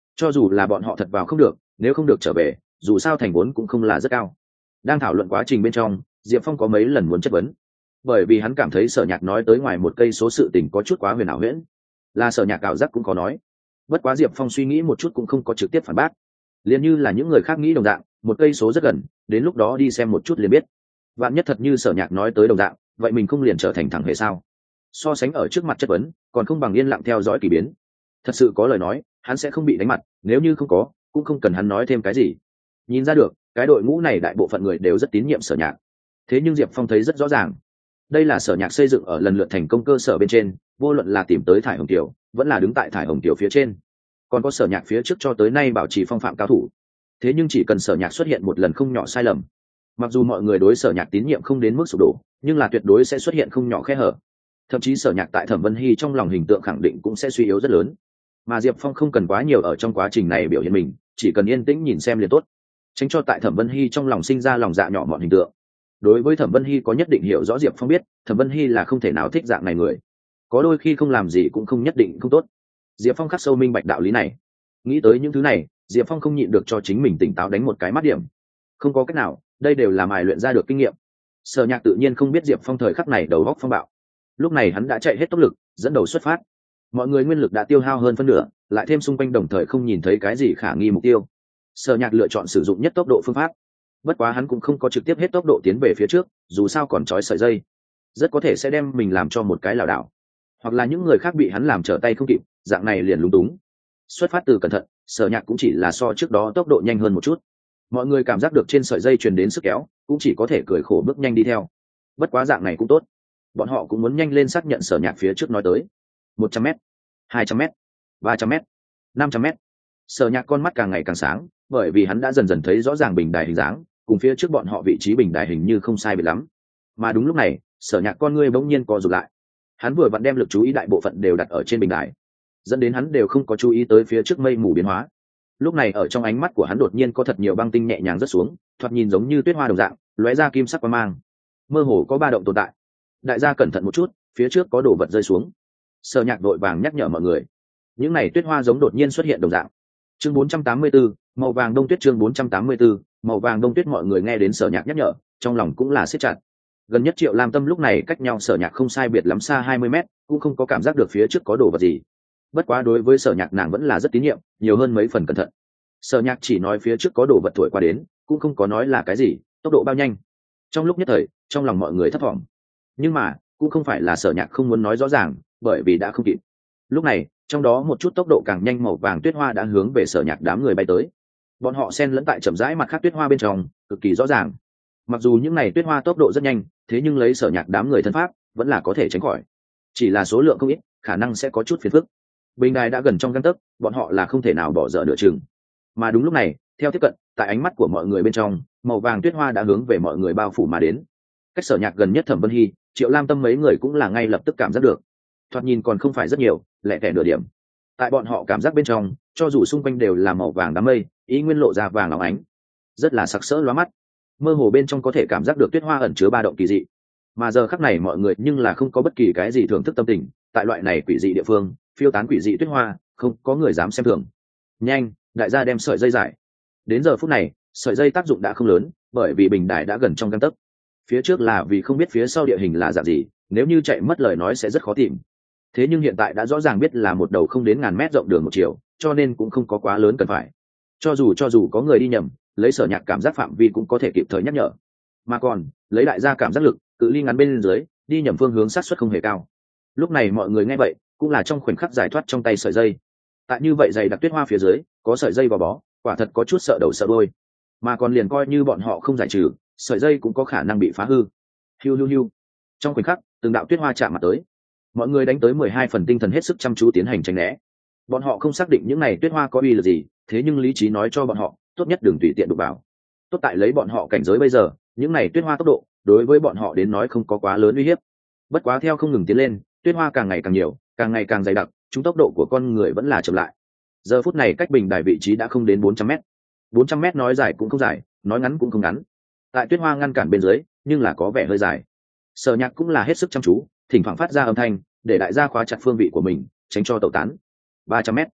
cho dù là bọn họ thật vào không được, nếu không được trở về, dù sao thành vốn cũng không là rất cao. Đang thảo luận quá trình bên trong, Diệp Phong có mấy lần muốn chất vấn, bởi vì hắn cảm thấy Sở Nhạc nói tới ngoài một cây số sự tình có chút quá huyền ảo huyễn, là Sở Nhạc ảo giác cũng có nói. Bất quá Diệp Phong suy nghĩ một chút cũng không có trực tiếp phản bác, liền như là những người khác nghĩ đồng dạng, một cây số rất gần, đến lúc đó đi xem một chút liền biết. Vạn nhất thật như Sở Nhạc nói tới đồng dạng, vậy mình không liền trở thành thẳng hề sao? So sánh ở trước mặt chất vấn, còn không bằng yên lặng theo dõi kỳ biến. Thật sự có lời nói, hắn sẽ không bị đánh mặt, nếu như không có, cũng không cần hắn nói thêm cái gì. Nhìn ra được, cái đội ngũ này đại bộ phận người đều rất tín nhiệm Sở Nhạc. Thế nhưng Diệp Phong thấy rất rõ ràng, đây là Sở Nhạc xây dựng ở lần lượt thành công cơ sở bên trên, vô luận là tìm tới thải hồng tiểu, vẫn là đứng tại thải hồng tiểu phía trên, còn có Sở Nhạc phía trước cho tới nay bảo trì phong phạm cao thủ. Thế nhưng chỉ cần Sở Nhạc xuất hiện một lần không nhỏ sai lầm, mặc dù mọi người đối Sở Nhạc tín nhiệm không đến mức sụp đổ, nhưng là tuyệt đối sẽ xuất hiện không nhỏ khe hở. Thậm chí Sở Nhạc tại Thẩm Vân Hy trong lòng hình tượng khẳng định cũng sẽ suy yếu rất lớn. Mà Diệp Phong không cần quá nhiều ở trong quá trình này biểu hiện mình, chỉ cần yên tĩnh nhìn xem liền tốt, tránh cho tại Thẩm Vân Hy trong lòng sinh ra lòng dạ nhỏ mọn hình tượng. Đối với Thẩm Vân Hy có nhất định hiểu rõ, Diệp Phong biết Thẩm Vân Hy là không thể nào thích dạng này người, có đôi khi không làm gì cũng không nhất định không tốt. Diệp Phong khắc sâu minh bạch đạo lý này. Nghĩ tới những thứ này, Diệp Phong không nhịn được cho chính mình tỉnh táo đánh một cái mắt điểm. Không có cách nào, đây đều là mài luyện ra được kinh nghiệm. Sở Nhạc tự nhiên không biết Diệp Phong thời khắc này đầu óc phong bạo. Lúc này hắn đã chạy hết tốc lực, dẫn đầu xuất phát. Mọi người nguyên lực đã tiêu hao hơn phân nửa, lại thêm xung quanh đồng thời không nhìn thấy cái gì khả nghi mục tiêu. Sở Nhạc lựa chọn sử dụng nhất tốc độ phương pháp. Bất quá hắn cũng không có trực tiếp hết tốc độ tiến về phía trước, dù sao còn trói sợi dây, rất có thể sẽ đem mình làm cho một cái lảo đảo, hoặc là những người khác bị hắn làm trở tay không kịp, dạng này liền lúng túng. Xuất phát từ cẩn thận, Sở Nhạc cũng chỉ là so trước đó tốc độ nhanh hơn một chút. Mọi người cảm giác được trên sợi dây truyền đến sức kéo, cũng chỉ có thể cười khổ bước nhanh đi theo. Bất quá dạng này cũng tốt, bọn họ cũng muốn nhanh lên xác nhận Sở Nhạc phía trước nói tới một trăm mét, hai trăm mét, ba trăm mét, năm trăm mét. Sở Nhạc con mắt càng ngày càng sáng, bởi vì hắn đã dần dần thấy rõ ràng bình đài hình dáng, cùng phía trước bọn họ vị trí bình đài hình như không sai biệt lắm. Mà đúng lúc này, Sở Nhạc con ngươi bỗng nhiên co rụt lại. Hắn vừa vặn đem lực chú ý đại bộ phận đều đặt ở trên bình đài, dẫn đến hắn đều không có chú ý tới phía trước mây mù biến hóa. Lúc này ở trong ánh mắt của hắn đột nhiên có thật nhiều băng tinh nhẹ nhàng rớt xuống, thoạt nhìn giống như tuyết hoa đồng dạng, lóe ra kim sắc quang mang. Mơ hồ có ba động tồn tại. Đại gia cẩn thận một chút, phía trước có đồ vật rơi xuống. Sở Nhạc đội vàng nhắc nhở mọi người. Những này tuyết hoa giống đột nhiên xuất hiện đồng dạng. Chương bốn trăm tám mươi tư, màu vàng đông tuyết. Chương bốn trăm tám mươi tư, màu vàng đông tuyết. Mọi người nghe đến Sở Nhạc nhắc nhở, trong lòng cũng là siết chặt. Gần nhất Triệu Lam Tâm lúc này cách nhau Sở Nhạc không sai biệt lắm xa hai mươi mét, cũng không có cảm giác được phía trước có đồ vật gì. Bất quá đối với Sở Nhạc nàng vẫn là rất tín nhiệm, nhiều hơn mấy phần cẩn thận. Sở Nhạc chỉ nói phía trước có đồ vật thổi qua đến, cũng không có nói là cái gì, tốc độ bao nhanh. Trong lúc nhất thời, trong lòng mọi người thấp vọng. Nhưng mà, cũng không phải là Sở Nhạc không muốn nói rõ ràng, bởi vì đã không kịp. Lúc này, trong đó một chút tốc độ càng nhanh màu vàng tuyết hoa đã hướng về Sở Nhạc đám người bay tới. Bọn họ xen lẫn tại chậm rãi mặt khác tuyết hoa bên trong, cực kỳ rõ ràng. Mặc dù những này tuyết hoa tốc độ rất nhanh, thế nhưng lấy Sở Nhạc đám người thân pháp, vẫn là có thể tránh khỏi. Chỉ là số lượng không ít, khả năng sẽ có chút phiền phức. Bình đài đã gần trong gang tấc, bọn họ là không thể nào bỏ dở nửa chừng. Mà đúng lúc này, theo tiếp cận, tại ánh mắt của mọi người bên trong, màu vàng tuyết hoa đã hướng về mọi người bao phủ mà đến. Cách Sở Nhạc gần nhất Thẩm Vân Hy, Triệu Lam Tâm mấy người cũng là ngay lập tức cảm giác được. Thoạt nhìn còn không phải rất nhiều, lẻ tẻ nửa điểm. Tại bọn họ cảm giác bên trong, cho dù xung quanh đều là màu vàng đám mây, ý nguyên lộ ra vàng óng ánh, rất là sặc sỡ lóa mắt. Mơ hồ bên trong có thể cảm giác được tuyết hoa ẩn chứa ba động kỳ dị. Mà giờ khắc này mọi người nhưng là không có bất kỳ cái gì thưởng thức tâm tình, tại loại này quỷ dị địa phương, phiêu tán quỷ dị tuyết hoa, không có người dám xem thường. Nhanh, đại gia đem sợi dây giải. Đến giờ phút này, sợi dây tác dụng đã không lớn, bởi vì bình đài đã gần trong gang tấc. Phía trước là vì không biết phía sau địa hình là dạng gì, nếu như chạy mất lời nói sẽ rất khó tìm. Thế nhưng hiện tại đã rõ ràng biết là một đầu không đến ngàn mét rộng đường một chiều, cho nên cũng không có quá lớn cần phải. Cho dù cho dù có người đi nhầm, lấy Sở Nhạc cảm giác phạm vi cũng có thể kịp thời nhắc nhở. Mà còn, lấy đại gia cảm giác lực, cự ly ngắn bên dưới, đi nhầm phương hướng xác suất không hề cao. Lúc này mọi người nghe vậy, cũng là trong khoảnh khắc giải thoát trong tay sợi dây. Tại như vậy dày đặc tuyết hoa phía dưới, có sợi dây gò bó, quả thật có chút sợ đầu sợ đuôi. Mà còn liền coi như bọn họ không giải trừ, sợi dây cũng có khả năng bị phá hư. Hiu hiu hiu. Trong khoảnh khắc, từng đạo tuyết hoa chạm mặt tới. Mọi người đánh tới mười hai phần tinh thần hết sức chăm chú tiến hành tránh né. Bọn họ không xác định những này tuyết hoa có uy lực gì, thế nhưng lý trí nói cho bọn họ, tốt nhất đừng tùy tiện đụng vào. Tốt tại lấy bọn họ cảnh giới bây giờ, những này tuyết hoa tốc độ, đối với bọn họ đến nói không có quá lớn uy hiếp. Bất quá theo không ngừng tiến lên, tuyết hoa càng ngày càng nhiều, càng ngày càng dày đặc, chúng tốc độ của con người vẫn là chậm lại. Giờ phút này cách bình đài vị trí đã không đến bốn trăm mét. bốn trăm mét nói dài cũng không dài, nói ngắn cũng không ngắn. Tại tuyết hoa ngăn cản bên dưới, nhưng là có vẻ hơi dài. Sở Nhạc cũng là hết sức chăm chú, thỉnh thoảng phát ra âm thanh, để đại gia khóa chặt phương vị của mình, tránh cho tẩu tán. ba trăm mét,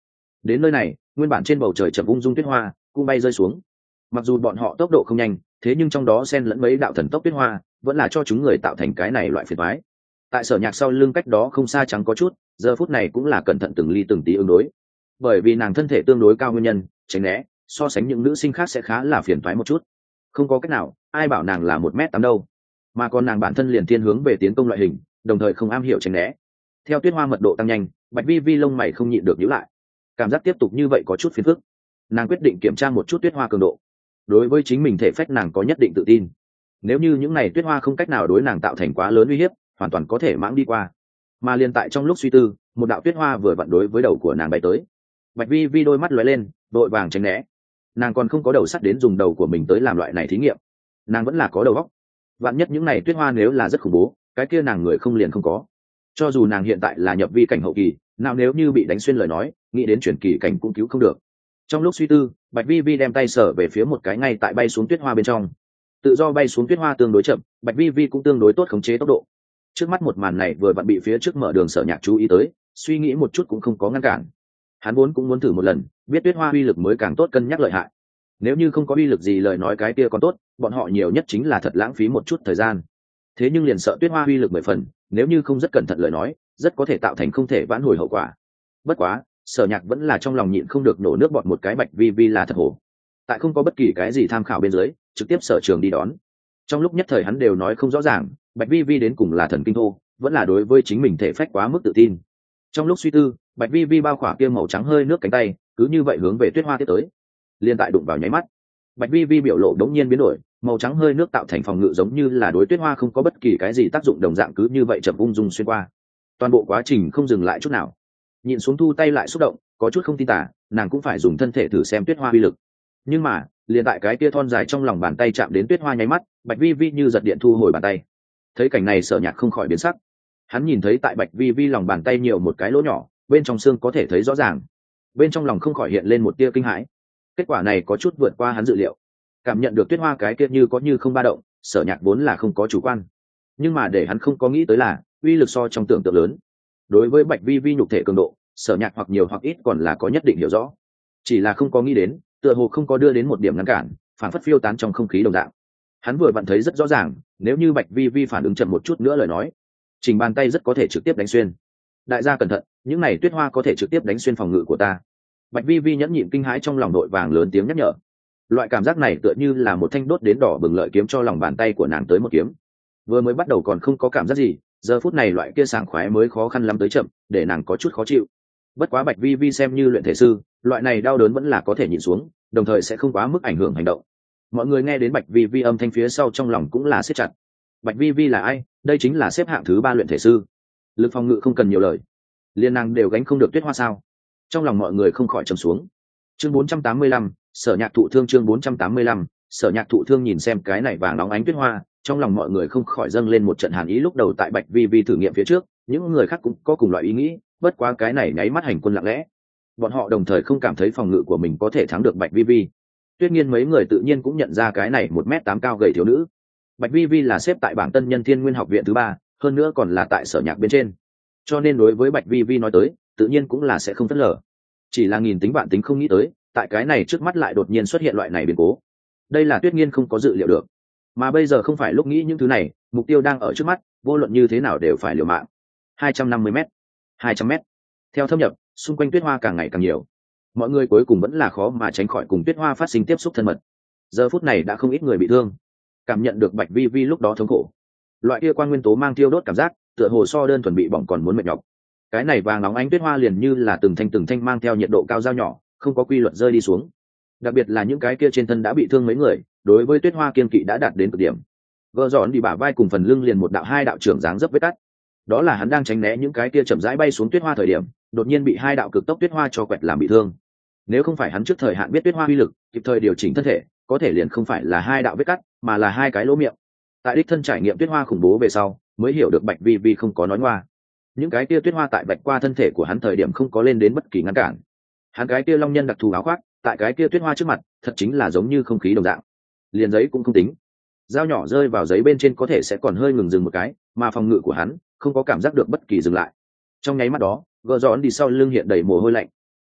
Đến nơi này, nguyên bản trên bầu trời chậm ung dung tuyết hoa cũng bay rơi xuống. Mặc dù bọn họ tốc độ không nhanh, thế nhưng trong đó xen lẫn mấy đạo thần tốc tuyết hoa vẫn là cho chúng người tạo thành cái này loại phiền toái. Tại Sở Nhạc sau lưng cách đó không xa trắng có chút, giờ phút này cũng là cẩn thận từng ly từng tí ứng đối, bởi vì nàng thân thể tương đối cao nguyên nhân, tránh né so sánh những nữ sinh khác sẽ khá là phiền toái một chút. Không có cách nào, ai bảo nàng là một mét tám đâu, mà còn nàng bản thân liền thiên hướng về tiến công loại hình, đồng thời không am hiểu tránh né. Theo tuyết hoa mật độ tăng nhanh, Bạch Vi Vi lông mày không nhịn được nhíu lại, cảm giác tiếp tục như vậy có chút phiền phức. Nàng quyết định kiểm tra một chút tuyết hoa cường độ. Đối với chính mình thể phách nàng có nhất định tự tin, nếu như những này tuyết hoa không cách nào đối nàng tạo thành quá lớn uy hiếp, hoàn toàn có thể mãng đi qua. Mà liền tại trong lúc suy tư, một đạo tuyết hoa vừa vặn đối với đầu của nàng bay tới. Bạch Vi Vi đôi mắt lóe lên, đội vàng tránh né. Nàng còn không có đầu sắt đến dùng đầu của mình tới làm loại này thí nghiệm, nàng vẫn là có đầu óc. Vạn nhất những này tuyết hoa nếu là rất khủng bố, cái kia nàng người không liền không có. Cho dù nàng hiện tại là nhập vi cảnh hậu kỳ, nào nếu như bị đánh xuyên lời nói, nghĩ đến chuyển kỳ cảnh cũng cứu không được. Trong lúc suy tư, Bạch Vi Vi đem tay sở về phía một cái ngay tại bay xuống tuyết hoa bên trong. Tự do bay xuống tuyết hoa tương đối chậm, Bạch Vi Vi cũng tương đối tốt khống chế tốc độ. Trước mắt một màn này vừa vặn bị phía trước mở đường Sở Nhạc chú ý tới, suy nghĩ một chút cũng không có ngăn cản. Hắn vốn cũng muốn thử một lần, biết tuyết hoa uy lực mới càng tốt cân nhắc lợi hại. Nếu như không có uy lực gì lời nói cái kia còn tốt, bọn họ nhiều nhất chính là thật lãng phí một chút thời gian. Thế nhưng liền sợ tuyết hoa uy lực mười phần, nếu như không rất cẩn thận lời nói, rất có thể tạo thành không thể vãn hồi hậu quả. Bất quá, Sở Nhạc vẫn là trong lòng nhịn không được nổ nước bọt một cái. Bạch Vi Vi là thật hổ. Tại không có bất kỳ cái gì tham khảo bên dưới, trực tiếp sở trường đi đón. Trong lúc nhất thời hắn đều nói không rõ ràng, Bạch Vi Vi đến cùng là thần kinh thô, vẫn là đối với chính mình thể phách quá mức tự tin. Trong lúc suy tư, Bạch Vi Vi bao khỏa kia màu trắng hơi nước cánh tay, cứ như vậy hướng về tuyết hoa tiếp tới. Liên tại đụng vào nháy mắt, Bạch Vi Vi biểu lộ đống nhiên biến đổi, màu trắng hơi nước tạo thành phòng ngự giống như là đối tuyết hoa không có bất kỳ cái gì tác dụng đồng dạng, cứ như vậy chậm ung dung xuyên qua. Toàn bộ quá trình không dừng lại chút nào. Nhìn xuống thu tay lại xúc động, có chút không tin tả, nàng cũng phải dùng thân thể thử xem tuyết hoa uy lực. Nhưng mà, liền tại cái kia thon dài trong lòng bàn tay chạm đến tuyết hoa nháy mắt, Bạch Vi Vi như giật điện thu hồi bàn tay. Thấy cảnh này Sở Nhạc không khỏi biến sắc. Hắn nhìn thấy tại Bạch Vi Vi lòng bàn tay nhiều một cái lỗ nhỏ, bên trong xương có thể thấy rõ ràng. Bên trong lòng không khỏi hiện lên một tia kinh hãi. Kết quả này có chút vượt qua hắn dự liệu. Cảm nhận được tuyết hoa cái kia như có như không ba động, Sở Nhạc vốn là không có chủ quan. Nhưng mà để hắn không có nghĩ tới là, uy lực so trong tưởng tượng lớn. Đối với Bạch Vi Vi nhục thể cường độ, Sở Nhạc hoặc nhiều hoặc ít còn là có nhất định hiểu rõ. Chỉ là không có nghĩ đến, tựa hồ không có đưa đến một điểm ngăn cản, phản phất phiêu tán trong không khí đồng dạng. Hắn vừa vặn thấy rất rõ ràng, nếu như Bạch Vi Vi phản ứng chậm một chút nữa lời nói, trình bàn tay rất có thể trực tiếp đánh xuyên. Đại gia cẩn thận, những này tuyết hoa có thể trực tiếp đánh xuyên phòng ngự của ta. Bạch Vi Vi nhẫn nhịn kinh hãi trong lòng, đội vàng lớn tiếng nhắc nhở. Loại cảm giác này tựa như là một thanh đốt đến đỏ bừng lợi kiếm cho lòng bàn tay của nàng tới một kiếm. Vừa mới bắt đầu còn không có cảm giác gì, giờ phút này loại kia sảng khoái mới khó khăn lắm tới chậm, để nàng có chút khó chịu. Bất quá Bạch Vi Vi xem như luyện thể sư, loại này đau đớn vẫn là có thể nhịn xuống, đồng thời sẽ không quá mức ảnh hưởng hành động. Mọi người nghe đến Bạch Vi Vi âm thanh phía sau trong lòng cũng là siết chặt. Bạch Vi Vi là ai? Đây chính là xếp hạng thứ ba luyện thể sư, lực phòng ngự không cần nhiều lời, liên năng đều gánh không được tuyết hoa sao? Trong lòng mọi người không khỏi trầm xuống. Chương bốn trăm tám mươi lăm, Sở Nhạc thụ thương. Chương bốn trăm tám mươi lăm, Sở Nhạc thụ thương. Nhìn xem cái này vàng nóng ánh tuyết hoa, trong lòng mọi người không khỏi dâng lên một trận hàn ý. Lúc đầu tại Bạch Vi Vi thử nghiệm phía trước, những người khác cũng có cùng loại ý nghĩ, bất quá cái này nháy mắt hành quân lặng lẽ. Bọn họ đồng thời không cảm thấy phòng ngự của mình có thể thắng được Bạch Vi Vi. Tuyết Nghiên mấy người tự nhiên cũng nhận ra cái này một mét tám cao gầy thiếu nữ. Bạch Vi Vi là xếp tại bảng tân nhân Thiên Nguyên học viện thứ ba, hơn nữa còn là tại Sở Nhạc bên trên. Cho nên đối với Bạch Vi Vi nói tới, tự nhiên cũng là sẽ không phớt lờ. Chỉ là nghìn tính vạn tính không nghĩ tới, tại cái này trước mắt lại đột nhiên xuất hiện loại này biến cố. Đây là Tuyết Nghiên không có dự liệu được. Mà bây giờ không phải lúc nghĩ những thứ này, mục tiêu đang ở trước mắt, vô luận như thế nào đều phải liều mạng. hai trăm năm mươi mét, hai trăm mét. Theo thâm nhập, xung quanh tuyết hoa càng ngày càng nhiều. Mọi người cuối cùng vẫn là khó mà tránh khỏi cùng tuyết hoa phát sinh tiếp xúc thân mật. Giờ phút này đã không ít người bị thương. Cảm nhận được Bạch Vi Vi lúc đó thống khổ. Loại kia quan nguyên tố mang tiêu đốt cảm giác, tựa hồ so đơn thuần bị bỏng còn muốn mệt nhọc. Cái này vàng nóng ánh tuyết hoa liền như là từng thanh từng thanh mang theo nhiệt độ cao dao nhỏ, không có quy luật rơi đi xuống. Đặc biệt là những cái kia trên thân đã bị thương mấy người, đối với tuyết hoa kiên kỵ đã đạt đến cực điểm. Gờ dọn đi bả vai cùng phần lưng liền một đạo hai đạo trưởng dáng dấp vết cắt. Đó là hắn đang tránh né những cái kia chậm rãi bay xuống tuyết hoa thời điểm, đột nhiên bị hai đạo cực tốc tuyết hoa cho quẹt làm bị thương. Nếu không phải hắn trước thời hạn biết tuyết hoa uy lực, kịp thời điều chỉnh thân thể, có thể liền không phải là hai đạo vết cắt, mà là hai cái lỗ miệng. Tại đích thân trải nghiệm tuyết hoa khủng bố về sau, mới hiểu được Bạch Vi Vi không có nói ngoa. Những cái kia tuyết hoa tại vạch qua thân thể của hắn thời điểm không có lên đến bất kỳ ngăn cản. Hắn cái kia long nhân đặc thù áo khoác, tại cái kia tuyết hoa trước mặt, thật chính là giống như không khí đồng dạng. Liền giấy cũng không tính. Dao nhỏ rơi vào giấy bên trên có thể sẽ còn hơi ngừng dừng một cái, mà phòng ngự của hắn không có cảm giác được bất kỳ dừng lại. Trong nháy mắt đó, gờ giòn đi sau lưng hiện đầy mồ hôi lạnh.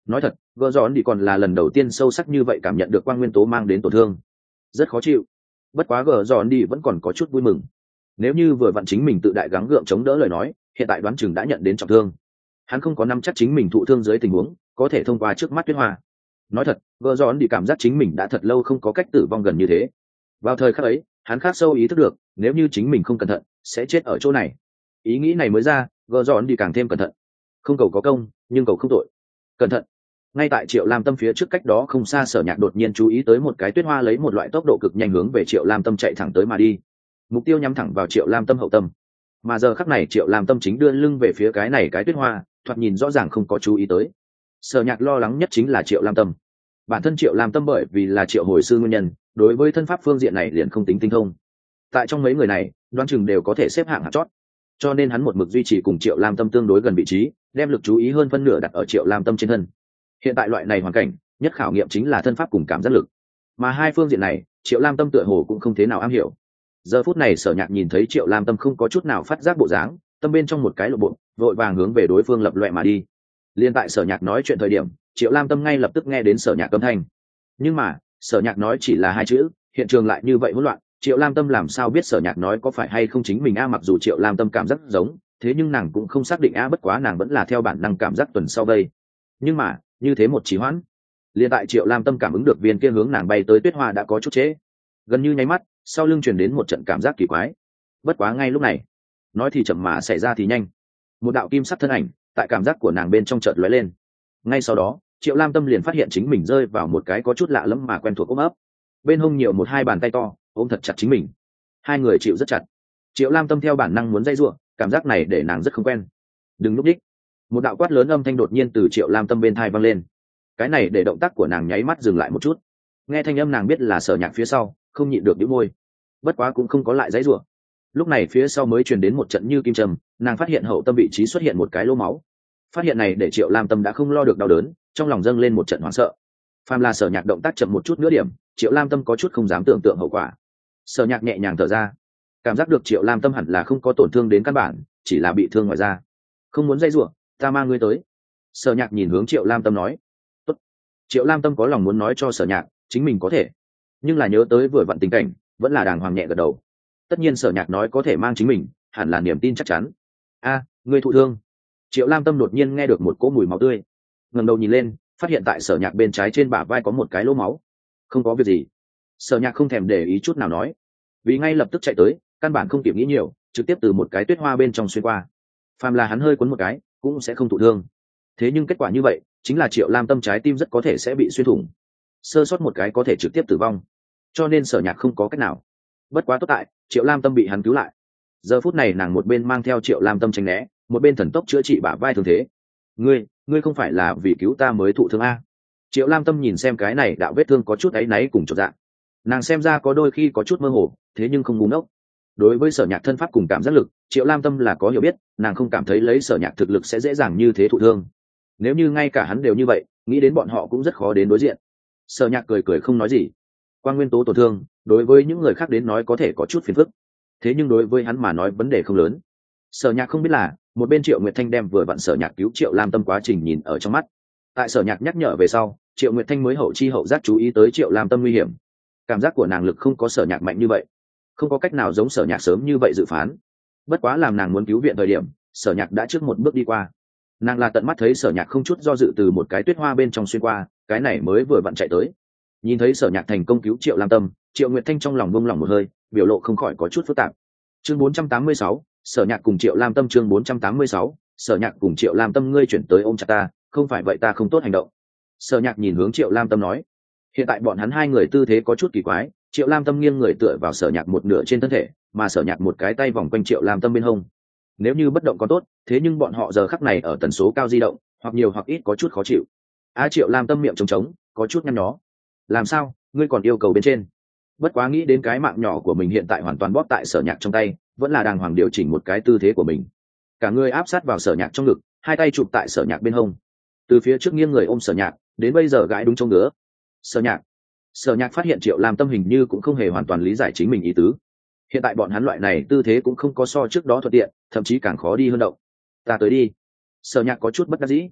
nói thật gỡ giòn đi còn là lần đầu tiên sâu sắc như vậy cảm nhận được quang nguyên tố mang đến tổn thương, rất khó chịu. Bất quá gỡ giòn đi vẫn còn có chút vui mừng. Nếu như vừa vặn chính mình tự đại gắng gượng chống đỡ lời nói, hiện tại đoán chừng đã nhận đến trọng thương. Hắn không có nắm chắc chính mình thụ thương dưới tình huống có thể thông qua trước mắt tuyết hoa. Nói thật gỡ giòn đi cảm giác chính mình đã thật lâu không có cách tử vong gần như thế. Vào thời khắc ấy hắn khắc sâu ý thức được nếu như chính mình không cẩn thận sẽ chết ở chỗ này. Ý nghĩ này mới ra, gỡ giòn đi càng thêm cẩn thận. Không cầu có công nhưng cầu không tội. Cẩn thận. Ngay tại Triệu Lam Tâm phía trước cách đó không xa, Sở Nhạc đột nhiên chú ý tới một cái tuyết hoa lấy một loại tốc độ cực nhanh hướng về Triệu Lam Tâm chạy thẳng tới mà đi, mục tiêu nhắm thẳng vào Triệu Lam Tâm hậu tâm. Mà giờ khắc này Triệu Lam Tâm chính đưa lưng về phía cái này cái tuyết hoa, thoạt nhìn rõ ràng không có chú ý tới. Sở Nhạc lo lắng nhất chính là Triệu Lam Tâm. Bản thân Triệu Lam Tâm bởi vì là Triệu hồi sư nguyên nhân, đối với thân pháp phương diện này liền không tính tinh thông. Tại trong mấy người này, đoán chừng đều có thể xếp hạng hạng chót. Cho nên hắn một mực duy trì cùng Triệu Lam Tâm tương đối gần vị trí, đem lực chú ý hơn phân nửa đặt ở Triệu Lam Tâm trên thân. Hiện tại loại này hoàn cảnh nhất khảo nghiệm chính là thân pháp cùng cảm giác lực, mà hai phương diện này Triệu Lam Tâm tựa hồ cũng không thế nào am hiểu. Giờ phút này Sở Nhạc nhìn thấy Triệu Lam Tâm không có chút nào phát giác bộ dáng, tâm bên trong một cái lộ bộ vội vàng hướng về đối phương lập loẹ mà đi. Liên tại Sở Nhạc nói chuyện thời điểm, Triệu Lam Tâm ngay lập tức nghe đến Sở Nhạc âm thanh, nhưng mà Sở Nhạc nói chỉ là hai chữ, hiện trường lại như vậy hỗn loạn, Triệu Lam Tâm làm sao biết Sở Nhạc nói có phải hay không chính mình a? Mặc dù Triệu Lam Tâm cảm giác giống, thế nhưng nàng cũng không xác định a, bất quá nàng vẫn là theo bản năng cảm giác tuần sau đây. Nhưng mà như thế một trì hoãn, liền tại Triệu Lam Tâm cảm ứng được viên kia hướng nàng bay tới tuyết hoa đã có chút trễ, gần như nháy mắt sau lưng truyền đến một trận cảm giác kỳ quái. Bất quá ngay lúc này, nói thì chậm mà xảy ra thì nhanh, một đạo kim sắc thân ảnh tại cảm giác của nàng bên trong chợt lóe lên. Ngay sau đó Triệu Lam Tâm liền phát hiện chính mình rơi vào một cái có chút lạ lẫm mà quen thuộc ôm ấp, bên hông nhiều một hai bàn tay to ôm thật chặt chính mình. Hai người chịu rất chặt. Triệu Lam Tâm theo bản năng muốn dây giụa, cảm giác này để nàng rất không quen. Đừng lúc đích. Một đạo quát lớn âm thanh đột nhiên từ Triệu Lam Tâm bên thai vang lên. Cái này để động tác của nàng nháy mắt dừng lại một chút. Nghe thanh âm nàng biết là Sở Nhạc phía sau, không nhịn được nhíu môi. Bất quá cũng không có lại dãy rủa. Lúc này phía sau mới truyền đến một trận như kim châm, nàng phát hiện hậu tâm vị trí xuất hiện một cái lỗ máu. Phát hiện này để Triệu Lam Tâm đã không lo được đau đớn, trong lòng dâng lên một trận hoảng sợ. Phàm là Sở Nhạc động tác chậm một chút nữa điểm, Triệu Lam Tâm có chút không dám tưởng tượng hậu quả. Sở Nhạc nhẹ nhàng thở ra, cảm giác được Triệu Lam Tâm hẳn là không có tổn thương đến căn bản, chỉ là bị thương ngoài da. Không muốn dây rủa, ta mang ngươi tới. Sở Nhạc nhìn hướng Triệu Lam Tâm nói. Tốt. Triệu Lam Tâm có lòng muốn nói cho Sở Nhạc chính mình có thể, nhưng là nhớ tới vừa vặn tình cảnh, vẫn là đàng hoàng nhẹ gật đầu. Tất nhiên Sở Nhạc nói có thể mang chính mình, hẳn là niềm tin chắc chắn. A, ngươi thụ thương. Triệu Lam Tâm đột nhiên nghe được một cỗ mùi máu tươi, ngẩng đầu nhìn lên, phát hiện tại Sở Nhạc bên trái trên bả vai có một cái lỗ máu. Không có việc gì. Sở Nhạc không thèm để ý chút nào nói, vì ngay lập tức chạy tới, căn bản không kịp nghĩ nhiều, trực tiếp từ một cái tuyết hoa bên trong xuyên qua. Phàm là hắn hơi cuốn một cái cũng sẽ không thụ thương, thế nhưng kết quả như vậy chính là Triệu Lam Tâm trái tim rất có thể sẽ bị xuyên thủng, sơ sót một cái có thể trực tiếp tử vong, cho nên Sở Nhạc không có cách nào. Bất quá tốt tại Triệu Lam Tâm bị hắn cứu lại. Giờ phút này nàng một bên mang theo Triệu Lam Tâm tránh né, một bên thần tốc chữa trị bả vai thương thế. ngươi ngươi không phải là vì cứu ta mới thụ thương a? Triệu Lam Tâm nhìn xem cái này đạo vết thương có chút áy náy cùng chột dạ. Nàng xem ra có đôi khi có chút mơ hồ, thế nhưng không ngu ngốc. Đối với Sở Nhạc thân pháp cùng cảm giác lực, Triệu Lam Tâm là có hiểu biết, nàng không cảm thấy lấy Sở Nhạc thực lực sẽ dễ dàng như thế thụ thương. Nếu như ngay cả hắn đều như vậy, nghĩ đến bọn họ cũng rất khó đến đối diện. Sở Nhạc cười cười không nói gì. Quan nguyên tố tổn thương, đối với những người khác đến nói có thể có chút phiền phức, thế nhưng đối với hắn mà nói vấn đề không lớn. Sở Nhạc không biết là, một bên Triệu Nguyệt Thanh đem vừa vặn Sở Nhạc cứu Triệu Lam Tâm quá trình nhìn ở trong mắt. Tại Sở Nhạc nhắc nhở về sau, Triệu Nguyệt Thanh mới hậu chi hậu giác chú ý tới Triệu Lam Tâm nguy hiểm. Cảm giác của nàng lực không có Sở Nhạc mạnh như vậy, không có cách nào giống Sở Nhạc sớm như vậy dự phán. Bất quá làm nàng muốn cứu viện thời điểm, Sở Nhạc đã trước một bước đi qua. Nàng là tận mắt thấy Sở Nhạc không chút do dự từ một cái tuyết hoa bên trong xuyên qua, cái này mới vừa vặn chạy tới. Nhìn thấy Sở Nhạc thành công cứu Triệu Lam Tâm, Triệu Nguyệt Thanh trong lòng buông lỏng một hơi, biểu lộ không khỏi có chút phức tạp. Chương bốn trăm tám mươi sáu, Sở Nhạc cùng Triệu Lam Tâm. Chương bốn trăm tám mươi sáu, Sở Nhạc cùng Triệu Lam Tâm. Ngươi chuyển tới ôm chặt ta, không phải vậy ta không tốt hành động. Sở Nhạc nhìn hướng Triệu Lam Tâm nói. Hiện tại bọn hắn hai người tư thế có chút kỳ quái, Triệu Lam Tâm nghiêng người tựa vào Sở Nhạc một nửa trên thân thể, mà Sở Nhạc một cái tay vòng quanh Triệu Lam Tâm bên hông. Nếu như bất động còn tốt, thế nhưng bọn họ giờ khắc này ở tần số cao di động, hoặc nhiều hoặc ít có chút khó chịu. Á Triệu Lam Tâm miệng trống trống, có chút nhăn nhó. Làm sao, ngươi còn yêu cầu bên trên? Bất quá nghĩ đến cái mạng nhỏ của mình hiện tại hoàn toàn bóp tại Sở Nhạc trong tay, vẫn là đàng hoàng điều chỉnh một cái tư thế của mình. Cả người áp sát vào Sở Nhạc trong ngực, hai tay chụp tại Sở Nhạc bên hông. Từ phía trước nghiêng người ôm Sở Nhạc, đến bây giờ gãi đúng chỗ ngứa. Sở Nhạc. Sở Nhạc phát hiện Triệu Lam Tâm hình như cũng không hề hoàn toàn lý giải chính mình ý tứ. Hiện tại bọn hắn loại này tư thế cũng không có so trước đó thuận tiện, thậm chí càng khó đi hơn động. Ta tới đi. Sở Nhạc có chút bất đắc dĩ.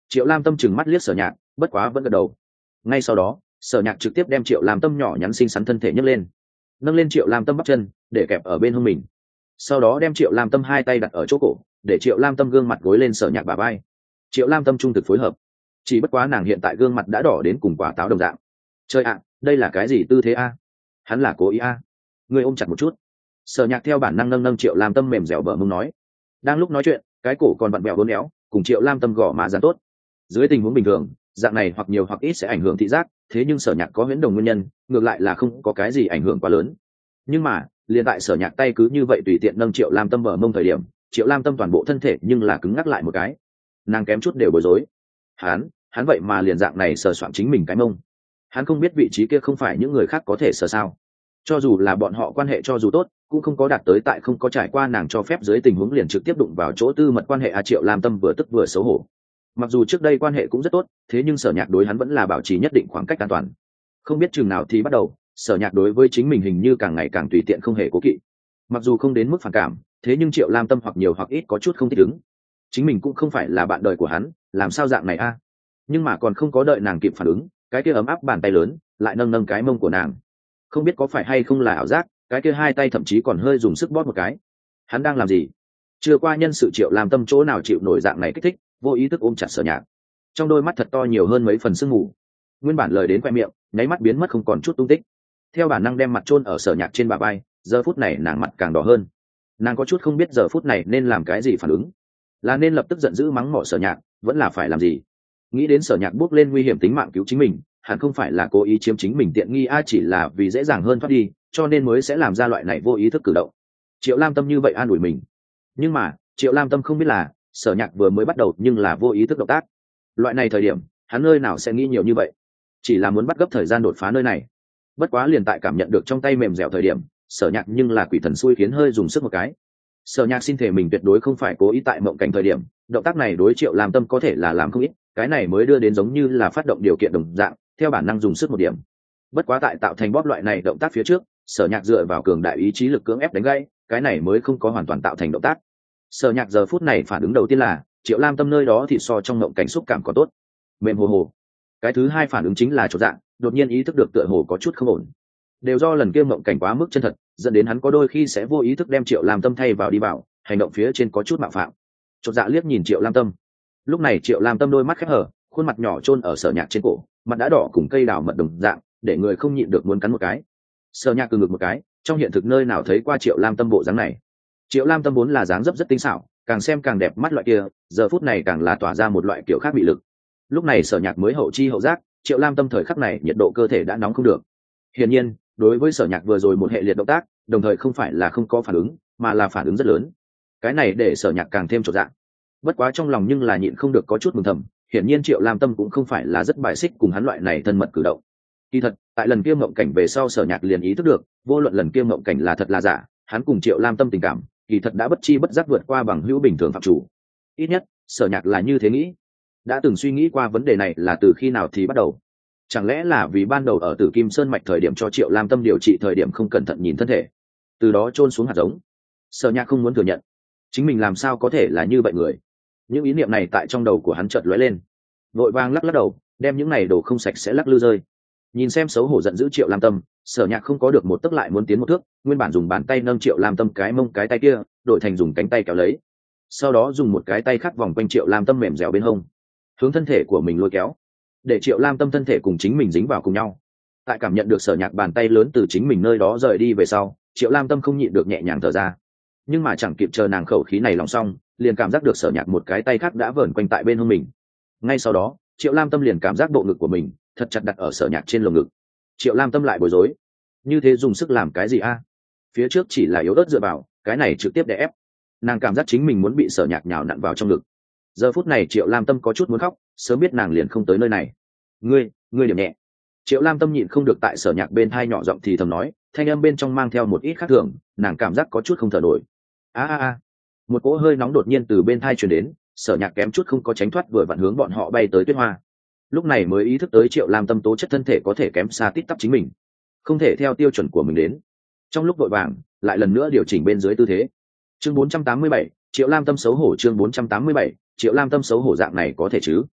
Triệu lam tâm chừng mắt liếc Sở Nhạc, bất quá vẫn gật đầu. Ngay sau đó Sở Nhạc trực tiếp đem Triệu lam tâm nhỏ nhắn xinh xắn thân thể nhấc lên, nâng lên Triệu lam tâm bắp chân để kẹp ở bên hông mình, sau đó đem Triệu lam tâm hai tay đặt ở chỗ cổ, để Triệu lam tâm gương mặt gối lên Sở Nhạc bả vai. Triệu lam tâm trung thực phối hợp, chỉ bất quá nàng hiện tại gương mặt đã đỏ đến cùng quả táo đồng dạng. Trời ạ, đây là cái gì tư thế a? Hắn là cố ý a? Người ôm chặt một chút. Sở Nhạc theo bản năng nâng nâng Triệu lam tâm mềm dẻo bờ mông nói. Đang lúc nói chuyện, cái cổ còn vặn vẹo uốn éo, cùng Triệu lam tâm gõ má dán tốt. Dưới tình huống bình thường, dạng này hoặc nhiều hoặc ít sẽ ảnh hưởng thị giác, thế nhưng Sở Nhạc có huyễn đồng nguyên nhân, ngược lại là không có cái gì ảnh hưởng quá lớn. Nhưng mà liền tại Sở Nhạc tay cứ như vậy tùy tiện nâng Triệu lam tâm bờ mông thời điểm, Triệu lam tâm toàn bộ thân thể nhưng là cứng ngắc lại một cái, nàng kém chút đều bối rối. hắn hắn vậy mà liền dạng này sờ soạng chính mình cái mông. Hắn không biết vị trí kia không phải những người khác có thể sờ sao. Cho dù là bọn họ quan hệ cho dù tốt, cũng không có đạt tới tại không có trải qua nàng cho phép dưới tình huống liền trực tiếp đụng vào chỗ tư mật quan hệ. A Triệu lam tâm vừa tức vừa xấu hổ. Mặc dù trước đây quan hệ cũng rất tốt, thế nhưng Sở Nhạc đối hắn vẫn là bảo trì nhất định khoảng cách an toàn. Không biết chừng nào thì bắt đầu, Sở Nhạc đối với chính mình hình như càng ngày càng tùy tiện, không hề cố kỵ. Mặc dù không đến mức phản cảm, thế nhưng Triệu lam tâm hoặc nhiều hoặc ít có chút không thích ứng. Chính mình cũng không phải là bạn đời của hắn, làm sao dạng này a? Nhưng mà còn không có đợi nàng kịp phản ứng, cái kia ấm áp bàn tay lớn lại nâng nâng cái mông của nàng. Không biết có phải hay không là ảo giác, cái kia hai tay thậm chí còn hơi dùng sức bóp một cái. Hắn đang làm gì? Chưa qua nhân sự Triệu lam tâm chỗ nào chịu nổi dạng này kích thích, vô ý thức ôm chặt Sở Nhạc. Trong đôi mắt thật to nhiều hơn mấy phần sương mù, nguyên bản lời đến khoe miệng nháy mắt biến mất không còn chút tung tích. Theo bản năng đem mặt chôn ở Sở Nhạc trên bả vai, giờ phút này nàng mặt càng đỏ hơn. Nàng có chút không biết giờ phút này nên làm cái gì phản ứng, là nên lập tức giận dữ mắng mỏ Sở Nhạc, vẫn là phải làm gì. Nghĩ đến Sở Nhạc bước lên nguy hiểm tính mạng cứu chính mình, hẳn không phải là cố ý chiếm chính mình tiện nghi a, chỉ là vì dễ dàng hơn thoát đi, cho nên mới sẽ làm ra loại này vô ý thức cử động. Triệu lam tâm như vậy an ủi mình, nhưng mà Triệu lam tâm không biết là Sở Nhạc vừa mới bắt đầu nhưng là vô ý thức động tác. Loại này thời điểm hắn nơi nào sẽ nghĩ nhiều như vậy, chỉ là muốn bắt gấp thời gian đột phá nơi này. Bất quá liền tại cảm nhận được trong tay mềm dẻo thời điểm, Sở Nhạc nhưng là quỷ thần xui khiến hơi dùng sức một cái. Sở Nhạc xin thể mình tuyệt đối không phải cố ý tại mộng cảnh thời điểm, động tác này đối Triệu lam tâm có thể là làm không ít, cái này mới đưa đến giống như là phát động điều kiện đồng dạng, theo bản năng dùng sức một điểm. Bất quá tại tạo thành bóp loại này động tác phía trước, Sở Nhạc dựa vào cường đại ý chí lực cưỡng ép đánh gãy, cái này mới không có hoàn toàn tạo thành động tác. Sở Nhạc giờ phút này phản ứng đầu tiên là Triệu lam tâm nơi đó thì so trong mộng cảnh xúc cảm có tốt, mềm hồ hồ. Cái thứ hai phản ứng chính là chột dạ, đột nhiên ý thức được tựa hồ có chút không ổn. Đều do lần kia mộng cảnh quá mức chân thật, dẫn đến hắn có đôi khi sẽ vô ý thức đem Triệu lam tâm thay vào đi vào, hành động phía trên có chút mạo phạm. Chột dạ liếc nhìn Triệu lam tâm. Lúc này Triệu lam tâm đôi mắt khép hở, khuôn mặt nhỏ chôn ở Sở Nhạc trên cổ, mặt đã đỏ cùng cây đào mật đồng dạng, để người không nhịn được muốn cắn một cái. Sở Nhạc cừ ngực một cái, trong hiện thực nơi nào thấy qua Triệu lam tâm bộ dáng này. Triệu lam tâm vốn là dáng dấp rất tinh xảo, càng xem càng đẹp mắt loại kia, giờ phút này càng là tỏa ra một loại kiểu khác bị lực. Lúc này Sở Nhạc mới hậu chi hậu giác, Triệu lam tâm thời khắc này nhiệt độ cơ thể đã nóng không được. Hiển nhiên đối với Sở Nhạc vừa rồi một hệ liệt động tác, đồng thời không phải là không có phản ứng, mà là phản ứng rất lớn. Cái này để Sở Nhạc càng thêm chột dạ. Bất quá trong lòng nhưng là nhịn không được có chút mừng thầm, hiển nhiên Triệu lam tâm cũng không phải là rất bài xích cùng hắn loại này thân mật cử động. Kỳ thật tại lần kia mộng cảnh về sau, Sở Nhạc liền ý thức được, vô luận lần kia mộng cảnh là thật là giả, hắn cùng Triệu lam tâm tình cảm kỳ thật đã bất chi bất giác vượt qua bằng hữu bình thường phạm chủ. Ít nhất Sở Nhạc là như thế nghĩ. Đã từng suy nghĩ qua vấn đề này là từ khi nào thì bắt đầu. Chẳng lẽ là vì ban đầu ở Tử Kim Sơn mạch thời điểm cho Triệu lam tâm điều trị thời điểm không cẩn thận nhìn thân thể, từ đó chôn xuống hạt giống. Sở Nhạc không muốn thừa nhận, chính mình làm sao có thể là như vậy người. Những ý niệm này tại trong đầu của hắn chợt lóe lên, vội vàng lắc lắc đầu, đem những này đồ không sạch sẽ lắc lư rơi. Nhìn xem xấu hổ giận dữ Triệu lam tâm, Sở Nhạc không có được một tấc lại muốn tiến một thước, nguyên bản dùng bàn tay nâng Triệu lam tâm cái mông cái tay kia đổi thành dùng cánh tay kéo lấy, sau đó dùng một cái tay khác vòng quanh Triệu lam tâm mềm dẻo bên hông, hướng thân thể của mình lôi kéo, để Triệu lam tâm thân thể cùng chính mình dính vào cùng nhau. Tại cảm nhận được Sở Nhạc bàn tay lớn từ chính mình nơi đó rời đi về sau, Triệu lam tâm không nhịn được nhẹ nhàng thở ra. Nhưng mà chẳng kịp chờ nàng khẩu khí này lòng xong, liền cảm giác được Sở Nhạc một cái tay khác đã vờn quanh tại bên hông mình. Ngay sau đó Triệu lam tâm liền cảm giác bộ ngực của mình thật chặt đặt ở Sở Nhạc trên lồng ngực. Triệu lam tâm lại bối rối, như thế dùng sức làm cái gì a? Phía trước chỉ là yếu ớt dựa vào, cái này trực tiếp đè ép. Nàng cảm giác chính mình muốn bị Sở Nhạc nhào nặn vào trong ngực. Giờ phút này Triệu lam tâm có chút muốn khóc, sớm biết nàng liền không tới nơi này. Ngươi, ngươi điểm nhẹ. Triệu lam tâm nhịn không được tại Sở Nhạc bên thai nhỏ giọng thì thầm nói, thanh âm bên trong mang theo một ít khác thường, nàng cảm giác có chút không thở nổi. A a a. Một cỗ hơi nóng đột nhiên từ bên thai truyền đến, Sở Nhạc kém chút không có tránh thoát, vừa vặn hướng bọn họ bay tới Tuyết Hoa. Lúc này mới ý thức tới Triệu lam tâm tố chất thân thể có thể kém xa tít tắp chính mình, không thể theo tiêu chuẩn của mình đến. Trong lúc vội vàng lại lần nữa điều chỉnh bên dưới tư thế. Chương bốn trăm tám mươi bảy, Triệu lam tâm xấu hổ. Chương bốn trăm tám mươi bảy, Triệu lam tâm xấu hổ. Dạng này có thể chứ?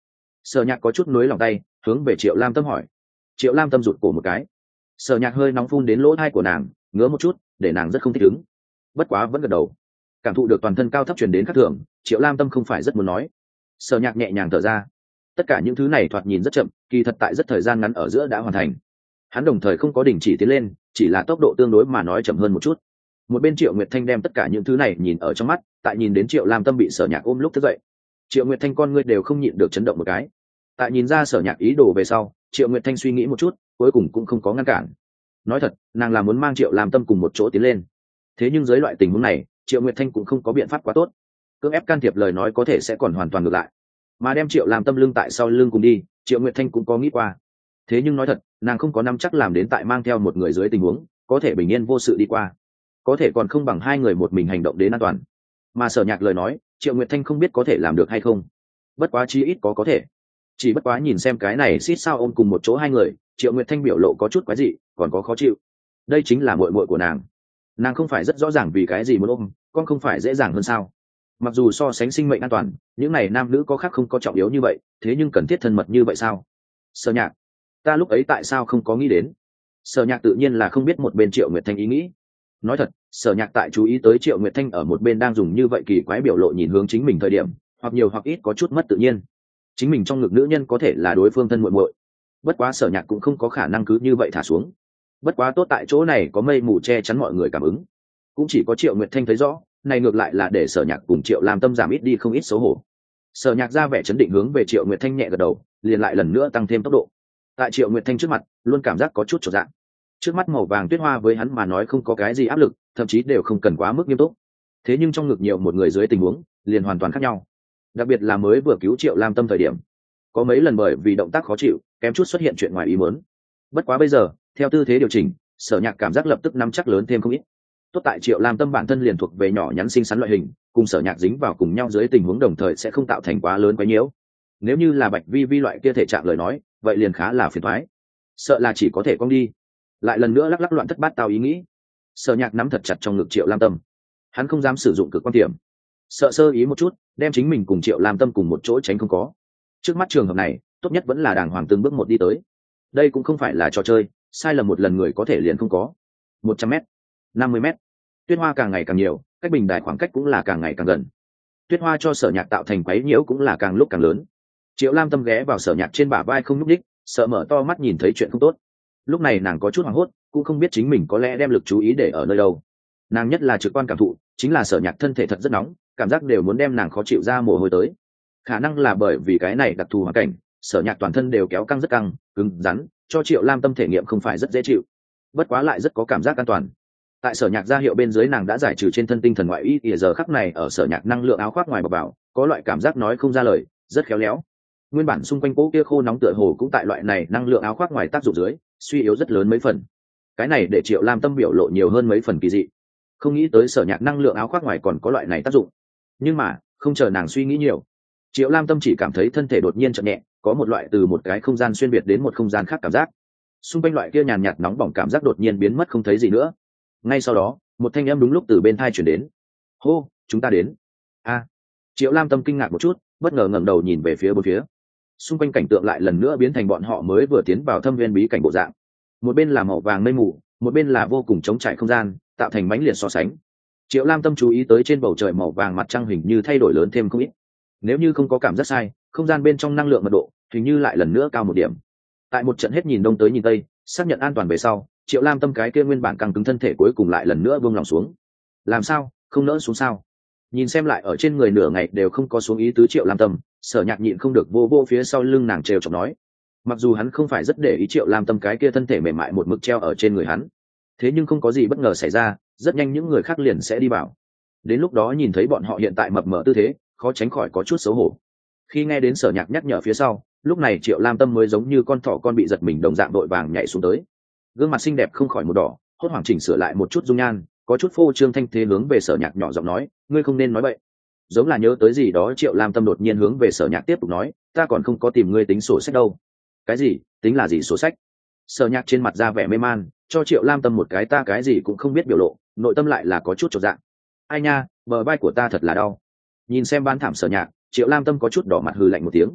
Sở Nhạc có chút nối lòng tay, hướng về Triệu Lam Tâm hỏi. Triệu Lam Tâm rụt cổ một cái. Sở Nhạc hơi nóng phun đến lỗ tai của nàng, ngứa một chút, để nàng rất không thích ứng. Bất quá vẫn gật đầu. Cảm thụ được toàn thân cao thấp truyền đến khắc thường, Triệu Lam Tâm không phải rất muốn nói. Sở Nhạc nhẹ nhàng thở ra. Tất cả những thứ này thoạt nhìn rất chậm, kỳ thật tại rất thời gian ngắn ở giữa đã hoàn thành. Hắn đồng thời không có đình chỉ tiến lên, chỉ là tốc độ tương đối mà nói chậm hơn một chút. Một bên Triệu Nguyệt Thanh đem tất cả những thứ này nhìn ở trong mắt, tại nhìn đến Triệu Lam Tâm bị Sở Nhạc ôm lúc thức dậy, Triệu Nguyệt Thanh con ngươi đều không nhịn được chấn động một cái. Tại nhìn ra Sở Nhạc ý đồ về sau, Triệu Nguyệt Thanh suy nghĩ một chút, cuối cùng cũng không có ngăn cản. Nói thật, nàng là muốn mang Triệu Lam Tâm cùng một chỗ tiến lên. Thế nhưng dưới loại tình huống này, Triệu Nguyệt Thanh cũng không có biện pháp quá tốt. Cưỡng ép can thiệp lời nói có thể sẽ còn hoàn toàn ngược lại. Mà đem Triệu Lam Tâm lưng tại sau lưng cùng đi, Triệu Nguyệt Thanh cũng có nghĩ qua. Thế nhưng nói thật, nàng không có nắm chắc làm đến tại mang theo một người dưới tình huống có thể bình yên vô sự đi qua, có thể còn không bằng hai người một mình hành động đến an toàn. Mà Sở Nhạc lời nói, Triệu Nguyệt Thanh không biết có thể làm được hay không. Bất quá chí ít có có thể. Chỉ bất quá nhìn xem cái này xít sao ôm cùng một chỗ hai người, Triệu Nguyệt Thanh biểu lộ có chút quái dị, còn có khó chịu. Đây chính là muội muội của nàng. Nàng không phải rất rõ ràng vì cái gì muốn ôm, con không phải dễ dàng hơn sao? Mặc dù so sánh sinh mệnh an toàn, những này nam nữ có khác không có trọng yếu như vậy, thế nhưng cần thiết thân mật như vậy sao? Sở Nhạc, ta lúc ấy tại sao không có nghĩ đến? Sở Nhạc tự nhiên là không biết một bên Triệu Nguyệt Thanh ý nghĩ. Nói thật, Sở Nhạc tại chú ý tới Triệu Nguyệt Thanh ở một bên đang dùng như vậy kỳ quái biểu lộ nhìn hướng chính mình thời điểm, hoặc nhiều hoặc ít có chút mất tự nhiên. Chính mình trong ngực nữ nhân có thể là đối phương thân muội muội. Bất quá Sở Nhạc cũng không có khả năng cứ như vậy thả xuống. Bất quá tốt tại chỗ này có mây mù che chắn mọi người cảm ứng, cũng chỉ có Triệu Nguyệt Thanh thấy rõ, này ngược lại là để Sở Nhạc cùng Triệu Lam Tâm giảm ít đi không ít xấu hổ. Sở Nhạc ra vẻ chấn định hướng về Triệu Nguyệt Thanh nhẹ gật đầu, liền lại lần nữa tăng thêm tốc độ. Tại Triệu Nguyệt Thanh trước mặt, luôn cảm giác có chút chột dạ. Trước mắt màu vàng tuyết hoa với hắn mà nói không có cái gì áp lực, thậm chí đều không cần quá mức nghiêm túc. Thế nhưng trong ngực nhiều một người dưới tình huống, liền hoàn toàn khác nhau. Đặc biệt là mới vừa cứu Triệu Lam Tâm thời điểm, có mấy lần bởi vì động tác khó chịu, kém chút xuất hiện chuyện ngoài ý muốn. Bất quá bây giờ, theo tư thế điều chỉnh, Sở Nhạc cảm giác lập tức nắm chắc lớn thêm không ít. Tốt tại Triệu Lam Tâm bản thân liền thuộc về nhỏ nhắn xinh xắn loại hình, cùng Sở Nhạc dính vào cùng nhau dưới tình huống đồng thời sẽ không tạo thành quá lớn quá nhiễu. Nếu như là Bạch Vi Vi loại kia thể trạng lời nói, vậy liền khá là phiền toái. Sợ là chỉ có thể cong đi. Lại lần nữa lắc lắc loạn thất bát tao ý nghĩ. Sở Nhạc nắm thật chặt trong ngực Triệu Lam Tâm. Hắn không dám sử dụng cực quan điểm, sợ sơ ý một chút, đem chính mình cùng Triệu Lam Tâm cùng một chỗ tránh không có. Trước mắt trường hợp này, tốt nhất vẫn là đàng hoàng từng bước một đi tới. Đây cũng không phải là trò chơi, sai lầm một lần người có thể liền không có. Một trăm mét, năm mươi mét, tuyết hoa càng ngày càng nhiều, cách bình đài khoảng cách cũng là càng ngày càng gần. Tuyết hoa cho Sở Nhạc tạo thành quấy nhiễu cũng là càng lúc càng lớn. Triệu Lam Tâm ghé vào Sở Nhạc trên bả vai không nhúc nhích, sợ mở to mắt nhìn thấy chuyện không tốt. Lúc này nàng có chút hoảng hốt, cũng không biết chính mình có lẽ đem lực chú ý để ở nơi đâu. Nàng nhất là trực quan cảm thụ, chính là Sở Nhạc thân thể thật rất nóng, cảm giác đều muốn đem nàng khó chịu ra mồ hôi tới. Khả năng là bởi vì cái này đặc thù hoàn cảnh, Sở Nhạc toàn thân đều kéo căng rất căng, cứng rắn, cho Triệu Lam Tâm thể nghiệm không phải rất dễ chịu. Bất quá lại rất có cảm giác an toàn. Tại Sở Nhạc ra hiệu bên dưới, nàng đã giải trừ trên thân tinh thần ngoại y, ỉa giờ khắc này ở Sở Nhạc năng lượng áo khoác ngoài bọc vào, có loại cảm giác nói không ra lời, rất khéo léo. Nguyên bản xung quanh cỗ kia khô nóng tựa hồ cũng tại loại này năng lượng áo khoác ngoài tác dụng dưới, suy yếu rất lớn mấy phần. Cái này để Triệu Lam Tâm biểu lộ nhiều hơn mấy phần kỳ dị. Không nghĩ tới Sở Nhạc năng lượng áo khoác ngoài còn có loại này tác dụng. Nhưng mà, không chờ nàng suy nghĩ nhiều, Triệu Lam Tâm chỉ cảm thấy thân thể đột nhiên chậm nhẹ, có một loại từ một cái không gian xuyên biệt đến một không gian khác cảm giác. Xung quanh loại kia nhàn nhạt nóng bỏng cảm giác đột nhiên biến mất không thấy gì nữa. Ngay sau đó, một thanh âm đúng lúc từ bên tai truyền đến. "Hô, chúng ta đến." A. Triệu Lam Tâm kinh ngạc một chút, bất ngờ ngẩng đầu nhìn về phía bốn phía. Xung quanh cảnh tượng lại lần nữa biến thành bọn họ mới vừa tiến vào thâm viên bí cảnh bộ dạng. Một bên là màu vàng mây mù, một bên là vô cùng trống trải không gian, tạo thành mãnh liệt so sánh. Triệu Lam Tâm chú ý tới trên bầu trời màu vàng mặt trăng hình như thay đổi lớn thêm không ít. Nếu như không có cảm giác sai, không gian bên trong năng lượng mật độ hình như lại lần nữa cao một điểm. Tại một trận hết nhìn đông tới nhìn tây, xác nhận an toàn về sau, Triệu Lam Tâm cái kia nguyên bản căng cứng thân thể cuối cùng lại lần nữa buông lòng xuống. Làm sao, không nỡ xuống sao? Nhìn xem lại ở trên người nửa ngày đều không có xuống ý tứ Triệu Lam Tâm, Sở Nhạc nhịn không được vô vô phía sau lưng nàng trêu chọc nói. Mặc dù hắn không phải rất để ý Triệu Lam Tâm cái kia thân thể mềm mại một mực treo ở trên người hắn, thế nhưng không có gì bất ngờ xảy ra, rất nhanh những người khác liền sẽ đi vào. Đến lúc đó nhìn thấy bọn họ hiện tại mập mờ tư thế, khó tránh khỏi có chút xấu hổ. Khi nghe đến Sở Nhạc nhắc nhở phía sau, lúc này Triệu Lam Tâm mới giống như con thỏ con bị giật mình đồng dạng đội vàng nhảy xuống tới. Gương mặt xinh đẹp không khỏi một đỏ, hốt hoảng chỉnh sửa lại một chút dung nhan, có chút phô trương thanh thế hướng về Sở Nhạc nhỏ giọng nói, ngươi không nên nói bậy. Giống là nhớ tới gì đó, Triệu Lam Tâm đột nhiên hướng về Sở Nhạc tiếp tục nói, ta còn không có tìm ngươi tính sổ sách đâu. Cái gì? Tính là gì sổ sách? Sở Nhạc trên mặt ra vẻ mê man, cho Triệu Lam Tâm một cái ta cái gì cũng không biết biểu lộ, nội tâm lại là có chút chột dạ. Ai nha, bờ vai của ta thật là đau. Nhìn xem ban thảm Sở Nhạc, Triệu Lam Tâm có chút đỏ mặt hừ lạnh một tiếng.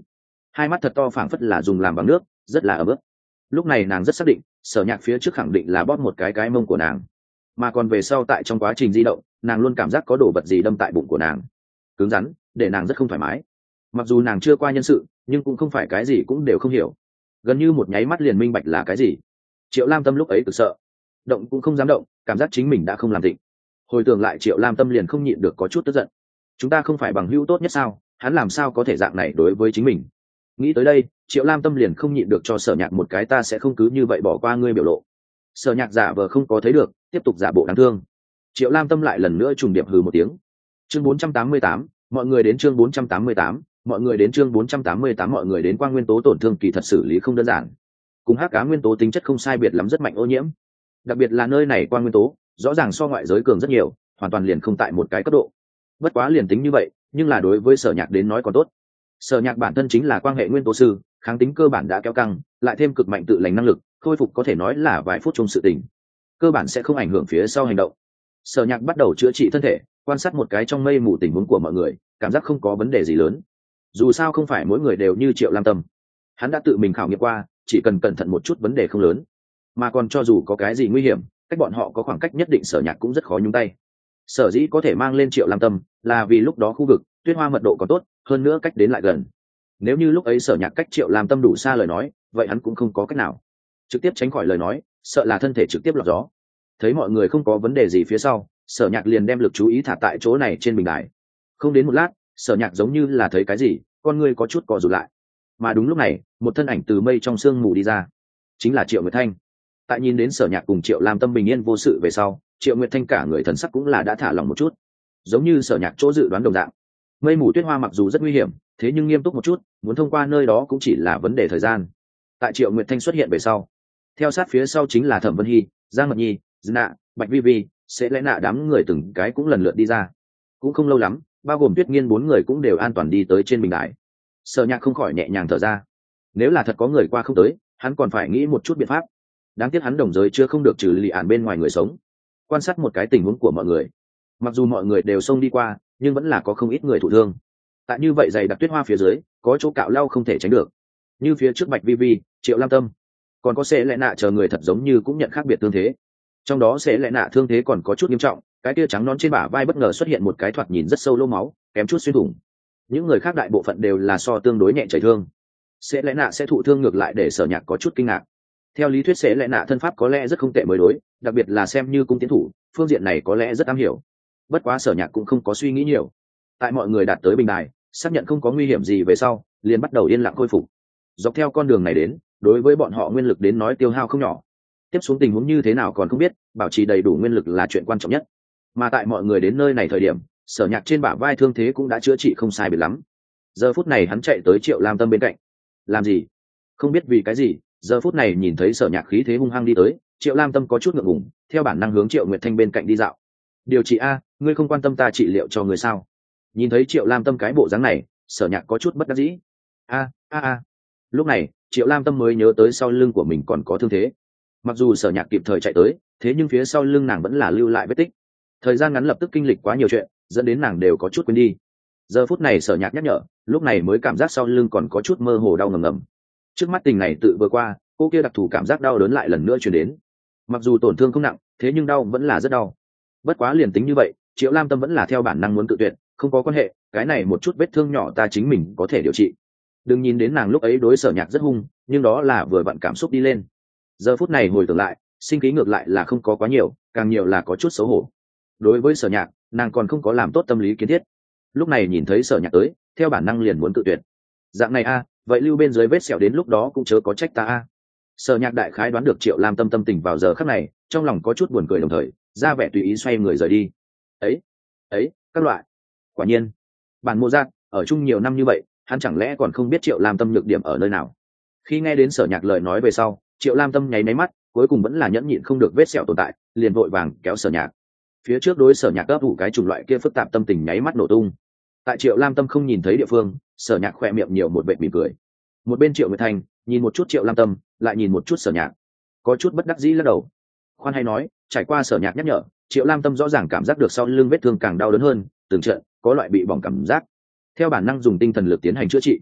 hai mắt thật to phảng phất là dùng làm bằng nước, rất là ấm ức. Lúc này nàng rất xác định Sở Nhạc phía trước khẳng định là bóp một cái cái mông của nàng, mà còn về sau tại trong quá trình di động nàng luôn cảm giác có đồ vật gì đâm tại bụng của nàng, cứng rắn để nàng rất không thoải mái. Mặc dù nàng chưa qua nhân sự nhưng cũng không phải cái gì cũng đều không hiểu, gần như một nháy mắt liền minh bạch là cái gì. Triệu Lam Tâm lúc ấy cực sợ, động cũng không dám động, cảm giác chính mình đã không làm định. Hồi tưởng lại Triệu Lam Tâm liền không nhịn được có chút tức giận. Chúng ta không phải bằng hữu tốt nhất sao, hắn làm sao có thể dạng này đối với chính mình. Nghĩ tới đây Triệu Lam Tâm liền không nhịn được cho Sở Nhạc một cái ta sẽ không cứ như vậy bỏ qua ngươi biểu lộ. Sở Nhạc giả vờ không có thấy được, tiếp tục giả bộ đáng thương. Triệu Lam Tâm lại lần nữa trùng điệp hừ một tiếng. Chương bốn trăm tám mươi tám, mọi người đến chương bốn trăm tám mươi tám, mọi người đến chương bốn trăm tám mươi tám mọi người đến. Quang nguyên tố tổn thương kỳ thật xử lý không đơn giản. Cùng hắc ám nguyên tố tính chất không sai biệt lắm, rất mạnh ô nhiễm. Đặc biệt là nơi này quang nguyên tố rõ ràng so ngoại giới cường rất nhiều, hoàn toàn liền không tại một cái cấp độ. Bất quá liền tính như vậy, nhưng là đối với Sở Nhạc đến nói còn tốt. Sở Nhạc bản thân chính là quang hệ nguyên tố sư, kháng tính cơ bản đã kéo căng, lại thêm cực mạnh tự lành năng lực, khôi phục có thể nói là vài phút trong sự tình, cơ bản sẽ không ảnh hưởng phía sau hành động. Sở Nhạc bắt đầu chữa trị thân thể, quan sát một cái trong mây mù tình huống của mọi người, cảm giác không có vấn đề gì lớn. Dù sao không phải mỗi người đều như Triệu Lam Tâm, hắn đã tự mình khảo nghiệm qua, chỉ cần cẩn thận một chút vấn đề không lớn. Mà còn cho dù có cái gì nguy hiểm, cách bọn họ có khoảng cách nhất định, Sở Nhạc cũng rất khó nhúng tay. Sở dĩ có thể mang lên Triệu Lam Tâm là vì lúc đó khu vực tuyết hoa mật độ còn tốt, hơn nữa cách đến lại gần. Nếu như lúc ấy Sở Nhạc cách Triệu Lam Tâm đủ xa lời nói, vậy hắn cũng không có cách nào trực tiếp tránh khỏi lời nói, sợ là thân thể trực tiếp lọt gió. Thấy mọi người không có vấn đề gì phía sau, Sở Nhạc liền đem lực chú ý thả tại chỗ này trên bình đài. Không đến một lát, Sở Nhạc giống như là thấy cái gì, con người có chút co rụt lại. Mà đúng lúc này, một thân ảnh từ mây trong sương mù đi ra, chính là Triệu Nguyệt Thanh. Tại nhìn đến Sở Nhạc cùng Triệu Lam Tâm bình yên vô sự về sau, Triệu Nguyệt Thanh cả người thần sắc cũng là đã thả lỏng một chút, giống như Sở Nhạc chỗ dự đoán đồng dạng. Mây mù tuyết hoa mặc dù rất nguy hiểm, thế nhưng nghiêm túc một chút, muốn thông qua nơi đó cũng chỉ là vấn đề thời gian. Tại Triệu Nguyệt Thanh xuất hiện về sau, theo sát phía sau chính là Thẩm Vân Hy, Giang Mật Nhi, Dư Nạ, Bạch Vi Vi, sẽ lẽ nạ đám người từng cái cũng lần lượt đi ra. Cũng không lâu lắm, bao gồm Tuyết Nghiên bốn người cũng đều an toàn đi tới trên bình đài. Sở Nhạc không khỏi nhẹ nhàng thở ra. Nếu là thật có người qua không tới, hắn còn phải nghĩ một chút biện pháp. Đáng tiếc hắn đồng giới chưa không được trừ lì ản bên ngoài người sống. Quan sát một cái tình huống của mọi người, mặc dù mọi người đều xông đi qua, nhưng vẫn là có không ít người thụ thương. Tại như vậy dày đặc tuyết hoa phía dưới, có chỗ cạo lau không thể tránh được. Như phía trước Bạch Vi Vi, Triệu Lam Tâm, còn có sẽ lẽ nạ chờ người thật giống như cũng nhận khác biệt thương thế. Trong đó sẽ lẽ nạ thương thế còn có chút nghiêm trọng, cái tia trắng nón trên bả vai bất ngờ xuất hiện một cái thoạt nhìn rất sâu lỗ máu, kém chút xuyên thủng. Những người khác đại bộ phận đều là so tương đối nhẹ chảy thương. Sẽ lẽ nạ sẽ thụ thương ngược lại để Sở Nhạc có chút kinh ngạc. Theo lý thuyết sẽ lẽ nạ thân pháp có lẽ rất không tệ mới đối, đặc biệt là xem như cung tiến thủ, phương diện này có lẽ rất am hiểu. Bất quá Sở Nhạc cũng không có suy nghĩ nhiều. Tại mọi người đạt tới bình đài, xác nhận không có nguy hiểm gì về sau, liền bắt đầu yên lặng khôi phục. Dọc theo con đường này đến, đối với bọn họ nguyên lực đến nói tiêu hao không nhỏ. Tiếp xuống tình huống như thế nào còn không biết, bảo trì đầy đủ nguyên lực là chuyện quan trọng nhất. Mà tại mọi người đến nơi này thời điểm, Sở Nhạc trên bả vai thương thế cũng đã chữa trị không sai biệt lắm. Giờ phút này hắn chạy tới Triệu Lam Tâm bên cạnh. Làm gì? Không biết vì cái gì, giờ phút này nhìn thấy Sở Nhạc khí thế hung hăng đi tới, Triệu Lam Tâm có chút ngượng ngùng, theo bản năng hướng Triệu Nguyệt Thanh bên cạnh đi dạo. Điều trị a, ngươi không quan tâm ta trị liệu cho ngươi sao? Nhìn thấy Triệu Lam Tâm cái bộ dáng này, Sở Nhạc có chút bất đắc dĩ. A a a. Lúc này, Triệu Lam Tâm mới nhớ tới sau lưng của mình còn có thương thế. Mặc dù Sở Nhạc kịp thời chạy tới, thế nhưng phía sau lưng nàng vẫn là lưu lại vết tích. Thời gian ngắn lập tức kinh lịch quá nhiều chuyện, dẫn đến nàng đều có chút quên đi. Giờ phút này Sở Nhạc nhắc nhở, lúc này mới cảm giác sau lưng còn có chút mơ hồ đau ngầm ngầm. Trước mắt tình này tự vừa qua, cô kia đặc thù cảm giác đau đớn lại lần nữa truyền đến. Mặc dù tổn thương không nặng, thế nhưng đau vẫn là rất đau. Bất quá liền tính như vậy, Triệu Lam Tâm vẫn là theo bản năng muốn tự tuyệt, không có quan hệ, cái này một chút vết thương nhỏ ta chính mình có thể điều trị. Đừng nhìn đến nàng lúc ấy đối Sở Nhạc rất hung, nhưng đó là vừa vặn cảm xúc đi lên. Giờ phút này hồi tưởng lại, sinh khí ngược lại là không có quá nhiều, càng nhiều là có chút xấu hổ. Đối với Sở Nhạc, nàng còn không có làm tốt tâm lý kiến thiết. Lúc này nhìn thấy Sở Nhạc tới, theo bản năng liền muốn tự tuyệt. Dạng này a, vậy lưu bên dưới vết sẹo đến lúc đó cũng chớ có trách ta a. Sở Nhạc đại khái đoán được Triệu Lam Tâm tâm tình vào giờ khắc này, trong lòng có chút buồn cười đồng thời, ra vẻ tùy ý xoay người rời đi. Ấy, ấy, các loại. Quả nhiên, bản Mộ Giác, ở chung nhiều năm như vậy, hắn chẳng lẽ còn không biết Triệu Lam Tâm nhược điểm ở nơi nào? Khi nghe đến Sở Nhạc lời nói về sau, Triệu Lam Tâm nháy máy mắt, cuối cùng vẫn là nhẫn nhịn không được vết sẹo tồn tại, liền vội vàng kéo Sở Nhạc. Phía trước đối Sở Nhạc ấp ủ cái chủng loại kia phức tạp tâm tình nháy mắt nổ tung. Tại Triệu Lam Tâm không nhìn thấy địa phương, Sở Nhạc khỏe miệng nhiều một vệt mỉm cười. Một bên Triệu Nguyệt Thanh nhìn một chút Triệu Lam Tâm, lại nhìn một chút Sở Nhạc, có chút bất đắc dĩ lắc đầu. Khoan hay nói, trải qua Sở Nhạc nhắc nhở, Triệu Lam Tâm rõ ràng cảm giác được sau lưng vết thương càng đau đớn hơn, từng trận có loại bị bỏng cảm giác. Theo bản năng dùng tinh thần lực tiến hành chữa trị.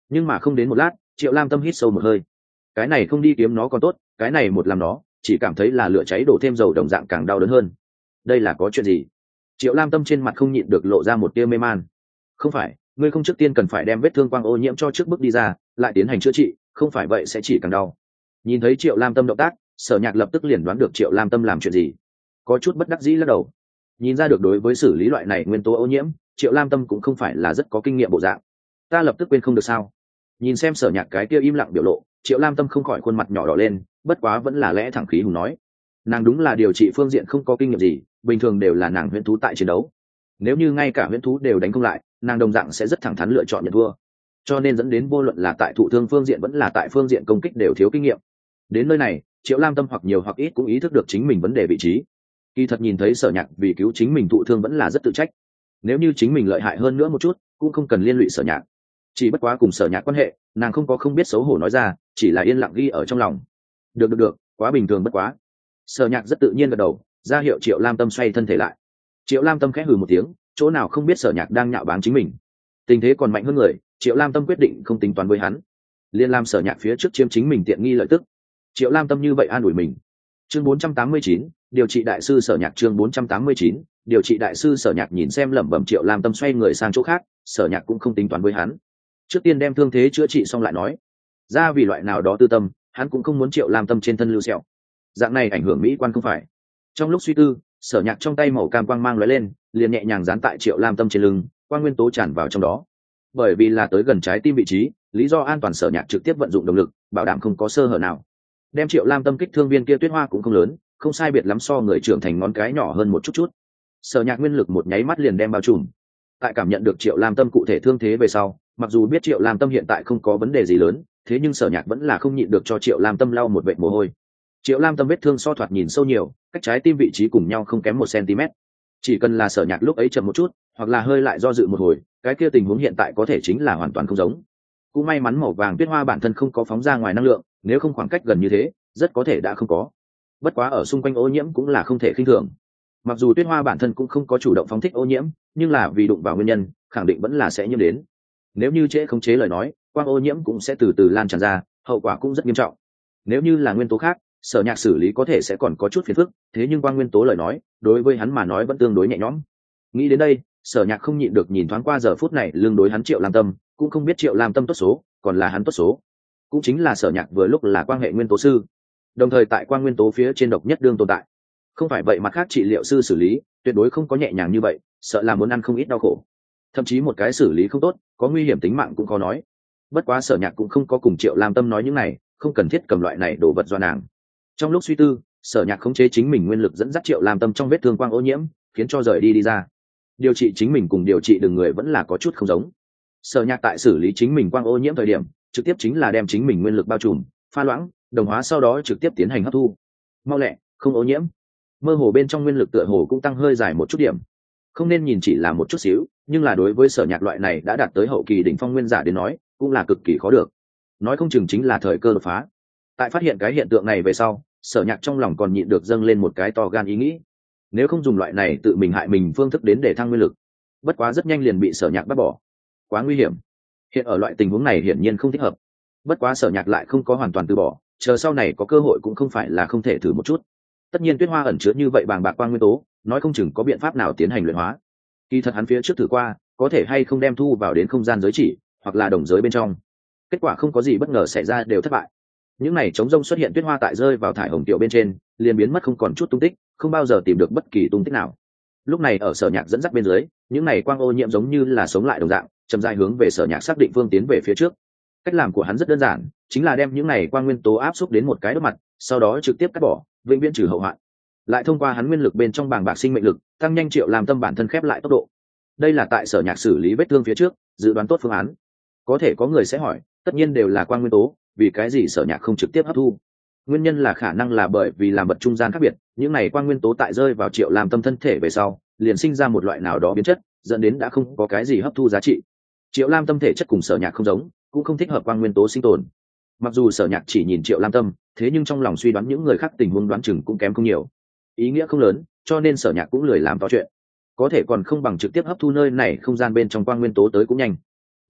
Nhưng mà không đến một lát, Triệu Lam Tâm hít sâu một hơi. Cái này không đi kiếm nó còn tốt, cái này một làm nó, chỉ cảm thấy là lửa cháy đổ thêm dầu đồng dạng càng đau đớn hơn. Đây là có chuyện gì? Triệu Lam Tâm trên mặt không nhịn được lộ ra một tia mê man. Không phải, ngươi không trước tiên cần phải đem vết thương quang ô nhiễm cho trước bước đi ra, lại tiến hành chữa trị, không phải vậy sẽ chỉ càng đau. Nhìn thấy Triệu Lam Tâm động tác, Sở Nhạc lập tức liền đoán được Triệu Lam Tâm làm chuyện gì, có chút bất đắc dĩ lắc đầu. Nhìn ra được đối với xử lý loại này nguyên tố ô nhiễm, Triệu Lam Tâm cũng không phải là rất có kinh nghiệm bộ dạng. Ta lập tức quên không được sao? Nhìn xem Sở Nhạc cái kia im lặng biểu lộ, Triệu Lam Tâm không khỏi khuôn mặt nhỏ đỏ lên, bất quá vẫn là lẽ thẳng khí hùng nói, nàng đúng là điều trị phương diện không có kinh nghiệm gì, bình thường đều là nàng huyễn thú tại chiến đấu, nếu như ngay cả huyễn thú đều đánh không lại, nàng đồng dạng sẽ rất thẳng thắn lựa chọn nhận thua, cho nên dẫn đến vô luận là tại thụ thương phương diện vẫn là tại phương diện công kích đều thiếu kinh nghiệm. Đến nơi này, Triệu Lam Tâm hoặc nhiều hoặc ít cũng ý thức được chính mình vấn đề vị trí. Kỳ thật nhìn thấy Sở Nhạc vì cứu chính mình thụ thương vẫn là rất tự trách, nếu như chính mình lợi hại hơn nữa một chút cũng không cần liên lụy Sở Nhạc. Chỉ bất quá cùng Sở Nhạc quan hệ, nàng không có không biết xấu hổ nói ra, chỉ là yên lặng ghi ở trong lòng. Được được được, quá bình thường bất quá. Sở Nhạc rất tự nhiên gật đầu, ra hiệu Triệu Lam Tâm xoay thân thể lại. Triệu Lam Tâm khẽ hừ một tiếng, chỗ nào không biết Sở Nhạc đang nhạo báng chính mình. Tình thế còn mạnh hơn người, Triệu Lam Tâm quyết định không tính toán với hắn, liên làm Sở Nhạc phía trước chiếm chính mình tiện nghi lợi tức. Triệu Lam Tâm như vậy an ủi mình. Chương bốn trăm tám mươi chín, điều trị đại sư Sở Nhạc. Chương bốn trăm tám mươi chín, điều trị đại sư Sở Nhạc nhìn xem lẩm bẩm Triệu Lam Tâm xoay người sang chỗ khác, Sở Nhạc cũng không tính toán với hắn, trước tiên đem thương thế chữa trị xong lại nói. Ra vì loại nào đó tư tâm, hắn cũng không muốn Triệu Lam Tâm trên thân lưu sẹo, dạng này ảnh hưởng mỹ quan không phải. Trong lúc suy tư, Sở Nhạc trong tay màu cam quang mang lóe lên, liền nhẹ nhàng dán tại Triệu Lam Tâm trên lưng, quang nguyên tố tràn vào trong đó. Bởi vì là tới gần trái tim vị trí, lý do an toàn, Sở Nhạc trực tiếp vận dụng động lực, bảo đảm không có sơ hở nào. Đem Triệu Lam Tâm kích thương viên kia tuyết hoa cũng không lớn, không sai biệt lắm so người trưởng thành ngón cái nhỏ hơn một chút chút. Sở Nhạc nguyên lực một nháy mắt liền đem bao trùm. Tại cảm nhận được Triệu Lam Tâm cụ thể thương thế về sau, mặc dù biết Triệu Lam Tâm hiện tại không có vấn đề gì lớn, thế nhưng Sở Nhạc vẫn là không nhịn được cho Triệu Lam Tâm lau một vệt mồ hôi. Triệu Lam Tâm vết thương so thoạt nhìn sâu nhiều, cách trái tim vị trí cùng nhau không kém một cm. Chỉ cần là Sở Nhạc lúc ấy chậm một chút, hoặc là hơi lại do dự một hồi, cái kia tình huống hiện tại có thể chính là hoàn toàn không giống. Cũng may mắn màu vàng tuyết hoa bản thân không có phóng ra ngoài năng lượng, nếu không khoảng cách gần như thế, rất có thể đã không có. Bất quá ở xung quanh ô nhiễm cũng là không thể khinh thường. Mặc dù tuyết hoa bản thân cũng không có chủ động phóng thích ô nhiễm, nhưng là vì đụng vào nguyên nhân, khẳng định vẫn là sẽ nhiễm đến. Nếu như trễ không chế lời nói, quang ô nhiễm cũng sẽ từ từ lan tràn ra, hậu quả cũng rất nghiêm trọng. Nếu như là nguyên tố khác, Sở Nhạc xử lý có thể sẽ còn có chút phiền phức, thế nhưng quang nguyên tố lời nói, đối với hắn mà nói vẫn tương đối nhẹ nhõm. Nghĩ đến đây, Sở Nhạc không nhịn được nhìn thoáng qua giờ phút này lương đối hắn Triệu Lam Tâm, cũng không biết Triệu Lam Tâm tốt số, còn là hắn tốt số. Cũng chính là Sở Nhạc vừa lúc là quan hệ nguyên tố sư, đồng thời tại quang nguyên tố phía trên độc nhất đương tồn tại. Không phải vậy mặt khác trị liệu sư xử lý, tuyệt đối không có nhẹ nhàng như vậy, sợ là muốn ăn không ít đau khổ. Thậm chí một cái xử lý không tốt, có nguy hiểm tính mạng cũng khó nói. Bất quá Sở Nhạc cũng không có cùng Triệu Lam Tâm nói những này, không cần thiết cầm loại này đổ vật do nàng. Trong lúc suy tư, Sở Nhạc khống chế chính mình nguyên lực dẫn dắt Triệu Lam Tâm trong vết thương quang ô nhiễm, khiến cho rời đi đi ra. Điều trị chính mình cùng điều trị đường người vẫn là có chút không giống. Sở Nhạc tại xử lý chính mình quang ô nhiễm thời điểm, trực tiếp chính là đem chính mình nguyên lực bao trùm, pha loãng, đồng hóa, sau đó trực tiếp tiến hành hấp thu. Mau lẹ, không ô nhiễm. Mơ hồ bên trong nguyên lực tựa hồ cũng tăng hơi dài một chút điểm. Không nên nhìn chỉ là một chút xíu, nhưng là đối với Sở Nhạc loại này đã đạt tới hậu kỳ đỉnh phong nguyên giả đến nói, cũng là cực kỳ khó được. Nói không chừng chính là thời cơ đột phá. Tại phát hiện cái hiện tượng này về sau, Sở Nhạc trong lòng còn nhịn được dâng lên một cái to gan ý nghĩ. Nếu không dùng loại này tự mình hại mình phương thức đến để thăng nguyên lực, bất quá rất nhanh liền bị Sở Nhạc bắt bỏ. Quá nguy hiểm. Hiện ở loại tình huống này hiển nhiên không thích hợp. Bất quá Sở Nhạc lại không có hoàn toàn từ bỏ, chờ sau này có cơ hội cũng không phải là không thể thử một chút. Tất nhiên tuyết hoa ẩn chứa như vậy bàng bạc quang nguyên tố, nói không chừng có biện pháp nào tiến hành luyện hóa. Kỳ thật hắn phía trước thử qua, có thể hay không đem thu vào đến không gian giới chỉ, hoặc là đồng giới bên trong. Kết quả không có gì bất ngờ xảy ra, đều thất bại. Những này trống rông xuất hiện tuyết hoa tại rơi vào thải hồng tiểu bên trên, liền biến mất không còn chút tung tích, không bao giờ tìm được bất kỳ tung tích nào. Lúc này ở Sở Nhạc dẫn dắt bên dưới, những này quang ô nhiễm giống như là sống lại đồng dạng, chậm rãi hướng về Sở Nhạc xác định phương tiến về phía trước. Cách làm của hắn rất đơn giản, chính là đem những này quang nguyên tố áp xúc đến một cái đốt mặt, sau đó trực tiếp cắt bỏ, vĩnh viễn trừ hậu hoạn. Lại thông qua hắn nguyên lực bên trong bàng bạc sinh mệnh lực, tăng nhanh Triệu Lam Tâm bản thân khép lại tốc độ. Đây là tại Sở Nhạc xử lý vết thương phía trước, dự đoán tốt phương án. Có thể có người sẽ hỏi, tất nhiên đều là quang nguyên tố, vì cái gì Sở Nhạc không trực tiếp hấp thu? Nguyên nhân là khả năng là bởi vì làm vật trung gian khác biệt, những này quang nguyên tố tại rơi vào Triệu Lam Tâm thân thể về sau, liền sinh ra một loại nào đó biến chất, dẫn đến đã không có cái gì hấp thu giá trị. Triệu Lam Tâm thể chất cùng Sở Nhạc không giống, cũng không thích hợp quang nguyên tố sinh tồn. Mặc dù Sở Nhạc chỉ nhìn Triệu Lam Tâm, thế nhưng trong lòng suy đoán những người khác tình huống đoán chừng cũng kém không nhiều. Ý nghĩa không lớn, cho nên Sở Nhạc cũng lười làm to chuyện. Có thể còn không bằng trực tiếp hấp thu nơi này không gian bên trong quang nguyên tố tới cũng nhanh.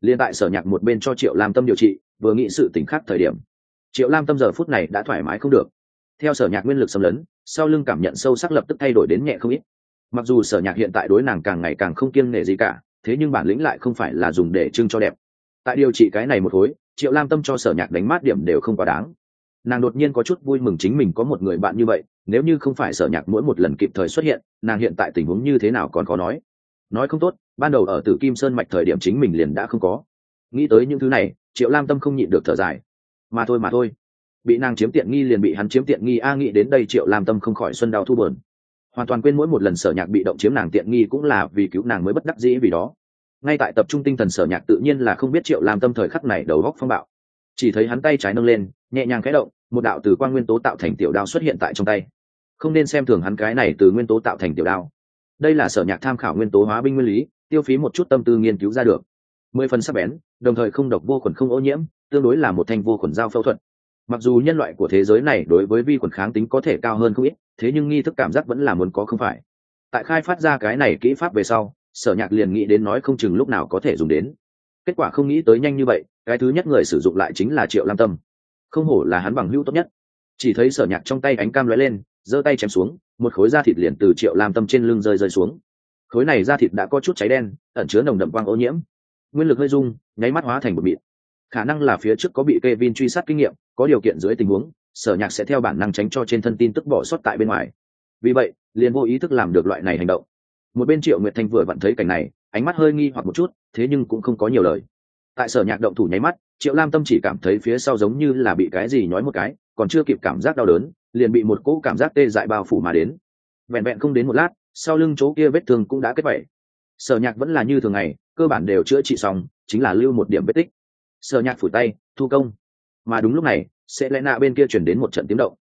Liên tại Sở Nhạc một bên cho Triệu Lam Tâm điều trị, vừa nghĩ sự tình khác thời điểm, Triệu Lam Tâm giờ phút này đã thoải mái không được. Theo Sở Nhạc nguyên lực xâm lấn, sau lưng cảm nhận sâu sắc lập tức thay đổi đến nhẹ không ít. Mặc dù Sở Nhạc hiện tại đối nàng càng ngày càng không kiêng nể gì cả, thế nhưng bản lĩnh lại không phải là dùng để trưng cho đẹp. Tại điều trị cái này một khối, Triệu Lam Tâm cho Sở Nhạc đánh mát điểm đều không quá đáng. Nàng đột nhiên có chút vui mừng chính mình có một người bạn như vậy, nếu như không phải Sở Nhạc mỗi một lần kịp thời xuất hiện, nàng hiện tại tình huống như thế nào còn khó nói. Nói không tốt, ban đầu ở Tử Kim Sơn mạch thời điểm chính mình liền đã không có. Nghĩ tới những thứ này, Triệu Lam Tâm không nhịn được thở dài. Mà thôi mà thôi, bị nàng chiếm tiện nghi liền bị hắn chiếm tiện nghi a, nghĩ đến đây Triệu Lam Tâm không khỏi xuân đau thu buồn. Hoàn toàn quên mỗi một lần Sở Nhạc bị động chiếm nàng tiện nghi cũng là vì cứu nàng mới bất đắc dĩ vì đó. Ngay tại tập trung tinh thần Sở Nhạc tự nhiên là không biết Triệu Lam Tâm thời khắc này đầu góc phong bạo, chỉ thấy hắn tay trái nâng lên, nhẹ nhàng khẽ động, một đạo từ quang nguyên tố tạo thành tiểu đao xuất hiện tại trong tay. Không nên xem thường hắn cái này từ nguyên tố tạo thành tiểu đao, đây là Sở Nhạc tham khảo nguyên tố hóa binh nguyên lý, tiêu phí một chút tâm tư nghiên cứu ra được. Mười phần sắc bén, đồng thời không độc vô khuẩn không ô nhiễm, tương đối là một thanh vô khuẩn dao phẫu thuật. Mặc dù nhân loại của thế giới này đối với vi khuẩn kháng tính có thể cao hơn không ít, thế nhưng nghi thức cảm giác vẫn là muốn có không phải. Tại khai phát ra cái này kỹ pháp về sau, Sở Nhạc liền nghĩ đến nói không chừng lúc nào có thể dùng đến. Kết quả không nghĩ tới nhanh như vậy, cái thứ nhất người sử dụng lại chính là Triệu Lam Tâm. Không hổ là hắn bằng hữu tốt nhất. Chỉ thấy Sở Nhạc trong tay ánh cam lóe lên, giơ tay chém xuống, một khối da thịt liền từ Triệu Lam Tâm trên lưng rơi rơi xuống. Khối này da thịt đã có chút cháy đen, ẩn chứa nồng đậm quang ô nhiễm. Nguyên lực hơi rung, nháy mắt hóa thành một mịn. Khả năng là phía trước có bị Kevin truy sát kinh nghiệm, có điều kiện dưới tình huống, Sở Nhạc sẽ theo bản năng tránh cho trên thân tin tức bỏ sót tại bên ngoài. Vì vậy, liền vô ý thức làm được loại này hành động. Một bên Triệu Nguyệt Thanh vừa vặn thấy cảnh này, ánh mắt hơi nghi hoặc một chút, thế nhưng cũng không có nhiều lời. Tại Sở Nhạc động thủ nháy mắt, Triệu Lam Tâm chỉ cảm thấy phía sau giống như là bị cái gì nhói một cái, còn chưa kịp cảm giác đau đớn, liền bị một cỗ cảm giác tê dại bao phủ mà đến. Vẹn vẹn không đến một lát, sau lưng chỗ kia vết thương cũng đã kết vảy. Sở Nhạc vẫn là như thường ngày, cơ bản đều chữa trị xong, chính là lưu một điểm vết tích. Sở Nhạc phủi tay, thu công. Mà đúng lúc này, Selena bên kia truyền đến một trận tiếng động.